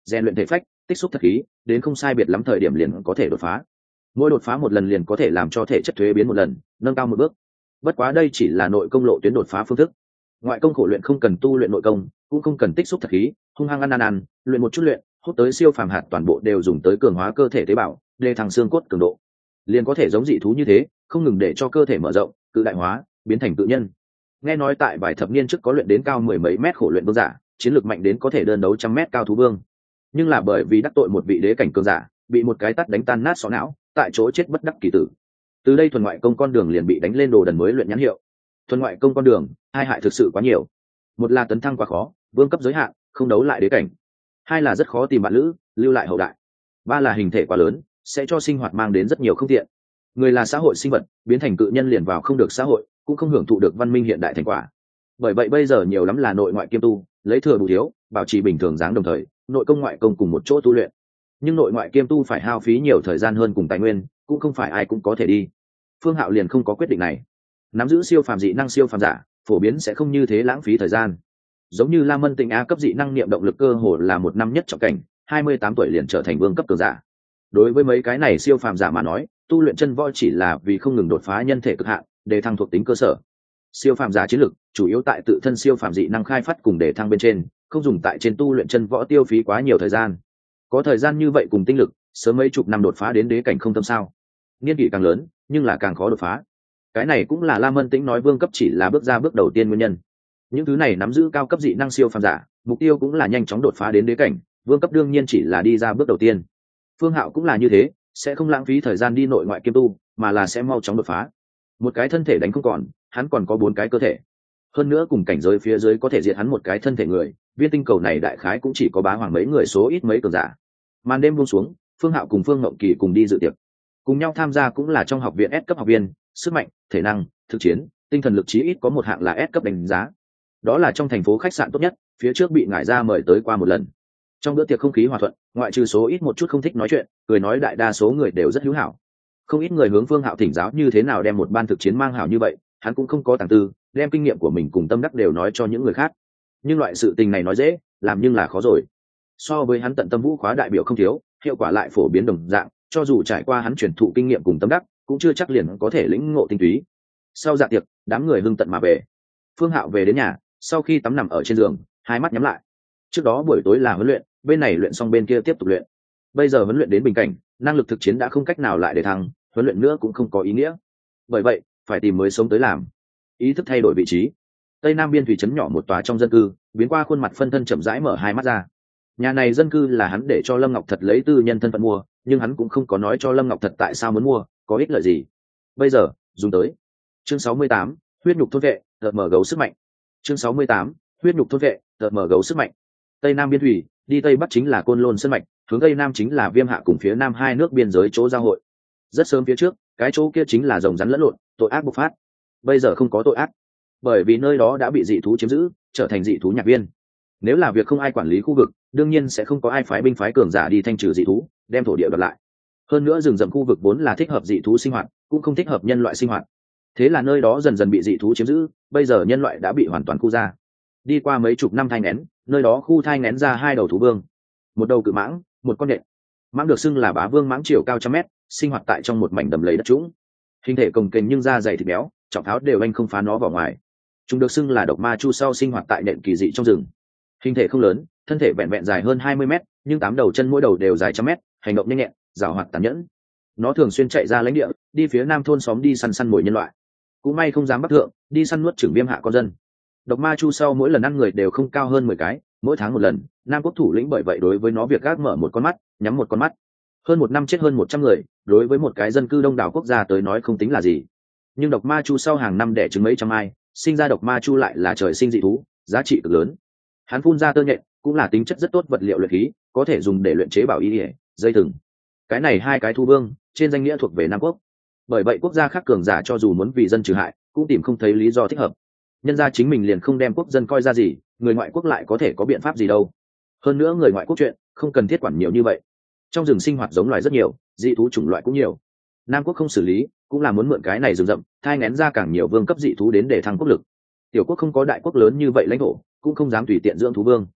S1: rèn luyện thể phách, tích xúc thật khí, đến không sai biệt lắm thời điểm liền có thể đột phá. Mỗi đột phá một lần liền có thể làm cho thể chất thuế biến một lần, nâng cao một bước. Bất quá đây chỉ là nội công lộ tuyến đột phá phương thức. Ngoại công khổ luyện không cần tu luyện nội công, cũng không cần tích xúc thật khí, hung hăng ăn, luyện một chút luyện, hút tới siêu phàm hạt toàn bộ đều dùng tới cường hóa cơ thể tế bào, đề thăng xương cốt cường độ. Liền có thể giống dị thú như thế, không ngừng để cho cơ thể mở rộng, cự đại hóa, biến thành tự nhân. Nghe nói tại vài thập niên trước có luyện đến cao mười mấy mét khổ luyện vương giả, chiến lược mạnh đến có thể đơn đấu trăm mét cao thú vương. Nhưng là bởi vì đắc tội một vị đế cảnh cường giả, bị một cái tát đánh tan nát sọ não, tại chỗ chết bất đắc kỳ tử. Từ đây thuần ngoại công con đường liền bị đánh lên đồ đần mới luyện nhãn hiệu. Thuần ngoại công con đường, hai hại thực sự quá nhiều. Một là tấn thăng quá khó, vương cấp giới hạn, không đấu lại đế cảnh. Hai là rất khó tìm bạn lữ, lưu lại hậu đại. Ba là hình thể quá lớn, sẽ cho sinh hoạt mang đến rất nhiều không tiện. Người là xã hội sinh vật, biến thành cự nhân liền vào không được xã hội, cũng không hưởng thụ được văn minh hiện đại thành quả. Bởi vậy bây giờ nhiều lắm là nội ngoại kiêm tu, lấy thừa bù thiếu, bảo trì bình thường dáng đồng thời, nội công ngoại công cùng một chỗ tu luyện. Nhưng nội ngoại kiêm tu phải hao phí nhiều thời gian hơn cùng tài nguyên, cũng không phải ai cũng có thể đi. Phương Hạo liền không có quyết định này. Nắm giữ siêu phàm dị năng siêu phàm giả, phổ biến sẽ không như thế lãng phí thời gian. Giống như Lam Mân Tịnh A cấp dị năng niệm động lực cơ hồ là một năm nhất trọng cảnh, 28 tuổi liền trở thành vương cấp cường giả. Đối với mấy cái này siêu phàm giả mà nói, tu luyện chân võ chỉ là vì không ngừng đột phá nhân thể cực hạn, để thăng thuộc tính cơ sở. Siêu phàm giả chiến lực chủ yếu tại tự thân siêu phàm dị năng khai phát cùng để thăng bên trên, không dùng tại trên tu luyện chân võ tiêu phí quá nhiều thời gian. Có thời gian như vậy cùng tinh lực, sớm mấy chục năm đột phá đến đế cảnh không tâm sao. Niên kỷ càng lớn, nhưng là càng khó đột phá. Cái này cũng là Lam Mân Tĩnh nói vương cấp chỉ là bước ra bước đầu tiên nguyên nhân. Những thứ này nắm giữ cao cấp dị năng siêu phàm giả, mục tiêu cũng là nhanh chóng đột phá đến đế cảnh, vương cấp đương nhiên chỉ là đi ra bước đầu tiên. Phương Hạo cũng là như thế, sẽ không lãng phí thời gian đi nội ngoại kiêm tu, mà là sẽ mau chóng đột phá. Một cái thân thể đánh không còn, hắn còn có 4 cái cơ thể. Hơn nữa cùng cảnh giới phía dưới có thể diệt hắn một cái thân thể người, viên tinh cầu này đại khái cũng chỉ có bá hoàng mấy người số ít mấy cường giả. Màn đêm buông xuống, Phương Hạo cùng Phương Ngộng Kỳ cùng đi dự tiệc. Cùng nhau tham gia cũng là trong học viện S cấp học viên, sức mạnh, thể năng, thực chiến, tinh thần lực chí ít có một hạng là S cấp đánh giá. Đó là trong thành phố khách sạn tốt nhất, phía trước bị ngải ra mời tới qua một lần. Trong bữa tiệc không khí hòa thuận, ngoại trừ số ít một chút không thích nói chuyện, cười nói đại đa số người đều rất hữu hảo. Không ít người hướng Phương Hạo thỉnh giáo như thế nào đem một ban thực chiến mang hảo như vậy, hắn cũng không có tàng tư, đem kinh nghiệm của mình cùng tâm đắc đều nói cho những người khác. Nhưng loại sự tình này nói dễ, làm nhưng là khó rồi. So với hắn tận tâm vũ khóa đại biểu không thiếu, hiệu quả lại phổ biến đồng dạng, cho dù trải qua hắn truyền thụ kinh nghiệm cùng tâm đắc, cũng chưa chắc liền có thể lĩnh ngộ tinh túy. Sau dạ tiệc, đám người hưng tận mà về. Phương Hạo về đến nhà, sau khi tắm nằm ở trên giường, hai mắt nhắm lại. Trước đó buổi tối là huấn luyện, bên này luyện xong bên kia tiếp tục luyện. Bây giờ huấn luyện đến bình cảnh, năng lực thực chiến đã không cách nào lại để thăng, huấn luyện nữa cũng không có ý nghĩa. Bởi vậy, phải tìm mới sống tới làm. Ý thức thay đổi vị trí. Tây Nam biên thủy trấn nhỏ một tòa trong dân cư, biến qua khuôn mặt phân thân chậm rãi mở hai mắt ra. Nhà này dân cư là hắn để cho Lâm Ngọc Thật lấy tư nhân thân phận mua, nhưng hắn cũng không có nói cho Lâm Ngọc Thật tại sao muốn mua, có ích lợi gì. Bây giờ, dùng tới. Chương 68, huyết nhục thôn vệ, đợt mở gấu sức mạnh. Chương 68, huyết nhục thôn vệ, đợt mở gấu sức mạnh. Tây Nam biên thủy, đi tây bắc chính là Côn Lôn Sơn mạch, hướng tây nam chính là Viêm Hạ cùng phía nam hai nước biên giới chỗ giao hội. Rất sớm phía trước, cái chỗ kia chính là rồng rắn lẫn lộn, tội ác bộc phát. Bây giờ không có tội ác, bởi vì nơi đó đã bị dị thú chiếm giữ, trở thành dị thú nhạc viên. Nếu là việc không ai quản lý khu vực, đương nhiên sẽ không có ai phái binh phái cường giả đi thanh trừ dị thú, đem thổ địa đoạt lại. Hơn nữa rừng rậm khu vực vốn là thích hợp dị thú sinh hoạt, cũng không thích hợp nhân loại sinh hoạt. Thế là nơi đó dần dần bị dị thú chiếm giữ, bây giờ nhân loại đã bị hoàn toàn khu ra. Đi qua mấy chục năm thai nghén, nơi đó khu thai nghén ra 2 đầu thú vương, một đầu cự mãng, một con nhện. Mãng được xưng là bá vương mãng chiều cao trăm mét, sinh hoạt tại trong một mảnh đầm lầy đất trũng. Hình thể cồng kềnh nhưng da dày thịt béo, trọng tháo đều anh không phá nó vào ngoài. Chúng được xưng là độc ma chu sau sinh hoạt tại nện kỳ dị trong rừng. Hình thể không lớn, thân thể vẹn vẹn dài hơn 20 mét, nhưng 8 đầu chân mỗi đầu đều dài trăm mét, hành động nhanh nhẹn, giàu hoạt tàn nhẫn. Nó thường xuyên chạy ra lãnh địa, đi phía nam thôn xóm đi săn mồi nhân loại. Cũng may không dám bắc thượng, đi săn nuốt chửng Viêm Hạ con dân. Độc ma chu sau mỗi lần ăn người đều không cao hơn 10 cái, mỗi tháng một lần. Nam quốc thủ lĩnh bởi vậy đối với nó việc gác mở một con mắt, nhắm một con mắt. Hơn một năm chết hơn 100 người, đối với một cái dân cư đông đảo quốc gia tới nói không tính là gì. Nhưng độc ma chu sau hàng năm đẻ trứng mấy trăm ai, sinh ra độc ma chu lại là trời sinh dị thú, giá trị cực lớn. Hắn phun ra tơ nhện, cũng là tính chất rất tốt vật liệu luyện khí, có thể dùng để luyện chế bảo y, dây thừng. Cái này 2 cái thu vương, trên danh nghĩa thuộc về Nam quốc. Bởi vậy quốc gia khác cường giả cho dù muốn vì dân trừ hại, cũng tìm không thấy lý do thích hợp. Nhân gia chính mình liền không đem quốc dân coi ra gì, người ngoại quốc lại có thể có biện pháp gì đâu. Hơn nữa người ngoại quốc chuyện, không cần thiết quản nhiều như vậy. Trong rừng sinh hoạt giống loài rất nhiều, dị thú chủng loại cũng nhiều. Nam quốc không xử lý, cũng là muốn mượn cái này rừng rậm, thai nghén ra càng nhiều vương cấp dị thú đến để thăng quốc lực. Tiểu quốc không có đại quốc lớn như vậy lãnh thổ, cũng không dám tùy tiện dưỡng thú vương.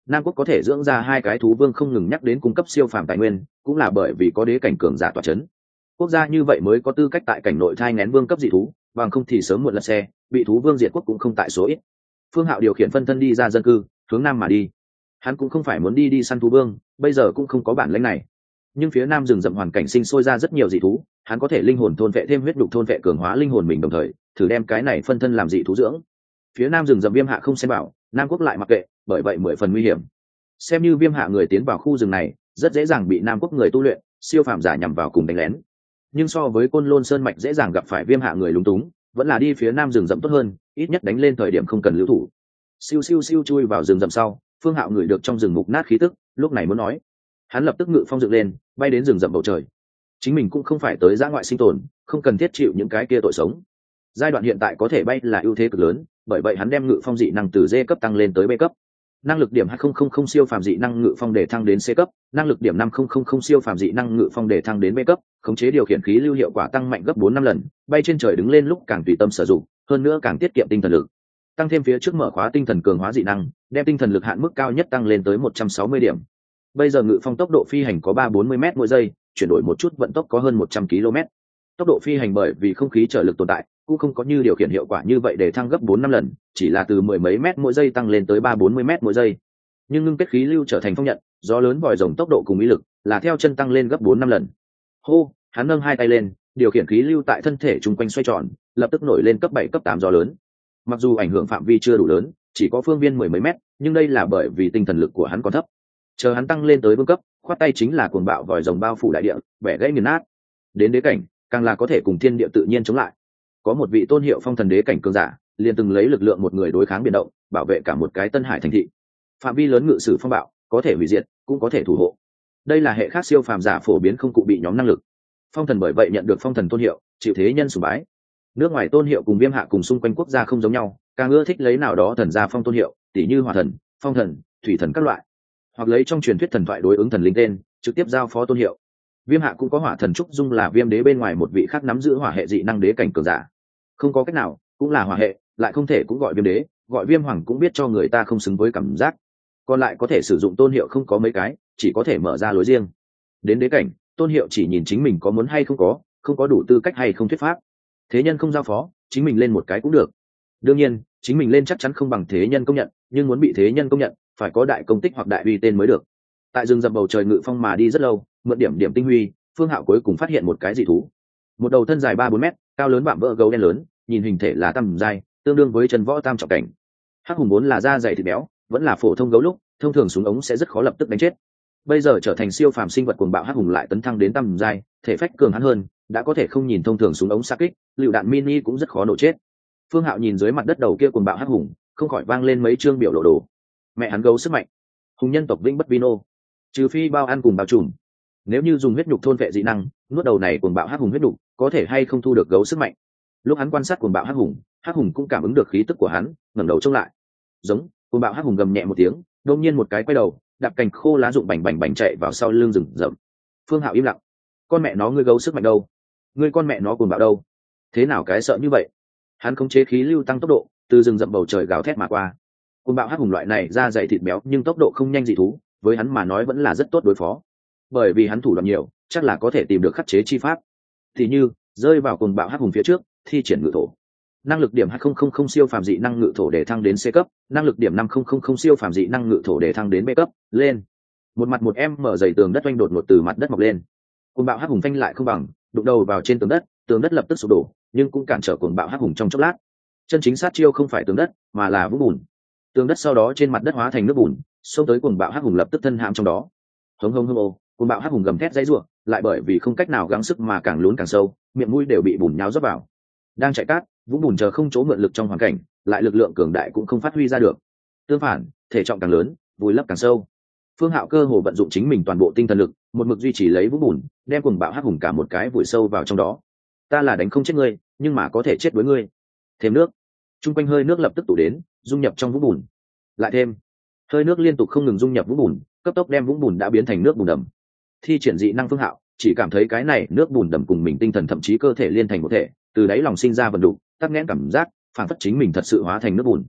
S1: Nam quốc có thể dưỡng ra 2 cái thú vương không ngừng nhắc đến cung cấp siêu phàm tài nguyên, cũng là bởi vì có đế cảnh cường giả tọa chấn. Quốc gia như vậy mới có tư cách tại cảnh nội thai nghén vương cấp dị thú, bằng không thì sớm muộn lật xe, bị thú vương diệt quốc cũng không tại số ít. Phương Hạo điều khiển phân thân đi ra dân cư, hướng nam mà đi. Hắn cũng không phải muốn đi săn thú vương, bây giờ cũng không có bản lĩnh này. Nhưng phía nam rừng rậm hoàn cảnh sinh sôi ra rất nhiều dị thú, hắn có thể linh hồn thôn vệ thêm huyết nhục thôn vệ cường hóa linh hồn mình đồng thời, thử đem cái này phân thân làm dị thú dưỡng. Phía nam rừng rậm Viêm Hạ không xem bảo, Nam quốc lại mặc kệ, bởi vậy 10 phần nguy hiểm. Xem như Viêm Hạ người tiến vào khu rừng này, rất dễ dàng bị Nam quốc người tu luyện, siêu phàm giả nhằm vào cùng đánh lén. Nhưng so với Côn Lôn Sơn mạch dễ dàng gặp phải Viêm Hạ người lúng túng, vẫn là đi phía nam rừng rậm tốt hơn, ít nhất đánh lên thời điểm không cần lưu thủ. Siêu siêu siêu chui vào rừng rậm sau, Phương Hạo ngửi được trong rừng mục nát khí tức, lúc này muốn nói, hắn lập tức ngự phong dựng lên, bay đến rừng rậm bầu trời. Chính mình cũng không phải tới dã ngoại sinh tồn, không cần thiết chịu những cái kia tội sống. Giai đoạn hiện tại có thể bay là ưu thế cực lớn, bởi vậy hắn đem ngự phong dị năng từ D cấp tăng lên tới B cấp. Năng lực điểm 2000 siêu phàm dị năng ngự phong để thăng đến C cấp, năng lực điểm 5000 siêu phàm dị năng ngự phong để thăng đến B cấp, khống chế điều khiển khí lưu hiệu quả tăng mạnh gấp 4-5 lần, bay trên trời đứng lên lúc càng tùy tâm sử dụng, hơn nữa càng tiết kiệm tinh thần lực. Tăng thêm phía trước mở khóa tinh thần cường hóa dị năng, đem tinh thần lực hạn mức cao nhất tăng lên tới 160 điểm. Bây giờ ngự phong tốc độ phi hành có 340 m mỗi giây, chuyển đổi một chút vận tốc có hơn 100 km. Tốc độ phi hành bởi vì không khí trở lực tồn tại, cũng không có như điều khiển hiệu quả như vậy để thăng gấp 4-5 lần, chỉ là từ mười mấy mét mỗi giây tăng lên tới 340 m mỗi giây. Nhưng ngưng kết khí lưu trở thành phong nhận, gió lớn vòi rồng tốc độ cùng ý lực là theo chân tăng lên gấp 4-5 lần. Hô, hắn nâng 2 tay lên, điều khiển khí lưu tại thân thể chung quanh xoay tròn, lập tức nổi lên cấp 7 cấp 8 gió lớn. Mặc dù ảnh hưởng phạm vi chưa đủ lớn, chỉ có phương viên mười mấy mét, nhưng đây là bởi vì tinh thần lực của hắn còn thấp. Chờ hắn tăng lên tới vương cấp, khoát tay chính là cuồng bạo vòi rồng bao phủ đại địa, bẻ gãy nghiền nát. Đến đế cảnh, càng là có thể cùng thiên địa tự nhiên chống lại. Có một vị tôn hiệu phong thần đế cảnh cường giả, liền từng lấy lực lượng một người đối kháng biển động, bảo vệ cả một cái Tân Hải thành thị. Phạm vi lớn ngự sử phong bạo, có thể hủy diệt, cũng có thể thủ hộ. Đây là hệ khác siêu phàm giả phổ biến không cụ bị nhóm năng lực. Phong thần bởi vậy nhận được phong thần tôn hiệu, chịu thế nhân sủng bái. Nước ngoài tôn hiệu cùng Viêm Hạ cùng xung quanh quốc gia không giống nhau, càng ưa thích lấy nào đó thần gia phong tôn hiệu, tỷ như hỏa thần, phong thần, thủy thần các loại, hoặc lấy trong truyền thuyết thần thoại đối ứng thần linh tên, trực tiếp giao phó tôn hiệu. Viêm Hạ cũng có hỏa thần trúc dung là Viêm đế bên ngoài một vị khác nắm giữ hỏa hệ dị năng đế cảnh cường giả. Không có cách nào, cũng là hỏa hệ, lại không thể cũng gọi Viêm đế, gọi Viêm hoàng cũng biết cho người ta không xứng với cảm giác. Còn lại có thể sử dụng tôn hiệu không có mấy cái, chỉ có thể mở ra lối riêng. Đến đế cảnh, tôn hiệu chỉ nhìn chính mình có muốn hay không có đủ tư cách hay không thuyết pháp. Thế nhân không giao phó, chính mình lên một cái cũng được. Đương nhiên, chính mình lên chắc chắn không bằng thế nhân công nhận, nhưng muốn bị thế nhân công nhận, phải có đại công tích hoặc đại uy tên mới được. Tại rừng rậm bầu trời ngự phong mà đi rất lâu, mượn điểm tinh huy, Phương Hạo cuối cùng phát hiện một cái dị thú. Một đầu thân dài 3-4 mét, cao lớn vạm vỡ gấu đen lớn, nhìn hình thể là tam giai, tương đương với chân võ tam trọng cảnh. Hắc hùng vốn là da dày thịt béo, vẫn là phổ thông gấu lúc, thông thường súng ống sẽ rất khó lập tức đánh chết. Bây giờ trở thành siêu phàm sinh vật cuồng bạo hắc hùng lại tấn thăng đến tam giai, thể phách cường hãn hơn, đã có thể không nhìn thông thường súng ống xa kích, lựu đạn mini cũng rất khó nổ chết. Phương Hạo nhìn dưới mặt đất đầu kia cuồng bạo hắc hùng, không khỏi vang lên mấy chương biểu lộ đồ. Mẹ hắn gấu sức mạnh, hùng nhân tộc vĩnh bất vino, trừ phi bao ăn cùng bao trùm. Nếu như dùng huyết nhục thôn vệ dị năng, nuốt đầu này cuồng bạo hắc hùng huyết nhục, có thể hay không thu được gấu sức mạnh. Lúc hắn quan sát cuồng bạo hắc hùng cũng cảm ứng được khí tức của hắn, ngẩng đầu trông lại. Giống, cuồng bạo hắc hùng gầm nhẹ một tiếng, đột nhiên một cái quay đầu, đạp cành khô lá rụng bành bành chạy vào sau lưng rừng rậm. Phương Hạo im lặng. Con mẹ nó, ngươi gấu sức mạnh đâu? Ngươi con mẹ nó cuồng bạo đâu? Thế nào cái sợ như vậy? Hắn khống chế khí lưu tăng tốc độ, từ rừng rậm bầu trời gào thét mà qua. Cuồng bạo hắc hùng loại này da dày thịt béo nhưng tốc độ không nhanh dị thú, với hắn mà nói vẫn là rất tốt đối phó. Bởi vì hắn thủ đoạn nhiều, chắc là có thể tìm được khắc chế chi pháp. Thì như rơi vào cuồng bạo hắc hùng phía trước, thi triển ngự thổ. Năng lực điểm 2000 siêu phàm dị năng ngự thổ để thăng đến C cấp, năng lực điểm 5000 siêu phàm dị năng ngự thổ để thăng đến B cấp, lên. Một mặt một em mở dày tường đất oanh đột ngột từ mặt đất mọc lên. Cuồng bạo hắc hùng phanh lại không bằng, đụng đầu vào trên tường đất lập tức sụp đổ, nhưng cũng cản trở cuồng bạo hắc hùng trong chốc lát. Chân chính sát chiêu không phải tường đất, mà là vũng bùn. Tường đất sau đó trên mặt đất hóa thành nước bùn, xông tới cuồng bạo hắc hùng lập tức thân hãm trong đó. Hống hống hống ô, cuồng bạo hắc hùng gầm thét dãy rủa, lại bởi vì không cách nào gắng sức mà càng lún càng sâu, miệng mũi đều bị bùn nháo rót vào. Đang chạy cát, vũng bùn chờ không chỗ mượn lực trong hoàn cảnh, lại lực lượng cường đại cũng không phát huy ra được. Tương phản, thể trọng càng lớn, vùi lấp càng sâu. Phương Hạo cơ hồ vận dụng chính mình toàn bộ tinh thần lực, một mực duy trì lấy vũng bùn, đem cuồng bạo hắc hùng cả một cái vùi sâu vào trong đó. Ta là đánh không chết ngươi, nhưng mà có thể chết đối ngươi. Thêm nước. Trung quanh hơi nước lập tức tụ đến, dung nhập trong vũng bùn. Lại thêm. Hơi nước liên tục không ngừng dung nhập vũng bùn, cấp tốc đem vũng bùn đã biến thành nước bùn đầm. Thi triển dị năng Phương Hạo, chỉ cảm thấy cái này nước bùn đầm cùng mình tinh thần thậm chí cơ thể liên thành một thể, từ đáy lòng sinh ra vận đục, tắc nghẽn cảm giác, phản phất chính mình thật sự hóa thành nước bùn.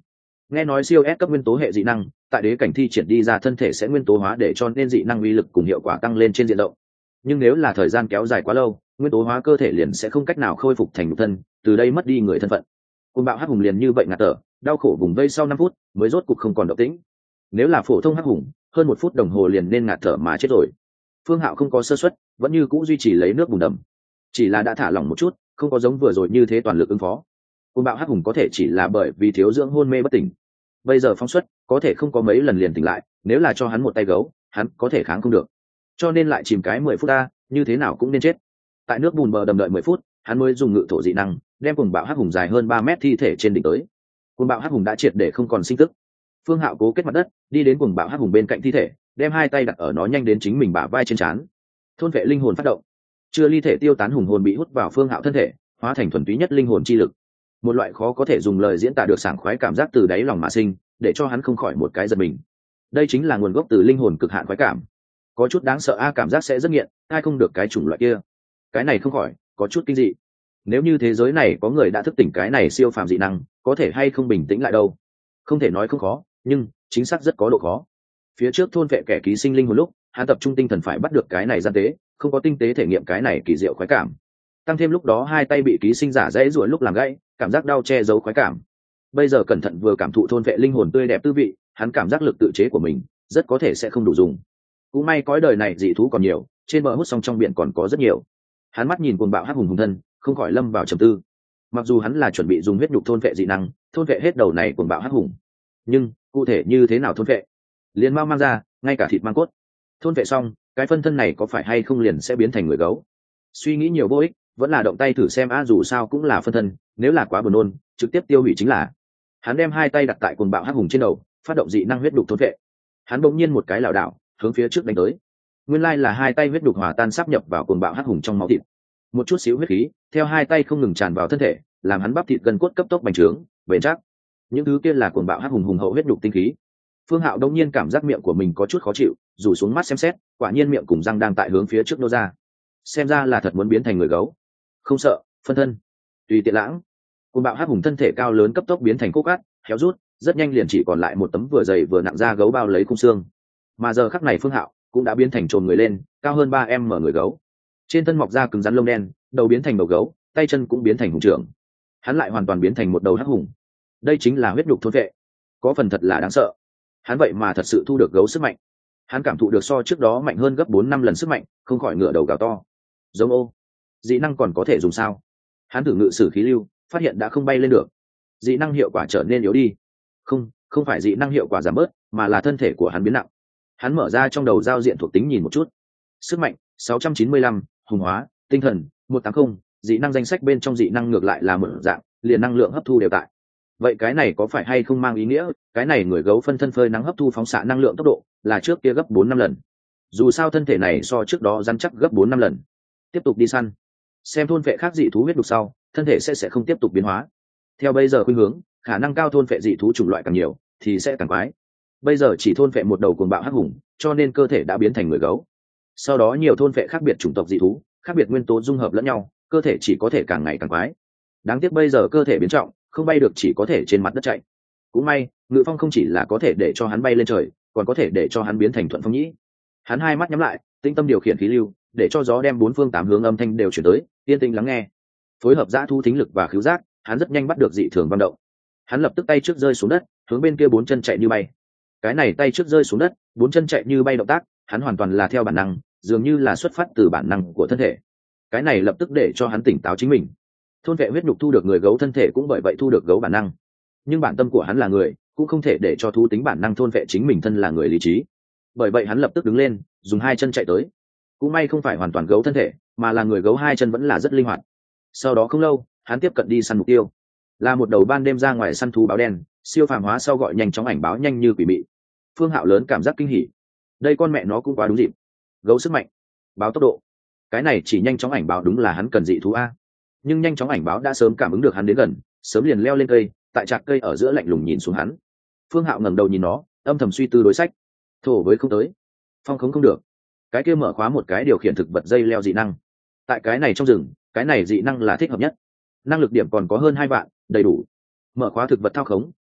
S1: Nghe nói siêu S cấp nguyên tố hệ dị năng tại đế cảnh thi triển đi ra thân thể sẽ nguyên tố hóa, để cho nên dị năng uy lực cùng hiệu quả tăng lên trên diện rộng. Nhưng nếu là thời gian kéo dài quá lâu, nguyên tố hóa cơ thể liền sẽ không cách nào khôi phục thành nhục thân, từ đây mất đi người thân phận. Côn bạo hắc hùng liền như vậy ngạt thở, đau khổ vùng vây sau 5 phút mới rốt cục không còn động tĩnh. Nếu là phổ thông hắc hùng, hơn 1 phút đồng hồ liền nên ngạt thở mà chết rồi. Phương Hạo không có sơ suất, vẫn như cũ duy trì lấy nước bùn đầm, chỉ là đã thả lỏng một chút, không có giống vừa rồi như thế toàn lực ứng phó. Côn bạo hắc hùng có thể chỉ là bởi vì thiếu dưỡng hôn mê bất tỉnh, bây giờ phóng xuất có thể không có mấy lần liền tỉnh lại, nếu là cho hắn một tay gấu, hắn có thể kháng không được, cho nên lại chìm cái 10 phút ta, như thế nào cũng nên chết. Tại nước bùn bờ đầm đợi 10 phút, hắn mới dùng ngự thổ dị năng đem cuồng bạo hắc hùng dài hơn 3 mét thi thể trên đỉnh tới. Cuồng bạo hắc hùng đã triệt để không còn sinh tức. Phương Hạo cố kết mặt đất, đi đến cuồng bạo hắc hùng bên cạnh thi thể, đem hai tay đặt ở nó nhanh đến chính mình bả vai trên trán. Thôn vệ linh hồn phát động, chưa ly thể tiêu tán hùng hồn bị hút vào Phương Hạo thân thể, hóa thành thuần túy nhất linh hồn chi lực. Một loại khó có thể dùng lời diễn tả được sảng khoái cảm giác từ đáy lòng mà sinh, để cho hắn không khỏi một cái giật mình. Đây chính là nguồn gốc từ linh hồn cực hạn khoái cảm. Có chút đáng sợ cảm giác sẽ rất nghiện, ai không được cái chủng loại kia. Cái này không khỏi có chút kinh dị. Nếu như thế giới này có người đã thức tỉnh cái này siêu phàm dị năng, có thể hay không bình tĩnh lại đâu? Không thể nói không khó, nhưng chính xác rất có độ khó. Phía trước thôn vệ kẻ ký sinh linh hồn lúc, hắn tập trung tinh thần phải bắt được cái này gian tế, không có tinh tế thể nghiệm cái này kỳ diệu khoái cảm. Tăng thêm lúc đó hai tay bị ký sinh giả dãy ruổi lúc làm gãy, cảm giác đau che giấu khoái cảm. Bây giờ cẩn thận vừa cảm thụ thôn vệ linh hồn tươi đẹp tư vị, hắn cảm giác lực tự chế của mình rất có thể sẽ không đủ dùng. Cũng may cõi đời này dị thú còn nhiều, trên bờ hút sông trong biển còn có rất nhiều. Hắn mắt nhìn cuồng bạo hắc hùng hùng thân, không khỏi lâm vào trầm tư. Mặc dù hắn là chuẩn bị dùng huyết nhục thôn vệ dị năng, thôn vệ hết đầu này cuồng bạo hắc hùng, nhưng cụ thể như thế nào thôn vệ, liền mau mang ra, ngay cả thịt mang cốt. Thôn vệ xong, cái phân thân này có phải hay không liền sẽ biến thành người gấu? Suy nghĩ nhiều vô ích, vẫn là động tay thử xem dù sao cũng là phân thân, nếu là quá buồn nôn, trực tiếp tiêu hủy chính là. Hắn đem hai tay đặt tại cuồng bạo hắc hùng trên đầu, phát động dị năng huyết nhục thôn vệ. Hắn bỗng nhiên một cái lảo đảo, hướng phía trước đánh tới. Nguyên lai là hai tay huyết nhục hòa tan sáp nhập vào cuồng bạo hắc hùng trong máu thịt. Một chút xíu huyết khí theo hai tay không ngừng tràn vào thân thể, làm hắn bắp thịt gân cốt cấp tốc bành trướng bền chắc. Những thứ kia là cuồng bạo hắc hùng hùng hậu huyết nhục tinh khí. Phương Hạo đông nhiên cảm giác miệng của mình có chút khó chịu, rủ xuống mắt xem xét, quả nhiên miệng cùng răng đang tại hướng phía trước nô ra. Xem ra là thật muốn biến thành người gấu. Không sợ, phân thân tùy tiện lãng. Cuồng bạo hắc hùng thân thể cao lớn cấp tốc biến thành khô cát héo rút, rất nhanh liền chỉ còn lại một tấm vừa dày vừa nặng da gấu bao lấy khung xương. Mà giờ khắc này Phương Hạo cũng đã biến thành trồn người lên, cao hơn 3 mở người gấu, trên thân mọc da cứng rắn lông đen, đầu biến thành đầu gấu, tay chân cũng biến thành hùng trưởng. Hắn lại hoàn toàn biến thành một đầu hắc hùng. Đây chính là huyết nhục thôn vệ, có phần thật là đáng sợ. Hắn vậy mà thật sự thu được gấu sức mạnh. Hắn cảm thụ được so trước đó mạnh hơn gấp 4-5 lần sức mạnh, không khỏi ngửa đầu gào to. Giống ô, dị năng còn có thể dùng sao? Hắn thử ngự sử khí lưu, phát hiện đã không bay lên được. Dị năng hiệu quả trở nên yếu đi. Không phải dị năng hiệu quả giảm bớt, mà là thân thể của hắn biến nặng. Hắn mở ra trong đầu giao diện thuộc tính nhìn một chút. Sức mạnh 695, hùng hóa, tinh thần 180, dị năng danh sách bên trong dị năng ngược lại là một dạng, liền năng lượng hấp thu đều tại. Vậy cái này có phải hay không mang ý nghĩa cái này người gấu phân thân phơi nắng hấp thu phóng xạ năng lượng tốc độ là trước kia gấp 4-5 lần? Dù sao thân thể này so trước đó rắn chắc gấp 4-5 lần. Tiếp tục đi săn, xem thôn vệ khác dị thú huyết đục sau, thân thể sẽ không tiếp tục biến hóa. Theo bây giờ khuynh hướng, khả năng cao thôn vệ dị thú chủng loại càng nhiều thì sẽ càng quái. Bây giờ chỉ thôn vệ một đầu cuồng bạo hắc hùng, cho nên cơ thể đã biến thành người gấu. Sau đó nhiều thôn vệ khác biệt chủng tộc dị thú, khác biệt nguyên tố dung hợp lẫn nhau, cơ thể chỉ có thể càng ngày càng quái. Đáng tiếc bây giờ cơ thể biến trọng, không bay được, chỉ có thể trên mặt đất chạy. Cũng may ngự phong không chỉ là có thể để cho hắn bay lên trời, còn có thể để cho hắn biến thành thuận phong nhĩ. Hắn hai mắt nhắm lại, tinh tâm điều khiển khí lưu, để cho gió đem 4 phương 8 hướng âm thanh đều chuyển tới, yên tĩnh lắng nghe. Phối hợp dã thu thính lực và khứu giác, hắn rất nhanh bắt được dị thường vận động. Hắn lập tức tay trước rơi xuống đất, hướng bên kia 4 chân chạy như bay. Cái này tay trước rơi xuống đất, 4 chân chạy như bay động tác, hắn hoàn toàn là theo bản năng, dường như là xuất phát từ bản năng của thân thể. Cái này lập tức để cho hắn tỉnh táo chính mình. Thôn vệ huyết nhục thu được người gấu thân thể cũng bởi vậy thu được gấu bản năng, nhưng bản tâm của hắn là người, cũng không thể để cho thú tính bản năng thôn vệ chính mình thân là người lý trí. Bởi vậy hắn lập tức đứng lên, dùng 2 chân chạy tới. Cũng may không phải hoàn toàn gấu thân thể, mà là người gấu 2 chân vẫn là rất linh hoạt. Sau đó không lâu, hắn tiếp cận đi săn mục tiêu, là một đầu ban đêm ra ngoài săn thú báo đen, siêu phàm hóa sau gọi nhanh chóng ảnh báo nhanh như quỷ mị. Phương Hạo lớn cảm giác kinh hỉ, đây con mẹ nó cũng quá đúng dịp. Gấu sức mạnh, báo tốc độ, cái này chỉ nhanh chóng ảnh báo đúng là hắn cần dị thú a. Nhưng nhanh chóng ảnh báo đã sớm cảm ứng được hắn đến gần, sớm liền leo lên cây, tại trạc cây ở giữa lạnh lùng nhìn xuống hắn. Phương Hạo ngẩng đầu nhìn nó, âm thầm suy tư đối sách. Thổ với không tới, phong khống không được, cái kia mở khóa một cái điều khiển thực vật dây leo dị năng. Tại cái này trong rừng, cái này dị năng là thích hợp nhất. Năng lực điểm còn có hơn 2 vạn, đầy đủ. Mở khóa thực vật thao khống,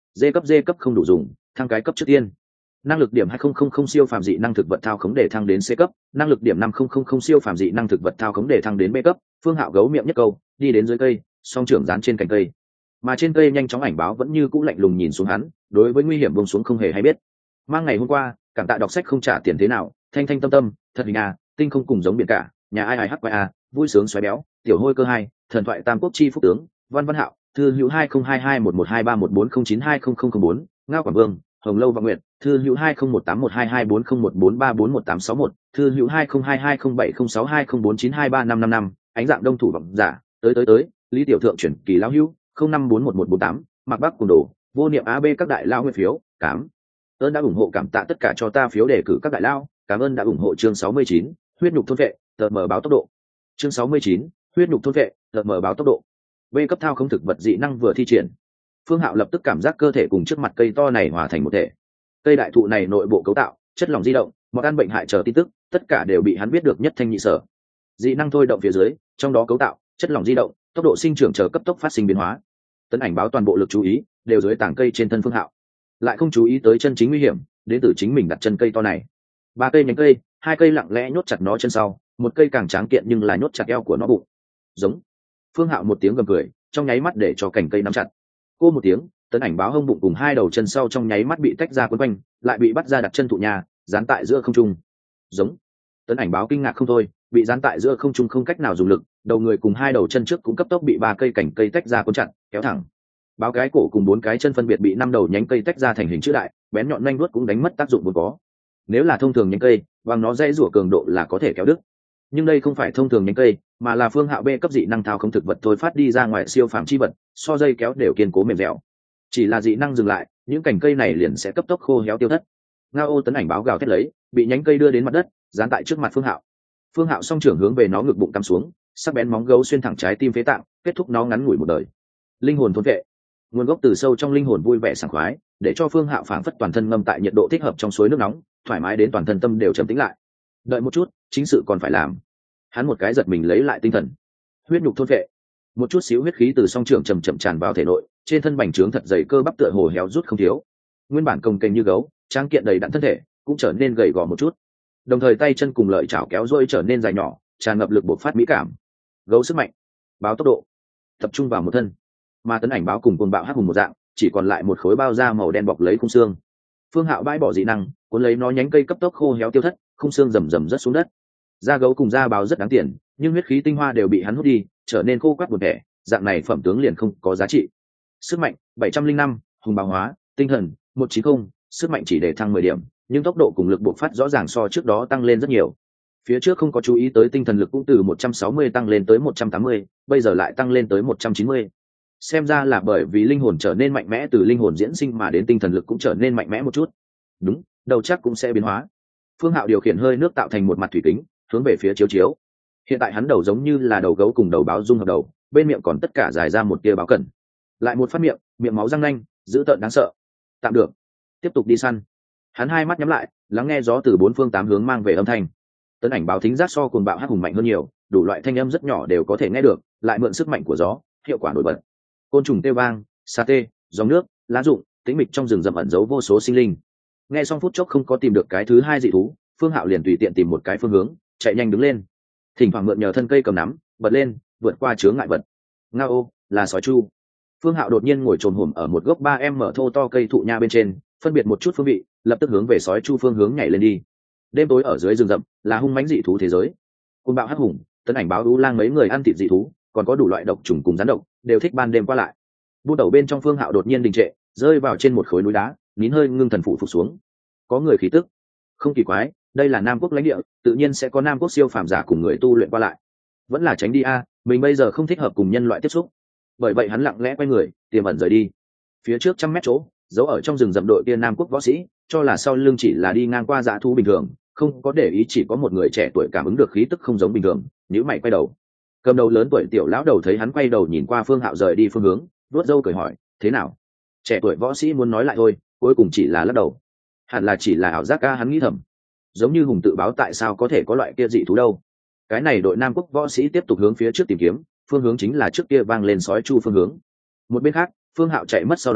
S1: D cấp không đủ dùng, thăng cái cấp trước tiên. Năng lực điểm 2000 siêu phàm dị năng thực vật thao khống để thăng đến C cấp, năng lực điểm 5000 siêu phàm dị năng thực vật thao khống để thăng đến B cấp. Phương Hạo gấu miệng nhất câu, đi đến dưới cây, song trưởng dán trên cành cây. Mà trên cây nhanh chóng ảnh báo vẫn như cũ lạnh lùng nhìn xuống hắn, đối với nguy hiểm buông xuống không hề hay biết. Mang ngày hôm qua, cảm tạ đọc sách không trả tiền thế nào, thanh thanh tâm tâm, thật hình à, tinh không cùng giống biển cả, nhà ai hắc quái à, vui sướng xoáy béo, tiểu hôi cơ hai, thần thoại tam quốc chi phúc tướng, Văn Văn Hạo, thư hữu 20221123140004, Ngao Quảng Vương, Hồng Lâu Vọng Nguyệt, thư hữu 2018122411341861, thư hữu 202207062049235555, ánh dạng đông thủ vọng giả, tới, Lý Tiểu Thượng chuyển kỳ lão hữu, 05411148, Mạc Bắc cùng đồ, vô niệm AB các đại lao nguyên phiếu, cảm ơn đã ủng hộ, cảm tạ tất cả cho ta phiếu đề cử các đại lao, cảm ơn đã ủng hộ chương 69, huyết nhục thôn vệ, tờ mở báo tốc độ. Chương 69, huyết nhục thôn vệ, tờ mở báo tốc độ. B cấp thao không thực vật dị năng vừa thi triển. Phương Hạo lập tức cảm giác cơ thể cùng trước mặt cây to này hòa thành một thể. Cây đại thụ này nội bộ cấu tạo, chất lỏng di động, một ăn bệnh hại chờ tin tức, tất cả đều bị hắn biết được nhất thanh nhị sở. Dị năng thôi động phía dưới, trong đó cấu tạo, chất lỏng di động, tốc độ sinh trưởng chờ cấp tốc phát sinh biến hóa. Tấn ảnh báo toàn bộ lực chú ý đều dưới tảng cây trên thân Phương Hạo, lại không chú ý tới chân chính nguy hiểm đến từ chính mình đặt chân cây to này. 3 cây nhánh cây, 2 cây lặng lẽ nhốt chặt nó chân sau, một cây càng tráng kiện nhưng là nhốt chặt eo của nó bụng. Giống. Phương Hạo một tiếng gầm cười, trong nháy mắt để cho cành cây nắm chặt. Cô một tiếng, tấn ảnh báo hông bụng cùng 2 đầu chân sau trong nháy mắt bị tách ra quấn quanh, lại bị bắt ra đặt chân thụ nhà, dán tại giữa không trung. Giống. Tấn ảnh báo kinh ngạc không thôi, bị dán tại giữa không trung không cách nào dùng lực, đầu người cùng 2 đầu chân trước cũng cấp tốc bị 3 cây cành cây tách ra cuốn chặt, kéo thẳng. Báo cái cổ cùng 4 cái chân phân biệt bị 5 đầu nhánh cây tách ra thành hình chữ đại, bén nhọn nhanh vuốt cũng đánh mất tác dụng vốn có. Nếu là thông thường nhánh cây, bằng nó dây rủa cường độ là có thể kéo đứt. Nhưng đây không phải thông thường nhánh cây, mà là Phương Hạo B cấp dị năng thao không thực vật thôi phát đi ra ngoài siêu phàm chi vật, so dây kéo đều kiên cố mềm dẻo. Chỉ là dị năng dừng lại, những cành cây này liền sẽ cấp tốc khô héo tiêu thất. Ngao Ô tấn ảnh báo gào thét lấy, bị nhánh cây đưa đến mặt đất, dán tại trước mặt Phương Hạo. Phương Hạo song trưởng hướng về nó ngực bụng cắm xuống, sắc bén móng gấu xuyên thẳng trái tim phế tạng, kết thúc nó ngắn ngủi một đời. Linh hồn thôn vệ, nguồn gốc từ sâu trong linh hồn vui vẻ sảng khoái, để cho Phương Hạo phảng phất toàn thân ngâm tại nhiệt độ thích hợp trong suối nước nóng, thoải mái đến toàn thân tâm đều trầm tĩnh lại. Đợi một chút, chính sự còn phải làm. Hắn một cái giật mình lấy lại tinh thần. Huyết nhục thôn vệ, một chút xíu huyết khí từ song trưởng chậm chậm tràn vào thể nội, trên thân bành trướng thật dày cơ bắp tựa hồ héo rút không thiếu. Nguyên bản cồng kềnh như gấu, tráng kiện đầy đặn thân thể cũng trở nên gầy gò một chút. Đồng thời tay chân cùng lợi chảo kéo duỗi trở nên dài nhỏ, tràn ngập lực bộc phát mỹ cảm. Gấu sức mạnh, báo tốc độ, tập trung vào một thân. Mà tấn ảnh báo cùng cuồng bạo hắc hùng một dạng, chỉ còn lại một khối bao da màu đen bọc lấy khung xương. Phương Hạo bãi bỏ dị năng, cuốn lấy nó nhánh cây cấp tốc khô héo tiêu thất, khung xương rầm rầm rớt xuống đất. Da gấu cùng da báo rất đáng tiền, nhưng huyết khí tinh hoa đều bị hắn hút đi, trở nên khô quắt buồn tẻ, dạng này phẩm tướng liền không có giá trị. Sức mạnh 705, hùng bào hóa, tinh thần 190, sức mạnh chỉ để thăng 10 điểm, nhưng tốc độ cùng lực bộc phát rõ ràng so trước đó tăng lên rất nhiều. Phía trước không có chú ý tới tinh thần lực cũng từ 160 tăng lên tới 180, bây giờ lại tăng lên tới 190. Xem ra là bởi vì linh hồn trở nên mạnh mẽ, từ linh hồn diễn sinh mà đến tinh thần lực cũng trở nên mạnh mẽ một chút. Đúng, đầu chắc cũng sẽ biến hóa. Phương Hạo điều khiển hơi nước tạo thành một mặt thủy kính, hướng về phía chiếu chiếu. Hiện tại hắn đầu giống như là đầu gấu cùng đầu báo dung hợp đầu, bên miệng còn tất cả dài ra một tia báo cẩn. Lại một phát miệng, miệng máu răng nanh, dữ tợn đáng sợ. Tạm được, tiếp tục đi săn. Hắn hai mắt nhắm lại, lắng nghe gió từ 4 phương 8 hướng mang về âm thanh. Tấn ảnh báo thính giác so cuồng bạo hắc hùng mạnh hơn nhiều, đủ loại thanh âm rất nhỏ đều có thể nghe được, lại mượn sức mạnh của gió, hiệu quả nổi bật. Côn trùng kêu vang, sa tê, dòng nước, lá rụng, tĩnh mịch trong rừng rậm ẩn giấu vô số sinh linh. Nghe xong phút chốc không có tìm được cái thứ hai dị thú, Phương Hạo liền tùy tiện tìm một cái phương hướng, chạy nhanh đứng lên. Thỉnh thoảng mượn nhờ thân cây cầm nắm, bật lên, vượt qua chướng ngại vật. Ngao, là sói chu. Phương Hạo đột nhiên ngồi chồm hổm ở một gốc 3m thô to cây thụ nha bên trên, phân biệt một chút phương vị, lập tức hướng về sói chu phương hướng nhảy lên đi. Đêm tối ở dưới rừng rậm là hung mãnh dị thú thế giới. Côn bạo hắc hùng, tấn ảnh báo u lang mấy người ăn thịt dị thú, còn có đủ loại độc trùng cùng rắn độc, đều thích ban đêm qua lại. Bu đầu bên trong Phương Hạo đột nhiên đình trệ, rơi vào trên một khối núi đá, nín hơi ngưng thần phụ phục xuống. Có người khí tức, không kỳ quái, đây là Nam Quốc lãnh địa, tự nhiên sẽ có Nam Quốc siêu phàm giả cùng người tu luyện qua lại. Vẫn là tránh đi a, mình bây giờ không thích hợp cùng nhân loại tiếp xúc. Bởi vậy hắn lặng lẽ quay người, tiềm ẩn rời đi. Phía trước 100 mét chỗ, giấu ở trong rừng rậm đội kia Nam Quốc võ sĩ, cho là sau lưng chỉ là đi ngang qua dã thú bình thường, không có để ý chỉ có một người trẻ tuổi cảm ứng được khí tức không giống bình thường, nhíu mày quay đầu. Cầm đầu lớn tuổi tiểu lão đầu thấy hắn quay đầu nhìn qua Phương Hạo rời đi phương hướng, vuốt râu cười hỏi, thế nào? Trẻ tuổi võ sĩ muốn nói lại thôi, cuối cùng chỉ là lắc đầu. Hẳn là chỉ là ảo giác ca, hắn nghĩ thầm. Giống như Hùng tự báo tại sao có thể có loại kia dị thú đâu? Cái này đội Nam Quốc võ sĩ tiếp tục hướng phía trước tìm kiếm, phương hướng chính là trước kia vang lên sói chu phương hướng. Một bên khác, Phương Hạo chạy mất sau đó,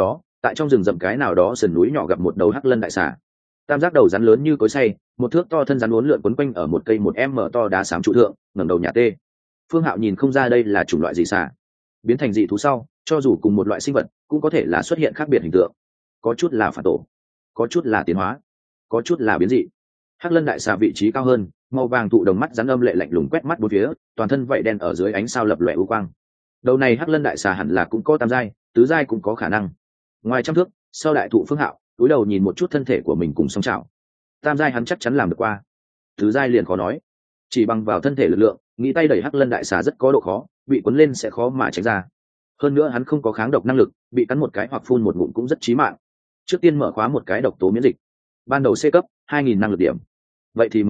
S1: tại trong rừng rậm cái nào đó sườn núi nhỏ gặp một đầu hắc lân đại xà. Tam giác đầu rắn lớn như cối xay, một thước to thân rắn uốn lượn quấn quanh ở một cây một m to đá xám trụ thượng, ngẩng đầu nhà tê. Phương Hạo nhìn không ra đây là chủng loại gì xà. Biến thành dị thú sau, cho dù cùng một loại sinh vật, cũng có thể là xuất hiện khác biệt hình tượng. Có chút là phản tổ, có chút là tiến hóa, có chút là biến dị. Hắc lân đại xà vị trí cao hơn, màu vàng thụ đồng mắt rắn âm lệ lạnh lùng quét mắt bốn phía, toàn thân vậy đen ở dưới ánh sao lập lòe u quang. Đầu này hắc lân đại xà hẳn là cũng có tam giai, tứ giai cũng có khả năng. Ngoài trăm thước, sau đại thụ Phương Hạo cúi đầu nhìn một chút thân thể của mình cùng song chảo. Tam giai hắn chắc chắn làm được qua, tứ giai liền khó nói. Chỉ bằng vào thân thể lực lượng, nghĩ tay đẩy hắc lân đại xà rất có độ khó, bị cuốn lên sẽ khó mà tránh ra. Hơn nữa hắn không có kháng độc năng lực, bị cắn một cái hoặc phun một ngụm cũng rất chí mạng. Trước tiên mở khóa một cái độc tố miễn dịch. Ban đầu C cấp, 2000 năng lực điểm. Vậy thì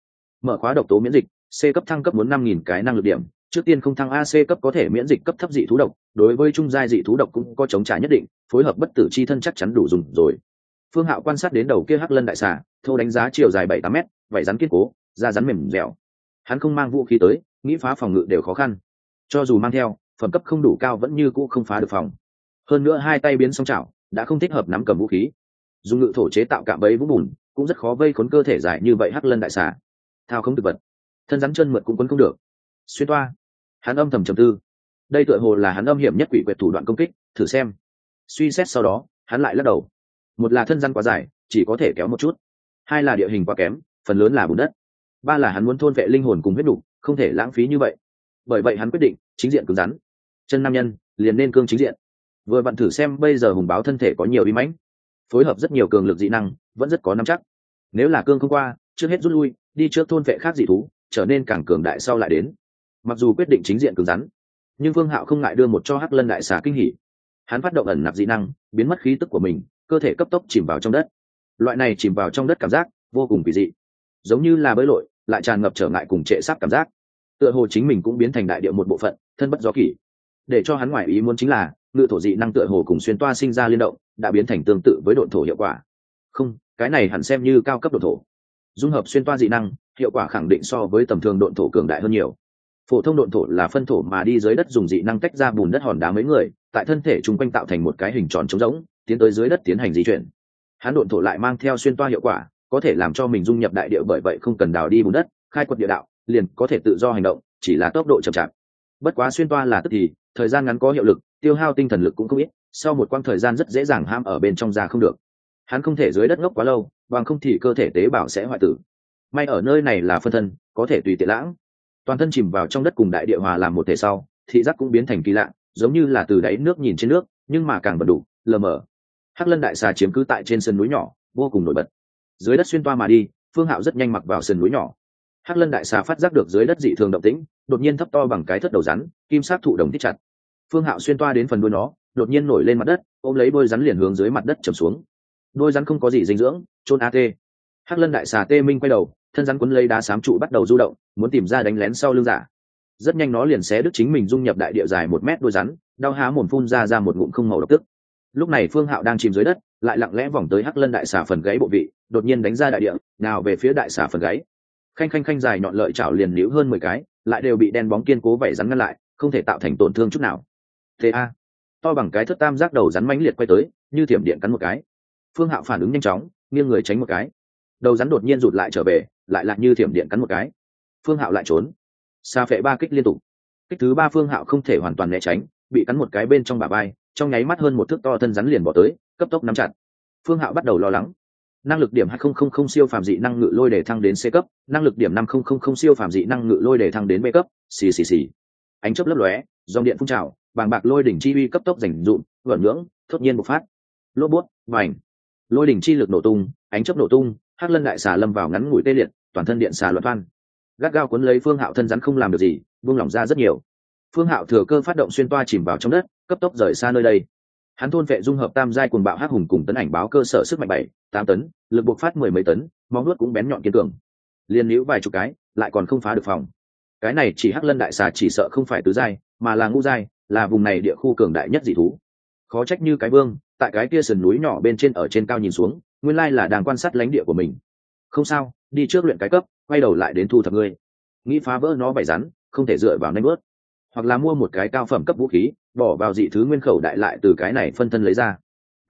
S1: mở khóa độc tố miễn dịch, C cấp thăng cấp muốn 5000 cái năng lực điểm. Trước tiên không thăng AC cấp có thể miễn dịch cấp thấp dị thú độc, đối với trung giai dị thú độc cũng có chống trả nhất định, phối hợp bất tử chi thân chắc chắn đủ dùng rồi. Phương Hạo quan sát đến đầu kia hắc lân đại xà, thô đánh giá chiều dài 7-8 mét, vảy rắn kiên cố, da rắn mềm dẻo. Hắn không mang vũ khí tới, nghĩ phá phòng ngự đều khó khăn. Cho dù mang theo, phẩm cấp không đủ cao vẫn như cũ không phá được phòng. Hơn nữa hai tay biến song chảo, đã không thích hợp nắm cầm vũ khí. Dùng ngự thổ chế tạo cạm bẫy vũng bùn, cũng rất khó vây khốn cơ thể dài như vậy hắc lân đại xà. Thao không thực vật, thân rắn chân mượt cũng quấn không được. Xuyên toa, hắn âm thầm trầm tư. Đây tựa hồ là hắn âm hiểm nhất quỷ quyệt thủ đoạn công kích, thử xem. Suy xét sau đó, hắn lại lắc đầu. Một là thân rắn quá dài, chỉ có thể kéo một chút. Hai là địa hình quá kém, phần lớn là bùn đất. Ba là hắn muốn thôn vệ linh hồn cùng huyết đủ, không thể lãng phí như vậy. Bởi vậy hắn quyết định chính diện cứng rắn. Chân nam nhân liền nên cương chính diện. Vừa vặn thử xem bây giờ hùng báo thân thể có nhiều uy mãnh, phối hợp rất nhiều cường lực dị năng, vẫn rất có nắm chắc. Nếu là cương không qua, trước hết rút lui, đi trước thôn vệ khác dị thú, trở nên càng cường đại sau lại đến. Mặc dù quyết định chính diện cứng rắn, nhưng Vương Hạo không ngại đưa một cho hắc lân đại xà kinh hỉ. Hắn phát động ẩn nạp dị năng, biến mất khí tức của mình, cơ thể cấp tốc chìm vào trong đất. Loại này chìm vào trong đất cảm giác vô cùng kỳ dị, giống như là bơi lội, lại tràn ngập trở ngại cùng trệ sắp cảm giác. Tựa hồ chính mình cũng biến thành đại địa một bộ phận, thân bất do kỷ. Để cho hắn ngoài ý muốn chính là, ngự thổ dị năng tựa hồ cùng xuyên toa sinh ra liên động, đã biến thành tương tự với độn thổ hiệu quả. Không, cái này hẳn xem như cao cấp độn thổ. Dung hợp xuyên toa dị năng, hiệu quả khẳng định so với tầm thường độn thổ cường đại hơn nhiều. Phổ thông độn thổ là phân thổ mà đi dưới đất dùng dị năng tách ra bùn đất hòn đá mấy người, tại thân thể chung quanh tạo thành một cái hình tròn trống rỗng, tiến tới dưới đất tiến hành di chuyển. Hắn độn thổ lại mang theo xuyên toa hiệu quả, có thể làm cho mình dung nhập đại địa, bởi vậy không cần đào đi bùn đất, khai quật địa đạo, liền có thể tự do hành động, chỉ là tốc độ chậm chạp. Bất quá xuyên toa là tức thì, thời gian ngắn có hiệu lực, tiêu hao tinh thần lực cũng không ít, sau một quãng thời gian rất dễ dàng ham ở bên trong ra không được. Hắn không thể dưới đất ngốc quá lâu, bằng không thì cơ thể tế bào sẽ hoại tử. May ở nơi này là phân thân, có thể tùy tiện lãng. Toàn thân chìm vào trong đất cùng đại địa hòa làm một thể sau, thị giác cũng biến thành kỳ lạ, giống như là từ đáy nước nhìn trên nước, nhưng mà càng bật đủ, lờ mờ. Hắc lân đại xà chiếm cứ tại trên sườn núi nhỏ, vô cùng nổi bật. Dưới đất xuyên toa mà đi, Phương Hạo rất nhanh mặc vào sườn núi nhỏ. Hắc lân đại xà phát giác được dưới đất dị thường động tĩnh, đột nhiên thấp to bằng cái thất đầu rắn, kim sắc thụ đồng thích chặt. Phương Hạo xuyên toa đến phần đuôi nó, đột nhiên nổi lên mặt đất, ôm lấy đôi rắn liền hướng dưới mặt đất chầm xuống. Đôi rắn không có gì dinh dưỡng, chôn at. Hắc lân đại xà tê minh quay đầu, thân rắn quấn lấy đá xám trụ bắt đầu du động, muốn tìm ra đánh lén sau lưng giả. Rất nhanh nó liền xé đứt chính mình dung nhập đại địa dài 1 mét đôi rắn, đau há mồm phun ra một ngụm không màu độc tức. Lúc này Phương Hạo đang chìm dưới đất, lại lặng lẽ vòng tới hắc lân đại xà phần gáy bộ vị, đột nhiên đánh ra đại địa, nào về phía đại xà phần gáy. Khanh khanh khanh dài nhọn lợi chảo liền níu hơn 10 cái, lại đều bị đen bóng kiên cố vảy rắn ngăn lại, không thể tạo thành tổn thương chút nào. Ta to bằng cái thất tam giác đầu rắn mãnh liệt quay tới, như thiểm điện cắn một cái. Phương Hạo phản ứng nhanh chóng, nghiêng người tránh một cái. Đầu rắn đột nhiên rụt lại trở về, lại như thiểm điện cắn một cái. Phương Hạo lại trốn. Xà phệ 3 kích liên tục. Kích thứ 3 Phương Hạo không thể hoàn toàn né tránh, bị cắn một cái bên trong bả vai, trong nháy mắt hơn 1 thước to thân rắn liền bỏ tới, cấp tốc nắm chặt. Phương Hạo bắt đầu lo lắng. Năng lực điểm 2000 siêu phàm dị năng ngự lôi để thăng đến C cấp, năng lực điểm 5000 siêu phàm dị năng ngự lôi để thăng đến B cấp. Xì. Ánh chớp lấp lóe, dòng điện phun trào, bàng bạc lôi đỉnh chi uy cấp tốc rành rụn, vẩn ngưỡng, thốt nhiên bộc phát. Lốp bút, vành. Lôi đỉnh chi lực nổ tung, ánh chớp nổ tung, hắc lân đại xà lâm vào ngắn ngủi tê liệt, toàn thân điện xà loạn toan. Gắt gao cuốn lấy Phương Hạo thân rắn không làm được gì, buông lỏng ra rất nhiều. Phương Hạo thừa cơ phát động xuyên toa chìm vào trong đất, cấp tốc rời xa nơi đây. Hắn thôn vệ dung hợp tam giai cuồng bạo hắc hùng cùng tấn ảnh báo cơ sở sức mạnh 7-8 tấn, lực bộc phát 10 mấy tấn, móng nuốt cũng bén nhọn kiên cường. Liên níu vài chục cái, lại còn không phá được phòng. Cái này chỉ hắc lân đại xà chỉ sợ không phải tứ giai, mà là ngũ giai, là vùng này địa khu cường đại nhất dị thú. Khó trách như cái vương, tại cái kia sườn núi nhỏ bên trên ở trên cao nhìn xuống, nguyên lai là đang quan sát lãnh địa của mình. Không sao, đi trước luyện cái cấp, quay đầu lại đến thu thập ngươi. Nghĩ phá vỡ nó vảy rắn, không thể dựa vào nanh bớt, hoặc là mua một cái cao phẩm cấp vũ khí, bỏ vào dị thứ nguyên khẩu đại lại từ cái này phân thân lấy ra.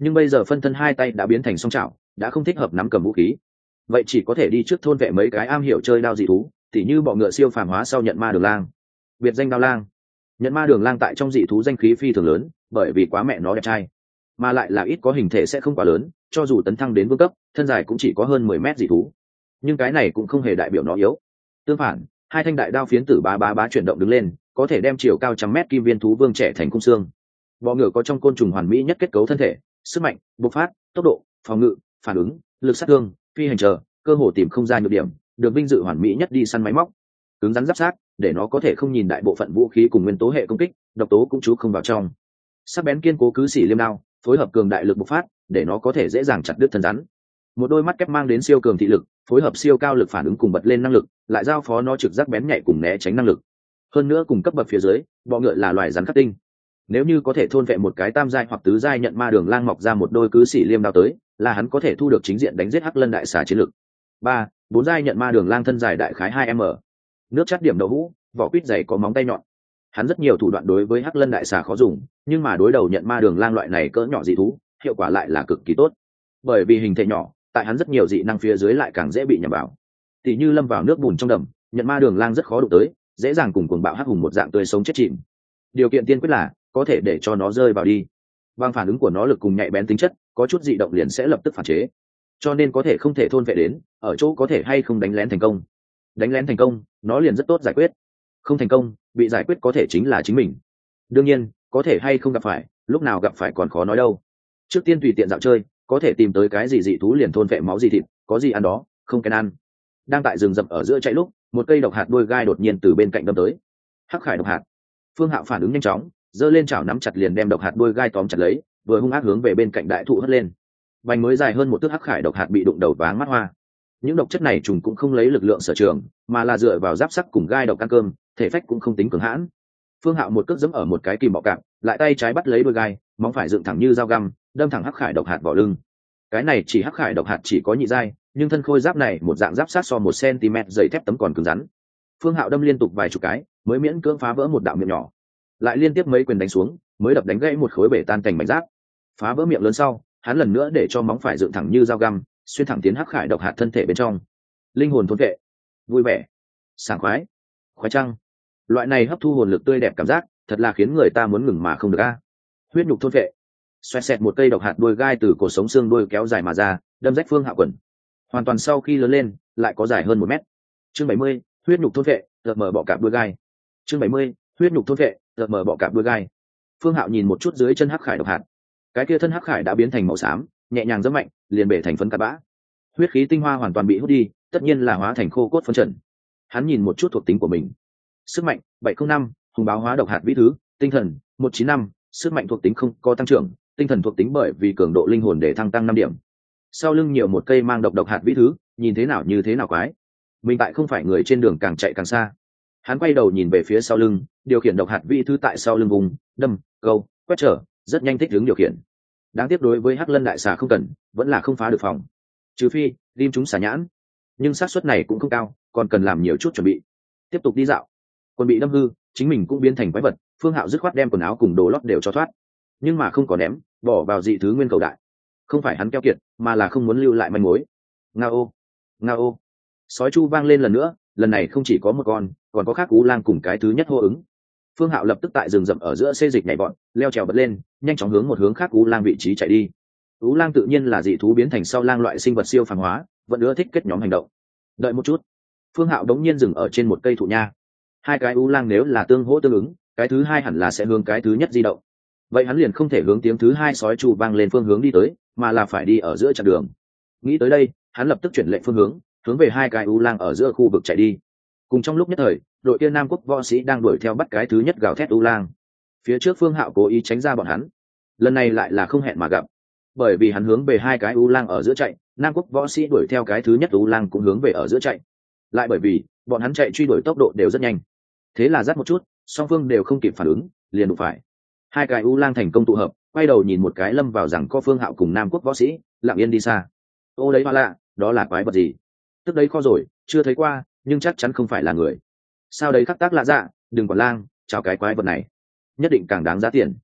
S1: nhưng bây giờ phân thân hai tay đã biến thành song chảo, đã không thích hợp nắm cầm vũ khí. Vậy chỉ có thể đi trước thôn vệ mấy cái am hiểu chơi đao dị thú, tỉ như bọ ngựa siêu phàm hóa sau nhận ma đường lang. Biệt danh đao lang. Nhận ma đường lang tại trong dị thú danh khí phi thường lớn, bởi vì quá mẹ nó đẹp trai, mà lại là ít có hình thể sẽ không quá lớn, cho dù tấn thăng đến vương cấp, thân dài cũng chỉ có hơn 10 mét dị thú. Nhưng cái này cũng không hề đại biểu nó yếu. Tương phản, hai thanh đại đao phiến tử bá chuyển động đứng lên, có thể đem chiều cao trăm mét kim viên thú vương trẻ thành khung xương. Bọ ngựa có trong côn trùng hoàn mỹ nhất kết cấu thân thể, sức mạnh, bộc phát, tốc độ, phòng ngự, phản ứng, lực sát thương, phi hành chờ, cơ hồ tìm không ra nhược điểm, được vinh dự hoàn mỹ nhất đi săn máy móc. Cứng rắn giáp sát, để nó có thể không nhìn đại bộ phận vũ khí cùng nguyên tố hệ công kích, độc tố cũng chú không vào trong. Sắc bén kiên cố cứ xỉ liêm đao, phối hợp cường đại lực bộc phát, để nó có thể dễ dàng chặt đứt thân rắn. Một đôi mắt kép mang đến siêu cường thị lực, phối hợp siêu cao lực phản ứng cùng bật lên năng lực, lại giao phó nó trực giác bén nhạy cùng né tránh năng lực. Hơn nữa cùng cấp bậc phía dưới, bọ ngựa là loài rắn khắc tinh. Nếu như có thể thôn vệ một cái tam giai hoặc tứ giai nhận ma đường lang mọc ra một đôi cứ xỉ liêm đao tới, là hắn có thể thu được chính diện đánh giết hắc lân đại xà chiến lực. 3, 4 giai nhận ma đường lang thân dài đại khái 2m, nước chát điểm đậu hũ, vỏ quýt dày có móng tay nhọn. Hắn rất nhiều thủ đoạn đối với hắc lân đại xà khó dùng, nhưng mà đối đầu nhận ma đường lang loại này cỡ nhỏ dị thú, hiệu quả lại là cực kỳ tốt. Bởi vì hình thể nhỏ, tại hắn rất nhiều dị năng phía dưới lại càng dễ bị nhầm vào. Tỷ như lâm vào nước bùn trong đầm, nhận ma đường lang rất khó đụng tới, dễ dàng cùng cuồng bạo hắc hùng một dạng tươi sống chết chìm. Điều kiện tiên quyết là có thể để cho nó rơi vào đi. Bằng phản ứng của nó lực cùng nhạy bén tính chất, có chút dị động liền sẽ lập tức phản chế. Cho nên có thể không thể thôn vệ đến, ở chỗ có thể hay không đánh lén thành công. Đánh lén thành công, nó liền rất tốt giải quyết. Không thành công, bị giải quyết có thể chính là chính mình. Đương nhiên, có thể hay không gặp phải, lúc nào gặp phải còn khó nói đâu. Trước tiên tùy tiện dạo chơi, có thể tìm tới cái gì dị thú liền thôn vệ máu gì thịt, có gì ăn đó, không kén ăn. Đang tại rừng rậm ở giữa chạy lúc, một cây độc hạt đuôi gai đột nhiên từ bên cạnh đâm tới. Hắc khải độc hạt. Phương Hạo phản ứng nhanh chóng, giơ lên chảo nắm chặt liền đem độc hạt đuôi gai tóm chặt lấy, vừa hung ác hướng về bên cạnh đại thụ hất lên. Vành mới dài hơn một thước hắc khải độc hạt bị đụng đầu váng mắt hoa. Những độc chất này trùng cũng không lấy lực lượng sở trường, mà là dựa vào giáp sắc cùng gai độc ăn cơm, thể phách cũng không tính cường hãn. Phương Hạo một cước giẫm ở một cái kìm bọ cạp, lại tay trái bắt lấy đuôi gai, móng phải dựng thẳng như dao găm, đâm thẳng hắc khải độc hạt vào lưng. Cái này chỉ hắc khải độc hạt chỉ có nhị giai, nhưng thân khôi giáp này một dạng giáp sát so 1 cm dày thép tấm còn cứng rắn. Phương Hạo đâm liên tục vài chục cái, mới miễn cưỡng phá vỡ một đạo miệng nhỏ. Lại liên tiếp mấy quyền đánh xuống, mới đập đánh gãy một khối bể tan cảnh mảnh giáp. Phá vỡ miệng lớn sau, hắn lần nữa để cho móng phải dựng thẳng như dao găm, xuyên thẳng tiến hắc khải độc hạt thân thể bên trong. Linh hồn thôn vệ, vui vẻ, sảng khoái, khoái trăng. Loại này hấp thu hồn lực tươi đẹp cảm giác, thật là khiến người ta muốn ngừng mà không được a. Huyết nhục thôn vệ. Xoẹt xẹt một cây độc hạt đuôi gai từ cổ sống xương đuôi kéo dài mà ra, đâm rách Phương Hạo quần. Hoàn toàn sau khi lớn lên, lại có dài hơn 1 mét. Chương 70, huyết nhục thôn vệ, lợt mở bọ cạp đuôi gai. Chương 70, huyết nhục thôn vệ, lợt mở bọ cạp đuôi gai. Phương Hạo nhìn một chút dưới chân hắc khải độc hạt. Cái kia thân hắc khải đã biến thành màu xám, nhẹ nhàng rất mạnh, liền bể thành phấn cát bã. Huyết khí tinh hoa hoàn toàn bị hút đi, tất nhiên là hóa thành khô cốt phân trần. Hắn nhìn một chút thuộc tính của mình. Sức mạnh 705, hùng báo hóa độc hạt vĩ thứ, tinh thần 195, sức mạnh thuộc tính không có tăng trưởng, tinh thần thuộc tính bởi vì cường độ linh hồn để tăng 5 điểm. Sau lưng nhiều một cây mang độc hạt vĩ thứ, nhìn thế nào như thế nào quái. Mình tại không phải người trên đường càng chạy càng xa. Hắn quay đầu nhìn về phía sau lưng, điều khiển độc hạt vĩ thứ tại sau lưng vùng, đâm, câu, quét trở, rất nhanh thích ứng điều khiển. Đáng tiếc đối với hắc lân đại xà không cần, vẫn là không phá được phòng. Trừ phi ghim chúng xà nhãn, nhưng xác suất này cũng không cao, còn cần làm nhiều chút chuẩn bị. Tiếp tục đi dạo. Quần bị đâm hư, chính mình cũng biến thành quái vật. Phương Hạo dứt khoát đem quần áo cùng đồ lót đều cho thoát, nhưng mà không có ném, bỏ vào dị thứ nguyên cầu đại. Không phải hắn keo kiệt, mà là không muốn lưu lại manh mối. Ngao, ngao. Sói chu vang lên lần nữa, lần này không chỉ có một con, còn có khác cú lang cùng cái thứ nhất hô ứng. Phương Hạo lập tức tại rừng rậm ở giữa xê dịch nhảy vọt, leo trèo bật lên, nhanh chóng hướng một hướng khác cú lang vị trí chạy đi. Cú lang tự nhiên là dị thú biến thành sau lang loại sinh vật siêu phàm hóa, vẫn ưa thích kết nhóm hành động. Đợi một chút, Phương Hạo đống nhiên dừng ở trên một cây thụ nha. Hai cái cú lang nếu là tương hỗ tương ứng, cái thứ hai hẳn là sẽ hướng cái thứ nhất di động. Vậy hắn liền không thể hướng tiếng thứ hai sói chu vang lên phương hướng đi tới, mà là phải đi ở giữa chặng đường. Nghĩ tới đây, hắn lập tức chuyển lệnh phương hướng về hai cái u lang ở giữa khu vực chạy đi. Cùng trong lúc nhất thời, đội kia Nam Quốc võ sĩ đang đuổi theo bắt cái thứ nhất gào thét u lang. Phía trước Phương Hạo cố ý tránh ra bọn hắn, lần này lại là không hẹn mà gặp. Bởi vì hắn hướng về hai cái u lang ở giữa chạy, Nam Quốc võ sĩ đuổi theo cái thứ nhất u lang cũng hướng về ở giữa chạy. Lại bởi vì bọn hắn chạy truy đuổi tốc độ đều rất nhanh, thế là dắt một chút, song phương đều không kịp phản ứng, liền đụng phải. Hai cái u lang thành công tụ hợp, quay đầu nhìn một cái lâm vào rằng có Phương Hạo cùng Nam Quốc võ sĩ lặng yên đi xa. Ô đấy mà lạ, đó là quái vật gì? Tức đấy kho rồi, chưa thấy qua, nhưng chắc chắn không phải là người. Sao đấy khắc tác lạ dạ, đừng còn lang, chào cái quái vật này, nhất định càng đáng giá tiền.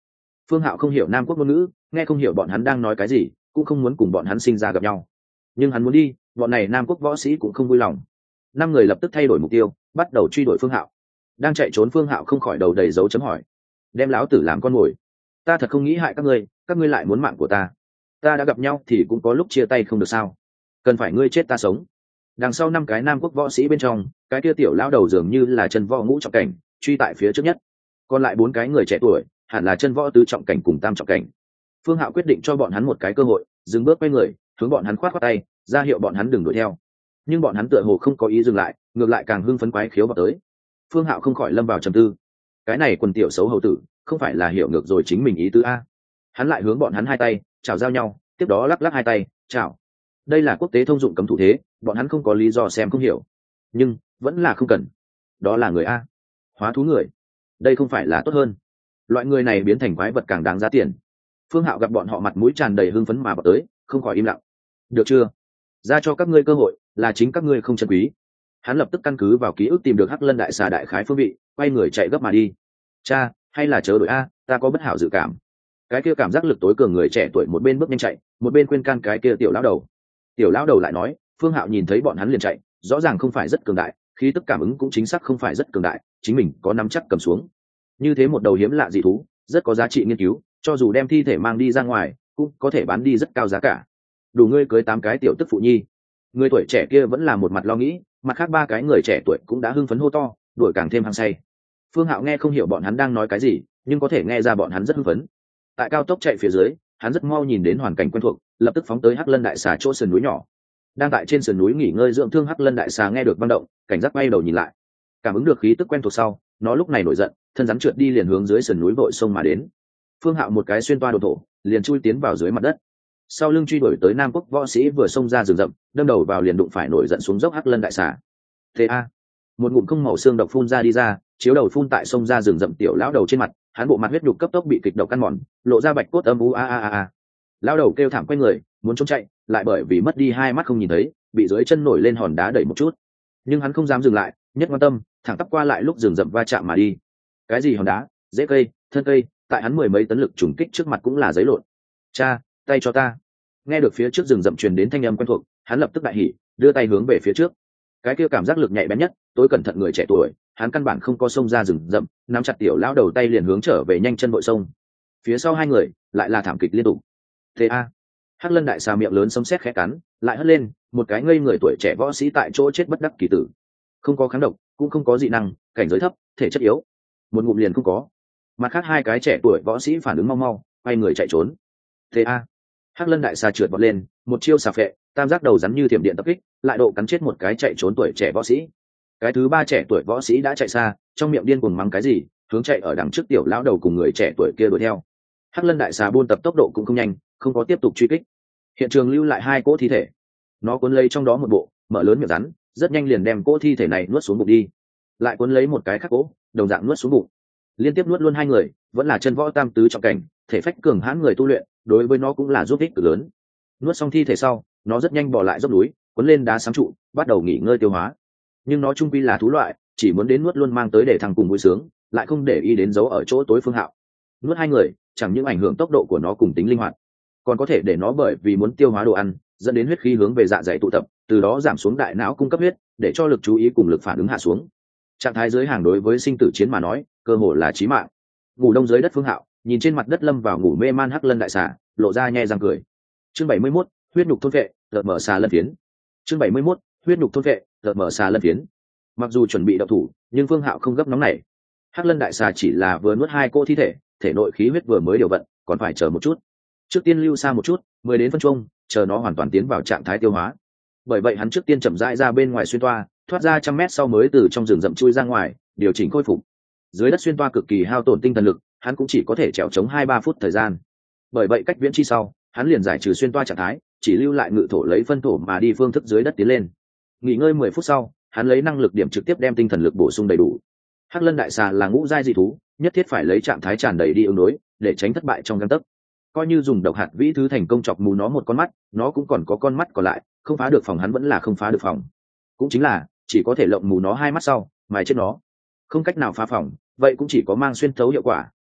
S1: Phương Hạo không hiểu Nam Quốc ngôn ngữ, nghe không hiểu bọn hắn đang nói cái gì, cũng không muốn cùng bọn hắn sinh ra gặp nhau. Nhưng hắn muốn đi, bọn này Nam Quốc võ sĩ cũng không vui lòng. 5 người lập tức thay đổi mục tiêu, bắt đầu truy đuổi Phương Hạo. Đang chạy trốn Phương Hạo không khỏi đầu đầy dấu chấm hỏi. Đem lão tử làm con mồi. Ta thật không nghĩ hại các ngươi lại muốn mạng của ta. Ta đã gặp nhau thì cũng có lúc chia tay không được sao? Cần phải ngươi chết ta sống. Đằng sau 5 cái Nam Quốc võ sĩ bên trong, cái kia tiểu lão đầu dường như là chân võ ngũ trọng cảnh, truy tại phía trước nhất. Còn lại 4 cái người trẻ tuổi, hẳn là chân võ tứ trọng cảnh cùng tam trọng cảnh. Phương Hạo quyết định cho bọn hắn một cái cơ hội, dừng bước quay người, hướng bọn hắn khoát khoát tay, ra hiệu bọn hắn đừng đuổi theo. Nhưng bọn hắn tựa hồ không có ý dừng lại, ngược lại càng hưng phấn quái khiếu vào tới. Phương Hạo không khỏi lâm vào trầm tư. Cái này quần tiểu xấu hầu tử, không phải là hiểu ngược rồi chính mình ý tứ a? Hắn lại hướng bọn hắn hai tay, chào giao nhau, tiếp đó lắc lắc hai tay, chào. Đây là quốc tế thông dụng cấm thủ thế, bọn hắn không có lý do xem không hiểu. Nhưng vẫn là không cần. Đó là người a, hóa thú người. Đây không phải là tốt hơn? Loại người này biến thành quái vật càng đáng giá tiền. Phương Hạo gặp bọn họ mặt mũi tràn đầy hưng phấn mà vào tới, không khỏi im lặng. Được chưa? Ra cho các ngươi cơ hội, là chính các ngươi không trân quý. Hắn lập tức căn cứ vào ký ức tìm được Hắc Lân đại xà đại khái phương vị, quay người chạy gấp mà đi. Cha, hay là chớ đổi a, ta có bất hảo dự cảm. Cái kia cảm giác lực tối cường người trẻ tuổi một bên bước nhanh chạy, một bên khuyên can cái kia tiểu lão đầu. Tiểu lão đầu lại nói, Phương Hạo nhìn thấy bọn hắn liền chạy, rõ ràng không phải rất cường đại, khí tức cảm ứng cũng chính xác không phải rất cường đại, chính mình có nắm chắc cầm xuống. Như thế một đầu hiếm lạ dị thú, rất có giá trị nghiên cứu, cho dù đem thi thể mang đi ra ngoài, cũng có thể bán đi rất cao giá cả. Đủ ngươi cưới 8 cái tiểu tức phụ nhi. Người tuổi trẻ kia vẫn là một mặt lo nghĩ, mặt khác 3 cái người trẻ tuổi cũng đã hưng phấn hô to, đuổi càng thêm hăng say. Phương Hạo nghe không hiểu bọn hắn đang nói cái gì, nhưng có thể nghe ra bọn hắn rất hưng phấn. Tại cao tốc chạy phía dưới, hắn rất mau nhìn đến hoàn cảnh quen thuộc, lập tức phóng tới Hắc Lân đại xà chỗ sườn núi nhỏ. Đang tại trên sườn núi nghỉ ngơi dưỡng thương Hắc Lân đại xà nghe được băng động, cảnh giác quay đầu nhìn lại. Cảm ứng được khí tức quen thuộc sau, nó lúc này nổi giận, thân rắn trượt đi liền hướng dưới sườn núi vội sông mà đến. Phương Hạo một cái xuyên toa đột thổ, liền chui tiến vào dưới mặt đất. Sau lưng truy đuổi tới Nam Quốc võ sĩ vừa xông ra rừng rậm, đâm đầu vào liền đụng phải nổi giận xuống dốc Hắc Lân đại xà. Thế a, một ngụm không màu xương độc phun ra đi ra, chiếu đầu phun tại sông ra rừng rậm tiểu lão đầu trên mặt, hắn bộ mặt huyết nhục cấp tốc bị kịch độc ăn mòn, lộ ra bạch cốt âm u a a a a. Lão đầu kêu thảm quay người, muốn trốn chạy, lại bởi vì mất đi hai mắt không nhìn thấy, bị dưới chân nổi lên hòn đá đẩy một chút. Nhưng hắn không dám dừng lại, nhất quan tâm, thẳng tắp qua lại lúc rừng rậm va chạm mà đi. Cái gì hòn đá, rễ cây, thân cây, tại hắn 10 mấy tấn lực trùng kích trước mặt cũng là giấy lộn. Cha, tay cho ta. Nghe được phía trước rừng rậm truyền đến thanh âm quen thuộc, hắn lập tức đại hỉ, đưa tay hướng về phía trước. Cái kia cảm giác lực nhạy bén nhất, tối cẩn thận người trẻ tuổi, hắn căn bản không có xông ra rừng rậm, nắm chặt tiểu lão đầu tay liền hướng trở về nhanh chân bội sông. Phía sau hai người lại là thảm kịch liên tục. Thế a, Hắc Lân đại xà miệng lớn sấm sét khẽ cắn, lại hất lên, một cái ngây người tuổi trẻ võ sĩ tại chỗ chết bất đắc kỳ tử. Không có kháng độc, cũng không có dị năng, cảnh giới thấp, thể chất yếu, một ngụm liền không có. Mặt khác hai cái trẻ tuổi võ sĩ phản ứng mau mau, quay người chạy trốn. Thế a, Hắc Lân đại xà trượt vọt lên, một chiêu xà phệ, tam giác đầu rắn như thiểm điện tập kích, lại độ cắn chết một cái chạy trốn tuổi trẻ võ sĩ. Cái thứ ba trẻ tuổi võ sĩ đã chạy xa, trong miệng điên cuồng mắng cái gì, hướng chạy ở đằng trước tiểu lão đầu cùng người trẻ tuổi kia đuổi theo. Hắc Lân đại xà buôn tập tốc độ cũng không nhanh, không có tiếp tục truy kích. Hiện trường lưu lại hai cỗ thi thể, nó cuốn lấy trong đó một bộ, mở lớn miệng rắn, rất nhanh liền đem cỗ thi thể này nuốt xuống bụng đi. Lại cuốn lấy một cái khác cỗ, đồng dạng nuốt xuống bụng. Liên tiếp nuốt luôn hai người, vẫn là chân võ tam tứ trọng cảnh, thể phách cường hãn người tu luyện, đối với nó cũng là giúp ích cực lớn. Nuốt xong thi thể sau, nó rất nhanh bỏ lại dốc núi, cuốn lên đá sám trụ, bắt đầu nghỉ ngơi tiêu hóa. Nhưng nó trung quy là thú loại, chỉ muốn đến nuốt luôn mang tới để thằng cùng vui sướng, lại không để ý đến dấu ở chỗ tối Phương Hạo. Nuốt hai người, chẳng những ảnh hưởng tốc độ của nó cùng tính linh hoạt, còn có thể để nó bởi vì muốn tiêu hóa đồ ăn, dẫn đến huyết khí hướng về dạ dày tụ tập, từ đó giảm xuống đại não cung cấp huyết, để cho lực chú ý cùng lực phản ứng hạ xuống. Trạng thái dưới hàng đối với sinh tử chiến mà nói, cơ hội là chí mạng. Ngủ đông dưới đất Phương Hạo, nhìn trên mặt đất lâm vào ngủ mê man Hắc Lân đại xà, lộ ra nhe răng cười. Chương 71, huyết nhục thôn vệ, đợt mở xà lân phiến. Chương 71, huyết nhục thôn vệ, đợt mở xà lân phiến. Mặc dù chuẩn bị động thủ, nhưng Phương Hạo không gấp nóng này. Hắc Lân đại xà chỉ là vừa nuốt hai cô thi thể, thể nội khí huyết vừa mới điều vận, còn phải chờ một chút. Trước tiên lưu xa một chút, 10 đến phân chung, chờ nó hoàn toàn tiến vào trạng thái tiêu hóa. Bởi vậy hắn trước tiên chậm rãi ra bên ngoài xuyên toa, thoát ra 100 mét sau mới từ trong rừng rậm chui ra ngoài, điều chỉnh khôi phục. Dưới đất xuyên toa cực kỳ hao tổn tinh thần lực, hắn cũng chỉ có thể trèo chống 2-3 phút thời gian. Bởi vậy cách viễn chi sau, hắn liền giải trừ xuyên toa trạng thái, chỉ lưu lại ngự thổ lấy phân thổ mà đi phương thức dưới đất tiến lên. Nghỉ ngơi 10 phút sau, hắn lấy năng lực điểm trực tiếp đem tinh thần lực bổ sung đầy đủ. Hắc Lân đại xà là ngũ giai dị thú, nhất thiết phải lấy trạng thái tràn đầy đi ứng đối, để tránh thất bại trong gang tấc. Coi như dùng độc hạt vĩ thứ thành công chọc mù nó một con mắt, nó cũng còn có con mắt còn lại, không phá được phòng hắn vẫn là không phá được phòng. Cũng chính là chỉ có thể lộng mù nó hai mắt sau, mài chết nó. Không cách nào phá phòng, vậy cũng chỉ có mang xuyên thấu hiệu quả,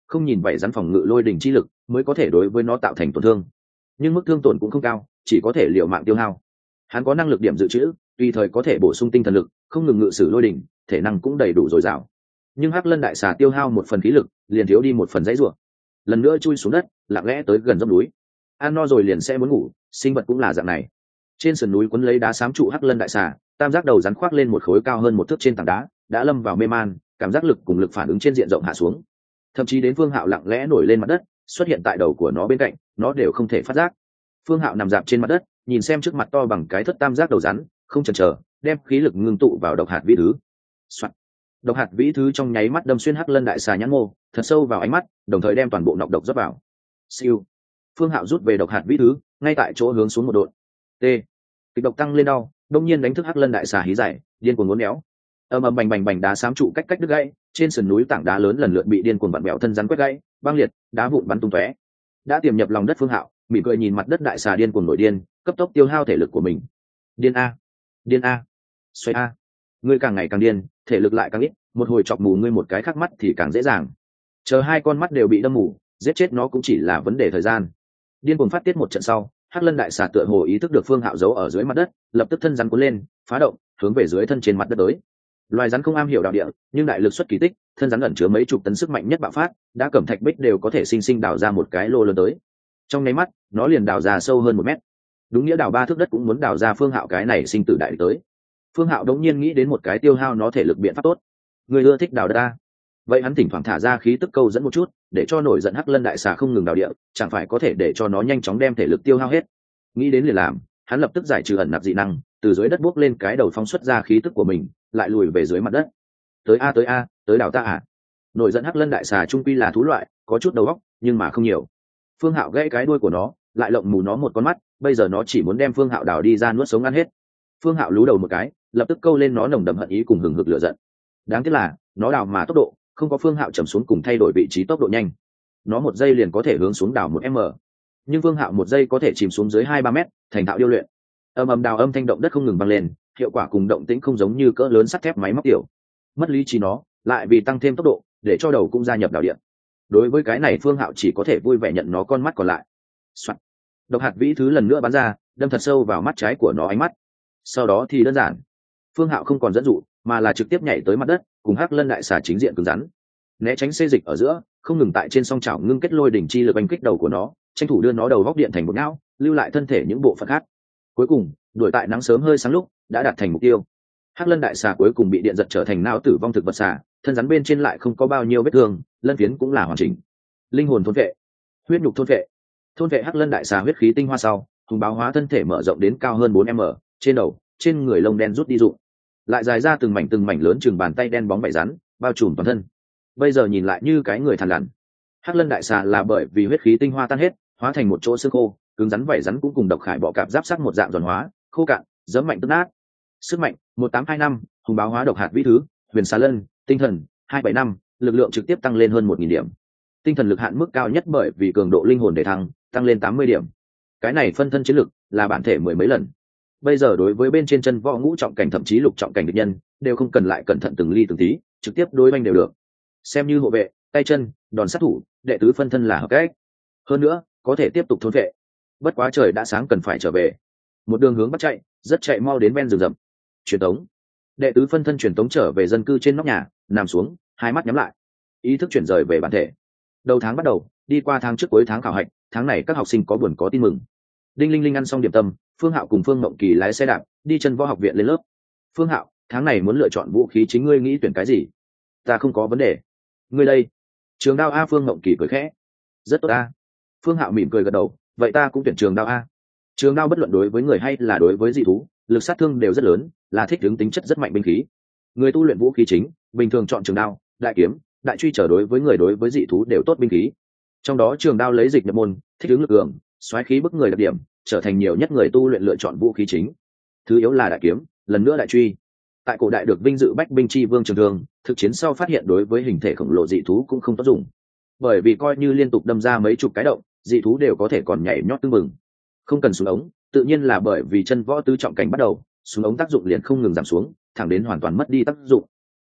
S1: không nhìn vậy rắn phòng ngự lôi đỉnh chi lực mới có thể đối với nó tạo thành tổn thương, nhưng mức thương tổn cũng không cao, chỉ có thể liều mạng tiêu hao. Hắn có năng lực điểm dự trữ, tùy thời có thể bổ sung tinh thần lực, không ngừng ngự sử lôi đỉnh, thể năng cũng đầy đủ dồi dào. Nhưng hắc lân đại xà tiêu hao một phần khí lực liền thiếu đi một phần dãy rủa, lần nữa chui xuống đất, lặng lẽ tới gần dốc núi. Ăn no rồi liền sẽ muốn ngủ, sinh vật cũng là dạng này. Trên sườn núi quấn lấy đá xám trụ hắc lân đại xà, tam giác đầu rắn khoác lên một khối cao hơn một thước trên tảng đá, đã lâm vào mê man, cảm giác lực cùng lực phản ứng trên diện rộng hạ xuống. Thậm chí đến Phương Hạo lặng lẽ nổi lên mặt đất, xuất hiện tại đầu của nó bên cạnh, nó đều không thể phát giác. Phương Hạo nằm dạp trên mặt đất, nhìn xem trước mặt to bằng cái thất tam giác đầu rắn, không chần chờ, đem khí lực ngưng tụ vào độc hạt vĩ thứ. Soạn. Độc hạt vĩ thứ trong nháy mắt đâm xuyên hắc lân đại xà nhãn mô, thật sâu vào ánh mắt, đồng thời đem toàn bộ nọc độc rót vào. Siêu. Phương Hạo rút về độc hạt vĩ thứ, ngay tại chỗ hướng xuống một độn. T. Kịch độc tăng lên đau, đông nhiên đánh thức hắc lân đại xà hí giải, điên cuồng uốn éo. Ầm bành bành đá xám trụ cách đứt gãy, trên sườn núi tảng đá lớn lần lượt bị điên cuồng vặn bẹo thân rắn quét gãy, băng liệt, đá vụn bắn tung tóe. Đã tiềm nhập lòng đất Phương Hạo, mỉm cười nhìn mặt đất đại xà điên cuồng nổi điên, cấp tốc tiêu hao thể lực của mình. Điên a, điên a, xoay a, ngươi càng ngày càng điên, thể lực lại càng ít, một hồi chọc mù ngươi một cái khắc mắt thì càng dễ dàng. Chờ hai con mắt đều bị đâm mù, giết chết nó cũng chỉ là vấn đề thời gian. Điên cuồng phát tiết một trận sau, hắc lân đại xà tựa hồ ý thức được Phương Hạo giấu ở dưới mặt đất, lập tức thân rắn cuốn lên, phá động, hướng về dưới thân trên mặt đất tới. Loài rắn không am hiểu đạo địa, nhưng đại lực xuất kỳ tích, thân rắn ẩn chứa mấy chục tấn sức mạnh nhất bạo phát, đã cẩm thạch bích đều có thể sinh sinh đào ra một cái lô lớn tới. Trong nháy mắt, nó liền đào ra sâu hơn 1 mét. Đúng nghĩa đào 3 thước đất cũng muốn đào ra Phương Hạo cái này sinh tử đại địch tới. Phương Hạo đống nhiên nghĩ đến một cái tiêu hao nó thể lực biện pháp tốt. Người ưa thích đào đất a? Vậy hắn thỉnh thoảng thả ra khí tức câu dẫn một chút, để cho nổi giận hắc lân đại xà không ngừng đào địa, chẳng phải có thể để cho nó nhanh chóng đem thể lực tiêu hao hết. Nghĩ đến liền làm, hắn lập tức giải trừ ẩn nạp dị năng, từ dưới đất buốc lên cái đầu phóng xuất ra khí tức của mình, lại lùi về dưới mặt đất. Tới a, tới đào ta à? Nổi giận hắc lân đại xà trung quy là thú loại, có chút đầu óc, nhưng mà không nhiều. Phương Hạo gãy cái đuôi của nó, lại lộng mù nó một con mắt, bây giờ nó chỉ muốn đem Phương Hạo đào đi ra nuốt sống ăn hết. Phương Hạo lú đầu một cái, lập tức câu lên nó nồng đậm hận ý cùng hừng hực lửa giận. Đáng tiếc là, nó đào mà tốc độ không có Phương Hạo chầm xuống cùng thay đổi vị trí tốc độ nhanh. Nó 1 giây liền có thể hướng xuống đào 1m, nhưng Phương Hạo 1 giây có thể chìm xuống dưới 2-3 mét, thành thạo điêu luyện. Đào âm thanh động đất không ngừng vang lên, hiệu quả cùng động tĩnh không giống như cỡ lớn sắt thép máy móc tiểu. Mất lý trí nó, lại vì tăng thêm tốc độ, để cho đầu cũng gia nhập đào điện. Đối với cái này Phương Hạo chỉ có thể vui vẻ nhận nó con mắt còn lại. Soạn. Độc hạt vĩ thứ lần nữa bắn ra, đâm thật sâu vào mắt trái của nó ánh mắt. Sau đó thì đơn giản, Phương Hạo không còn dẫn dụ, mà là trực tiếp nhảy tới mặt đất, cùng hắc lân đại xà chính diện cứng rắn. Né tránh xê dịch ở giữa, không ngừng tại trên song chảo ngưng kết lôi đỉnh chi lực đánh kích đầu của nó, tranh thủ đưa nó đầu góc điện thành một não, lưu lại thân thể những bộ phận khác. Cuối cùng, đuổi tại nắng sớm hơi sáng lúc, đã đạt thành mục tiêu. Hắc lân đại xà cuối cùng bị điện giật trở thành não tử vong thực vật xà, thân rắn bên trên lại không có bao nhiêu vết thương, lân phiến cũng là hoàn chỉnh. Linh hồn thôn vệ, huyết nhục thôn vệ hắc lân đại xà huyết khí tinh hoa sau, hùng báo hóa thân thể mở rộng đến cao hơn 4m, trên đầu, trên người lông đen rút đi rụng, lại dài ra từng mảnh lớn chừng bàn tay đen bóng vảy rắn, bao trùm toàn thân. Bây giờ nhìn lại như cái người thằn lằn. Hắc lân đại xà là bởi vì huyết khí tinh hoa tan hết, hóa thành một chỗ xương khô, cứng rắn vảy rắn cũng cùng độc khải bọ cạp giáp sắc một dạng giòn hóa, khô cạn, dẫm mạnh tức nát. Sức mạnh 1825, hùng báo hóa độc hạt vĩ thứ, huyền xà lân, tinh thần 275, lực lượng trực tiếp tăng lên hơn 1000 điểm. Tinh thần lực hạn mức cao nhất bởi vì cường độ linh hồn để thăng, tăng lên 80 điểm. Cái này phân thân chiến lực là bản thể 10 mấy lần. Bây giờ đối với bên trên chân võ ngũ trọng cảnh thậm chí lục trọng cảnh địch nhân, đều không cần lại cẩn thận từng ly từng tí, trực tiếp đối oanh đều được. Xem như hộ vệ, tay chân, đòn sát thủ, đệ tứ phân thân là hợp cách. Hơn nữa, có thể tiếp tục thôn vệ. Bất quá trời đã sáng cần phải trở về. Một đường hướng bắt chạy, rất chạy mau đến ven rừng rậm. Truyền tống. Đệ tứ phân thân truyền tống trở về dân cư trên nóc nhà, nằm xuống, hai mắt nhắm lại. Ý thức chuyển rời về bản thể. Đầu tháng bắt đầu, đi qua tháng trước cuối tháng khảo hạch, tháng này các học sinh có buồn có tin mừng. Đinh linh linh ăn xong điểm tâm, Phương Hạo cùng Phương Mộng Kỳ lái xe đạp đi chân võ học viện lên lớp. Phương Hạo, tháng này muốn lựa chọn vũ khí chính ngươi nghĩ tuyển cái gì? Ta không có vấn đề. Ngươi đây? Trường đao a. Phương Mộng Kỳ cười khẽ. Rất tốt a. Phương Hạo mỉm cười gật đầu, vậy ta cũng tuyển trường đao a. Trường đao bất luận đối với người hay là đối với dị thú, lực sát thương đều rất lớn, là thích ứng tính chất rất mạnh binh khí. Người tu luyện vũ khí chính, bình thường chọn trường đao, đại kiếm, đại truy trở đối với người đối với dị thú đều tốt binh khí. Trong đó trường đao lấy dịch nhập môn, thích ứng lực lượng, xoáy khí bức người đặc điểm, trở thành nhiều nhất người tu luyện lựa chọn vũ khí chính. Thứ yếu là đại kiếm, lần nữa đại truy. Tại cổ đại được vinh dự bách binh chi vương trường thương, thực chiến sau phát hiện đối với hình thể khổng lồ dị thú cũng không tốt dùng, bởi vì coi như liên tục đâm ra mấy chục cái động, dị thú đều có thể còn nhảy nhót tưng bừng. Không cần súng ống, tự nhiên là bởi vì chân võ tứ trọng cảnh bắt đầu, súng ống tác dụng liền không ngừng giảm xuống, thẳng đến hoàn toàn mất đi tác dụng.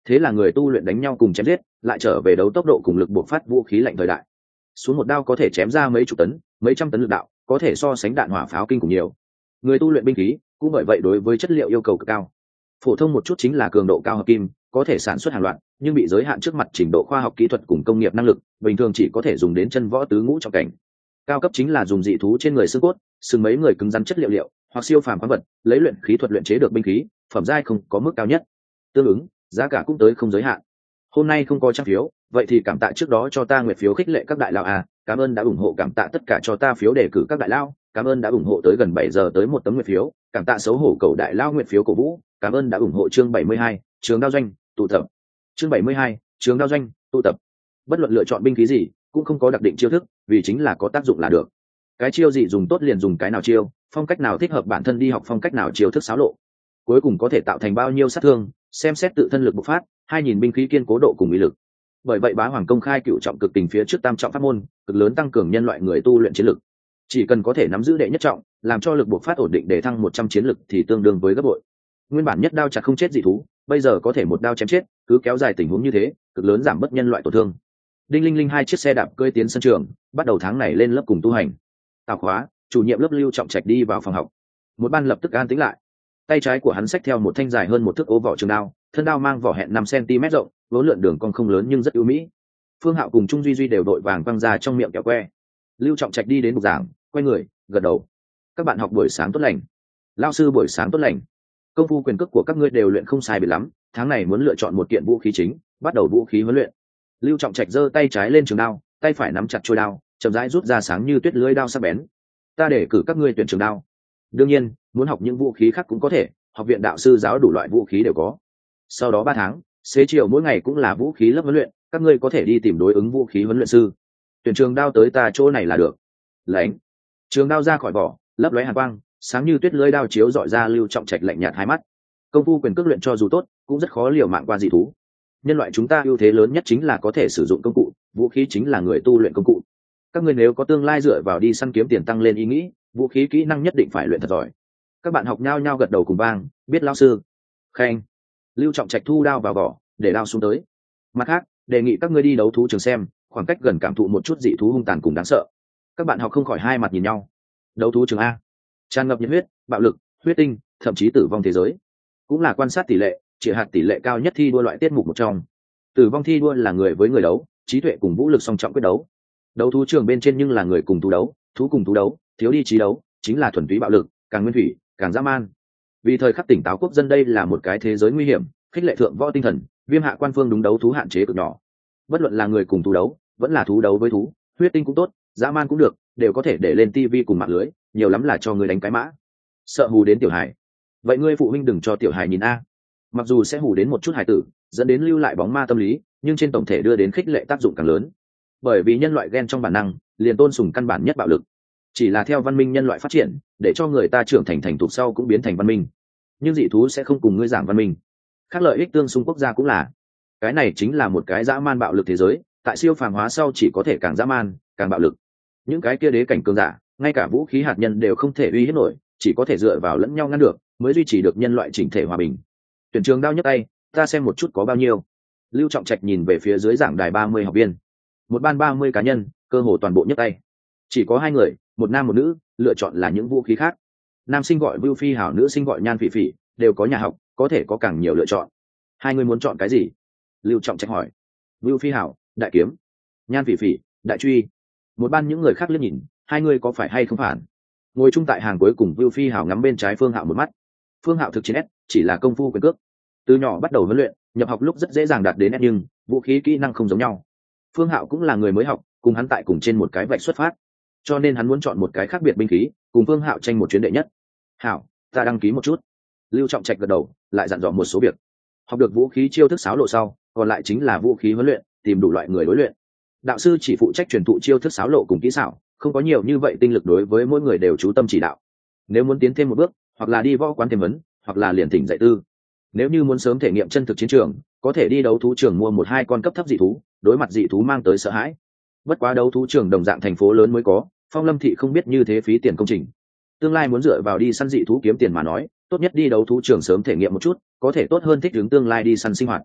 S1: Thế là người tu luyện đánh nhau cùng chém giết, lại trở về đấu tốc độ cùng lực bộc phát vũ khí lạnh thời đại. Xuống một đao có thể chém ra mấy chục tấn, mấy trăm tấn lực đạo, có thể so sánh đạn hỏa pháo kinh khủng nhiều. Người tu luyện binh khí cũng bởi vậy đối với chất liệu yêu cầu cực cao. Phổ thông một chút chính là cường độ cao hợp kim, có thể sản xuất hàng loạt, nhưng bị giới hạn trước mặt trình độ khoa học kỹ thuật cùng công nghiệp năng lực, bình thường chỉ có thể dùng đến chân võ tứ ngũ trọng cảnh. Cao cấp chính là dùng dị thú trên người xương cốt, sừng mấy người cứng rắn chất liệu hoặc siêu phàm khoáng vật, lấy luyện khí thuật luyện chế được binh khí, phẩm giai không có mức cao nhất. Tương ứng, giá cả cũng tới không giới hạn. Hôm nay không có trang phiếu, vậy thì cảm tạ trước đó cho ta nguyệt phiếu khích lệ các đại lão à, cảm ơn đã ủng hộ, cảm tạ tất cả cho ta phiếu đề cử các đại lão, cảm ơn đã ủng hộ tới gần 7 giờ tới một tấm nguyệt phiếu, cảm tạ xấu hổ cầu đại lão nguyệt phiếu cổ vũ, cảm ơn đã ủng hộ chương 72, trường đao doanh, tụ tập. Chương 72, trường đao doanh, tụ tập. Bất luận lựa chọn binh khí gì, cũng không có đặc định chiêu thức, vì chính là có tác dụng là được. Cái chiêu gì dùng tốt liền dùng cái nào chiêu, phong cách nào thích hợp bản thân đi học phong cách nào chiêu thức xáo lộ. Cuối cùng có thể tạo thành bao nhiêu sát thương, xem xét tự thân lực bộc phát, 2000 binh khí kiên cố độ cùng uy lực. Bởi vậy Bá Hoàng công khai cựu trọng cực tình phía trước tam trọng pháp môn, cực lớn tăng cường nhân loại người tu luyện chiến lực. Chỉ cần có thể nắm giữ đệ nhất trọng, làm cho lực bộc phát ổn định để thăng 100 chiến lực thì tương đương với gấp bội. Nguyên bản nhất đao chặt không chết dị thú, bây giờ có thể một đao chém chết, cứ kéo dài tình huống như thế, cực lớn giảm bớt nhân loại tổn thương. Đinh Linh Linh hai chiếc xe đạp cơi tiến sân trường, bắt đầu tháng này lên lớp cùng tu hành. Tào khóa, chủ nhiệm lớp Lưu Trọng Trạch đi vào phòng học. Một ban lập tức an tĩnh lại. Tay trái của hắn xách theo một thanh dài hơn một thước ố vỏ trường đao, thân đao mang vỏ hẹn 5 cm rộng, vốn lượn đường cong không lớn nhưng rất ưu mỹ. Phương Hạo cùng Trung Duy Duy đều đội vàng quăng ra trong miệng kẹo que. Lưu Trọng Trạch đi đến bục giảng, quay người, gật đầu. Các bạn học buổi sáng tốt lành. Lão sư buổi sáng tốt lành. Công phu quyền cước của các ngươi đều luyện không sai biệt lắm, tháng này muốn lựa chọn một kiện vũ khí chính, bắt đầu vũ khí huấn luyện. Lưu Trọng Trạch giơ tay trái lên trường đao, tay phải nắm chặt chuôi đao, chậm rãi rút ra sáng như tuyết lưỡi đao sắc bén. Ta để cử các ngươi tuyển trường đao. Đương nhiên, muốn học những vũ khí khác cũng có thể, học viện đạo sư giáo đủ loại vũ khí đều có. Sau đó 3 tháng, xế chiều mỗi ngày cũng là vũ khí lớp huấn luyện, các ngươi có thể đi tìm đối ứng vũ khí huấn luyện sư. Tuyển trường đao tới ta chỗ này là được. Lãnh. Trường đao ra khỏi vỏ, lấp lóe hàn quang, sáng như tuyết lưỡi đao chiếu dọi ra Lưu Trọng Trạch lạnh nhạt hai mắt. Công phu quyền cước luyện cho dù tốt, cũng rất khó liều mạng qua dị thú. Nhân loại chúng ta ưu thế lớn nhất chính là có thể sử dụng công cụ, vũ khí chính là người tu luyện công cụ. Các ngươi nếu có tương lai dựa vào đi săn kiếm tiền tăng lên ý nghĩ, vũ khí kỹ năng nhất định phải luyện thật giỏi. Các bạn học nhao nhao gật đầu cùng vang, biết lão sư. Khen. Lưu Trọng Trạch thu đao vào vỏ, để đao xuống tới. Mặt khác, đề nghị các ngươi đi đấu thú trường xem, khoảng cách gần cảm thụ một chút dị thú hung tàn cùng đáng sợ. Các bạn học không khỏi hai mặt nhìn nhau. Đấu thú trường a, tràn ngập nhiệt huyết, bạo lực, huyết tinh, thậm chí tử vong thế giới, cũng là quan sát tỷ lệ, chỉ hạt tỷ lệ cao nhất thi đua loại tiết mục một trong. Tử vong thi đua là người với người đấu, trí tuệ cùng vũ lực song trọng quyết đấu. Đấu thú trường bên trên nhưng là người cùng thú đấu, thú cùng thú đấu, thiếu đi trí đấu, chính là thuần túy bạo lực, càng nguyên thủy, càng dã man. Vì thời khắc tỉnh táo quốc dân đây là một cái thế giới nguy hiểm, khích lệ thượng võ tinh thần, viêm hạ quan phương đúng đấu thú hạn chế cực nhỏ. Bất luận là người cùng thú đấu, vẫn là thú đấu với thú, huyết tinh cũng tốt, dã man cũng được, đều có thể để lên tivi cùng mạng lưới, nhiều lắm là cho người đánh cái mã. Sợ hù đến tiểu hải, vậy ngươi phụ huynh đừng cho tiểu hải nhìn a. Mặc dù sẽ hù đến một chút hải tử, dẫn đến lưu lại bóng ma tâm lý, nhưng trên tổng thể đưa đến khích lệ tác dụng càng lớn. Bởi vì nhân loại ghen trong bản năng, liền tôn sùng căn bản nhất bạo lực. Chỉ là theo văn minh nhân loại phát triển, để cho người ta trưởng thành thành thục sau cũng biến thành văn minh. Nhưng dị thú sẽ không cùng ngươi giảng văn minh. Khác lợi ích tương xung quốc gia cũng là. Cái này chính là một cái dã man bạo lực thế giới, tại siêu phàm hóa sau chỉ có thể càng dã man, càng bạo lực. Những cái kia đế cảnh cường giả, ngay cả vũ khí hạt nhân đều không thể uy hiếp nổi, chỉ có thể dựa vào lẫn nhau ngăn được, mới duy trì được nhân loại chỉnh thể hòa bình. Tuyển trường đao nhấc tay, ta xem một chút có bao nhiêu. Lưu Trọng Trạch nhìn về phía dưới giảng đài 30 học viên. Một ban 30 cá nhân, cơ hồ toàn bộ nhấc tay. Chỉ có 2 người, một nam một nữ, lựa chọn là những vũ khí khác. Nam sinh gọi Vưu Phi Hảo, nữ sinh gọi Nhan Phỉ Phỉ, đều có nhà học, có thể có càng nhiều lựa chọn. Hai người muốn chọn cái gì? Lưu Trọng Trạch hỏi. Vưu Phi Hảo, đại kiếm. Nhan Phỉ Phỉ, đại truy. Một ban những người khác liếc nhìn, hai người có phải hay không phản? Ngồi chung tại hàng cuối cùng Vưu Phi Hảo ngắm bên trái Phương Hạo một mắt. Phương Hạo thực chiến S, chỉ là công phu quyền cước. Từ nhỏ bắt đầu huấn luyện, nhập học lúc rất dễ dàng đạt đến S nhưng vũ khí kỹ năng không giống nhau. Phương Hạo cũng là người mới học, cùng hắn tại cùng trên một cái vạch xuất phát, cho nên hắn muốn chọn một cái khác biệt binh khí, cùng Phương Hạo tranh một chuyến đệ nhất. Hảo, ta đăng ký một chút. Lưu Trọng Trạch gật đầu, lại dặn dò một số việc. Học được vũ khí chiêu thức xáo lộ sau, còn lại chính là vũ khí huấn luyện, tìm đủ loại người đối luyện. Đạo sư chỉ phụ trách truyền thụ chiêu thức xáo lộ cùng kỹ xảo, không có nhiều như vậy tinh lực đối với mỗi người đều chú tâm chỉ đạo. Nếu muốn tiến thêm một bước, hoặc là đi võ quán thêm vấn, hoặc là liền thỉnh dạy tư. Nếu như muốn sớm thể nghiệm chân thực chiến trường, có thể đi đấu thú trường mua 1-2 con cấp thấp dị thú, đối mặt dị thú mang tới sợ hãi. Bất quá đấu thú trường đồng dạng thành phố lớn mới có, Phong Lâm thị không biết như thế phí tiền công trình. Tương lai muốn dựa vào đi săn dị thú kiếm tiền mà nói, tốt nhất đi đấu thú trường sớm thể nghiệm một chút, có thể tốt hơn thích ứng tương lai đi săn sinh hoạt.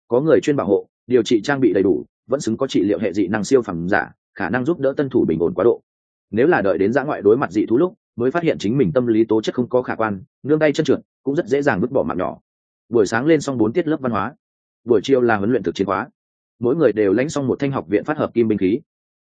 S1: có người chuyên bảo hộ điều trị trang bị đầy đủ, vẫn xứng có trị liệu hệ dị năng siêu phẩm giả, khả năng giúp đỡ tân thủ bình ổn quá độ. Nếu là đợi đến dã ngoại đối mặt dị thú lúc mới phát hiện chính mình tâm lý tố chất không có khả quan, nương tay chân trượt, cũng rất dễ dàng vứt bỏ mạng nhỏ. Buổi sáng lên xong 4 tiết lớp văn hóa, buổi chiều là huấn luyện thực chiến khóa. Mỗi người đều lãnh xong một thanh học viện phát hợp kim binh khí.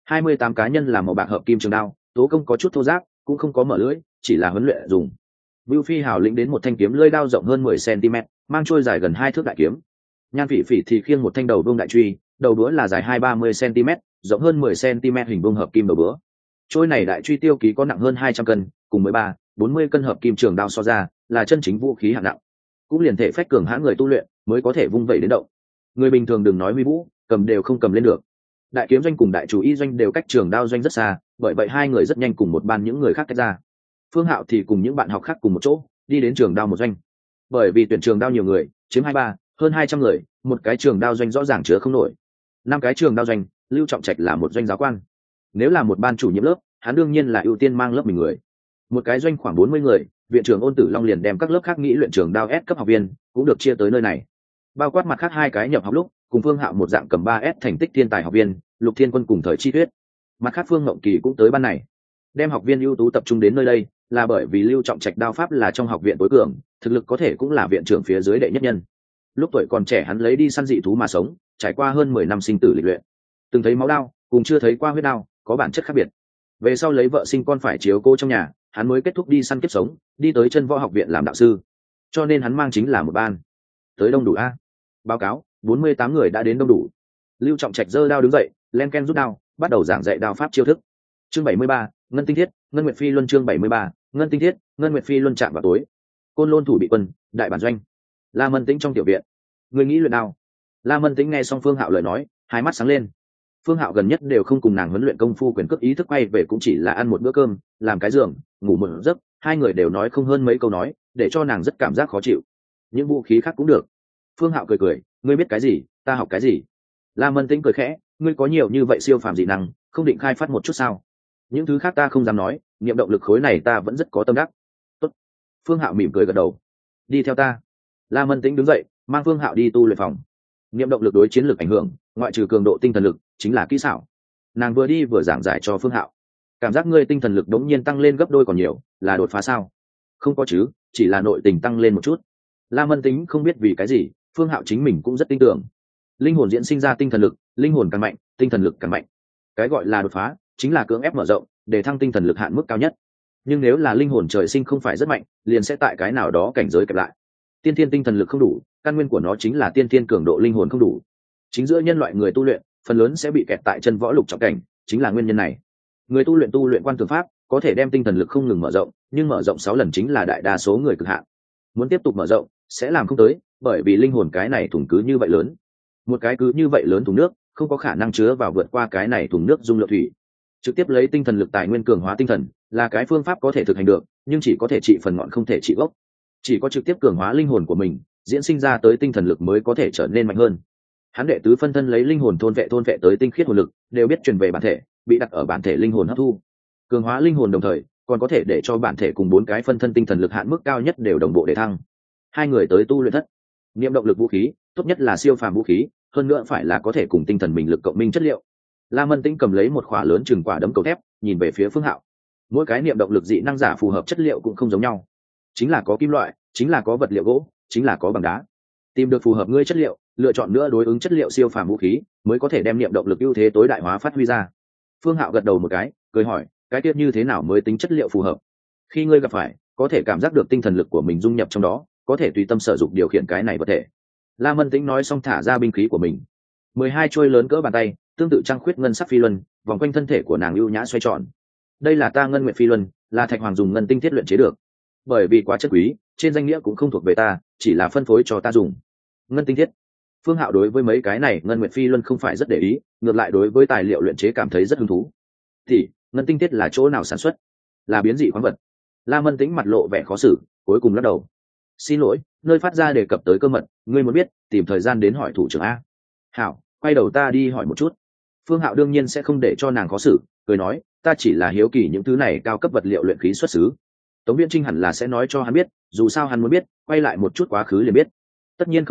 S1: 28 cá nhân làm màu bạc hợp kim trường đao, tố công có chút thô ráp, cũng không có mở lưỡi, chỉ là huấn luyện dùng. Bưu Phi Hào lĩnh đến một thanh kiếm lưỡi đao rộng hơn 10 cm, mang trôi dài gần 2 thước đại kiếm. Nhan Phỉ Phỉ thì khiêng một thanh đầu vương đại truy, đầu đũa là dài 2-30 cm, rộng hơn 10 cm hình vuông hợp kim đầu búa. Trôi này đại truy tiêu ký có nặng hơn 200 cân, cùng 13-40 cân hợp kim trường đao so ra, là chân chính vũ khí hạng nặng. Cũng liền thể phách cường hãn người tu luyện mới có thể vung vẩy đến động. Người bình thường đừng nói huy vũ, cầm đều không cầm lên được. Đại kiếm doanh cùng đại chủ y doanh đều cách trường đao doanh rất xa, bởi vậy hai người rất nhanh cùng một ban những người khác tách ra. Phương Hạo thì cùng những bạn học khác cùng một chỗ đi đến trường đao một doanh. Bởi vì tuyển trường đao nhiều người, chiếm 23, hơn 200 người, một cái trường đao doanh rõ ràng chứa không nổi. 5 cái trường đao doanh, Lưu Trọng Trạch là một doanh giáo quan. Nếu là một ban chủ nhiệm lớp, hắn đương nhiên là ưu tiên mang lớp mình người. Một cái doanh khoảng 40 người, viện trưởng Ôn Tử Long liền đem các lớp khác nghĩ luyện trường đao S cấp học viên cũng được chia tới nơi này. Bao quát mặt khác hai cái nhập học lúc cùng Phương Hạo một dạng cầm 3S thành tích thiên tài học viên, Lục Thiên Quân cùng Thời Chi Tuyết. Mặt khác Phương Ngộng Kỳ cũng tới ban này. Đem học viên ưu tú tập trung đến nơi đây, là bởi vì Lưu Trọng Trạch đao pháp là trong học viện tối cường, thực lực có thể cũng là viện trưởng phía dưới đệ nhất nhân. Lúc tuổi còn trẻ hắn lấy đi săn dị thú mà sống, trải qua hơn 10 năm sinh tử lịch luyện. Từng thấy máu đao, cùng chưa thấy qua huyết đao, có bản chất khác biệt. Về sau lấy vợ sinh con phải chiếu cô trong nhà, hắn mới kết thúc đi săn kiếp sống, đi tới Chân Võ học viện làm đạo sư. Cho nên hắn mang chính là một ban. Tới đông đủ a. Báo cáo, 48 người đã đến đông đủ. Lưu Trọng Trạch giơ đao đứng dậy, len ken rút đao, bắt đầu giảng dạy đao pháp chiêu thức. Chương 73, Ngân Tinh Thiết, Ngân Nguyệt Phi Luân. Chương 73, Ngân Tinh Thiết, Ngân Nguyệt Phi Luân. Chạm vào tối. Côn Lôn thủ bị quân, đại bản doanh. La Mân Tĩnh trong tiểu viện. Người nghĩ luyện đao. La Mân Tĩnh nghe xong Phương Hạo lời nói, hai mắt sáng lên. Phương Hạo gần nhất đều không cùng nàng huấn luyện công phu quyền cước, ý thức quay về cũng chỉ là ăn một bữa cơm, làm cái giường, ngủ một giấc, hai người đều nói không hơn mấy câu nói, để cho nàng rất cảm giác khó chịu. Những vũ khí khác cũng được. Phương Hạo cười cười, ngươi biết cái gì, ta học cái gì. La Mân Tĩnh cười khẽ, ngươi có nhiều như vậy siêu phàm dị năng, không định khai phát một chút sao? Những thứ khác ta không dám nói, niệm động lực khối này ta vẫn rất có tâm đắc. Tốt. Phương Hạo mỉm cười gật đầu. Đi theo ta. La Mân Tĩnh đứng dậy, mang Phương Hạo đi tu luyện phòng. Niệm động lực đối chiến lực ảnh hưởng, ngoại trừ cường độ tinh thần lực, chính là kỹ xảo. Nàng vừa đi vừa giảng giải cho Phương Hạo. Cảm giác ngươi tinh thần lực đống nhiên tăng lên gấp đôi còn nhiều, là đột phá sao? Không có chứ, chỉ là nội tình tăng lên một chút. La Mân Tĩnh không biết vì cái gì, Phương Hạo chính mình cũng rất tin tưởng. Linh hồn diễn sinh ra tinh thần lực, linh hồn càng mạnh, tinh thần lực càng mạnh. Cái gọi là đột phá, chính là cưỡng ép mở rộng, để thăng tinh thần lực hạn mức cao nhất. Nhưng nếu là linh hồn trời sinh không phải rất mạnh, liền sẽ tại cái nào đó cảnh giới kẹp lại. Tiên thiên tinh thần lực không đủ, căn nguyên của nó chính là tiên thiên cường độ linh hồn không đủ. Chính giữa nhân loại người tu luyện, phần lớn sẽ bị kẹt tại chân võ lục trọng cảnh, chính là nguyên nhân này. Người tu luyện quan tưởng pháp, có thể đem tinh thần lực không ngừng mở rộng, nhưng mở rộng 6 lần chính là đại đa số người cực hạn. Muốn tiếp tục mở rộng, sẽ làm không tới, bởi vì linh hồn cái này thùng cứ như vậy lớn. Một cái cứ như vậy lớn thùng nước, không có khả năng chứa vào vượt qua cái này thùng nước dung lượng thủy. Trực tiếp lấy tinh thần lực tài nguyên cường hóa tinh thần, là cái phương pháp có thể thực hành được, nhưng chỉ có thể trị phần ngọn không thể trị gốc. Chỉ có trực tiếp cường hóa linh hồn của mình, diễn sinh ra tới tinh thần lực mới có thể trở nên mạnh hơn. Hắn đệ tứ phân thân lấy linh hồn thôn vệ tới tinh khiết hồn lực, đều biết truyền về bản thể, bị đặt ở bản thể linh hồn hấp thu. Cường hóa linh hồn đồng thời, còn có thể để cho bản thể cùng 4 cái phân thân tinh thần lực hạn mức cao nhất đều đồng bộ để thăng. Hai người tới tu luyện thất. Niệm động lực vũ khí, tốt nhất là siêu phàm vũ khí, hơn nữa phải là có thể cùng tinh thần mình lực cộng minh chất liệu. La Mân Tĩnh cầm lấy một khỏa lớn chừng quả đấm cầu thép, nhìn về phía Phương Hạo. Mỗi cái niệm động lực dị năng giả phù hợp chất liệu cũng không giống nhau. Chính là có kim loại, chính là có vật liệu gỗ, chính là có bằng đá. Tìm được phù hợp ngươi chất liệu, lựa chọn nữa đối ứng chất liệu siêu phàm vũ khí, mới có thể đem niệm động lực ưu thế tối đại hóa phát huy ra. Phương Hạo gật đầu một cái, cười hỏi, cái tiết như thế nào mới tính chất liệu phù hợp? Khi ngươi gặp phải, có thể cảm giác được tinh thần lực của mình dung nhập trong đó, có thể tùy tâm sở dụng điều khiển cái này vật thể. La Mân Tĩnh nói xong thả ra binh khí của mình. 12 chuôi lớn cỡ bàn tay, tương tự trăng khuyết ngân sắc phi luân, vòng quanh thân thể của nàng ưu nhã xoay tròn. Đây là ta Ngân Nguyệt Phi Luân, là Thạch Hoàng dùng ngân tinh thiết luyện chế được. Bởi vì quá chất quý, trên danh nghĩa cũng không thuộc về ta, chỉ là phân phối cho ta dùng. Ngân tinh thiết. Phương Hạo đối với mấy cái này Ngân Nguyệt Phi Luân không phải rất để ý, ngược lại đối với tài liệu luyện chế cảm thấy rất hứng thú. Thì, ngân tinh thiết là chỗ nào sản xuất? Là biến dị khoáng vật. La Mân Tĩnh mặt lộ vẻ khó xử, cuối cùng lắc đầu. Xin lỗi, nơi phát ra đề cập tới cơ mật, ngươi muốn biết, tìm thời gian đến hỏi thủ trưởng a. Hảo, quay đầu ta đi hỏi một chút. Phương Hạo đương nhiên sẽ không để cho nàng khó xử, cười nói, ta chỉ là hiếu kỳ những thứ này cao cấp vật liệu luyện khí xuất xứ. Tống Viễn Trinh hẳn là sẽ nói cho hắn biết, dù sao hắn muốn biết, quay lại một chút quá khứ liền biết. Tất nhiên không gạt được,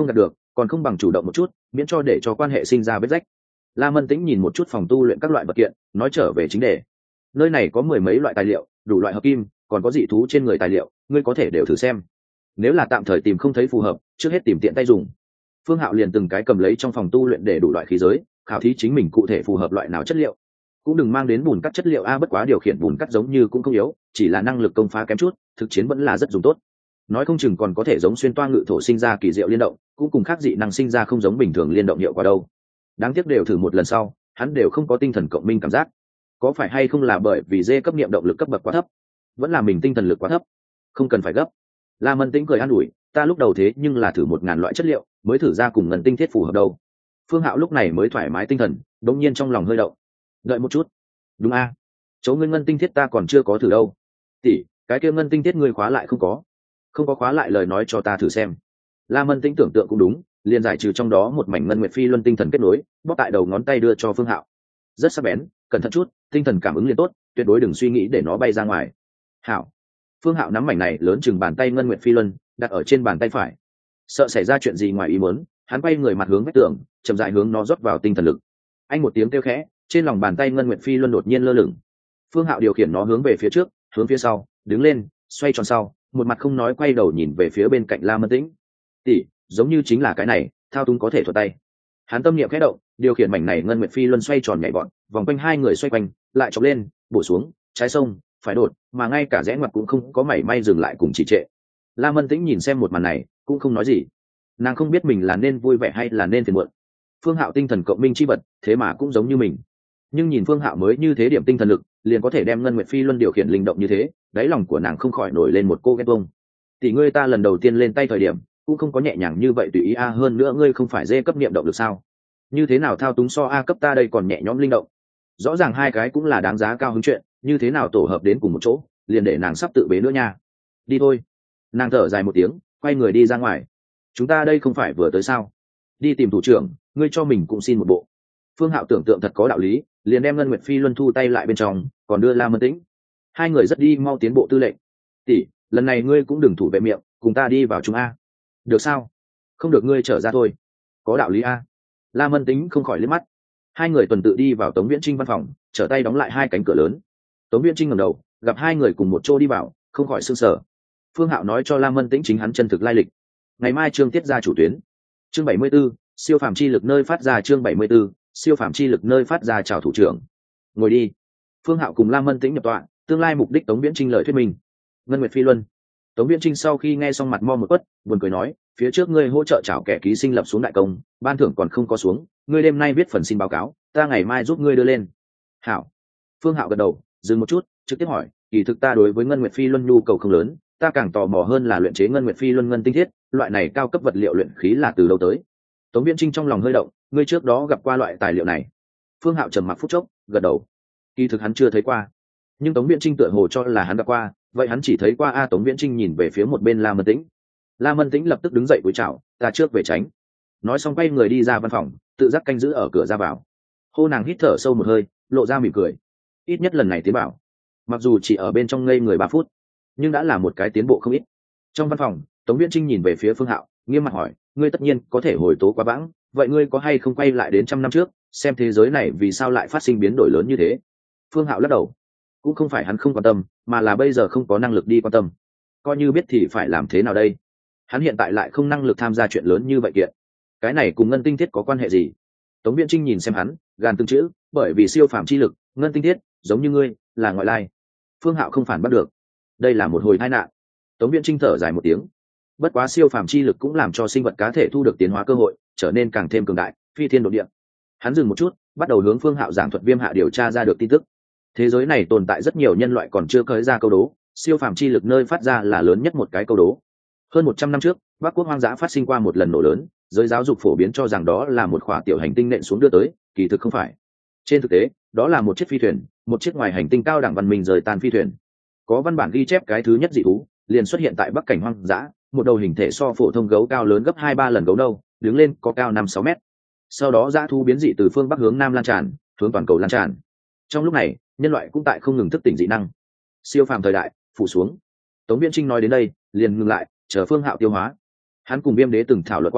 S1: còn không bằng chủ động một chút, miễn cho để cho quan hệ sinh ra vết rách. La Mân Tĩnh nhìn một chút phòng tu luyện các loại vật kiện, nói trở về chính đề. Nơi này có mười mấy loại tài liệu, đủ loại hợp kim, còn có dị thú trên người tài liệu, ngươi có thể đều thử xem. Nếu là tạm thời tìm không thấy phù hợp, trước hết tìm tiện tay dùng. Phương Hạo liền từng cái cầm lấy trong phòng tu luyện để đủ loại khí giới, khảo thí chính mình cụ thể phù hợp loại nào chất liệu. Cũng đừng mang đến bùn cắt chất liệu a, bất quá điều khiển bùn cắt giống như cũng không yếu, chỉ là năng lực công phá kém chút, thực chiến vẫn là rất dùng tốt. Nói không chừng còn có thể giống xuyên toa ngự thổ sinh ra kỳ diệu liên động, cũng cùng khác dị năng sinh ra không giống bình thường liên động hiệu quả đâu. Đáng tiếc đều thử một lần sau, hắn đều không có tinh thần cộng minh cảm giác. Có phải hay không là bởi vì dê cấp niệm động lực cấp bậc quá thấp, vẫn là mình tinh thần lực quá thấp? Không cần phải gấp. La Mân Tĩnh cười an ủi, ta lúc đầu thế nhưng là thử 1000 loại chất liệu, mới thử ra cùng ngân tinh thiết phù hợp đâu. Phương Hạo lúc này mới thoải mái tinh thần, đột nhiên trong lòng hơi động. Đợi một chút. Đúng a, chỗ ngươi ngân tinh thiết ta còn chưa có thử đâu. Tỷ, cái kia ngân tinh thiết ngươi khóa lại không có? Không có khóa lại lời nói cho ta thử xem. La Mân Tĩnh tưởng tượng cũng đúng, liền giải trừ trong đó một mảnh ngân nguyệt phi luân tinh thần kết nối, bóp tại đầu ngón tay đưa cho Phương Hạo. Rất sắc bén, cẩn thận chút, tinh thần cảm ứng liền tốt, tuyệt đối đừng suy nghĩ để nó bay ra ngoài. Hảo. Phương Hạo nắm mảnh này lớn chừng bàn tay ngân nguyệt phi luân, đặt ở trên bàn tay phải. Sợ xảy ra chuyện gì ngoài ý muốn, hắn quay người mặt hướng vách tường, chậm rãi hướng nó rót vào tinh thần lực. Anh một tiếng kêu khẽ, trên lòng bàn tay ngân nguyệt phi luân đột nhiên lơ lửng. Phương Hạo điều khiển nó hướng về phía trước, hướng phía sau, đứng lên, xoay tròn sau, một mặt không nói quay đầu nhìn về phía bên cạnh La Mân Tĩnh. Tỷ, giống như chính là cái này, thao túng có thể thuật tay. Hắn tâm niệm khẽ động, điều khiển mảnh này ngân nguyệt phi luân xoay tròn nhảy vọt, vòng quanh hai người xoay quanh, lại chọc lên, bổ xuống, trái sông, phải đột, mà ngay cả rẽ ngoặt cũng không có mảy may dừng lại cùng trì trệ. La Mân Tĩnh nhìn xem một màn này, cũng không nói gì. Nàng không biết mình là nên vui vẻ hay là nên phiền muộn. Phương Hạo tinh thần cộng minh chi vật, thế mà cũng giống như mình. Nhưng nhìn Phương Hạo mới như thế điểm tinh thần lực, liền có thể đem ngân nguyệt phi luân điều khiển linh động như thế, đáy lòng của nàng không khỏi nổi lên một cô ghen tuông. Tỷ ngươi ta lần đầu tiên lên tay thời điểm, cũng không có nhẹ nhàng như vậy tùy ý a, hơn nữa ngươi không phải dê cấp niệm động được sao? Như thế nào thao túng so a cấp ta đây còn nhẹ nhõm linh động? Rõ ràng hai cái cũng là đáng giá cao hứng chuyện, như thế nào tổ hợp đến cùng một chỗ, liền để nàng sắp tự bế nữa nha. Đi thôi. Nàng thở dài một tiếng, quay người đi ra ngoài. Chúng ta đây không phải vừa tới sao? Đi tìm thủ trưởng, ngươi cho mình cũng xin một bộ. Phương Hạo tưởng tượng thật có đạo lý, liền đem ngân nguyệt phi luân thu tay lại bên trong, còn đưa La Mân Tĩnh. Hai người rất đi mau tiến bộ tư lệnh. Tỷ, lần này ngươi cũng đừng thủ vệ miệng, cùng ta đi vào chúng a. Được sao? Không được ngươi trở ra thôi. Có đạo lý a. La Mân Tĩnh không khỏi liếc mắt. Hai người tuần tự đi vào Tống Viễn Trinh văn phòng, trở tay đóng lại hai cánh cửa lớn. Tống Viễn Trinh ngẩng đầu, gặp hai người cùng một chỗ đi vào, không khỏi sửng sở. Phương Hạo nói cho La Mân Tĩnh chính hắn chân thực lai lịch. Ngày mai chương tiết ra chủ tuyến. Chương 74, siêu phàm chi lực nơi phát ra, chương 74, siêu phàm chi lực nơi phát ra, chào thủ trưởng. Ngồi đi. Phương Hạo cùng La Mân Tĩnh nhập tọa, tương lai mục đích Tống Viễn Trinh lời thuyết minh. Ngân Nguyệt Phi Luân. Tống Viễn Trinh sau khi nghe xong mặt mo một quất, buồn cười nói, phía trước ngươi hỗ trợ chảo kẻ ký sinh lập xuống đại công, ban thưởng còn không có xuống, ngươi đêm nay viết phần xin báo cáo, ta ngày mai giúp ngươi đưa lên. Hảo. Phương Hạo gật đầu, dừng một chút, trực tiếp hỏi, kỳ thực ta đối với Ngân Nguyệt Phi Luân nhu cầu không lớn, ta càng tò mò hơn là luyện chế Ngân Nguyệt Phi Luân ngân tinh thiết, loại này cao cấp vật liệu luyện khí là từ đâu tới? Tống Viễn Trinh trong lòng hơi động, ngươi trước đó gặp qua loại tài liệu này? Phương Hạo trầm mặc phút chốc, gật đầu. Kỳ thực hắn chưa thấy qua, nhưng Tống Viễn Trinh tựa hồ cho là hắn gặp qua, vậy hắn chỉ thấy qua a. Tống Viễn Trinh nhìn về phía một bên La Mân Tĩnh. La Mân Tĩnh lập tức đứng dậy cúi chào, ta trước về tránh. Nói xong quay người đi ra văn phòng, tự giác canh giữ ở cửa ra vào. Hô nàng hít thở sâu một hơi, lộ ra mỉm cười. Ít nhất lần này tiến bảo, mặc dù chỉ ở bên trong ngây người 3 phút, nhưng đã là một cái tiến bộ không ít. Trong văn phòng, Tống Viễn Trinh nhìn về phía Phương Hạo, nghiêm mặt hỏi, ngươi tất nhiên có thể hồi tố quá bãng, vậy ngươi có hay không quay lại đến 100 năm trước, xem thế giới này vì sao lại phát sinh biến đổi lớn như thế? Phương Hạo lắc đầu. Cũng không phải hắn không quan tâm, mà là bây giờ không có năng lực đi quan tâm. Coi như biết thì phải làm thế nào đây? Hắn hiện tại lại không năng lực tham gia chuyện lớn như vậy kiện. Cái này cùng ngân tinh thiết có quan hệ gì? Tống Viễn Trinh nhìn xem hắn, gàn từng chữ, bởi vì siêu phàm chi lực, ngân tinh thiết, giống như ngươi, là ngoại lai. Phương Hạo không phản bắt được. Đây là một hồi tai nạn. Tống Viễn Trinh thở dài một tiếng. Bất quá siêu phàm chi lực cũng làm cho sinh vật cá thể thu được tiến hóa cơ hội, trở nên càng thêm cường đại, phi thiên đột địa. Hắn dừng một chút, bắt đầu hướng Phương Hạo giảng thuật Viêm Hạ điều tra ra được tin tức. Thế giới này tồn tại rất nhiều nhân loại còn chưa khơi ra câu đố, siêu phàm chi lực nơi phát ra là lớn nhất một cái câu đố. Hơn 100 năm trước, Bắc Quốc hoang dã phát sinh qua một lần nổ lớn, giới giáo dục phổ biến cho rằng đó là một khỏa tiểu hành tinh nện xuống đưa tới, kỳ thực không phải. Trên thực tế, đó là một chiếc phi thuyền, một chiếc ngoài hành tinh cao đẳng văn minh rời tan phi thuyền. Có văn bản ghi chép cái thứ nhất dị thú liền xuất hiện tại Bắc cảnh hoang dã, một đầu hình thể so phổ thông gấu cao lớn gấp 2-3 lần gấu nâu, đứng lên có cao 5-6 mét. Sau đó dã thú biến dị từ phương bắc hướng nam lan tràn, hướng toàn cầu lan tràn. Trong lúc này, nhân loại cũng tại không ngừng thức tỉnh dị năng. Siêu phàm thời đại phủ xuống. Tống Viễn Trinh nói đến đây, liền ngừng lại, chờ Phương Hạo tiêu hóa. Hắn cùng Viêm Đế từng thảo luận qua,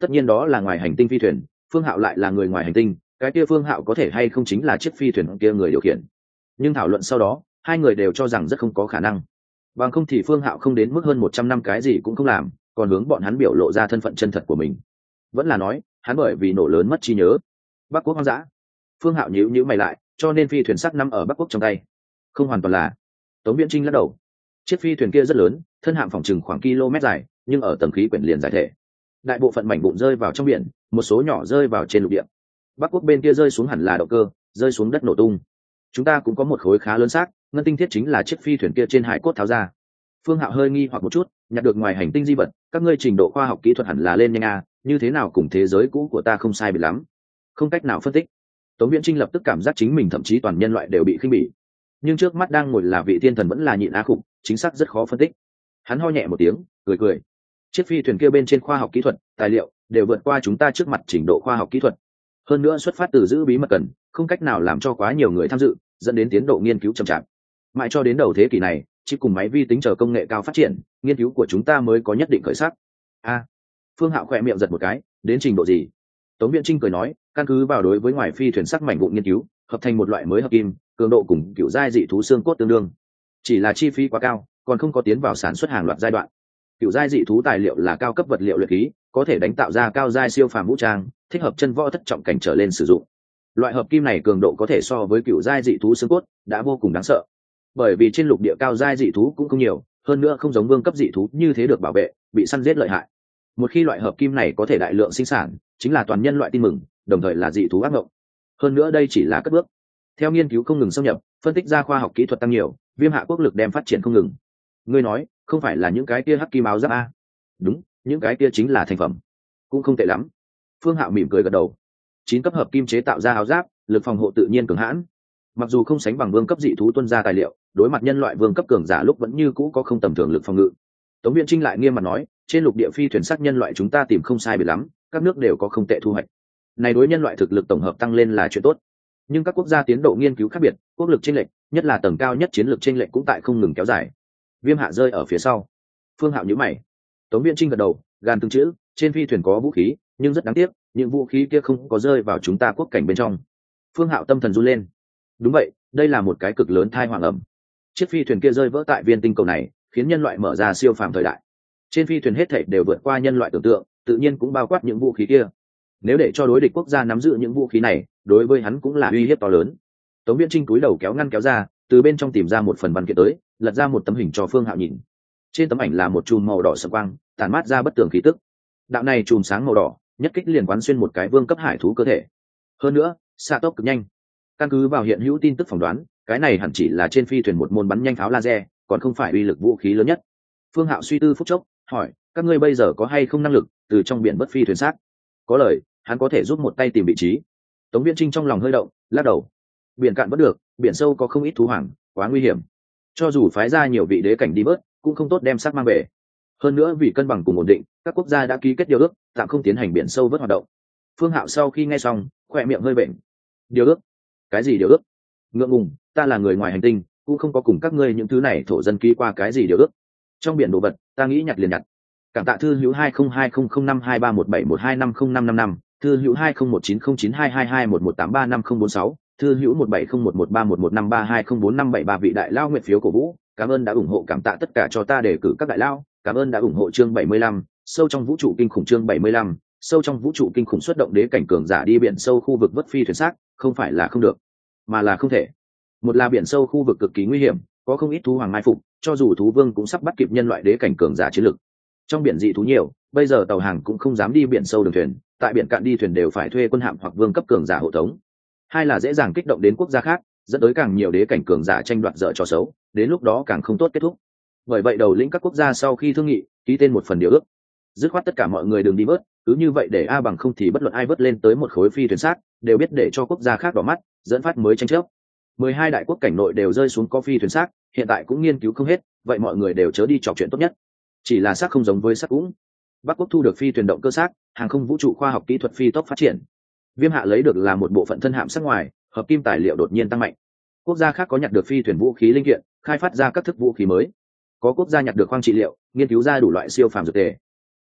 S1: tất nhiên đó là ngoài hành tinh phi thuyền, Phương Hạo lại là người ngoài hành tinh, cái kia Phương Hạo có thể hay không chính là chiếc phi thuyền kia người điều khiển. Nhưng thảo luận sau đó, hai người đều cho rằng rất không có khả năng. Bằng không thì Phương Hạo không đến mức hơn 100 năm cái gì cũng không làm, còn hướng bọn hắn biểu lộ ra thân phận chân thật của mình. Vẫn là nói, hắn bởi vì nổ lớn mất trí nhớ. Bắc Quốc hoang dã. Phương Hạo nhíu mày lại, cho nên phi thuyền sắt nằm ở Bắc Quốc trong tay. Không hoàn toàn là. Tống Viễn Trinh lắc đầu. Chiếc phi thuyền kia rất lớn, thân hạm phòng trừng khoảng km dài, nhưng ở tầng khí quyển liền giải thể. Đại bộ phận mảnh vụn rơi vào trong biển, một số nhỏ rơi vào trên lục địa. Bắc Quốc bên kia rơi xuống hẳn là động cơ, rơi xuống đất nổ tung. Chúng ta cũng có một khối khá lớn xác, ngân tinh thiết chính là chiếc phi thuyền kia trên hải cốt tháo ra. Phương Hạo hơi nghi hoặc một chút, nhặt được ngoài hành tinh di vật, các ngươi trình độ khoa học kỹ thuật hẳn là lên nhanh a, như thế nào cùng thế giới cũ của ta không sai biệt lắm. Không cách nào phân tích. Tống Viễn Trinh lập tức cảm giác chính mình thậm chí toàn nhân loại đều bị khinh bỉ. Nhưng trước mắt đang ngồi là vị thiên thần vẫn là nhịn á khủng, chính xác rất khó phân tích. Hắn ho nhẹ một tiếng, cười. Chiếc phi thuyền kia bên trên khoa học kỹ thuật, tài liệu đều vượt qua chúng ta trước mặt trình độ khoa học kỹ thuật. Hơn nữa xuất phát từ giữ bí mật cần, không cách nào làm cho quá nhiều người tham dự, dẫn đến tiến độ nghiên cứu chậm chạp. Mãi cho đến đầu thế kỷ này, chỉ cùng máy vi tính chờ công nghệ cao phát triển, nghiên cứu của chúng ta mới có nhất định khởi sắc. Phương Hạo khẽ miệng giật một cái, đến trình độ gì? Tống Viễn Trinh cười nói, căn cứ vào đối với ngoài phi thuyền sắc mảnh vụn nghiên cứu, hợp thành một loại mới hợp kim, cường độ cùng cựu giai dị thú xương cốt tương đương. Chỉ là chi phí quá cao, còn không có tiến vào sản xuất hàng loạt giai đoạn. Cựu giai dị thú tài liệu là cao cấp vật liệu luyện khí, có thể đánh tạo ra cao giai siêu phàm vũ trang, thích hợp chân võ thất trọng cảnh trở lên sử dụng. Loại hợp kim này cường độ có thể so với cựu giai dị thú xương cốt, đã vô cùng đáng sợ. Bởi vì trên lục địa cao giai dị thú cũng không nhiều, hơn nữa không giống vương cấp dị thú như thế được bảo vệ, bị săn giết lợi hại. Một khi loại hợp kim này có thể đại lượng sinh sản, chính là toàn nhân loại tin mừng, đồng thời là dị thú ác mộng. Hơn nữa đây chỉ là cất bước. Theo nghiên cứu không ngừng xâm nhập, phân tích ra khoa học kỹ thuật tăng nhiều, Viêm Hạ quốc lực đem phát triển không ngừng. Ngươi nói, không phải là những cái kia hắc kim áo giáp a? Đúng, những cái kia chính là thành phẩm, cũng không tệ lắm. Phương Hạo mỉm cười gật đầu. 9 cấp hợp kim chế tạo ra áo giáp, lực phòng hộ tự nhiên cường hãn. Mặc dù không sánh bằng vương cấp dị thú tuân ra tài liệu, đối mặt nhân loại vương cấp cường giả lúc vẫn như cũ có không tầm thường lực phòng ngự. Tống Viễn Trinh lại nghiêm mặt nói, trên lục địa phi thuyền sắc nhân loại chúng ta tìm không sai biệt lắm, các nước đều có không tệ thu hoạch. Này đối nhân loại thực lực tổng hợp tăng lên là chuyện tốt. Nhưng các quốc gia tiến độ nghiên cứu khác biệt, quốc lực chênh lệch, nhất là tầng cao nhất chiến lược chênh lệch cũng tại không ngừng kéo dài. Viêm Hạ rơi ở phía sau. Phương Hạo nhíu mày. Tống Viễn Trinh gật đầu, gàn từng chữ, trên phi thuyền có vũ khí, nhưng rất đáng tiếc, những vũ khí kia không có rơi vào chúng ta quốc cảnh bên trong. Phương Hạo tâm thần run lên. Đúng vậy, đây là một cái cực lớn tai họa ngầm. Chiếc phi thuyền kia rơi vỡ tại viên tinh cầu này, khiến nhân loại mở ra siêu phàm thời đại. Trên phi thuyền hết thảy đều vượt qua nhân loại tưởng tượng, tự nhiên cũng bao quát những vũ khí kia. Nếu để cho đối địch quốc gia nắm giữ những vũ khí này, đối với hắn cũng là uy hiếp to lớn. Tống Viễn Trinh cúi đầu kéo ngăn kéo ra, từ bên trong tìm ra một phần văn kiện tới, lật ra một tấm hình cho Phương Hạo nhìn. Trên tấm ảnh là một chùm màu đỏ sẫm quang, tản mát ra bất tường khí tức. Đạo này chùm sáng màu đỏ, nhất kích liền quán xuyên một cái vương cấp hải thú cơ thể. Hơn nữa, xạ tốc cực nhanh. Căn cứ vào hiện hữu tin tức phỏng đoán, cái này hẳn chỉ là trên phi thuyền một môn bắn nhanh pháo laser, còn không phải uy lực vũ khí lớn nhất. Phương Hạo suy tư phút chốc, hỏi, các ngươi bây giờ có hay không năng lực từ trong biển bất phi thuyền xác? Có lời, hắn có thể giúp một tay tìm vị trí. Tống Viễn Trinh trong lòng hơi động, lắc đầu. Biển cạn bất được, biển sâu có không ít thú hoàng, quá nguy hiểm. Cho dù phái ra nhiều vị đế cảnh đi bớt, cũng không tốt đem xác mang về. Hơn nữa vì cân bằng cùng ổn định, các quốc gia đã ký kết điều ước, tạm không tiến hành biển sâu vớt hoạt động. Phương Hạo sau khi nghe xong, khỏe miệng hơi bệnh. Điều ước? Cái gì điều ước? Ngượng ngùng, ta là người ngoài hành tinh, cũng không có cùng các ngươi những thứ này thổ dân ký qua cái gì điều ước. Trong biển đồ vật, ta nghĩ nhặt liền nhặt. Cảm tạ thư hữu 202005231712505555, thư hữu 201909222118350046, thư hữu 1701131153204573 vị đại lao nguyện phiếu cổ vũ, cảm ơn đã ủng hộ, cảm tạ tất cả cho ta đề cử các đại lao, cảm ơn đã ủng hộ chương 75, sâu trong vũ trụ kinh khủng chương 75, sâu trong vũ trụ kinh khủng xuất động đế cảnh cường giả đi biển sâu khu vực vớt phi thuyền xác, không phải là không được, mà là không thể. Một là biển sâu khu vực cực kỳ nguy hiểm, có không ít thú hoàng mai phục, cho dù thú vương cũng sắp bắt kịp nhân loại đế cảnh cường giả chiến lực. Trong biển dị thú nhiều, bây giờ tàu hàng cũng không dám đi biển sâu đường thuyền, tại biển cạn đi thuyền đều phải thuê quân hạm hoặc vương cấp cường giả hộ tống. Hai là dễ dàng kích động đến quốc gia khác, dẫn tới càng nhiều đế cảnh cường giả tranh đoạt dở trò xấu, đến lúc đó càng không tốt kết thúc. Bởi vậy đầu lĩnh các quốc gia sau khi thương nghị, ký tên một phần điều ước, dứt khoát tất cả mọi người đừng đi vớt, cứ như vậy để a bằng không thì bất luận ai vớt lên tới một khối phi thuyền xác, đều biết để cho quốc gia khác đỏ mắt, dẫn phát mới tranh chấp. 12 đại quốc cảnh nội đều rơi xuống có phi thuyền xác, hiện tại cũng nghiên cứu không hết, vậy mọi người đều chớ đi trò chuyện tốt nhất. Chỉ là xác không giống với xác cũng. Bắc quốc thu được phi thuyền động cơ xác, hàng không vũ trụ khoa học kỹ thuật phi tốc phát triển. Viêm Hạ lấy được là một bộ phận thân hạm sắc ngoài, hợp kim tài liệu đột nhiên tăng mạnh. Quốc gia khác có nhặt được phi thuyền vũ khí linh kiện, khai phát ra các thức vũ khí mới. Có quốc gia nhặt được khoáng trị liệu, nghiên cứu ra đủ loại siêu phàm dược tề.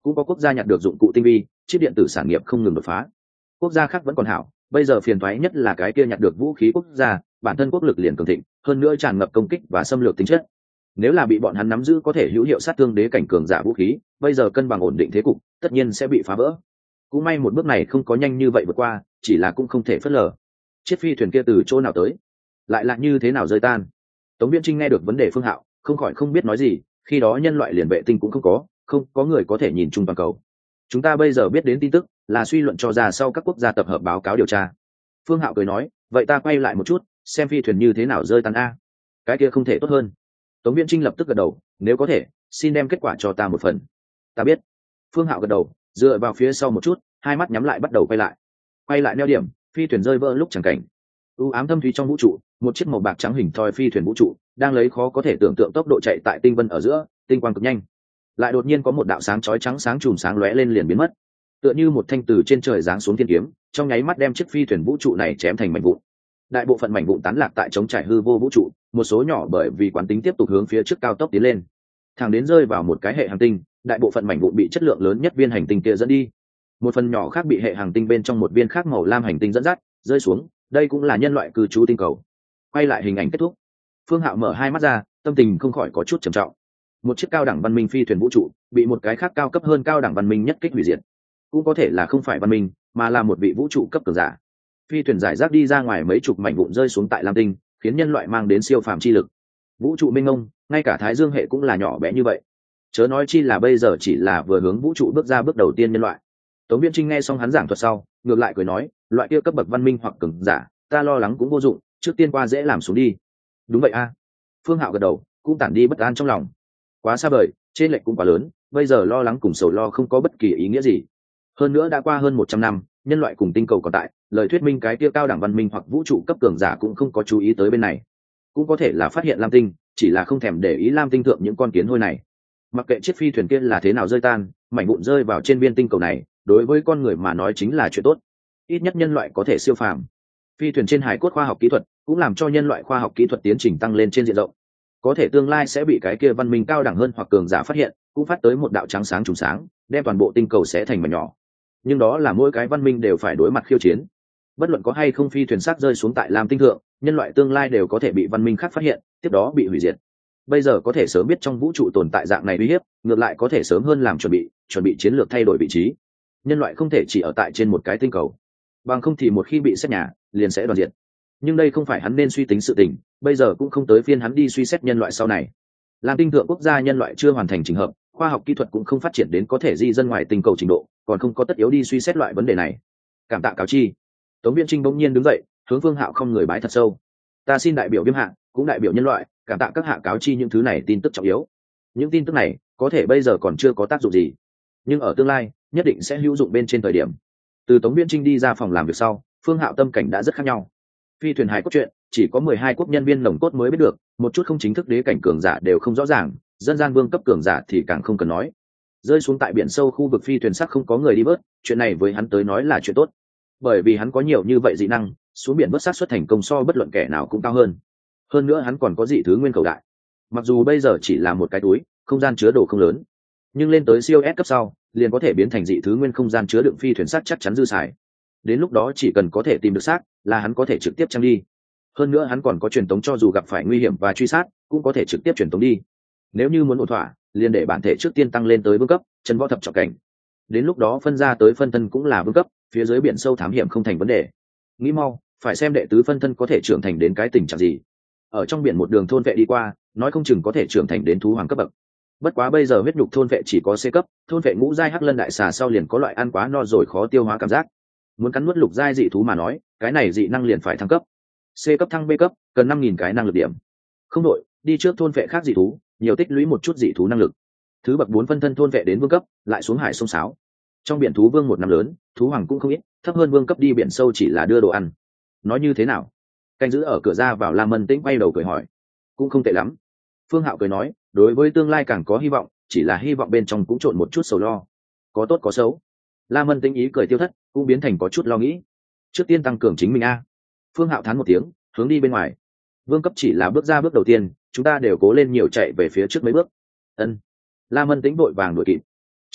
S1: cũng có quốc gia nhặt được dụng cụ tinh vi, chip điện tử sản nghiệp không ngừng đột phá. Quốc gia khác vẫn còn hảo, bây giờ phiền toái nhất là cái kia nhặt được vũ khí quốc gia, bản thân quốc lực liền cường thịnh, hơn nữa tràn ngập công kích và xâm lược tính chất. Nếu là bị bọn hắn nắm giữ có thể hữu hiệu sát thương đế cảnh cường giả vũ khí, bây giờ cân bằng ổn định thế cục, tất nhiên sẽ bị phá vỡ. Cũng may một bước này không có nhanh như vậy vượt qua, chỉ là cũng không thể phớt lờ. Chiếc phi thuyền kia từ chỗ nào tới, lại là như thế nào rơi tan? Tống Viễn Trinh nghe được vấn đề Phương Hạo, không khỏi không biết nói gì, khi đó nhân loại liền vệ tinh cũng không có người có thể nhìn chung toàn cầu. Chúng ta bây giờ biết đến tin tức là suy luận cho ra sau các quốc gia tập hợp báo cáo điều tra. Phương Hạo cười nói, vậy ta quay lại một chút, xem phi thuyền như thế nào rơi tan a. Cái kia không thể tốt hơn. Tống Viễn Trinh lập tức gật đầu, nếu có thể, xin đem kết quả cho ta một phần. Ta biết. Phương Hạo gật đầu, dựa vào phía sau một chút, hai mắt nhắm lại bắt đầu quay lại neo điểm, phi thuyền rơi vỡ lúc chẳng cảnh. U ám thâm thúy trong vũ trụ, một chiếc màu bạc trắng hình thoi phi thuyền vũ trụ đang lấy khó có thể tưởng tượng tốc độ chạy tại tinh vân ở giữa, tinh quang cực nhanh. Lại đột nhiên có một đạo sáng chói trắng sáng chùm sáng lóe lên liền biến mất, tựa như một thanh từ trên trời giáng xuống thiên kiếm, trong nháy mắt đem chiếc phi thuyền vũ trụ này chém thành mảnh vụn. Đại bộ phận mảnh vụn tán lạc tại trống trải hư vô vũ trụ, một số nhỏ bởi vì quán tính tiếp tục hướng phía trước cao tốc tiến lên, thẳng đến rơi vào một cái hệ hành tinh. Đại bộ phận mảnh vụn bị chất lượng lớn nhất viên hành tinh kia dẫn đi, một phần nhỏ khác bị hệ hành tinh bên trong một viên khác màu lam hành tinh dẫn dắt rơi xuống. Đây cũng là nhân loại cư trú tinh cầu. Quay lại hình ảnh kết thúc, Phương Hạo mở hai mắt ra, tâm tình không khỏi có chút trầm trọng. Một chiếc cao đẳng văn minh phi thuyền vũ trụ bị một cái khác cao cấp hơn cao đẳng văn minh nhất kích hủy diệt. Cũng có thể là không phải văn minh, mà là một vị vũ trụ cấp cường giả. Phi thuyền giải rác đi ra ngoài mấy chục mảnh vụn rơi xuống tại lam tinh, khiến nhân loại mang đến siêu phàm chi lực. Vũ trụ mênh mông, ngay cả thái dương hệ cũng là nhỏ bé như vậy, chớ nói chi là bây giờ chỉ là vừa hướng vũ trụ bước ra bước đầu tiên nhân loại. Tống Viễn Trinh nghe xong hắn giảng thuật sau, ngược lại cười nói, loại kia cấp bậc văn minh hoặc cường giả, ta lo lắng cũng vô dụng, trước tiên qua dễ làm xuống đi. Đúng vậy a. Phương Hạo gật đầu, cũng tản đi bất an trong lòng. Quá xa vời, trên lệch cũng quá lớn, bây giờ lo lắng cùng sầu lo không có bất kỳ ý nghĩa gì. Hơn nữa đã qua hơn 100 năm, nhân loại cùng tinh cầu còn tại, lời thuyết minh cái kia cao đẳng văn minh hoặc vũ trụ cấp cường giả cũng không có chú ý tới bên này. Cũng có thể là phát hiện lam tinh, chỉ là không thèm để ý lam tinh thượng những con kiến hôi này. Mặc kệ chiếc phi thuyền kia là thế nào rơi tan, mảnh vụn rơi vào trên viên tinh cầu này, đối với con người mà nói chính là chuyện tốt. Ít nhất nhân loại có thể siêu phàm. Phi thuyền trên hải cốt khoa học kỹ thuật cũng làm cho nhân loại khoa học kỹ thuật tiến trình tăng lên trên diện rộng. Có thể tương lai sẽ bị cái kia văn minh cao đẳng hơn hoặc cường giả phát hiện, cũng phát tới một đạo trắng sáng trùng sáng, đem toàn bộ tinh cầu sẽ thành mảnh nhỏ. Nhưng đó là mỗi cái văn minh đều phải đối mặt khiêu chiến. Bất luận có hay không phi thuyền xác rơi xuống tại lam tinh thượng, nhân loại tương lai đều có thể bị văn minh khác phát hiện, tiếp đó bị hủy diệt. Bây giờ có thể sớm biết trong vũ trụ tồn tại dạng này uy hiếp, ngược lại có thể sớm hơn làm chuẩn bị chiến lược thay đổi vị trí. Nhân loại không thể chỉ ở tại trên một cái tinh cầu, bằng không thì một khi bị xét nhà liền sẽ đoàn diệt. Nhưng đây không phải hắn nên suy tính sự tình, bây giờ cũng không tới phiên hắn đi suy xét nhân loại sau này. Làm tinh thượng quốc gia nhân loại chưa hoàn thành trình hợp, khoa học kỹ thuật cũng không phát triển đến có thể di dân ngoài tinh cầu trình độ, còn không có tất yếu đi suy xét loại vấn đề này. Cảm tạ cáo chi. Tống Viễn Trinh bỗng nhiên đứng dậy, hướng Phương Hạo không người bái thật sâu. Ta xin đại biểu Viêm Hạ, cũng đại biểu nhân loại, cảm tạ các hạ cáo chi những thứ này tin tức trọng yếu. Những tin tức này có thể bây giờ còn chưa có tác dụng gì, nhưng ở tương lai nhất định sẽ hữu dụng bên trên thời điểm. Từ Tống Viễn Trinh đi ra phòng làm việc sau, Phương Hạo tâm cảnh đã rất khác nhau. Phi thuyền hài cốt truyện chỉ có 12 quốc nhân viên nồng cốt mới biết được, một chút không chính thức đế cảnh cường giả đều không rõ ràng, dân gian vương cấp cường giả thì càng không cần nói. Rơi xuống tại biển sâu khu vực phi thuyền sắc không có người đi bớt, chuyện này với hắn tới nói là chuyện tốt, bởi vì hắn có nhiều như vậy dị năng, xuống biển bớt xác suất thành công so bất luận kẻ nào cũng cao hơn. Hơn nữa hắn còn có dị thứ nguyên cầu đại, mặc dù bây giờ chỉ là một cái túi không gian chứa đồ không lớn, nhưng lên tới siêu S cấp sau liền có thể biến thành dị thứ nguyên không gian chứa đựng phi thuyền sắt chắc chắn dư xài. Đến lúc đó chỉ cần có thể tìm được xác là hắn có thể trực tiếp trang đi. Hơn nữa hắn còn có truyền tống, cho dù gặp phải nguy hiểm và truy sát cũng có thể trực tiếp truyền tống đi. Nếu như muốn ổn thỏa, liền để bản thể trước tiên tăng lên tới vương cấp, chân võ thập trọng cảnh. Đến lúc đó phân ra tới phân thân cũng là vương cấp, phía dưới biển sâu thám hiểm không thành vấn đề. Nghĩ mau, phải xem đệ tứ phân thân có thể trưởng thành đến cái tình trạng gì. Ở trong biển một đường thôn vệ đi qua, nói không chừng có thể trưởng thành đến thú hoàng cấp bậc. Bất quá bây giờ huyết nhục thôn vệ chỉ có C cấp, thôn vệ ngũ giai hắc lân đại xà sau liền có loại ăn quá no rồi khó tiêu hóa cảm giác. Muốn cắn nuốt lục giai dị thú mà nói, cái này dị năng liền phải thăng cấp. C cấp thăng B cấp, cần 5000 cái năng lực điểm. Không đội, đi trước thôn vệ khác dị thú, nhiều tích lũy một chút dị thú năng lực. Thứ bậc 4 phân thân thôn vệ đến vương cấp, lại xuống hải sông sáo. Trong biển thú vương một năm lớn, thú hoàng cũng không ít, thấp hơn vương cấp đi biển sâu chỉ là đưa đồ ăn. Nói như thế nào? Canh giữ ở cửa ra vào Lam Mân Tĩnh quay đầu cười hỏi. Cũng không tệ lắm. Phương Hạo cười nói, đối với tương lai càng có hy vọng, chỉ là hy vọng bên trong cũng trộn một chút sầu lo. Có tốt có xấu. Lam Mân Tĩnh ý cười tiêu thất, cũng biến thành có chút lo nghĩ. Trước tiên tăng cường chính mình a. Phương Hạo thán một tiếng, hướng đi bên ngoài. Vương cấp chỉ là bước ra bước đầu tiên, chúng ta đều cố lên nhiều chạy về phía trước mấy bước. Ân. Lam Mân Tĩnh vội vàng đuổi kịp.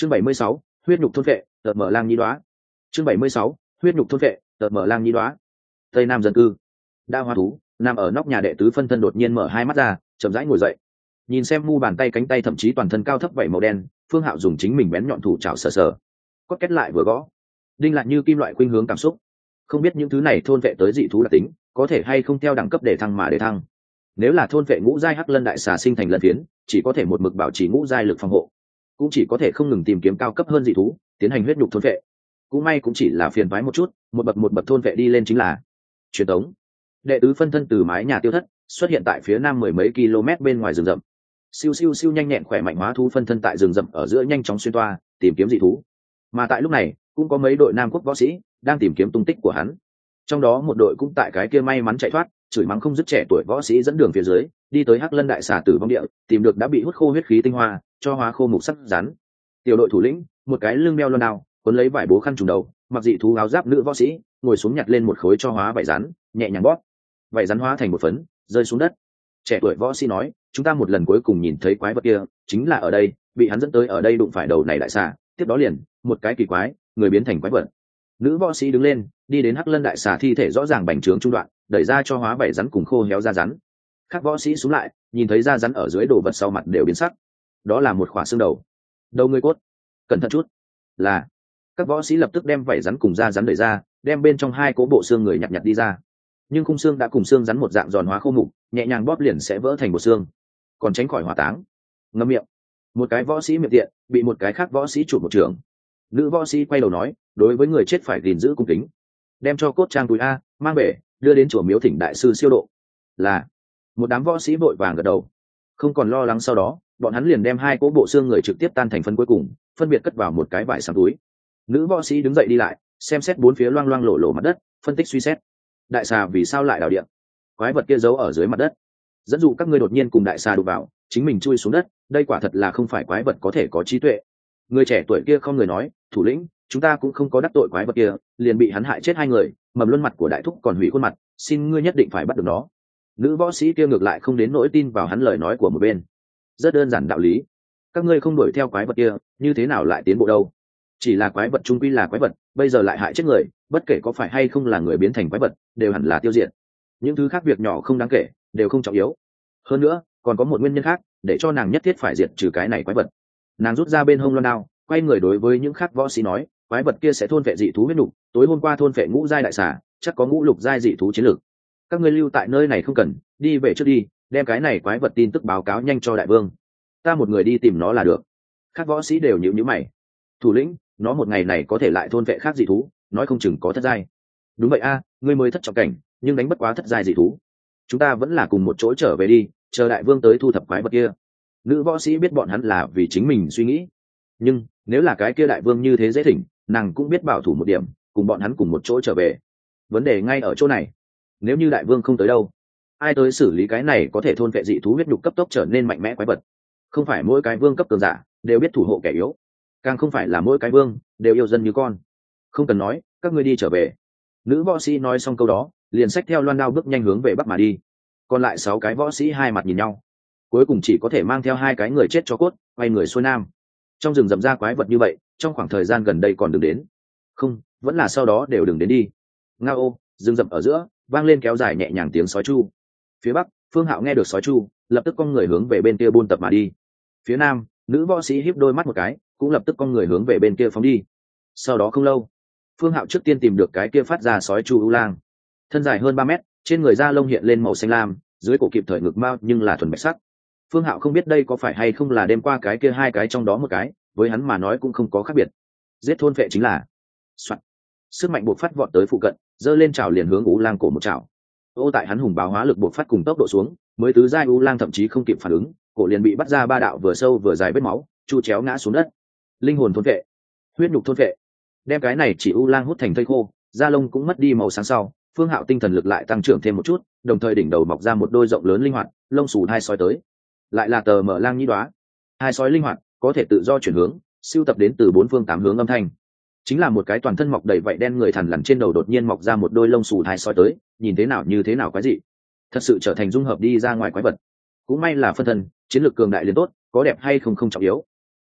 S1: Chương 76, huyết nhục thôn vệ, tợt mở lang nhi đóa. Chương 76, huyết nhục thôn vệ, tợt mở lang nhi đóa. Tây Nam dân cư. Đa Hoa thú, nằm ở nóc nhà đệ tứ phân thân đột nhiên mở hai mắt ra, chậm rãi ngồi dậy. Nhìn xem mu bàn tay cánh tay thậm chí toàn thân cao thấp vảy màu đen, Phương Hạo dùng chính mình bén nhọn thủ chảo sờ sờ. Cốt kết lại vừa gõ. Đinh lại như kim loại khuynh hướng cảm xúc. Không biết những thứ này thôn vệ tới dị thú đặc tính, có thể hay không theo đẳng cấp để thăng mà để thăng. Nếu là thôn vệ ngũ giai hắc lân đại xà sinh thành lân phiến, chỉ có thể một mực bảo trì ngũ giai lực phòng hộ, cũng chỉ có thể không ngừng tìm kiếm cao cấp hơn dị thú, tiến hành huyết nhục thôn vệ. Cũng may cũng chỉ là phiền toái một chút, một bậc thôn vệ đi lên chính là truyền tống. Đệ tứ phân thân từ mái nhà tiêu thất, xuất hiện tại phía nam mười mấy km bên ngoài rừng rậm. Siêu siêu siêu nhanh nhẹn khỏe mạnh hóa thú phân thân tại rừng rậm ở giữa nhanh chóng xuyên toa, tìm kiếm dị thú. Mà tại lúc này, cũng có mấy đội nam quốc võ sĩ đang tìm kiếm tung tích của hắn. Trong đó một đội cũng tại cái kia may mắn chạy thoát, chửi mắng không dứt trẻ tuổi võ sĩ dẫn đường phía dưới, đi tới hắc lân đại xà tử vong địa, tìm được đã bị hút khô huyết khí tinh hoa, cho hóa khô mục sắc rắn. Tiểu đội thủ lĩnh, một cái lưng đeo loan đao, cuốn lấy vải bố khăn trùm đầu, mặc dị thú áo giáp nữ võ sĩ, ngồi xuống nhặt lên một khối cho hóa vải rắn, nhẹ nhàng bóp, vải rắn hóa thành một phấn, rơi xuống đất. Trẻ tuổi võ sĩ nói, chúng ta một lần cuối cùng nhìn thấy quái vật kia, chính là ở đây, bị hắn dẫn tới ở đây đụng phải đầu này đại xà, tiếp đó liền, một cái kỳ quái, người biến thành quái vật. Nữ võ sĩ đứng lên, đi đến hắc lân đại xà thi thể rõ ràng bành trướng trung đoạn, đẩy ra cho hóa vảy rắn cùng khô héo da rắn. Các võ sĩ xuống lại, nhìn thấy da rắn ở dưới đồ vật sau mặt đều biến sắc. Đó là một khỏa xương đầu, đầu người cốt. Cẩn thận chút. Là. Các võ sĩ lập tức đem vảy rắn cùng da rắn đẩy ra, đem bên trong hai cố bộ xương người nhặt đi ra. Nhưng khung xương đã cùng xương rắn một dạng giòn hóa khô mục, nhẹ nhàng bóp liền sẽ vỡ thành một xương, còn tránh khỏi hỏa táng. Ngậm miệng. Một cái võ sĩ miệng tiện, bị một cái khác võ sĩ chụp một trường. Nữ võ sĩ quay đầu nói, đối với người chết phải gìn giữ cung kính, đem cho cốt trang túi a, mang về, đưa đến chùa miếu thỉnh đại sư siêu độ. Là. Một đám võ sĩ vội vàng gật đầu, không còn lo lắng. Sau đó bọn hắn liền đem hai cỗ bộ xương người trực tiếp tan thành phân cuối cùng, phân biệt cất vào một cái vải sáng túi. Nữ võ sĩ đứng dậy đi lại, xem xét bốn phía loang loang lộ lộ mặt đất, phân tích suy xét. Đại xà vì sao lại đào điện? Quái vật kia giấu ở dưới mặt đất, dẫn dụ các ngươi đột nhiên cùng đại xà đụng vào, chính mình chui xuống đất, đây quả thật là không phải quái vật có thể có trí tuệ. Người trẻ tuổi kia không người nói, thủ lĩnh, chúng ta cũng không có đắc tội quái vật kia, liền bị hắn hại chết hai người, mầm luân mặt của đại thúc còn hủy khuôn mặt, xin ngươi nhất định phải bắt được nó. Nữ võ sĩ kia ngược lại không đến nỗi tin vào hắn lời nói của một bên. Rất đơn giản đạo lý, các ngươi không đuổi theo quái vật kia, như thế nào lại tiến bộ đâu? Chỉ là quái vật trung quy là quái vật, bây giờ lại hại chết người, bất kể có phải hay không là người biến thành quái vật, đều hẳn là tiêu diệt. Những thứ khác việc nhỏ không đáng kể, đều không trọng yếu. Hơn nữa, còn có một nguyên nhân khác, để cho nàng nhất thiết phải diệt trừ cái này quái vật. Nàng rút ra bên hông loan đao, quay người đối với những khác võ sĩ nói, quái vật kia sẽ thôn phệ dị thú huyết nục, tối hôm qua thôn phệ ngũ giai đại xà, chắc có ngũ lục giai dị thú chiến lược. Các ngươi lưu tại nơi này không cần, đi về trước đi, đem cái này quái vật tin tức báo cáo nhanh cho đại vương. Ta một người đi tìm nó là được. Các võ sĩ đều nhíu nhíu mày. Thủ lĩnh, nó một ngày này có thể lại thôn phệ khác dị thú, nói không chừng có thất giai. Đúng vậy a, ngươi mới thất trọng cảnh, nhưng đánh bất quá thất giai dị thú. Chúng ta vẫn là cùng một chỗ trở về đi, chờ đại vương tới thu thập quái vật kia. Nữ võ sĩ biết bọn hắn là vì chính mình suy nghĩ, nhưng nếu là cái kia đại vương như thế dễ thỉnh, nàng cũng biết bảo thủ một điểm, cùng bọn hắn cùng một chỗ trở về. Vấn đề ngay ở chỗ này, nếu như đại vương không tới đâu, ai tới xử lý cái này có thể thôn vệ dị thú huyết nhục cấp tốc trở nên mạnh mẽ quái vật? Không phải mỗi cái vương cấp cường giả đều biết thủ hộ kẻ yếu, càng không phải là mỗi cái vương đều yêu dân như con. Không cần nói, các ngươi đi trở về. Nữ võ sĩ nói xong câu đó, liền xách theo loan đao bước nhanh hướng về bắc mà đi. Còn lại 6 cái võ sĩ hai mặt nhìn nhau, cuối cùng chỉ có thể mang theo 2 cái người chết cho cốt, quay người xuôi nam. Trong rừng rậm ra quái vật như vậy, trong khoảng thời gian gần đây còn đừng đến. Không, vẫn là sau đó đều đừng đến đi. Ngao ô, rừng rậm ở giữa vang lên kéo dài nhẹ nhàng tiếng sói chu. Phía bắc, Phương Hạo nghe được sói chu, lập tức con người hướng về bên kia buôn tập mà đi. Phía nam, nữ võ sĩ híp đôi mắt một cái, cũng lập tức con người hướng về bên kia phóng đi. Sau đó không lâu, Phương Hạo trước tiên tìm được cái kia phát ra sói chu ưu lang, thân dài hơn 3 mét, trên người da lông hiện lên màu xanh lam, dưới cổ kịp thời ngực mao nhưng là thuần bạch sắc. Phương Hạo không biết đây có phải hay không là đêm qua cái kia 2 cái trong đó một cái, với hắn mà nói cũng không có khác biệt. Giết thôn phệ chính là. Soạn. Sức mạnh buộc phát vọt tới phụ cận, giơ lên chảo liền hướng ú lang cổ một chảo. Ô tại hắn hùng báo hóa lực buộc phát cùng tốc độ xuống, mới tứ giai ú lang thậm chí không kịp phản ứng, cổ liền bị bắt ra 3 đạo vừa sâu vừa dài vết máu, chu chéo ngã xuống đất. Linh hồn thôn phệ, huyết nhục thôn phệ, đem cái này chỉ ú lang hút thành thây khô, da lông cũng mất đi màu sáng sau. Phương Hạo tinh thần lực lại tăng trưởng thêm một chút, đồng thời đỉnh đầu mọc ra một đôi rộng lớn linh hoạt, lông xù hai sói tới. Lại là tờ mở lang nhĩ đóa. Hai sói linh hoạt, có thể tự do chuyển hướng, siêu tập đến từ 4 phương 8 hướng âm thanh. Chính là một cái toàn thân mọc đầy vảy đen người thằn lằn trên đầu đột nhiên mọc ra một đôi lông xù hai sói tới, nhìn thế nào như thế nào quái dị. Thật sự trở thành dung hợp đi ra ngoài quái vật. Cũng may là phân thân, chiến lược cường đại liền tốt, có đẹp hay không không trọng yếu.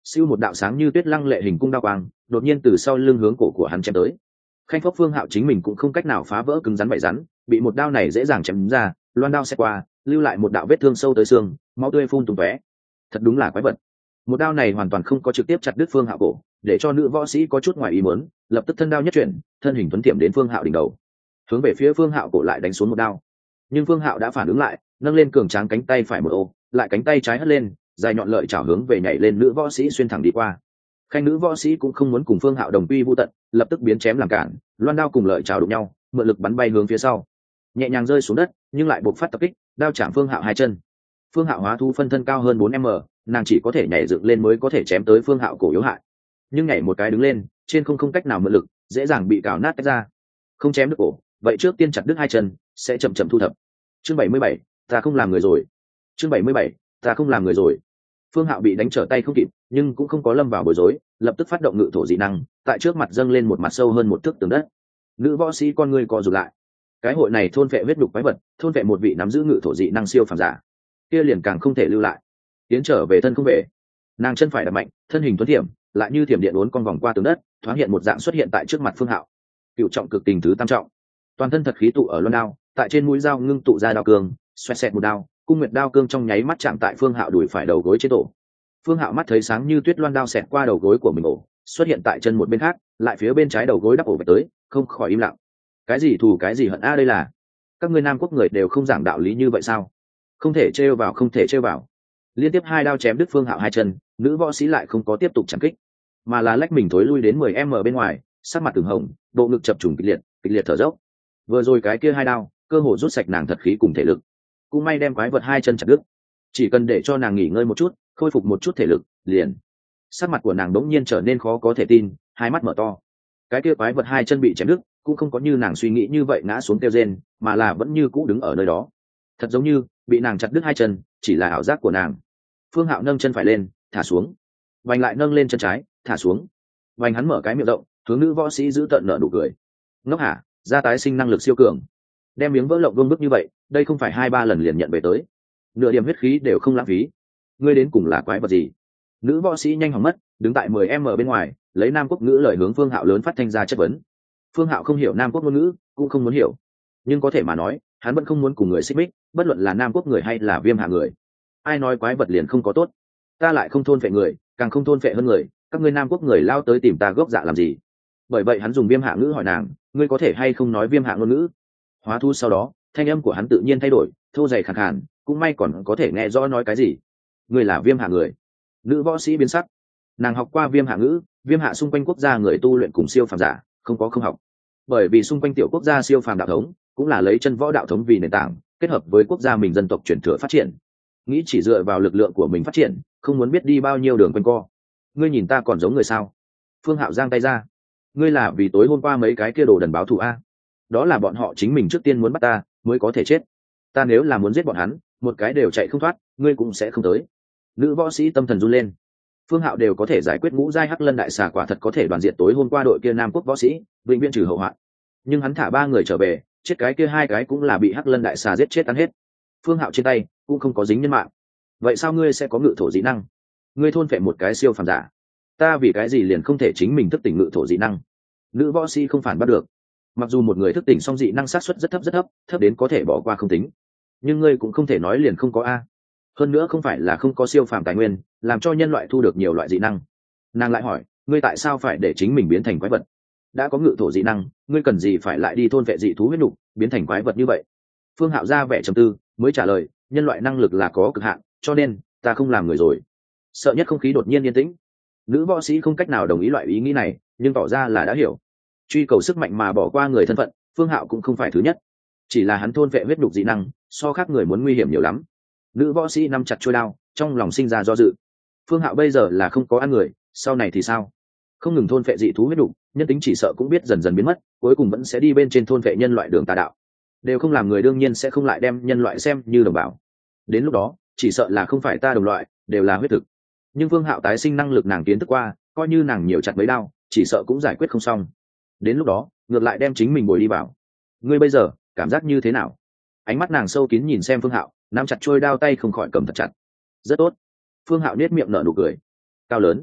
S1: siêu một đạo sáng như tuyết lăng lệ hình cung đao quang đột nhiên từ sau lưng hướng cổ của hắn chém tới. Khanh phốc Phương Hạo chính mình cũng không cách nào phá vỡ cứng rắn vậy rắn, bị một đao này dễ dàng chém ra, loan đao xẹt qua, lưu lại một đạo vết thương sâu tới xương, máu tươi phun tung tóe. Thật đúng là quái vật. Một đao này hoàn toàn không có trực tiếp chặt đứt Phương Hạo cổ, để cho nữ võ sĩ có chút ngoài ý muốn, lập tức thân đao nhất chuyển, thân hình tuấn tiệm đến Phương Hạo đỉnh đầu, hướng về phía Phương Hạo cổ lại đánh xuống một đao. Nhưng Phương Hạo đã phản ứng lại, nâng lên cường tráng cánh tay phải một ô, lại cánh tay trái hất lên, dài nhọn lợi chảo hướng về nhảy lên nữ võ sĩ xuyên thẳng đi qua. Khanh nữ võ sĩ cũng không muốn cùng Phương Hạo đồng quy vu tận, lập tức biến chém làm cản, loan đao cùng lợi chảo đụng nhau, mượn lực bắn bay hướng phía sau, nhẹ nhàng rơi xuống đất, nhưng lại buộc phát tập kích, đao chạm Phương Hạo hai chân. Phương Hạo hóa thu phân thân cao hơn 4 m, nàng chỉ có thể nhảy dựng lên mới có thể chém tới Phương Hạo cổ yếu hại. Nhưng nhảy một cái đứng lên, trên không cách nào mượn lực, dễ dàng bị cào nát tách ra. Không chém được cổ, vậy trước tiên chặt đứt hai chân, sẽ chậm chậm thu thập. Chương 77, ta không làm người rồi. Chương 77, ta không làm người rồi. Phương Hạo bị đánh trở tay không kịp, nhưng cũng không có lâm vào bối rối, lập tức phát động ngự thổ dị năng, tại trước mặt dâng lên một mặt sâu hơn một thước tường đất. Nữ võ sĩ con người co rụt lại. Cái hội này thôn vệ huyết đục quái vật, thôn vệ một vị nắm giữ ngự thổ dị năng siêu phàm giả, kia liền càng không thể lưu lại. Tiến trở về thân không về, nàng chân phải đập mạnh, thân hình tuấn thiểm, lại như thiểm điện uốn con vòng qua tường đất, thoáng hiện một dạng xuất hiện tại trước mặt Phương Hạo. Cựu trọng cực tình thứ tam trọng, toàn thân thật khí tụ ở loan đao, tại trên mũi dao ngưng tụ ra đao cương, xoẹt xẹt một đao, cung nguyệt đao cương trong nháy mắt chạm tại Phương Hạo đùi phải đầu gối trên tổ. Phương Hạo mắt thấy sáng như tuyết loan đao xẹt qua đầu gối của mình ổ, xuất hiện tại chân một bên khác, lại phía bên trái đầu gối đắp ổ về tới, không khỏi im lặng. Cái gì thù cái gì hận a, đây là các ngươi Nam Quốc người đều không giảng đạo lý như vậy sao? Không thể trêu vào, không thể trêu vào. Liên tiếp hai đao chém đứt Phương Hạo hai chân, nữ võ sĩ lại không có tiếp tục chạm kích, mà là lách mình thối lui đến 10 m bên ngoài, sắc mặt từng hồng, bộ ngực chập trùng kịch liệt thở dốc. Vừa rồi cái kia hai đao, cơ hồ rút sạch nàng thật khí cùng thể lực. Cũng may đem quái vật hai chân chặt đứt, chỉ cần để cho nàng nghỉ ngơi một chút, khôi phục một chút thể lực, liền. Sắc mặt của nàng đống nhiên trở nên khó có thể tin, hai mắt mở to. Cái kia quái vật hai chân bị chém đứt, cũng không có như nàng suy nghĩ như vậy ngã xuống kêu rên, mà là vẫn như cũ đứng ở nơi đó. Thật giống như bị nàng chặt đứt hai chân, chỉ là ảo giác của nàng. Phương Hạo nâng chân phải lên, thả xuống. Vành lại nâng lên chân trái, thả xuống. Vành hắn mở cái miệng rộng, hướng nữ võ sĩ giữ tận nở nụ cười. Ngốc hả, ra tái sinh năng lực siêu cường. Đem miếng vỡ lộng vương bức như vậy, đây không phải 2-3 lần liền nhận về tới. Nửa điểm huyết khí đều không lãng phí. Ngươi đến cùng là quái vật gì? Nữ võ sĩ nhanh hỏng mất, đứng tại 10 m bên ngoài, lấy Nam Quốc ngữ lời hướng Phương Hạo lớn phát thanh ra chất vấn. Phương Hạo không hiểu Nam Quốc ngôn ngữ, cũng không muốn hiểu, nhưng có thể mà nói, hắn vẫn không muốn cùng người xích mích, bất luận là Nam Quốc người hay là Viêm Hạ người. Ai nói quái vật liền không có tốt? Ta lại không thôn phệ người, càng không thôn phệ hơn người, các ngươi Nam Quốc người lao tới tìm ta gốc dạ làm gì? Bởi vậy hắn dùng Viêm Hạ ngữ hỏi nàng, ngươi có thể hay không nói Viêm Hạ ngôn ngữ? Hóa thu sau đó, thanh âm của hắn tự nhiên thay đổi, thô dày khàn khàn, cũng may còn có thể nghe rõ nói cái gì. Ngươi là Viêm Hạ người. Nữ võ sĩ biến sắc, nàng học qua Viêm Hạ ngữ, Viêm Hạ xung quanh quốc gia người tu luyện cùng siêu phàm giả, không có không học. Bởi vì xung quanh tiểu quốc gia siêu phàm đạo thống, cũng là lấy chân võ đạo thống vì nền tảng, kết hợp với quốc gia mình dân tộc truyền thừa phát triển. Nghĩ chỉ dựa vào lực lượng của mình phát triển, không muốn biết đi bao nhiêu đường quanh co. Ngươi nhìn ta còn giống người sao? Phương Hạo giang tay ra. Ngươi là vì tối hôm qua mấy cái kia đồ đần báo thù a? Đó là bọn họ chính mình trước tiên muốn bắt ta, mới có thể chết. Ta nếu là muốn giết bọn hắn, một cái đều chạy không thoát, ngươi cũng sẽ không tới. Nữ võ sĩ tâm thần run lên. Phương Hạo đều có thể giải quyết ngũ giai hắc lân đại xà, quả thật có thể đoàn diện tối hôm qua đội kia Nam Quốc võ sĩ, vĩnh viễn trừ hậu hoạn. Nhưng hắn thả 3 người trở về, chết cái kia 2 cái cũng là bị hắc lân đại xà giết chết ăn hết. Phương Hạo trên tay cũng không có dính nhân mạng. Vậy sao ngươi sẽ có ngự thổ dị năng? Ngươi thôn phệ một cái siêu phàm giả, ta vì cái gì liền không thể chính mình thức tỉnh ngự thổ dị năng? Nữ võ sĩ không phản bắt được. Mặc dù một người thức tỉnh song dị năng xác suất rất thấp, thấp đến có thể bỏ qua không tính, nhưng ngươi cũng không thể nói liền không có a. Hơn nữa không phải là không có siêu phàm tài nguyên làm cho nhân loại thu được nhiều loại dị năng. Nàng lại hỏi, ngươi tại sao phải để chính mình biến thành quái vật? Đã có ngự thổ dị năng, ngươi cần gì phải lại đi thôn vệ dị thú huyết nục, biến thành quái vật như vậy? Phương Hạo ra vẻ trầm tư, mới trả lời, nhân loại năng lực là có cực hạn, cho nên ta không làm người rồi. Sợ nhất không khí đột nhiên yên tĩnh. Nữ võ sĩ không cách nào đồng ý loại ý nghĩ này, nhưng tỏ ra là đã hiểu. Truy cầu sức mạnh mà bỏ qua người thân phận, Phương Hạo cũng không phải thứ nhất. Chỉ là hắn thôn vệ huyết nục dị năng, so khác người muốn nguy hiểm nhiều lắm. Nữ võ sĩ nắm chặt chuôi đao, trong lòng sinh ra do dự. Phương Hạo bây giờ là không có ăn người, sau này thì sao? Không ngừng thôn vệ dị thú huyết nục, nhân tính chỉ sợ cũng biết dần dần biến mất, cuối cùng vẫn sẽ đi bên trên thôn vệ nhân loại đường tà đạo. Đều không làm người đương nhiên sẽ không lại đem nhân loại xem như đồng bào. Đến lúc đó, chỉ sợ là không phải ta đồng loại, đều là huyết thực. Nhưng Phương Hạo tái sinh năng lực nàng kiến thức qua, coi như nàng nhiều chặt mấy đao, chỉ sợ cũng giải quyết không xong. Đến lúc đó, ngược lại đem chính mình bồi đi vào. Ngươi bây giờ cảm giác như thế nào? Ánh mắt nàng sâu kín nhìn xem Phương Hạo, nắm chặt trôi đao tay không khỏi cầm thật chặt. Rất tốt. Phương Hạo nết miệng nở nụ cười. Cao lớn,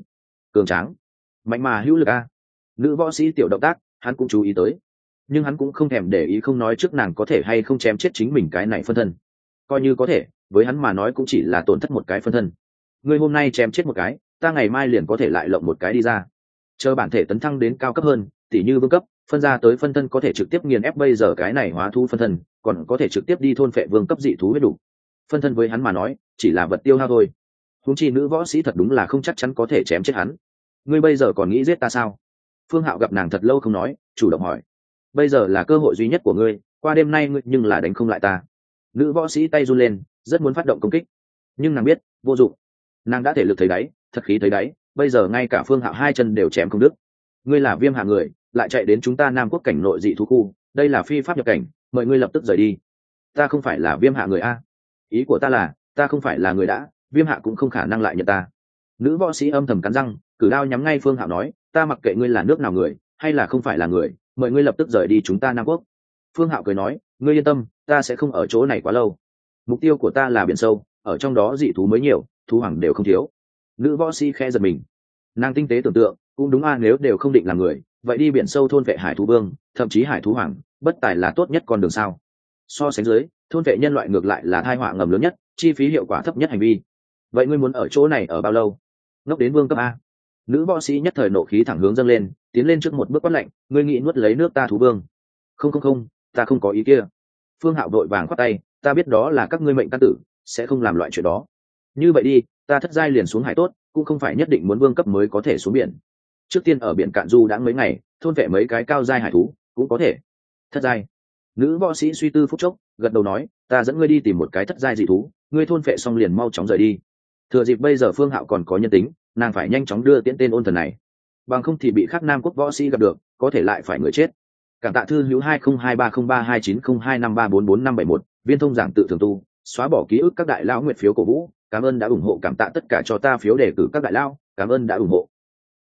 S1: cường tráng, mạnh mà hữu lực a. Nữ võ sĩ tiểu động tác hắn cũng chú ý tới, nhưng hắn cũng không thèm để ý, không nói trước nàng có thể hay không chém chết chính mình cái này phân thân. Coi như có thể, với hắn mà nói cũng chỉ là tổn thất một cái phân thân. Ngươi hôm nay chém chết một cái, ta ngày mai liền có thể lại lộng một cái đi ra. Chờ bản thể tấn thăng đến cao cấp hơn, tỉ như vương cấp, phân ra tới phân thân có thể trực tiếp nghiền ép bây giờ cái này hóa thú phân thân, còn có thể trực tiếp đi thôn phệ vương cấp dị thú huyết đủ. Phân thân với hắn mà nói chỉ là vật tiêu hao thôi. Huống chi nữ võ sĩ thật đúng là không chắc chắn có thể chém chết hắn. Ngươi bây giờ còn nghĩ giết ta sao? Phương Hạo gặp nàng thật lâu không nói, chủ động hỏi. Bây giờ là cơ hội duy nhất của ngươi, qua đêm nay ngươi nhưng là đánh không lại ta. Nữ võ sĩ tay run lên, rất muốn phát động công kích, nhưng nàng biết vô dụng. Nàng đã thể lực thấy đáy, thật khí thấy đáy, bây giờ ngay cả Phương Hạo hai chân đều chém không đứt. Ngươi là Viêm Hạ người, lại chạy đến chúng ta Nam Quốc cảnh nội dị thú khu, đây là phi pháp nhập cảnh, mời ngươi lập tức rời đi. Ta không phải là Viêm Hạ người a. Ý của ta là, ta không phải là người đã, Viêm Hạ cũng không khả năng lại nhận ta. Nữ võ sĩ âm thầm cắn răng, cử đao nhắm ngay Phương Hạo nói, ta mặc kệ ngươi là nước nào người, hay là không phải là người, mời ngươi lập tức rời đi chúng ta Nam Quốc. Phương Hạo cười nói, ngươi yên tâm, ta sẽ không ở chỗ này quá lâu. Mục tiêu của ta là biển sâu, ở trong đó dị thú mới nhiều, thú hoàng đều không thiếu. Nữ võ sĩ khẽ giật mình, nàng tinh tế tưởng tượng, cũng đúng a, nếu đều không định làm người, vậy đi biển sâu thôn vệ hải thú vương, thậm chí hải thú hoàng, bất tài là tốt nhất con đường sao? So sánh dưới, thôn vệ nhân loại ngược lại là tai họa ngầm lớn nhất, chi phí hiệu quả thấp nhất hành vi. Vậy ngươi muốn ở chỗ này ở bao lâu? Ngốc đến vương cấp a? Nữ võ sĩ nhất thời nộ khí thẳng hướng dâng lên, tiến lên trước một bước quát lạnh, ngươi nghĩ nuốt lấy nước ta thú vương? Không không không, ta không có ý kia. Phương Hạo đội vàng khoát tay, ta biết đó là các ngươi mệnh căn tử, sẽ không làm loại chuyện đó. Như vậy đi, ta thất giai liền xuống hải tốt, cũng không phải nhất định muốn vương cấp mới có thể xuống biển. Trước tiên ở biển cạn du đã mấy ngày, thôn vệ mấy cái cao giai hải thú cũng có thể. Thất giai. Nữ võ sĩ suy tư phút chốc, gật đầu nói, ta dẫn ngươi đi tìm một cái thất giai dị thú, ngươi thôn vệ xong liền mau chóng rời đi. Thừa dịp bây giờ Phương Hạo còn có nhân tính, nàng phải nhanh chóng đưa tiễn tên ôn thần này, bằng không thì bị khắc Nam Quốc võ sĩ gặp được, có thể lại phải người chết. Cảm tạ thư hữu 202303290253445571, viên thông giảng tự thường tu, xóa bỏ ký ức các đại lao nguyệt phiếu cổ vũ, cảm ơn đã ủng hộ, cảm tạ tất cả cho ta phiếu đề cử các đại lao, cảm ơn đã ủng hộ.